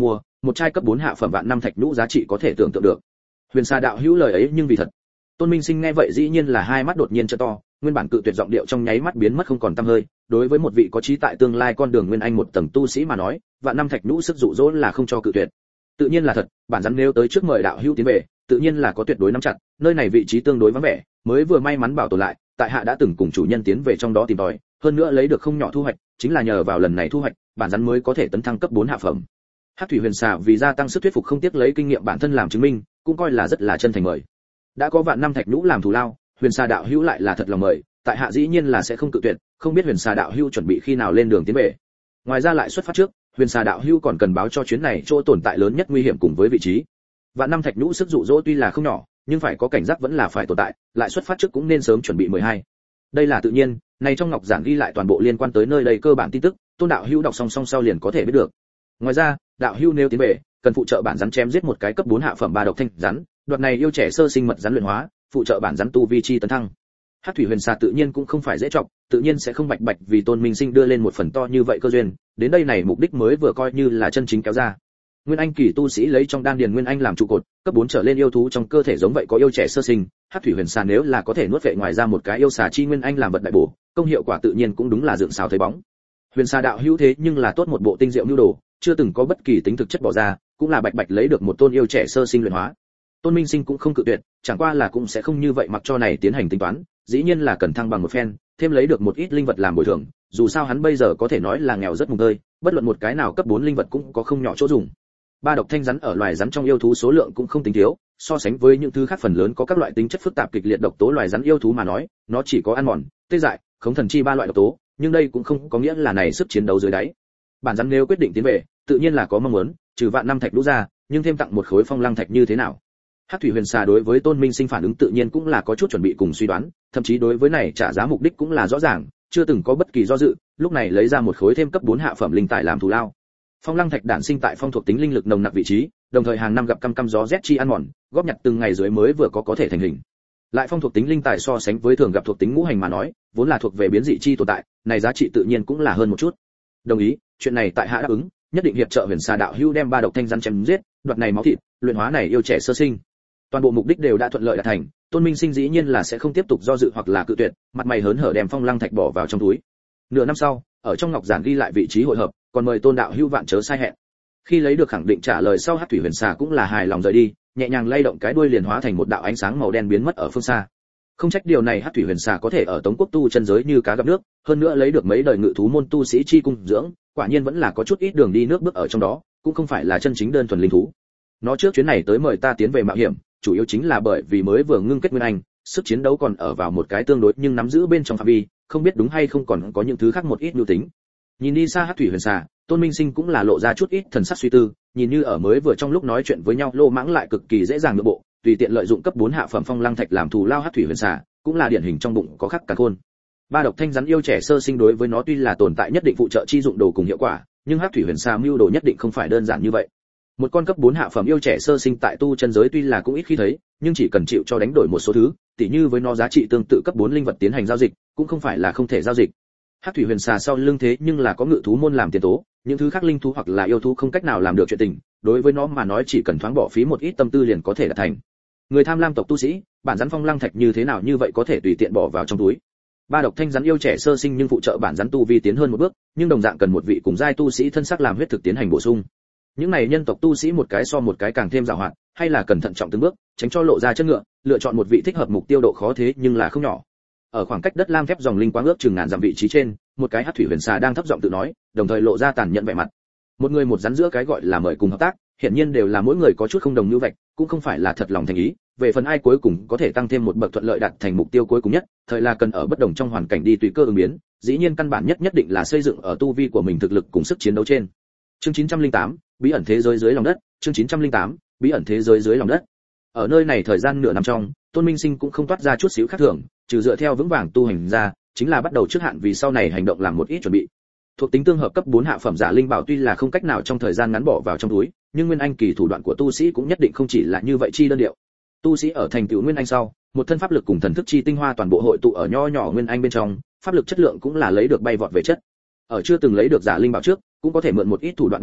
[SPEAKER 1] một chai cấp bốn hạ phẩm vạn năm thạch nhũ giá trị có thể tưởng tượng được. Huyền Sa đạo hữu lời ấy nhưng vì thật. Tôn Minh Sinh nghe vậy dĩ nhiên là hai mắt đột nhiên trợ to, nguyên bản cự tuyệt giọng điệu trong nháy mắt biến mất không còn tăm hơi. Đối với một vị có trí tại tương lai con đường nguyên anh một tầng tu sĩ mà nói, vạn năm thạch nhũ sức dụ dỗ là không cho cự tuyệt. Tự nhiên là thật, bản rắn nếu tới trước mời đạo hữu tiến về, tự nhiên là có tuyệt đối nắm chặt, nơi này vị trí tương đối vắng vẻ, mới vừa may mắn bảo tồn lại, tại hạ đã từng cùng chủ nhân tiến về trong đó tìm tòi, hơn nữa lấy được không nhỏ thu hoạch, chính là nhờ vào lần này thu hoạch, bản rắn mới có thể tấn thăng cấp bốn hạ phẩm. Hắc thủy huyền xà vì gia tăng sức thuyết phục không tiếc lấy kinh nghiệm bản thân làm chứng minh, cũng coi là rất là chân thành mời. Đã có vạn năm thạch nhũ làm thù lao, huyền xà đạo hữu lại là thật lòng mời, tại hạ dĩ nhiên là sẽ không cự tuyệt, không biết huyền xà đạo hữu chuẩn bị khi nào lên đường tiến về. Ngoài ra lại xuất phát trước, huyền xà đạo hữu còn cần báo cho chuyến này chỗ tồn tại lớn nhất nguy hiểm cùng với vị trí. Vạn năm thạch nhũ sức dụ dỗ tuy là không nhỏ, nhưng phải có cảnh giác vẫn là phải tồn tại, lại xuất phát trước cũng nên sớm chuẩn bị mười hai. Đây là tự nhiên, này trong ngọc giản ghi lại toàn bộ liên quan tới nơi đây cơ bản tin tức, Tôn đạo hữu đọc song song sau liền có thể biết được. Ngoài ra, đạo hữu nếu tiến về, cần phụ trợ bản rắn chém giết một cái cấp bốn hạ phẩm ba độc thanh rắn, đoạt này yêu trẻ sơ sinh mật rắn luyện hóa, phụ trợ bản rắn tu vi chi tấn thăng. Hắc thủy huyền xà tự nhiên cũng không phải dễ trọng, tự nhiên sẽ không bạch bạch vì Tôn Minh Sinh đưa lên một phần to như vậy cơ duyên, đến đây này mục đích mới vừa coi như là chân chính kéo ra. Nguyên anh kỳ tu sĩ lấy trong đan điền nguyên anh làm trụ cột, cấp bốn trở lên yêu thú trong cơ thể giống vậy có yêu trẻ sơ sinh, Hắc thủy huyền xà nếu là có thể nuốt vệ ngoài ra một cái yêu xà chi nguyên anh làm vật đại bổ, công hiệu quả tự nhiên cũng đúng là dựng xào thấy bóng. Huyền xà đạo hữu thế nhưng là tốt một bộ tinh diệu nhu đồ, chưa từng có bất kỳ tính thực chất bỏ ra, cũng là bạch bạch lấy được một tôn yêu trẻ sơ sinh luyện hóa. Tôn Minh Sinh cũng không cự tuyệt, chẳng qua là cũng sẽ không như vậy mặc cho này tiến hành tính toán, dĩ nhiên là cần thăng bằng một phen, thêm lấy được một ít linh vật làm bồi thường, dù sao hắn bây giờ có thể nói là nghèo rất mùng tơi, bất luận một cái nào cấp bốn linh vật cũng có không nhỏ chỗ dùng. Ba độc thanh rắn ở loài rắn trong yêu thú số lượng cũng không tính thiếu, so sánh với những thứ khác phần lớn có các loại tính chất phức tạp kịch liệt độc tố loài rắn yêu thú mà nói, nó chỉ có ăn mòn, tê dại, khống thần chi ba loại độc tố, nhưng đây cũng không có nghĩa là này sức chiến đấu dưới đáy. Bản rắn nếu quyết định tiến về, tự nhiên là có mong muốn, trừ vạn năm thạch lũ ra, nhưng thêm tặng một khối phong lăng thạch như thế nào? Hắc thủy huyền xà đối với Tôn Minh Sinh phản ứng tự nhiên cũng là có chút chuẩn bị cùng suy đoán, thậm chí đối với này trả giá mục đích cũng là rõ ràng, chưa từng có bất kỳ do dự, lúc này lấy ra một khối thêm cấp bốn hạ phẩm linh tài làm thù lao. Phong lăng thạch đản sinh tại phong thuộc tính linh lực nồng nặc vị trí, đồng thời hàng năm gặp căm căm gió rét chi ăn mòn, góp nhặt từng ngày dưới mới vừa có có thể thành hình. Lại phong thuộc tính linh tài so sánh với thường gặp thuộc tính ngũ hành mà nói, vốn là thuộc về biến dị chi tồn tại, này giá trị tự nhiên cũng là hơn một chút. Đồng ý, chuyện này tại hạ đáp ứng, nhất định hiệp trợ huyền xà đạo hữu đem ba độc thanh rắn chém giết, đoạt này máu thịt, luyện hóa này yêu trẻ sơ sinh. Toàn bộ mục đích đều đã thuận lợi đạt thành, Tôn Minh Sinh dĩ nhiên là sẽ không tiếp tục do dự hoặc là cự tuyệt, mặt mày hớn hở đem phong lăng thạch bỏ vào trong túi. Nửa năm sau, ở trong ngọc giản ghi lại vị trí hội hợp, còn mời Tôn đạo hữu vạn chớ sai hẹn. Khi lấy được khẳng định trả lời sau, Hắc thủy huyền xà cũng là hài lòng rời đi, nhẹ nhàng lay động cái đuôi liền hóa thành một đạo ánh sáng màu đen biến mất ở phương xa. Không trách điều này Hắc thủy huyền xà có thể ở Tống quốc tu chân giới như cá gặp nước, hơn nữa lấy được mấy đời ngự thú môn tu sĩ chi cung dưỡng, quả nhiên vẫn là có chút ít đường đi nước bước ở trong đó, cũng không phải là chân chính đơn thuần linh thú. Nó trước chuyến này tới mời ta tiến về mạo hiểm, chủ yếu chính là bởi vì mới vừa ngưng kết nguyên anh, sức chiến đấu còn ở vào một cái tương đối nhưng nắm giữ bên trong phạm vi, không biết đúng hay không còn có những thứ khác một ít nhu tính. Nhìn đi xa Hắc thủy huyền xà, Tôn Minh Sinh cũng là lộ ra chút ít thần sắc suy tư, nhìn như ở mới vừa trong lúc nói chuyện với nhau lô mãng lại cực kỳ dễ dàng nội bộ, tùy tiện lợi dụng cấp bốn hạ phẩm phong lăng thạch làm thù lao Hắc thủy huyền xà, cũng là điển hình trong bụng có khắc cả khôn. Ba độc thanh rắn yêu trẻ sơ sinh đối với nó tuy là tồn tại nhất định phụ trợ chi dụng đồ cùng hiệu quả, nhưng Hắc thủy huyền xà mưu đồ nhất định không phải đơn giản như vậy. Một con cấp bốn hạ phẩm yêu trẻ sơ sinh tại tu chân giới tuy là cũng ít khi thấy, nhưng chỉ cần chịu cho đánh đổi một số thứ, tỉ như với nó giá trị tương tự cấp bốn linh vật tiến hành giao dịch, cũng không phải là không thể giao dịch. Hắc thủy huyền xà sau lưng thế nhưng là có ngự thú môn làm tiền tố, những thứ khác linh thú hoặc là yêu thú không cách nào làm được chuyện tình, đối với nó mà nói chỉ cần thoáng bỏ phí một ít tâm tư liền có thể đạt thành. Người tham lam tộc tu sĩ, bản rắn phong lăng thạch như thế nào như vậy có thể tùy tiện bỏ vào trong túi. Ba độc thanh rắn yêu trẻ sơ sinh nhưng phụ trợ bản rắn tu vi tiến hơn một bước, nhưng đồng dạng cần một vị cùng giai tu sĩ thân sắc làm huyết thực tiến hành bổ sung. Những này nhân tộc tu sĩ một cái so một cái càng thêm giàu hoạt, hay là cẩn thận trọng từng bước, tránh cho lộ ra chân ngựa, lựa chọn một vị thích hợp mục tiêu độ khó thế nhưng là không nhỏ. Ở khoảng cách đất lam thép dòng linh quang ước chừng ngàn dặm vị trí trên, một cái hắc thủy huyền xà đang thấp giọng tự nói, đồng thời lộ ra tàn nhẫn vẻ mặt. Một người một rắn giữa cái gọi là mời cùng hợp tác, hiển nhiên đều là mỗi người có chút không đồng như vạch, cũng không phải là thật lòng thành ý. Về phần ai cuối cùng có thể tăng thêm một bậc thuận lợi đạt thành mục tiêu cuối cùng nhất, thời là cần ở bất đồng trong hoàn cảnh đi tùy cơ ứng biến, dĩ nhiên căn bản nhất nhất định là xây dựng ở tu vi của mình thực lực cùng sức chiến đấu trên. Chương chín trăm lẻ tám, bí ẩn thế giới dưới lòng đất, chương chín trăm lẻ tám, bí ẩn thế giới dưới lòng đất. Ở nơi này thời gian nửa năm trong, Tôn Minh Sinh cũng không toát ra chút xíu khác thường, trừ dựa theo vững vàng tu hành ra, chính là bắt đầu trước hạn vì sau này hành động làm một ít chuẩn bị. Thuộc tính tương hợp cấp bốn hạ phẩm giả linh bảo tuy là không cách nào trong thời gian ngắn bỏ vào trong túi, nhưng nguyên anh kỳ thủ đoạn của tu sĩ cũng nhất định không chỉ là như vậy chi đơn điệu. Tu sĩ ở thành tựu nguyên anh sau, một thân pháp lực cùng thần thức chi tinh hoa toàn bộ hội tụ ở nho nhỏ nguyên anh bên trong, pháp lực chất lượng cũng là lấy được bay vọt về chất. Ở chưa từng lấy được giả linh bảo trước, cũng có thể mượn một ít thủ đoạn đặc thù,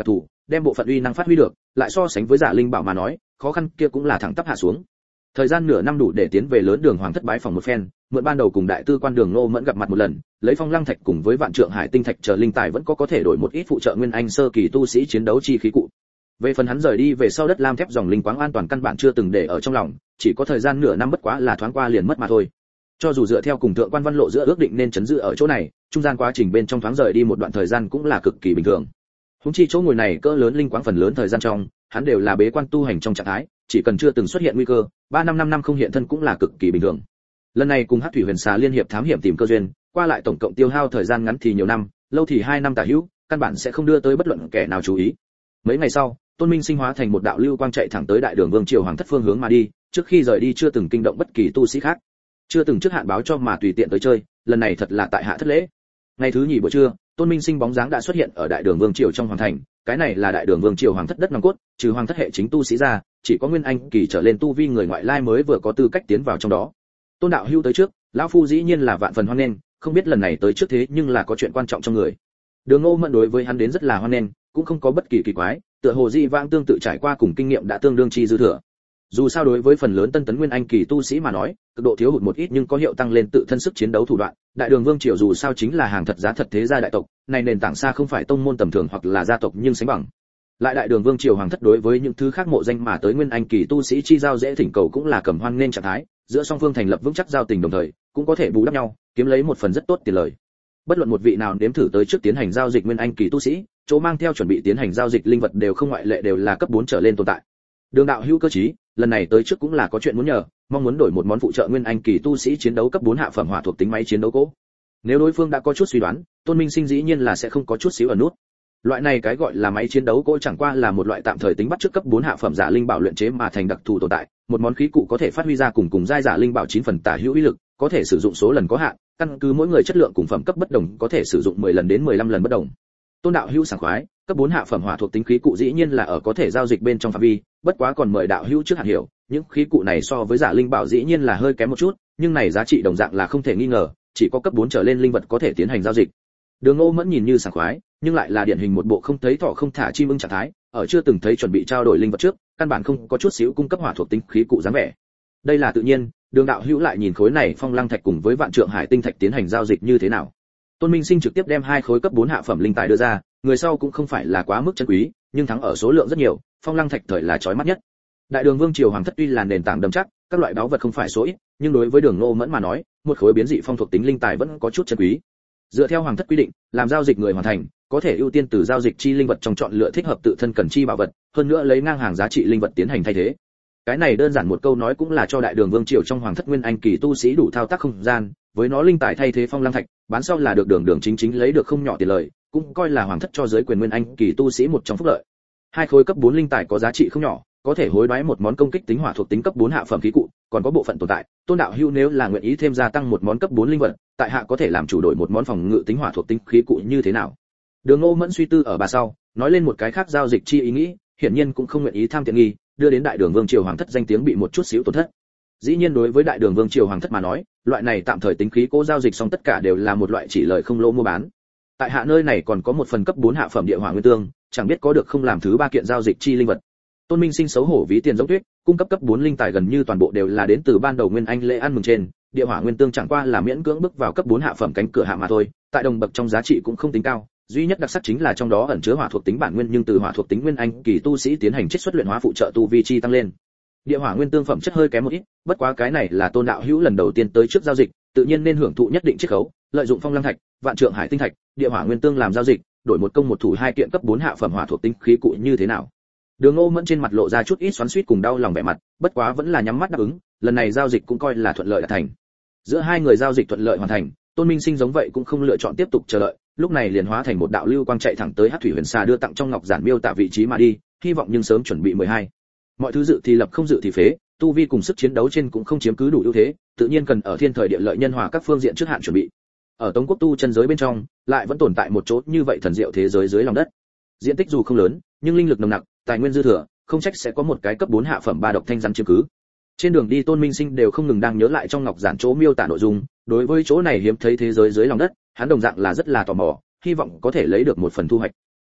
[SPEAKER 1] đem bộ phận uy năng phát huy được, lại so sánh với giả linh bảo mà nói, khó khăn kia cũng là thẳng tắp hạ xuống. Thời gian nửa năm đủ để tiến về lớn đường hoàng thất bái phòng một phen, mượn ban đầu cùng đại tư quan Đường Ngô Mẫn gặp mặt một lần, lấy phong lăng thạch cùng với vạn trượng hải tinh thạch chờ linh tài vẫn có có thể đổi một ít phụ trợ nguyên anh sơ kỳ tu sĩ chiến đấu chi khí cụ. Về phần hắn rời đi về sau đất lam thép dòng linh quáng an toàn căn bản chưa từng để ở trong lòng, chỉ có thời gian nửa năm bất quá là thoáng qua liền mất mà thôi. Cho dù dựa theo cùng thượng quan văn lộ giữa ước định nên chấn giữ ở chỗ này, trung gian quá trình bên trong thoáng rời đi một đoạn thời gian cũng là cực kỳ bình thường. Húng chi chỗ ngồi này cỡ lớn linh quáng phần lớn thời gian trong, hắn đều là bế quan tu hành trong trạng thái, chỉ cần chưa từng xuất hiện nguy cơ, ba năm năm năm không hiện thân cũng là cực kỳ bình thường. Lần này cùng Hắc Thủy Huyền Xà liên hiệp thám hiểm tìm cơ duyên, qua lại tổng cộng tiêu hao thời gian ngắn thì nhiều năm, lâu thì hai năm tả hữu, căn bản sẽ không đưa tới bất luận kẻ nào chú ý. Mấy ngày sau, Tôn Minh Sinh hóa thành một đạo lưu quang chạy thẳng tới Đại Đường Vương triều hoàng thất phương hướng mà đi, trước khi rời đi chưa từng kinh động bất kỳ tu sĩ khác, chưa từng trước hạn báo cho mà tùy tiện tới chơi, lần này thật là tại hạ thất lễ. Ngày thứ nhì buổi trưa, Tôn Minh Sinh bóng dáng đã xuất hiện ở Đại Đường Vương triều trong hoàng thành, cái này là Đại Đường Vương triều hoàng thất đất nòng cốt, trừ hoàng thất hệ chính tu sĩ ra, chỉ có nguyên anh kỳ trở lên tu vi người ngoại lai mới vừa có tư cách tiến vào trong đó. Tôn đạo hữu tới trước, lão phu dĩ nhiên là vạn phần hoan nghênh, không biết lần này tới trước thế nhưng là có chuyện quan trọng trong người. Đường Ngô Mẫn đối với hắn đến rất là hoan nghênh, cũng không có bất kỳ kỳ quái, tựa hồ di vãng tương tự trải qua cùng kinh nghiệm đã tương đương chi dư thừa. Dù sao đối với phần lớn tân tấn nguyên anh kỳ tu sĩ mà nói, cực độ thiếu hụt một ít nhưng có hiệu tăng lên tự thân sức chiến đấu thủ đoạn. Đại Đường Vương triều dù sao chính là hàng thật giá thật thế gia đại tộc, này nền tảng xa không phải tông môn tầm thường hoặc là gia tộc nhưng sánh bằng. Lại Đại Đường Vương triều hoàng thất đối với những thứ khác mộ danh mà tới nguyên anh kỳ tu sĩ chi giao dễ thỉnh cầu cũng là cầm hoan nên trạng thái, giữa song phương thành lập vững chắc giao tình đồng thời, cũng có thể bù đắp nhau, kiếm lấy một phần rất tốt tiền lời. Bất luận một vị nào nếm thử tới trước tiến hành giao dịch nguyên anh kỳ tu sĩ, chỗ mang theo chuẩn bị tiến hành giao dịch linh vật đều không ngoại lệ đều là cấp bốn trở lên tồn tại. Đường đạo hữu cơ trí, lần này tới trước cũng là có chuyện muốn nhờ, mong muốn đổi một món phụ trợ nguyên anh kỳ tu sĩ chiến đấu cấp bốn hạ phẩm hỏa thuộc tính máy chiến đấu cỗ. Nếu đối phương đã có chút suy đoán, Tôn Minh Sinh dĩ nhiên là sẽ không có chút xíu ở nút. Loại này cái gọi là máy chiến đấu cỗ chẳng qua là một loại tạm thời tính bắt trước cấp bốn hạ phẩm giả linh bảo luyện chế mà thành đặc thù tồn tại, một món khí cụ có thể phát huy ra cùng cùng giai giả linh bảo chín phần tả hữu uy lực, có thể sử dụng số lần có hạn, căn cứ mỗi người chất lượng cùng phẩm cấp bất đồng có thể sử dụng mười lần đến mười lăm lần bất đồng. Tôn đạo hữu sảng khoái, cấp bốn hạ phẩm hỏa thuộc tính khí cụ dĩ nhiên là ở có thể giao dịch bên trong phạm vi, bất quá còn mời đạo hữu trước hạn hiểu, những khí cụ này so với giả linh bảo dĩ nhiên là hơi kém một chút, nhưng này giá trị đồng dạng là không thể nghi ngờ, chỉ có cấp bốn trở lên linh vật có thể tiến hành giao dịch. Đường Ngô Mẫn nhìn như sảng khoái, nhưng lại là điển hình một bộ không thấy thỏ không thả chim ưng trạng thái, ở chưa từng thấy chuẩn bị trao đổi linh vật trước, căn bản không có chút xíu cung cấp hỏa thuộc tính khí cụ dáng vẻ. Đây là tự nhiên, Đường đạo hữu lại nhìn khối này phong lăng thạch cùng với vạn trượng hải tinh thạch tiến hành giao dịch như thế nào? Tôn Minh Sinh trực tiếp đem hai khối cấp bốn hạ phẩm linh tài đưa ra, người sau cũng không phải là quá mức chân quý, nhưng thắng ở số lượng rất nhiều, phong lăng thạch thời là chói mắt nhất. Đại Đường Vương triều hoàng thất tuy là nền tảng đậm chắc, các loại báu vật không phải số ít, nhưng đối với Đường Ngô Mẫn mà nói, một khối biến dị phong thuộc tính linh tài vẫn có chút chân quý. Dựa theo hoàng thất quy định, làm giao dịch người hoàn thành, có thể ưu tiên từ giao dịch chi linh vật trong chọn lựa thích hợp tự thân cần chi bảo vật, hơn nữa lấy ngang hàng giá trị linh vật tiến hành thay thế. Cái này đơn giản một câu nói cũng là cho Đại Đường Vương triều trong hoàng thất nguyên anh kỳ tu sĩ đủ thao tác không gian, với nó linh tài thay thế phong lăng thạch, bán sau là được đường đường chính chính lấy được không nhỏ tiền lời, cũng coi là hoàng thất cho giới quyền nguyên anh kỳ tu sĩ một trong phúc lợi. Hai khối cấp bốn linh tài có giá trị không nhỏ, có thể hối đoái một món công kích tính hỏa thuộc tính cấp bốn hạ phẩm khí cụ, còn có bộ phận tồn tại, Tôn đạo hữu nếu là nguyện ý thêm gia tăng một món cấp bốn linh vật, tại hạ có thể làm chủ đổi một món phòng ngự tính hỏa thuộc tính khí cụ như thế nào? Đường Ngô Mẫn suy tư ở bà sau, nói lên một cái khác giao dịch chi ý nghĩ, hiển nhiên cũng không nguyện ý tham tiện nghi, đưa đến Đại Đường Vương triều hoàng thất danh tiếng bị một chút xíu tổn thất. Dĩ nhiên đối với Đại Đường Vương triều hoàng thất mà nói, loại này tạm thời tính khí cố giao dịch xong tất cả đều là một loại chỉ lợi không lỗ mua bán. Tại hạ nơi này còn có một phần cấp bốn hạ phẩm địa hỏa nguyên tương, chẳng biết có được không làm thứ ba kiện giao dịch chi linh vật. Tôn Minh Sinh xấu hổ ví tiền giống tuyết, cung cấp cấp bốn linh tài gần như toàn bộ đều là đến từ ban đầu nguyên anh lễ ăn mừng trên, địa hỏa nguyên tương chẳng qua là miễn cưỡng bước vào cấp bốn hạ phẩm cánh cửa hạ mà thôi, tại đồng bậc trong giá trị cũng không tính cao, duy nhất đặc sắc chính là trong đó ẩn chứa hỏa thuộc tính bản nguyên nhưng từ hỏa thuộc tính nguyên anh kỳ tu sĩ tiến hành chiết xuất luyện hóa phụ trợ tu vi chi tăng lên. Địa hỏa nguyên tương phẩm chất hơi kém một ít, bất quá cái này là Tôn đạo hữu lần đầu tiên tới trước giao dịch, tự nhiên nên hưởng thụ nhất định chiết khấu, lợi dụng phong lăng thạch, vạn trượng hải tinh thạch, địa hỏa nguyên tương làm giao dịch, đổi một công một thủ hai kiện cấp bốn hạ phẩm hỏa thuộc tính khí cụ như thế nào? Đường Ngô Mẫn trên mặt lộ ra chút ít xoắn xuýt cùng đau lòng vẻ mặt, bất quá vẫn là nhắm mắt đáp ứng, lần này giao dịch cũng coi là thuận lợi đã thành. Giữa hai người giao dịch thuận lợi hoàn thành, Tôn Minh Sinh giống vậy cũng không lựa chọn tiếp tục chờ đợi, lúc này liền hóa thành một đạo lưu quang chạy thẳng tới Hắc Thủy Huyền Xà đưa tặng trong ngọc giản miêu tả vị trí mà đi, hy vọng nhưng sớm chuẩn bị mười hai. Mọi thứ dự thì lập không dự thì phế, tu vi cùng sức chiến đấu trên cũng không chiếm cứ đủ ưu thế, tự nhiên cần ở thiên thời địa lợi nhân hòa các phương diện trước hạn chuẩn bị. Ở Tống Quốc tu chân giới bên trong, lại vẫn tồn tại một chỗ như vậy thần diệu thế giới dưới lòng đất. Diện tích dù không lớn, nhưng linh lực nồng nặc, tài nguyên dư thừa, không trách sẽ có một cái cấp bốn hạ phẩm ba độc thanh rắn chiếm cứ. Trên đường đi Tôn Minh Sinh đều không ngừng đang nhớ lại trong ngọc giản chỗ miêu tả nội dung, đối với chỗ này hiếm thấy thế giới dưới lòng đất, hắn đồng dạng là rất là tò mò, hy vọng có thể lấy được một phần thu hoạch.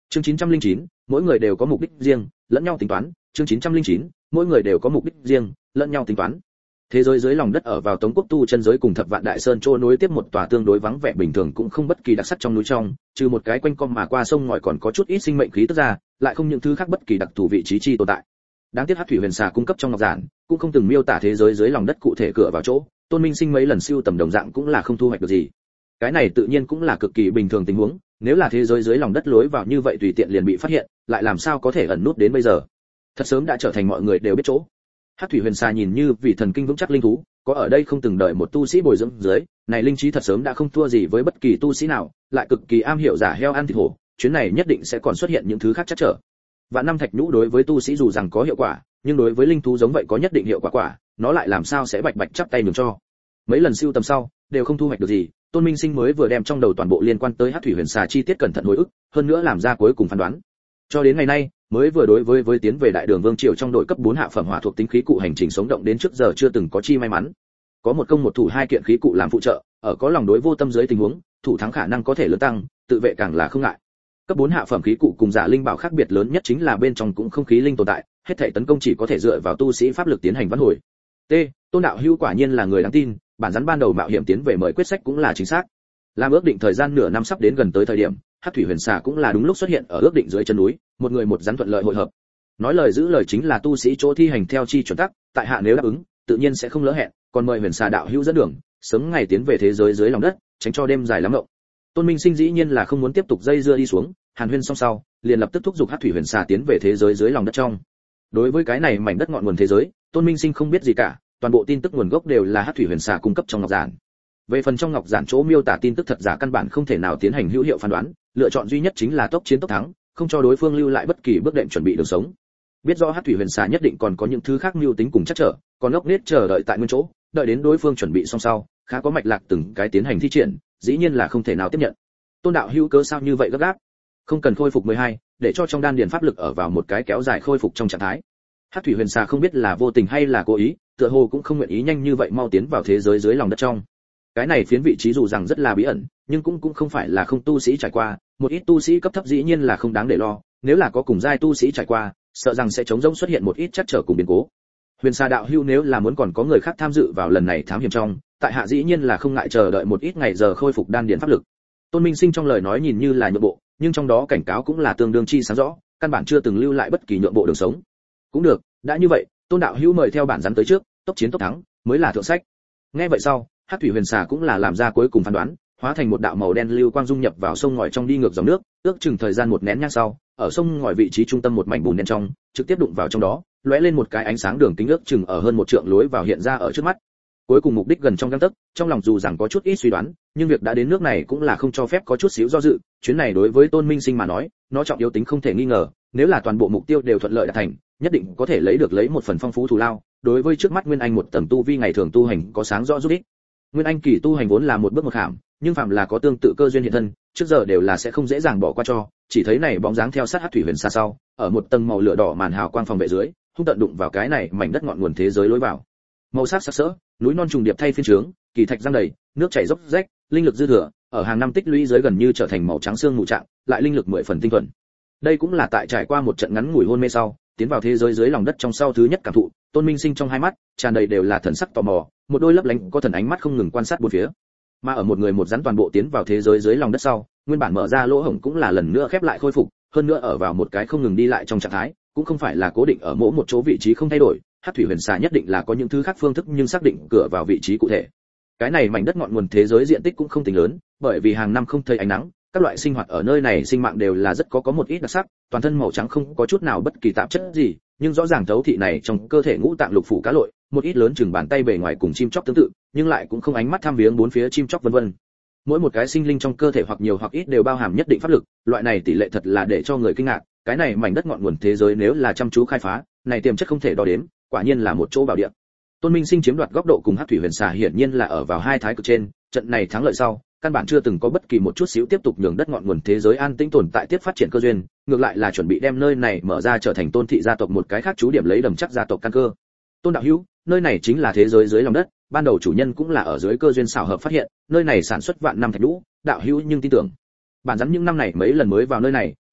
[SPEAKER 1] Chương chín trăm lẻ chín, mỗi người đều có mục đích riêng, lẫn nhau tính toán. Chương chín trăm lẻ chín, mỗi người đều có mục đích riêng, lẫn nhau tính toán. Thế giới dưới lòng đất ở vào Tống quốc tu chân giới cùng Thập Vạn Đại Sơn trô nối tiếp một tòa tương đối vắng vẻ bình thường cũng không bất kỳ đặc sắc trong núi trong, trừ một cái quanh com mà qua sông ngòi còn có chút ít sinh mệnh khí tức ra, lại không những thứ khác bất kỳ đặc thù vị trí chi tồn tại. Đáng tiếc Hắc Thủy Huyền Xà cung cấp trong ngọc giản, cũng không từng miêu tả thế giới dưới lòng đất cụ thể cửa vào chỗ, Tôn Minh Sinh mấy lần siêu tầm đồng dạng cũng là không thu hoạch được gì. Cái này tự nhiên cũng là cực kỳ bình thường tình huống, nếu là thế giới dưới lòng đất lối vào như vậy tùy tiện liền bị phát hiện, lại làm sao có thể ẩn nút đến bây giờ. Thật sớm đã trở thành mọi người đều biết chỗ. Hắc Thủy Huyền Xà nhìn như vì thần kinh vững chắc linh thú, có ở đây không từng đợi một tu sĩ bồi dưỡng dưới, này linh trí thật sớm đã không thua gì với bất kỳ tu sĩ nào, lại cực kỳ am hiểu giả heo ăn thịt hổ, chuyến này nhất định sẽ còn xuất hiện những thứ khác chắc trở. Vạn năm thạch nhũ đối với tu sĩ dù rằng có hiệu quả, nhưng đối với linh thú giống vậy có nhất định hiệu quả quả, nó lại làm sao sẽ bạch bạch chắp tay nhường cho. Mấy lần siêu tầm sau, đều không thu hoạch được gì, Tôn Minh Sinh mới vừa đem trong đầu toàn bộ liên quan tới Hắc Thủy Huyền Xà chi tiết cẩn thận hồi ức, hơn nữa làm ra cuối cùng phán đoán. Cho đến ngày nay, mới vừa đối với với tiến về Đại Đường Vương triều trong đội cấp bốn hạ phẩm hỏa thuộc tính khí cụ hành trình sống động đến trước giờ chưa từng có chi may mắn. Có một công một thủ hai kiện khí cụ làm phụ trợ, ở có lòng đối vô tâm dưới tình huống, thủ thắng khả năng có thể lớn tăng, tự vệ càng là không ngại. Cấp bốn hạ phẩm khí cụ cùng giả linh bảo khác biệt lớn nhất chính là bên trong cũng không khí linh tồn tại, hết thảy tấn công chỉ có thể dựa vào tu sĩ pháp lực tiến hành vãn hồi. T. Tôn đạo hữu quả nhiên là người đáng tin, bản rắn ban đầu mạo hiểm tiến về mời quyết sách cũng là chính xác. Làm ước định thời gian nửa năm sắp đến gần tới thời điểm, Hắc Thủy Huyền Xà cũng là đúng lúc xuất hiện ở ước định dưới chân núi, một người một rắn thuận lợi hội hợp. Nói lời giữ lời chính là tu sĩ chỗ thi hành theo chi chuẩn tắc, tại hạ nếu đáp ứng, tự nhiên sẽ không lỡ hẹn, còn mời Huyền Xà đạo hữu dẫn đường, sớm ngày tiến về thế giới dưới lòng đất, tránh cho đêm dài lắm ngộng. Tôn Minh Sinh dĩ nhiên là không muốn tiếp tục dây dưa đi xuống, Hàn Huyên xong sau, liền lập tức thúc giục Hắc Thủy Huyền Xà tiến về thế giới dưới lòng đất trong. Đối với cái này mảnh đất ngọn nguồn thế giới, Tôn Minh Sinh không biết gì cả, toàn bộ tin tức nguồn gốc đều là Hắc Thủy Huyền Xà cung cấp trong ngọc giản. Về phần trong ngọc giản chỗ miêu tả tin tức thật giả căn bản không thể nào tiến hành hữu hiệu phán đoán, lựa chọn duy nhất chính là tốc chiến tốc thắng, không cho đối phương lưu lại bất kỳ bước đệm chuẩn bị đường sống. Biết rõ Hắc Thủy Huyền Xà nhất định còn có những thứ khác mưu tính cùng chắc trở, còn ngốc nết chờ đợi tại nguyên chỗ, đợi đến đối phương chuẩn bị xong sau, khá có mạch lạc từng cái tiến hành thi triển, dĩ nhiên là không thể nào tiếp nhận. Tôn đạo hữu cớ sao như vậy gấp gáp? Không cần khôi phục mười hai, để cho trong đan điền pháp lực ở vào một cái kéo dài khôi phục trong trạng thái. Hắc Thủy Huyền Xà không biết là vô tình hay là cố ý, tựa hồ cũng không nguyện ý nhanh như vậy mau tiến vào thế giới dưới lòng đất trong. Cái này phiến vị trí dù rằng rất là bí ẩn, nhưng cũng cũng không phải là không tu sĩ trải qua, một ít tu sĩ cấp thấp dĩ nhiên là không đáng để lo, nếu là có cùng giai tu sĩ trải qua, sợ rằng sẽ chống rỗng xuất hiện một ít trắc trở cùng biến cố. Huyền Xà đạo hữu nếu là muốn còn có người khác tham dự vào lần này thám hiểm trong, tại hạ dĩ nhiên là không ngại chờ đợi một ít ngày giờ khôi phục đan điền pháp lực. Tôn Minh Sinh trong lời nói nhìn như là nhượng bộ, nhưng trong đó cảnh cáo cũng là tương đương chi sáng rõ, căn bản chưa từng lưu lại bất kỳ nhượng bộ đường sống. Cũng được, đã như vậy, Tôn đạo hữu mời theo bản rắn tới trước, tốc chiến tốc thắng mới là thượng sách. Nghe vậy sau, Hắc Thủy Huyền Xà cũng là làm ra cuối cùng phán đoán, hóa thành một đạo màu đen lưu quang dung nhập vào sông ngòi trong đi ngược dòng nước, ước chừng thời gian một nén nhang sau, ở sông ngòi vị trí trung tâm một mảnh bùn đen trong, trực tiếp đụng vào trong đó, lóe lên một cái ánh sáng đường kính ước chừng ở hơn một trượng lối vào hiện ra ở trước mắt. Cuối cùng mục đích gần trong gang tấc, trong lòng dù rằng có chút ít suy đoán, nhưng việc đã đến nước này cũng là không cho phép có chút xíu do dự, chuyến này đối với Tôn Minh Sinh mà nói, nó trọng yếu tính không thể nghi ngờ, nếu là toàn bộ mục tiêu đều thuận lợi đạt thành, nhất định có thể lấy được lấy một phần phong phú thù lao, đối với trước mắt Nguyên Anh một tầng tu vi ngày thường tu hành có sáng rõ giúp ích. Nguyên Anh kỳ tu hành vốn là một bước một khảm, nhưng phạm là có tương tự cơ duyên hiện thân, trước giờ đều là sẽ không dễ dàng bỏ qua cho, chỉ thấy này bóng dáng theo sát Hắc Thủy Huyền Xà sau, ở một tầng màu lửa đỏ màn hào quang phòng vệ dưới, hung tận đụng vào cái này mảnh đất ngọn nguồn thế giới lối vào. Màu sắc sặc sỡ, núi non trùng điệp thay phiên trướng, kỳ thạch giăng đầy, nước chảy dốc rách, linh lực dư thừa, ở hàng năm tích lũy dưới gần như trở thành màu trắng xương mù trạng, lại linh lực mười phần tinh thuần. Đây cũng là tại trải qua một trận ngắn ngủi hôn mê sau, tiến vào thế giới dưới lòng đất trong sau thứ nhất cảm thụ, Tôn Minh Sinh trong hai mắt tràn đầy đều là thần sắc tò mò, một đôi lấp lánh có thần ánh mắt không ngừng quan sát bốn phía. Mà ở một người một rắn toàn bộ tiến vào thế giới dưới lòng đất sau, nguyên bản mở ra lỗ hổng cũng là lần nữa khép lại khôi phục, hơn nữa ở vào một cái không ngừng đi lại trong trạng thái, cũng không phải là cố định ở mỗi một chỗ vị trí không thay đổi, Hắc Thủy Huyền Xà nhất định là có những thứ khác phương thức nhưng xác định cửa vào vị trí cụ thể. Cái này mảnh đất ngọn nguồn thế giới diện tích cũng không tính lớn, bởi vì hàng năm không thấy ánh nắng, các loại sinh hoạt ở nơi này sinh mạng đều là rất có có một ít đặc sắc, toàn thân màu trắng không có chút nào bất kỳ tạp chất gì, nhưng rõ ràng thấu thị này trong cơ thể ngũ tạng lục phủ cá lội, một ít lớn chừng bàn tay bề ngoài cùng chim chóc tương tự, nhưng lại cũng không ánh mắt tham viếng bốn phía chim chóc vân vân. Mỗi một cái sinh linh trong cơ thể hoặc nhiều hoặc ít đều bao hàm nhất định pháp lực, loại này tỷ lệ thật là để cho người kinh ngạc, cái này mảnh đất ngọn nguồn thế giới nếu là chăm chú khai phá, này tiềm chất không thể đo đếm, quả nhiên là một chỗ bảo địa. Tôn Minh Sinh chiếm đoạt góc độ cùng Hắc Thủy Huyền Xà hiển nhiên là ở vào hai thái cực trên, trận này thắng lợi sau, căn bản chưa từng có bất kỳ một chút xíu tiếp tục nhường đất ngọn nguồn thế giới an tĩnh tồn tại tiếp phát triển cơ duyên, ngược lại là chuẩn bị đem nơi này mở ra trở thành Tôn thị gia tộc một cái khác trú điểm lấy đầm chắc gia tộc căn cơ. Tôn đạo hữu, nơi này chính là thế giới dưới lòng đất, ban đầu chủ nhân cũng là ở dưới cơ duyên xảo hợp phát hiện, nơi này sản xuất vạn năm thạch lũ, đạo hữu nhưng tin tưởng. Bản rắn những năm này mấy lần mới vào nơi này,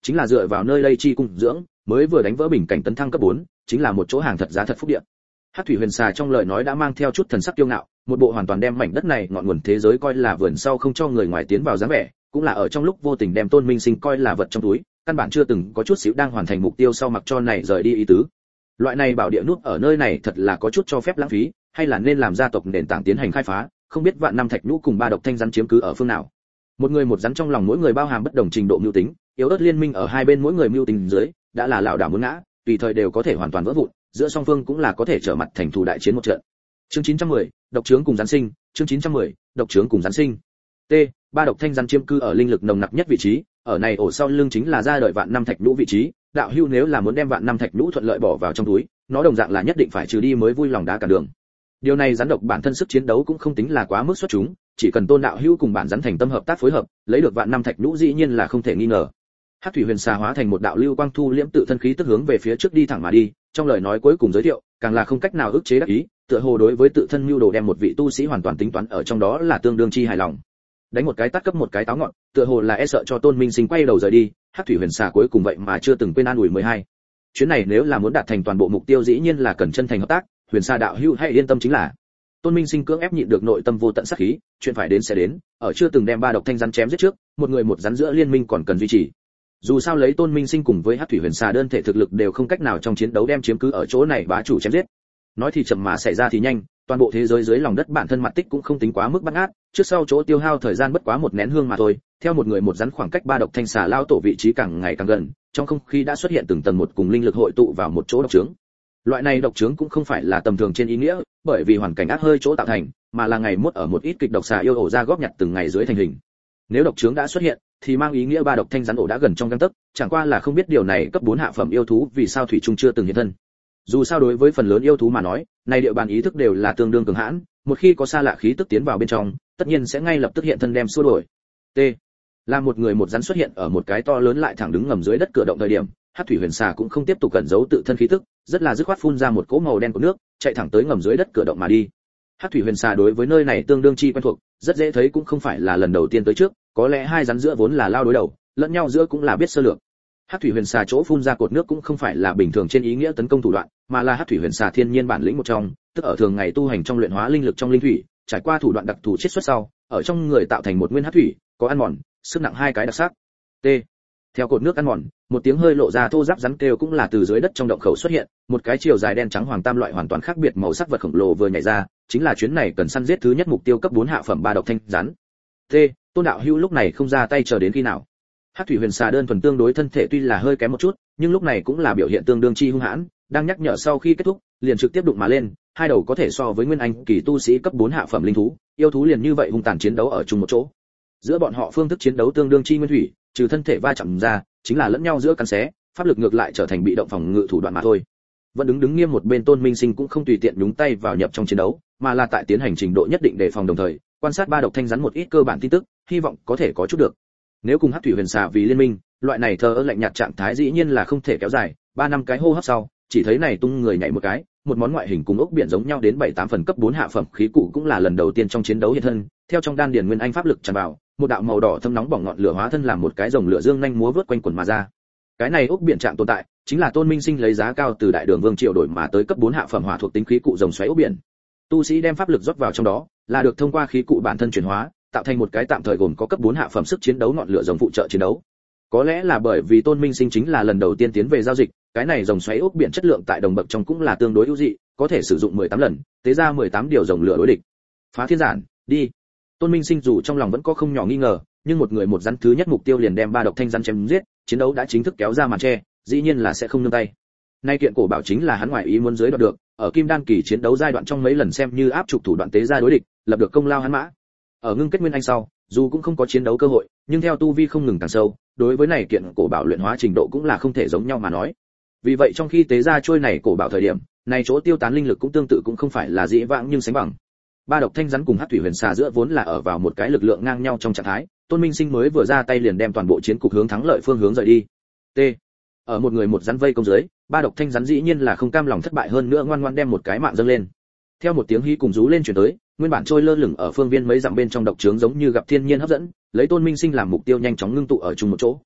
[SPEAKER 1] chính là dựa vào nơi đây chi cung dưỡng, mới vừa đánh vỡ bình cảnh tấn thăng cấp bốn, chính là một chỗ hàng thật giá thật phúc địa. Hắc thủy huyền xà trong lời nói đã mang theo chút thần sắc kiêu ngạo, một bộ hoàn toàn đem mảnh đất này ngọn nguồn thế giới coi là vườn sau không cho người ngoài tiến vào dáng vẻ, cũng là ở trong lúc vô tình đem Tôn Minh Sinh coi là vật trong túi, căn bản chưa từng có chút xíu đang hoàn thành mục tiêu sau mặc cho này rời đi ý tứ. Loại này bảo địa nút ở nơi này thật là có chút cho phép lãng phí, hay là nên làm gia tộc nền tảng tiến hành khai phá, không biết vạn năm thạch nhũ cùng ba độc thanh rắn chiếm cứ ở phương nào. Một người một rắn trong lòng mỗi người bao hàm bất đồng trình độ mưu tính, yếu ớt liên minh ở hai bên mỗi người mưu tính dưới, đã là lão đảo muốn ngã, tùy thời đều có thể hoàn toàn vỡ vụn, giữa song phương cũng là có thể trở mặt thành thù đại chiến một trận. Chương chín trăm mười, độc trướng cùng rắn sinh, chương chín trăm mười, độc trướng cùng rắn sinh. T, ba độc thanh rắn chiếm cư ở linh lực nồng nặc nhất vị trí, ở này ổ sau lưng chính là ra đời vạn năm thạch nhũ vị trí, đạo hưu nếu là muốn đem vạn năm thạch nhũ thuận lợi bỏ vào trong túi, nó đồng dạng là nhất định phải trừ đi mới vui lòng đá cả đường. Điều này rắn độc bản thân sức chiến đấu cũng không tính là quá mức xuất chúng, chỉ cần Tôn đạo hưu cùng bản rắn thành tâm hợp tác phối hợp, lấy được vạn năm thạch nhũ dĩ nhiên là không thể nghi ngờ. Hắc thủy huyền xà hóa thành một đạo lưu quang thu liễm tự thân khí tức hướng về phía trước đi thẳng mà đi, trong lời nói cuối cùng giới thiệu, càng là không cách nào ức chế đắc ý, tựa hồ đối với tự thân mưu đồ đem một vị tu sĩ hoàn toàn tính toán ở trong đó là tương đương chi hài lòng. Đánh một cái tát cấp một cái táo ngọn, tựa hồ là e sợ cho Tôn Minh Sinh quay đầu rời đi, Hắc thủy huyền xà cuối cùng vậy mà chưa từng quên an ủi mười hai. Chuyến này nếu là muốn đạt thành toàn bộ mục tiêu dĩ nhiên là cần chân thành hợp tác, huyền xà đạo hữu hãy yên tâm chính là. Tôn Minh Sinh cưỡng ép nhịn được nội tâm vô tận sát khí, chuyện phải đến sẽ đến, ở chưa từng đem ba độc thanh rắn chém giết trước, một người một rắn giữa liên minh còn cần duy trì. Dù sao lấy Tôn Minh Sinh cùng với Hắc thủy huyền xà đơn thể thực lực đều không cách nào trong chiến đấu đem chiếm cứ ở chỗ này bá chủ chém giết. Nói thì chậm mà xảy ra thì nhanh, toàn bộ thế giới dưới lòng đất bản thân mặt tích cũng không tính quá mức bắt ngát, trước sau chỗ tiêu hao thời gian bất quá một nén hương mà thôi. Theo một người một rắn khoảng cách ba độc thanh xà lao tổ vị trí càng ngày càng gần, trong không khí đã xuất hiện từng tầng một cùng linh lực hội tụ vào một chỗ độc trướng. Loại này độc trướng cũng không phải là tầm thường trên ý nghĩa, bởi vì hoàn cảnh ác hơi chỗ tạo thành, mà là ngày mốt ở một ít kịch độc xà yêu ổ ra góp nhặt từng ngày dưới thành hình. Nếu độc trướng đã xuất hiện, thì mang ý nghĩa ba độc thanh rắn ổ đã gần trong gang tấc, chẳng qua là không biết điều này cấp bốn hạ phẩm yêu thú vì sao thủy chung chưa từng hiện thân. Dù sao đối với phần lớn yêu thú mà nói, này địa bàn ý thức đều là tương đương cường hãn, một khi có xa lạ khí tức tiến vào bên trong, tất nhiên sẽ ngay lập tức hiện thân đem xua đuổi. T. Là một người một rắn xuất hiện ở một cái to lớn lại thẳng đứng ngầm dưới đất cửa động thời điểm, Hắc thủy huyền xà cũng không tiếp tục cẩn giấu tự thân khí tức, rất là dứt khoát phun ra một cỗ màu đen của nước, chạy thẳng tới ngầm dưới đất cửa động mà đi. Hắc thủy huyền xà đối với nơi này tương đương chi quen thuộc, rất dễ thấy cũng không phải là lần đầu tiên tới trước, có lẽ hai rắn giữa vốn là lao đối đầu, lẫn nhau giữa cũng là biết sơ lược. Hắc thủy huyền xà chỗ phun ra cột nước cũng không phải là bình thường trên ý nghĩa tấn công thủ đoạn, mà là Hắc thủy huyền xà thiên nhiên bản lĩnh một trong, tức ở thường ngày tu hành trong luyện hóa linh lực trong linh thủy, trải qua thủ đoạn đặc thù chiết xuất sau, ở trong người tạo thành một nguyên hắc thủy, có ăn mòn, sức nặng hai cái đặc sắc. T. Theo cột nước ăn mòn, một tiếng hơi lộ ra thô ráp rắn kêu cũng là từ dưới đất trong động khẩu xuất hiện, một cái chiều dài đen trắng hoàng tam loại hoàn toàn khác biệt màu sắc vật khổng lồ vừa nhảy ra, chính là chuyến này cần săn giết thứ nhất mục tiêu cấp bốn hạ phẩm ba độc thanh rắn. T. Tôn đạo hữu lúc này không ra tay chờ đến khi nào? Hắc thủy huyền xà đơn thuần tương đối thân thể tuy là hơi kém một chút, nhưng lúc này cũng là biểu hiện tương đương chi hung hãn, đang nhắc nhở sau khi kết thúc, liền trực tiếp đụng mà lên, hai đầu có thể so với nguyên anh kỳ tu sĩ cấp bốn hạ phẩm linh thú, yêu thú liền như vậy hung tàn chiến đấu ở chung một chỗ. Giữa bọn họ phương thức chiến đấu tương đương chi nguyên thủy, trừ thân thể va chạm ra, chính là lẫn nhau giữa cắn xé, pháp lực ngược lại trở thành bị động phòng ngự thủ đoạn mà thôi. Vẫn đứng đứng nghiêm một bên Tôn Minh Sinh cũng không tùy tiện nhúng tay vào nhập trong chiến đấu, mà là tại tiến hành trình độ nhất định để phòng đồng thời, quan sát ba độc thanh rắn một ít cơ bản tin tức, hy vọng có thể có chút được. Nếu cùng Hắc thủy huyền xà vì liên minh, loại này thờ ơ lạnh nhạt trạng thái dĩ nhiên là không thể kéo dài, ba năm cái hô hấp sau, chỉ thấy này tung người nhảy một cái, một món ngoại hình cùng ốc biển giống nhau đến bảy tám phần cấp bốn hạ phẩm khí cụ cũng là lần đầu tiên trong chiến đấu hiện thân, theo trong đan điền nguyên anh pháp lực tràn vào, một đạo màu đỏ thâm nóng bỏng ngọn lửa hóa thân làm một cái rồng lửa dương nhanh múa vớt quanh quần mà ra. Cái này ốc biển trạng tồn tại, chính là Tôn Minh Sinh lấy giá cao từ Đại Đường Vương Triều đổi mà tới cấp bốn hạ phẩm hỏa thuộc tính khí cụ rồng xoáy ốc biển. Tu sĩ đem pháp lực rót vào trong đó, là được thông qua khí cụ bản thân chuyển hóa, tạo thành một cái tạm thời gồm có cấp bốn hạ phẩm sức chiến đấu ngọn lửa rồng phụ trợ chiến đấu. Có lẽ là bởi vì Tôn Minh Sinh chính là lần đầu tiên tiến về giao dịch, cái này rồng xoáy ốc biển chất lượng tại đồng bậc trong cũng là tương đối ưu dị, có thể sử dụng mười tám lần, tế ra mười tám điều rồng lửa đối địch. Phá thiên giản, đi. Tôn Minh Sinh dù trong lòng vẫn có không nhỏ nghi ngờ, nhưng một người một rắn thứ nhất mục tiêu liền đem ba độc thanh rắn chém giết, chiến đấu đã chính thức kéo ra màn che, dĩ nhiên là sẽ không nương tay. Nay kiện cổ bảo chính là hắn ngoại ý muốn dưới đoạt được, ở kim đan kỳ chiến đấu giai đoạn trong mấy lần xem như áp trục thủ đoạn tế ra đối địch, lập được công lao hắn mã. Ở ngưng kết nguyên anh sau, dù cũng không có chiến đấu cơ hội, nhưng theo tu vi không ngừng càng sâu, đối với này kiện cổ bảo luyện hóa trình độ cũng là không thể giống nhau mà nói. Vì vậy trong khi tế ra trôi này cổ bảo thời điểm, này chỗ tiêu tán linh lực cũng tương tự cũng không phải là dĩ vãng nhưng sánh bằng. Ba độc thanh rắn cùng Hắc thủy huyền xà giữa vốn là ở vào một cái lực lượng ngang nhau trong trạng thái, Tôn Minh Sinh mới vừa ra tay liền đem toàn bộ chiến cục hướng thắng lợi phương hướng rời đi. T. Ở một người một rắn vây công dưới, ba độc thanh rắn dĩ nhiên là không cam lòng thất bại hơn nữa ngoan ngoãn đem một cái mạng dâng lên. Theo một tiếng hí cùng rú lên truyền tới, nguyên bản trôi lơ lửng ở phương viên mấy dặm bên trong độc trướng giống như gặp thiên nhiên hấp dẫn, lấy Tôn Minh Sinh làm mục tiêu nhanh chóng ngưng tụ ở chung một chỗ.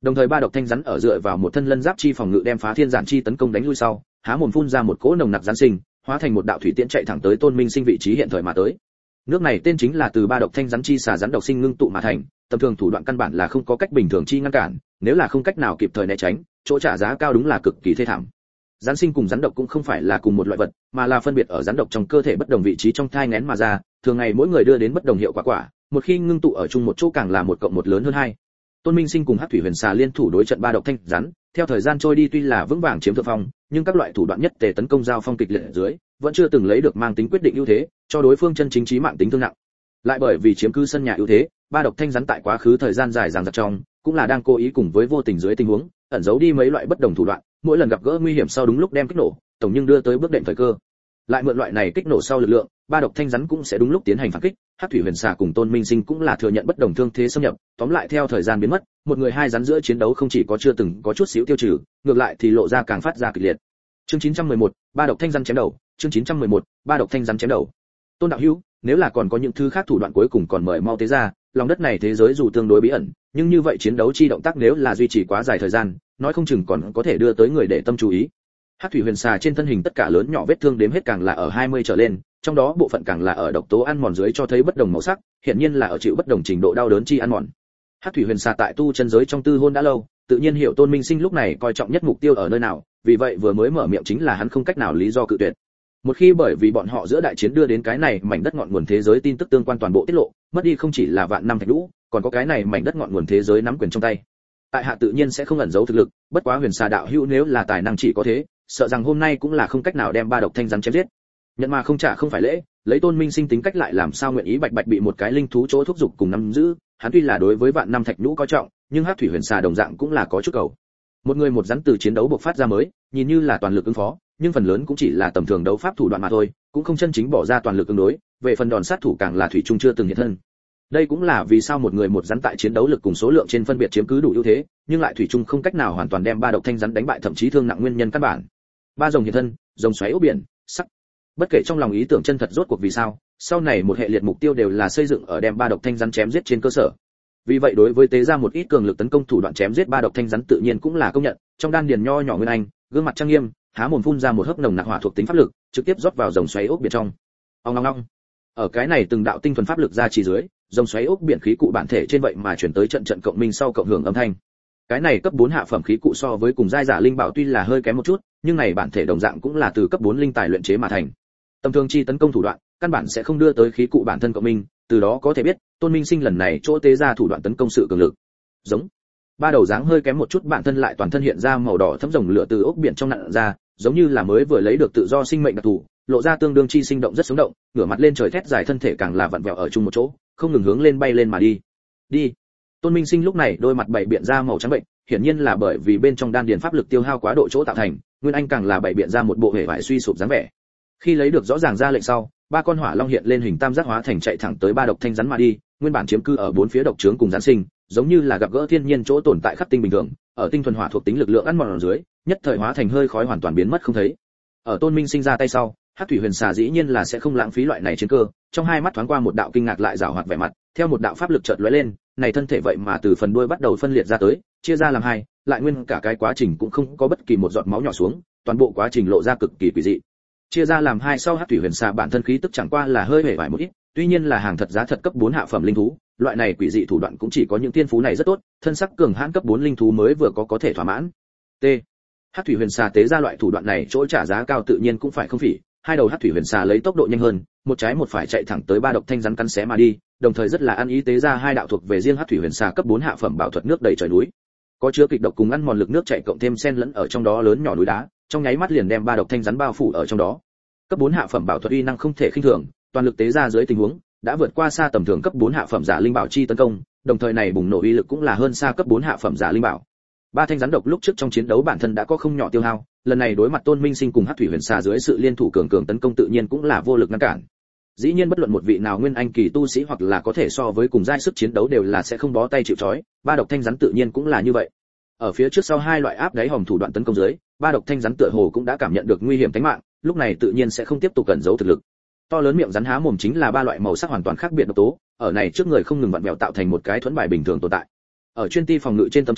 [SPEAKER 1] Đồng thời ba độc thanh rắn ở dựa vào một thân lân giáp chi phòng ngự đem phá thiên giản chi tấn công đánh lui sau, há mồm phun ra một cỗ nồng nặc rắn sinh, hóa thành một đạo thủy tiễn chạy thẳng tới Tôn Minh Sinh vị trí hiện thời mà tới. Nước này tên chính là từ ba độc thanh rắn chi xà rắn độc sinh ngưng tụ mà thành, tầm thường thủ đoạn căn bản là không có cách bình thường chi ngăn cản, nếu là không cách nào kịp thời né tránh, chỗ trả giá cao đúng là cực kỳ thê thảm. Rắn sinh cùng rắn độc cũng không phải là cùng một loại vật, mà là phân biệt ở rắn độc trong cơ thể bất đồng vị trí trong thai nghén mà ra, thường ngày mỗi người đưa đến bất đồng hiệu quả quả, một khi ngưng tụ ở chung một chỗ càng là một cộng một lớn hơn hai. Tôn Minh Sinh cùng Hắc Thủy Huyền Xà liên thủ đối trận ba độc thanh rắn, theo thời gian trôi đi tuy là vững vàng chiếm thượng phong, nhưng các loại thủ đoạn nhất tề tấn công giao phong kịch liệt ở dưới, vẫn chưa từng lấy được mang tính quyết định ưu thế, cho đối phương chân chính chí mạng tính thương nặng. Lại bởi vì chiếm cứ sân nhà ưu thế, ba độc thanh rắn tại quá khứ thời gian dài dằng dặc trong, cũng là đang cố ý cùng với vô tình dưới tình huống, ẩn giấu đi mấy loại bất đồng thủ đoạn, mỗi lần gặp gỡ nguy hiểm sau đúng lúc đem kích nổ, tổng nhưng đưa tới bước đệm thời cơ. Lại mượn loại này kích nổ sau lực lượng, ba độc thanh rắn cũng sẽ đúng lúc tiến hành phản kích, Hắc Thủy Huyền Xà cùng Tôn Minh Sinh cũng là thừa nhận bất đồng thương thế xâm nhập, tóm lại theo thời gian biến mất, một người hai rắn giữa chiến đấu không chỉ có chưa từng có chút xíu tiêu trừ, ngược lại thì lộ ra càng phát ra kịch liệt. Chương chín trăm mười một, ba độc thanh rắn chém đầu, chương chín trăm mười một, ba độc thanh rắn chém đầu. Tôn đạo hữu, nếu là còn có những thứ khác thủ đoạn cuối cùng còn mời mau tế ra, lòng đất này thế giới dù tương đối bí ẩn, nhưng như vậy chiến đấu chi động tác nếu là duy trì quá dài thời gian, nói không chừng còn có thể đưa tới người để tâm chú ý. Hắc Thủy Huyền Xà trên thân hình tất cả lớn nhỏ vết thương đếm hết càng là ở hai mươi trở lên, trong đó bộ phận càng là ở độc tố ăn mòn dưới cho thấy bất đồng màu sắc, hiển nhiên là ở chịu bất đồng trình độ đau đớn chi ăn mòn. Hắc Thủy Huyền Xà tại tu chân giới trong tư hôn đã lâu, tự nhiên hiểu Tôn Minh Sinh lúc này coi trọng nhất mục tiêu ở nơi nào, vì vậy vừa mới mở miệng chính là hắn không cách nào lý do cự tuyệt. Một khi bởi vì bọn họ giữa đại chiến đưa đến cái này mảnh đất ngọn nguồn thế giới tin tức tương quan toàn bộ tiết lộ, mất đi không chỉ là vạn năm thạch lũ, còn có cái này mảnh đất ngọn nguồn thế giới nắm quyền trong tay. Tại hạ tự nhiên sẽ không ẩn giấu thực lực, bất quá Huyền Xà đạo hữu nếu là tài năng chỉ có thế, sợ rằng hôm nay cũng là không cách nào đem ba độc thanh rắn chém giết. Nhận mà không trả không phải lễ, lấy Tôn Minh Sinh tính cách lại làm sao nguyện ý bạch bạch bị một cái linh thú chỗ thúc giục cùng nắm giữ, hắn tuy là đối với vạn năm thạch nhũ coi trọng, nhưng Hắc Thủy Huyền Xà đồng dạng cũng là có chút cầu. Một người một rắn từ chiến đấu bộc phát ra mới, nhìn như là toàn lực ứng phó, nhưng phần lớn cũng chỉ là tầm thường đấu pháp thủ đoạn mà thôi, cũng không chân chính bỏ ra toàn lực ứng đối, về phần đòn sát thủ càng là thủy chung chưa từng hiện thân. Đây cũng là vì sao một người một rắn tại chiến đấu lực cùng số lượng trên phân biệt chiếm cứ đủ ưu thế, nhưng lại thủy chung không cách nào hoàn toàn đem ba độc thanh rắn đánh bại thậm chí thương nặng nguyên nhân căn bản. Ba rồng hiện thân, rồng xoáy ốc biển, sắc. Bất kể trong lòng ý tưởng chân thật rốt cuộc vì sao, sau này một hệ liệt mục tiêu đều là xây dựng ở đem ba độc thanh rắn chém giết trên cơ sở. Vì vậy đối với tế ra một ít cường lực tấn công thủ đoạn chém giết ba độc thanh rắn tự nhiên cũng là công nhận, trong đan điền nho nhỏ nguyên anh, gương mặt trang nghiêm, há mồm phun ra một hớp nồng nặc hỏa thuộc tính pháp lực, trực tiếp rót vào rồng xoáy ốc biển trong. Ong ong ong. Ở cái này từng đạo tinh thuần pháp lực ra chỉ dưới, rồng xoáy ốc biển khí cụ bản thể trên vậy mà chuyển tới trận trận cộng minh sau cộng hưởng âm thanh. Cái này cấp bốn hạ phẩm khí cụ so với cùng giai giả linh bảo tuy là hơi kém một chút, nhưng này bản thể đồng dạng cũng là từ cấp bốn linh tài luyện chế mà thành. Tầm thường chi tấn công thủ đoạn, căn bản sẽ không đưa tới khí cụ bản thân cộng minh, từ đó có thể biết, Tôn Minh Sinh lần này chỗ tế ra thủ đoạn tấn công sự cường lực. Giống. Ba đầu dáng hơi kém một chút bản thân lại toàn thân hiện ra màu đỏ thấm rồng lửa từ ốc biển trong nặn ra, giống như là mới vừa lấy được tự do sinh mệnh đặc thù, lộ ra tương đương chi sinh động rất sống động, ngửa mặt lên trời thét dài thân thể càng là vặn vẹo ở chung một chỗ, không ngừng hướng lên bay lên mà đi. Đi. Tôn Minh Sinh lúc này đôi mặt bảy biện ra màu trắng bệnh, hiển nhiên là bởi vì bên trong đan điền pháp lực tiêu hao quá độ chỗ tạo thành, nguyên anh càng là bảy biện ra một bộ hệ vải suy sụp dáng vẻ. Khi lấy được rõ ràng ra lệnh sau, ba con hỏa long hiện lên hình tam giác hóa thành chạy thẳng tới ba độc thanh rắn mà đi, nguyên bản chiếm cư ở bốn phía độc trướng cùng gián sinh, giống như là gặp gỡ thiên nhiên chỗ tồn tại khắc tinh bình thường, ở tinh thuần hỏa thuộc tính lực lượng ăn mòn ở dưới, nhất thời hóa thành hơi khói hoàn toàn biến mất không thấy. Ở Tôn Minh Sinh ra tay sau, Hắc Thủy Huyền Xà dĩ nhiên là sẽ không lãng phí loại này chiến cơ, trong hai mắt thoáng qua một đạo kinh ngạc lại giảo hoạt vẻ mặt, theo một đạo pháp lực chợt lóe lên, này thân thể vậy mà từ phần đuôi bắt đầu phân liệt ra tới, chia ra làm hai, lại nguyên cả cái quá trình cũng không có bất kỳ một giọt máu nhỏ xuống, toàn bộ quá trình lộ ra cực kỳ quỷ dị. Chia ra làm hai sau Hắc Thủy Huyền Xà bản thân khí tức chẳng qua là hơi hề vải một ít, tuy nhiên là hàng thật giá thật cấp bốn hạ phẩm linh thú, loại này quỷ dị thủ đoạn cũng chỉ có những tiên phú này rất tốt, thân sắc cường hãn cấp bốn linh thú mới vừa có có thể thỏa mãn. T. Hắc Thủy Huyền Xà tế ra loại thủ đoạn này chỗ trả giá cao tự nhiên cũng phải không phỉ, hai đầu Hắc Thủy Huyền Xà lấy tốc độ nhanh hơn, một trái một phải chạy thẳng tới ba độc thanh rắn cắn xé mà đi, đồng thời rất là ăn ý tế ra hai đạo thuộc về riêng Hắc Thủy Huyền Xà cấp bốn hạ phẩm bảo thuật nước đầy trời núi. Có chứa kịch độc cùng ăn mòn lực nước chảy cộng thêm xen lẫn ở trong đó lớn nhỏ núi đá, trong nháy mắt liền đem ba độc thanh rắn bao phủ ở trong đó. Cấp bốn hạ phẩm bảo thuật uy năng không thể khinh thường, toàn lực tế ra dưới tình huống đã vượt qua xa tầm thường cấp bốn hạ phẩm giả linh bảo chi tấn công, đồng thời này bùng nổ uy lực cũng là hơn xa cấp bốn hạ phẩm giả linh bảo. Ba thanh rắn độc lúc trước trong chiến đấu bản thân đã có không nhỏ tiêu hao, lần này đối mặt Tôn Minh Sinh cùng Hắc Thủy Huyền Xà dưới sự liên thủ cường cường tấn công tự nhiên cũng là vô lực ngăn cản. Dĩ nhiên bất luận một vị nào nguyên anh kỳ tu sĩ hoặc là có thể so với cùng giai sức chiến đấu đều là sẽ không bó tay chịu trói, ba độc thanh rắn tự nhiên cũng là như vậy. Ở phía trước sau hai loại áp đáy hòm thủ đoạn tấn công dưới, ba độc thanh rắn tựa hồ cũng đã cảm nhận được nguy hiểm tính mạng, lúc này tự nhiên sẽ không tiếp tục cẩn giấu thực lực. To lớn miệng rắn há mồm chính là ba loại màu sắc hoàn toàn khác biệt độc tố, ở này trước người không ngừng vặn vẹo tạo thành một cái thuẫn bài bình thường tồn tại. Ở chuyên ti phòng ngự trên tấm chắn,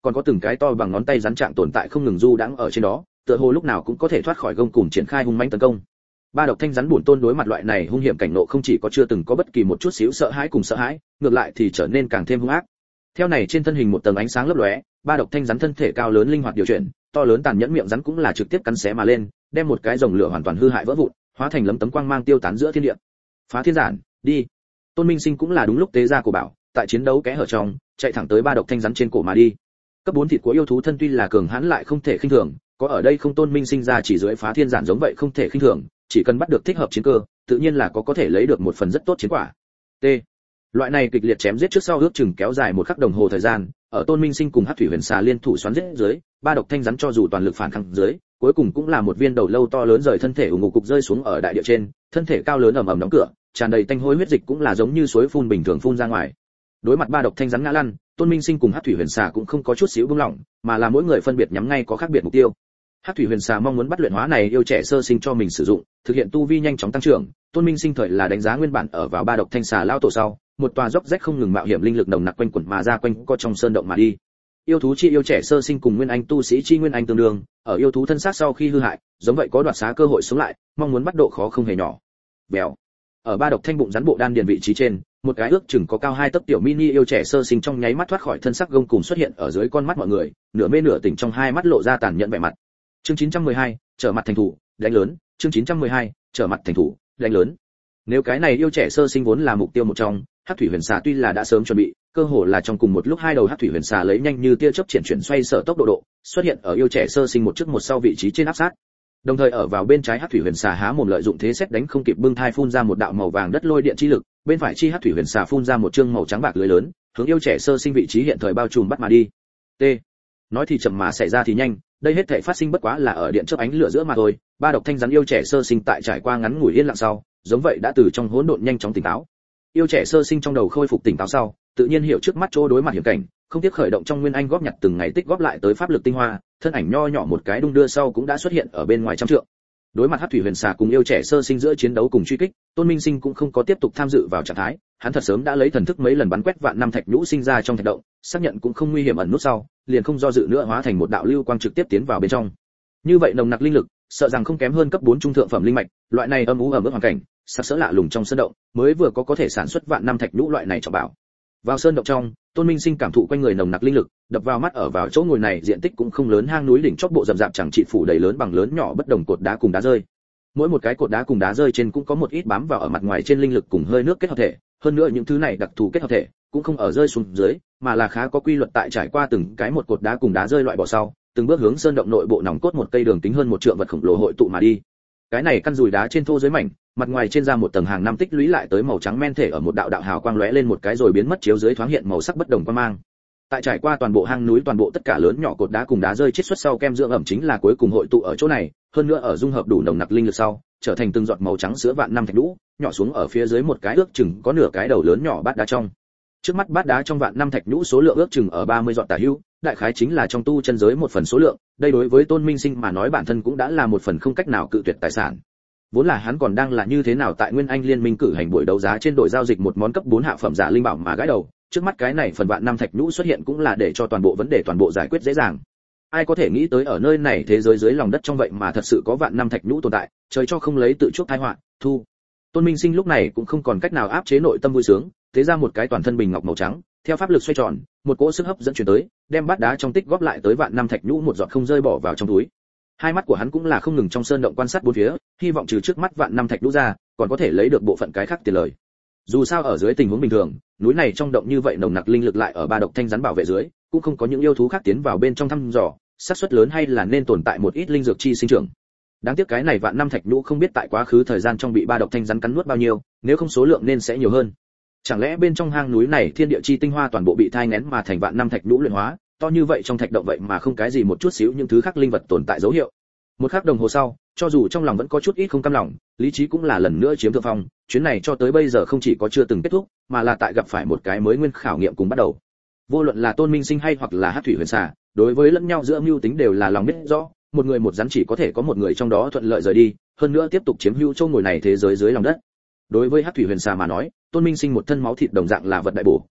[SPEAKER 1] còn có từng cái to bằng ngón tay rắn trạng tồn tại không ngừng du đãng ở trên đó, tựa hồ lúc nào cũng có thể thoát khỏi gông cùm triển khai hung mãnh tấn công. Ba độc thanh rắn bổn tôn đối mặt loại này hung hiểm cảnh nộ không chỉ có chưa từng có bất kỳ một chút xíu sợ hãi cùng sợ hãi, ngược lại thì trở nên càng thêm hung ác. Theo này trên thân hình một tầng ánh sáng lấp lóe, ba độc thanh rắn thân thể cao lớn linh hoạt điều chuyển, to lớn tàn nhẫn miệng rắn cũng là trực tiếp cắn xé mà lên, đem một cái rồng lửa hoàn toàn hư hại vỡ vụn, hóa thành lấm tấm quang mang tiêu tán giữa thiên địa. Phá thiên giản, đi. Tôn Minh Sinh cũng là đúng lúc tế ra cổ bảo, tại chiến đấu kẽ hở trong, chạy thẳng tới ba độc thanh rắn trên cổ mà đi. Cấp bốn thịt của yêu thú thân tuy là cường hãn lại không thể khinh thường, có ở đây không Tôn Minh Sinh ra chỉ dưới phá thiên giản giống vậy không thể khinh thường, chỉ cần bắt được thích hợp chiến cơ, tự nhiên là có có thể lấy được một phần rất tốt chiến quả. T. Loại này kịch liệt chém giết trước sau ước chừng kéo dài một khắc đồng hồ thời gian, ở Tôn Minh Sinh cùng Hắc Thủy Huyền Xà liên thủ xoắn giết dưới, ba độc thanh rắn cho dù toàn lực phản kháng dưới, cuối cùng cũng là một viên đầu lâu to lớn rời thân thể ủng ngục cục rơi xuống ở đại địa trên, thân thể cao lớn ầm ầm đóng cửa, tràn đầy tanh hôi huyết dịch cũng là giống như suối phun bình thường phun ra ngoài. Đối mặt ba độc thanh rắn ngã lăn, Tôn Minh Sinh cùng Hắc Thủy Huyền Xà cũng không có chút xíu buông lỏng, mà là mỗi người phân biệt nhắm ngay có khác biệt mục tiêu. Hắc Thủy Huyền Xà mong muốn bắt luyện hóa này yêu trẻ sơ sinh cho mình sử dụng, thực hiện tu vi nhanh chóng tăng trưởng. Tôn Minh Sinh thời là đánh giá nguyên bản ở vào ba độc thanh xà lao tổ sau, một tòa dốc rách không ngừng mạo hiểm linh lực nồng nặc quanh quẩn mà ra quanh co trong sơn động mà đi. Yêu thú chi yêu trẻ sơ sinh cùng nguyên anh tu sĩ chi nguyên anh tương đương, ở yêu thú thân xác sau khi hư hại, giống vậy có đoạt xá cơ hội sống lại, mong muốn bắt độ khó không hề nhỏ. Bèo. Ở ba độc thanh bụng rắn bộ đan điền vị trí trên, một cái ước chừng có cao hai tấc tiểu mini yêu trẻ sơ sinh trong nháy mắt thoát khỏi thân xác gông cùm xuất hiện ở dưới con mắt mọi người, nửa mê nửa tỉnh trong hai mắt lộ ra tàn nhẫn vẻ mặt. Chương chín trăm mười hai, trở mặt thành thủ, đánh lớn. Chương chín trăm mười hai, trở mặt thành thủ, đánh lớn. Nếu cái này yêu trẻ sơ sinh vốn là mục tiêu một trong, Hắc Thủy Huyền Xà tuy là đã sớm chuẩn bị, cơ hồ là trong cùng một lúc hai đầu Hắc Thủy Huyền Xà lấy nhanh như tia chớp chuyển chuyển xoay sở tốc độ độ, xuất hiện ở yêu trẻ sơ sinh một trước một sau vị trí trên áp sát. Đồng thời ở vào bên trái Hắc Thủy Huyền Xà há mồm lợi dụng thế xét đánh không kịp bưng thai phun ra một đạo màu vàng đất lôi điện chi lực, bên phải chi Hắc Thủy Huyền Xà phun ra một chương màu trắng bạc lưới lớn, hướng yêu trẻ sơ sinh vị trí hiện thời bao trùm bắt mà đi. T. Nói thì chậm mà xảy ra thì nhanh, đây hết thảy phát sinh bất quá là ở điện chớp ánh lửa giữa mà thôi. Ba độc thanh rắn yêu trẻ sơ sinh tại trải qua ngắn ngủi yên lặng sau, giống vậy đã từ trong hỗn độn nhanh chóng tỉnh táo. Yêu trẻ sơ sinh trong đầu khôi phục tỉnh táo sau, tự nhiên hiểu trước mắt chỗ đối mặt hiểm cảnh, không tiếc khởi động trong nguyên anh góp nhặt từng ngày tích góp lại tới pháp lực tinh hoa, thân ảnh nho nhỏ một cái đung đưa sau cũng đã xuất hiện ở bên ngoài trăm trượng. Đối mặt Hắc Thủy Huyền Xà cùng yêu trẻ sơ sinh giữa chiến đấu cùng truy kích, Tôn Minh Sinh cũng không có tiếp tục tham dự vào trạng thái, hắn thật sớm đã lấy thần thức mấy lần bắn quét vạn năm thạch nhũ sinh ra trong thạch động, xác nhận cũng không nguy hiểm ẩn nút sau, liền không do dự nữa hóa thành một đạo lưu quang trực tiếp tiến vào bên trong. Như vậy nồng nặc linh lực, sợ rằng không kém hơn cấp bốn trung thượng phẩm linh mạch, loại này âm u ẩm ướt hoàn cảnh, sắc sỡ lạ lùng trong sơn động, mới vừa có có thể sản xuất vạn năm thạch nhũ loại này trọng bảo. Vào sơn động trong, Tôn Minh Sinh cảm thụ quanh người nồng nặc linh lực, đập vào mắt ở vào chỗ ngồi này diện tích cũng không lớn hang núi đỉnh chót bộ rậm rạp chẳng trị phủ đầy lớn bằng lớn nhỏ bất đồng cột đá cùng đá rơi. Mỗi một cái cột đá cùng đá rơi trên cũng có một ít bám vào ở mặt ngoài trên linh lực cùng hơi nước kết hợp thể, hơn nữa những thứ này đặc thù kết hợp thể cũng không ở rơi xuống dưới, mà là khá có quy luật tại trải qua từng cái một cột đá cùng đá rơi loại bỏ sau, từng bước hướng sơn động nội bộ nòng cốt một cây đường kính hơn một trượng vật khổng lồ hội tụ mà đi. Cái này căn dùi đá trên thô dưới mảnh, mặt ngoài trên ra một tầng hàng năm tích lũy lại tới màu trắng men thể ở một đạo đạo hào quang lóe lên một cái rồi biến mất chiếu dưới thoáng hiện màu sắc bất đồng quang mang. Tại trải qua toàn bộ hang núi toàn bộ tất cả lớn nhỏ cột đá cùng đá rơi chiết xuất sau kem dưỡng ẩm chính là cuối cùng hội tụ ở chỗ này, hơn nữa ở dung hợp đủ nồng nặc linh lực sau, trở thành từng giọt màu trắng sữa vạn năm thạch lũ, nhỏ xuống ở phía dưới một cái ước chừng có nửa cái đầu lớn nhỏ bát đá trong. Trước mắt bát đá trong vạn năm thạch nhũ số lượng ước chừng ở ba mươi giọt tả hữu, đại khái chính là trong tu chân giới một phần số lượng, đây đối với Tôn Minh Sinh mà nói bản thân cũng đã là một phần không cách nào cự tuyệt tài sản. Vốn là hắn còn đang là như thế nào tại Nguyên Anh Liên Minh cử hành buổi đấu giá trên đội giao dịch một món cấp bốn hạ phẩm giả linh bảo mà gãi đầu, trước mắt cái này phần vạn năm thạch nhũ xuất hiện cũng là để cho toàn bộ vấn đề toàn bộ giải quyết dễ dàng. Ai có thể nghĩ tới ở nơi này thế giới dưới lòng đất trong vậy mà thật sự có vạn năm thạch nhũ tồn tại, trời cho không lấy tự chuốc tai họa, thu. Tôn Minh Sinh lúc này cũng không còn cách nào áp chế nội tâm vui sướng, thế ra một cái toàn thân bình ngọc màu trắng, theo pháp lực xoay tròn, một cỗ sức hấp dẫn truyền tới, đem bát đá trong tích góp lại tới vạn năm thạch nhũ một giọt không rơi bỏ vào trong túi. Hai mắt của hắn cũng là không ngừng trong sơn động quan sát bốn phía, hy vọng trừ trước mắt vạn năm thạch nhũ ra, còn có thể lấy được bộ phận cái khác tiền lời. Dù sao ở dưới tình huống bình thường, núi này trong động như vậy nồng nặc linh lực lại ở ba độc thanh rắn bảo vệ dưới, cũng không có những yêu thú khác tiến vào bên trong thăm dò, xác suất lớn hay là nên tồn tại một ít linh dược chi sinh trưởng. Đáng tiếc cái này vạn năm thạch nhũ không biết tại quá khứ thời gian trong bị ba độc thanh rắn cắn nuốt bao nhiêu, nếu không số lượng nên sẽ nhiều hơn. Chẳng lẽ bên trong hang núi này thiên địa chi tinh hoa toàn bộ bị thai nghén mà thành vạn năm thạch nhũ luyện hóa, to như vậy trong thạch động vậy mà không cái gì một chút xíu những thứ khác linh vật tồn tại dấu hiệu. Một khắc đồng hồ sau, cho dù trong lòng vẫn có chút ít không cam lòng, lý trí cũng là lần nữa chiếm thượng phong, chuyến này cho tới bây giờ không chỉ có chưa từng kết thúc, mà là tại gặp phải một cái mới nguyên khảo nghiệm cùng bắt đầu. Vô luận là Tôn Minh Sinh hay hoặc là Hắc Thủy Huyền Xà, đối với lẫn nhau giữa mưu tính đều là lòng biết rõ, một người một rắn chỉ có thể có một người trong đó thuận lợi rời đi, hơn nữa tiếp tục chiếm hữu châu ngồi này thế giới dưới lòng đất. Đối với Hắc Thủy Huyền Xà mà nói, Tôn Minh Sinh một thân máu thịt đồng dạng là vật đại bổ,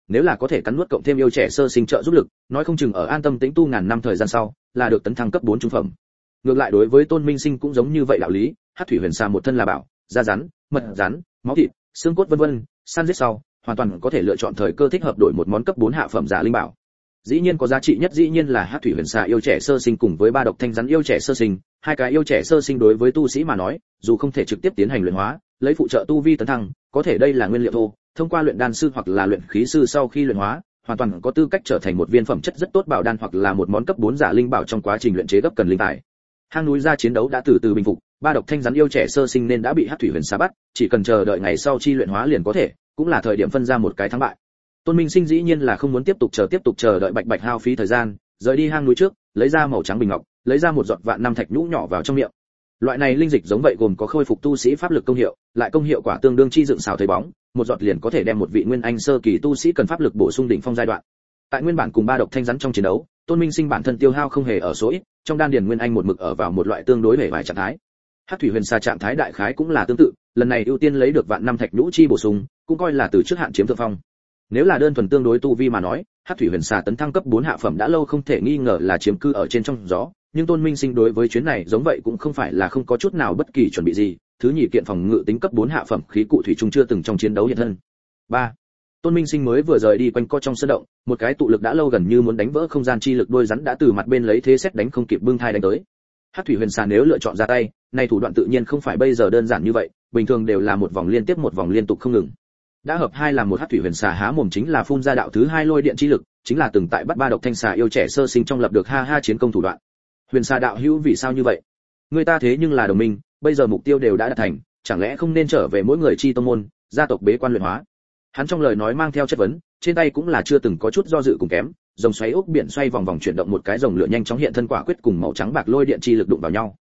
[SPEAKER 1] nếu là có thể cắn nuốt cộng thêm yêu trẻ sơ sinh trợ giúp lực, nói không chừng ở an tâm tĩnh tu ngàn năm thời gian sau, là được tấn thăng cấp bốn trung phẩm. Ngược lại đối với Tôn Minh Sinh cũng giống như vậy đạo lý, Hắc thủy huyền xà một thân là bảo, da rắn, mật rắn, máu thịt, xương cốt vân vân, săn giết sau, hoàn toàn có thể lựa chọn thời cơ thích hợp đổi một món cấp bốn hạ phẩm giả linh bảo. Dĩ nhiên có giá trị nhất dĩ nhiên là Hắc thủy huyền xà yêu trẻ sơ sinh cùng với ba độc thanh rắn yêu trẻ sơ sinh, hai cái yêu trẻ sơ sinh đối với tu sĩ mà nói, dù không thể trực tiếp tiến hành luyện hóa, lấy phụ trợ tu vi tấn thăng, có thể đây là nguyên liệu thô, thông qua luyện đan sư hoặc là luyện khí sư sau khi luyện hóa, hoàn toàn có tư cách trở thành một viên phẩm chất rất tốt bảo đan hoặc là một món cấp bốn giả linh bảo trong quá trình luyện chế gấp cần linh tài. Hang núi ra chiến đấu đã từ từ bình phục, ba độc thanh rắn yêu trẻ sơ sinh nên đã bị Hắc thủy huyền xà bắt, chỉ cần chờ đợi ngày sau chi luyện hóa liền có thể, cũng là thời điểm phân ra một cái thắng bại. Tôn Minh Sinh dĩ nhiên là không muốn tiếp tục chờ tiếp tục chờ đợi bạch bạch hao phí thời gian, rời đi hang núi trước, lấy ra màu trắng bình ngọc, lấy ra một giọt vạn năm thạch nhũ nhỏ vào trong miệng. Loại này linh dịch giống vậy gồm có khôi phục tu sĩ pháp lực công hiệu, lại công hiệu quả tương đương chi dựng xào thấy bóng, một giọt liền có thể đem một vị nguyên anh sơ kỳ tu sĩ cần pháp lực bổ sung đỉnh phong giai đoạn. Tại nguyên bản cùng ba độc thanh rắn trong chiến đấu, Tôn Minh Sinh bản thân tiêu hao không hề ở số ít, trong đan điền nguyên anh một mực ở vào một loại tương đối hề vài trạng thái. Hắc thủy huyền xà trạng thái đại khái cũng là tương tự, lần này ưu tiên lấy được vạn năm thạch nhũ chi bổ sung, cũng coi là từ trước hạn chiếm thượng phong. Nếu là đơn thuần tương đối tu vi mà nói, Hắc thủy huyền xà tấn thăng cấp bốn hạ phẩm đã lâu không thể nghi ngờ là chiếm cư ở trên trong gió, nhưng Tôn Minh Sinh đối với chuyến này giống vậy cũng không phải là không có chút nào bất kỳ chuẩn bị gì, thứ nhì kiện phòng ngự tính cấp bốn hạ phẩm khí cụ thủy chung chưa từng trong chiến đấu hiện thân. ba. Tôn Minh Sinh mới vừa rời đi quanh co trong sơn động, một cái tụ lực đã lâu gần như muốn đánh vỡ không gian chi lực đôi rắn đã từ mặt bên lấy thế xét đánh không kịp bưng thai đánh tới. Hắc thủy huyền xà nếu lựa chọn ra tay, này thủ đoạn tự nhiên không phải bây giờ đơn giản như vậy, bình thường đều là một vòng liên tiếp một vòng liên tục không ngừng. Đã hợp hai làm một Hắc thủy huyền xà há mồm chính là phun ra đạo thứ hai lôi điện chi lực, chính là từng tại bắt ba độc thanh xà yêu trẻ sơ sinh trong lập được ha ha chiến công thủ đoạn. Huyền xà đạo hữu vì sao như vậy? Người ta thế nhưng là đồng minh, bây giờ mục tiêu đều đã đạt thành, chẳng lẽ không nên trở về mỗi người chi tông môn, gia tộc bế quan luyện hóa? Hắn trong lời nói mang theo chất vấn, trên tay cũng là chưa từng có chút do dự cùng kém, dòng xoáy ốc biển xoay vòng vòng chuyển động một cái dòng lửa nhanh chóng hiện thân quả quyết cùng màu trắng bạc lôi điện chi lực đụng vào nhau.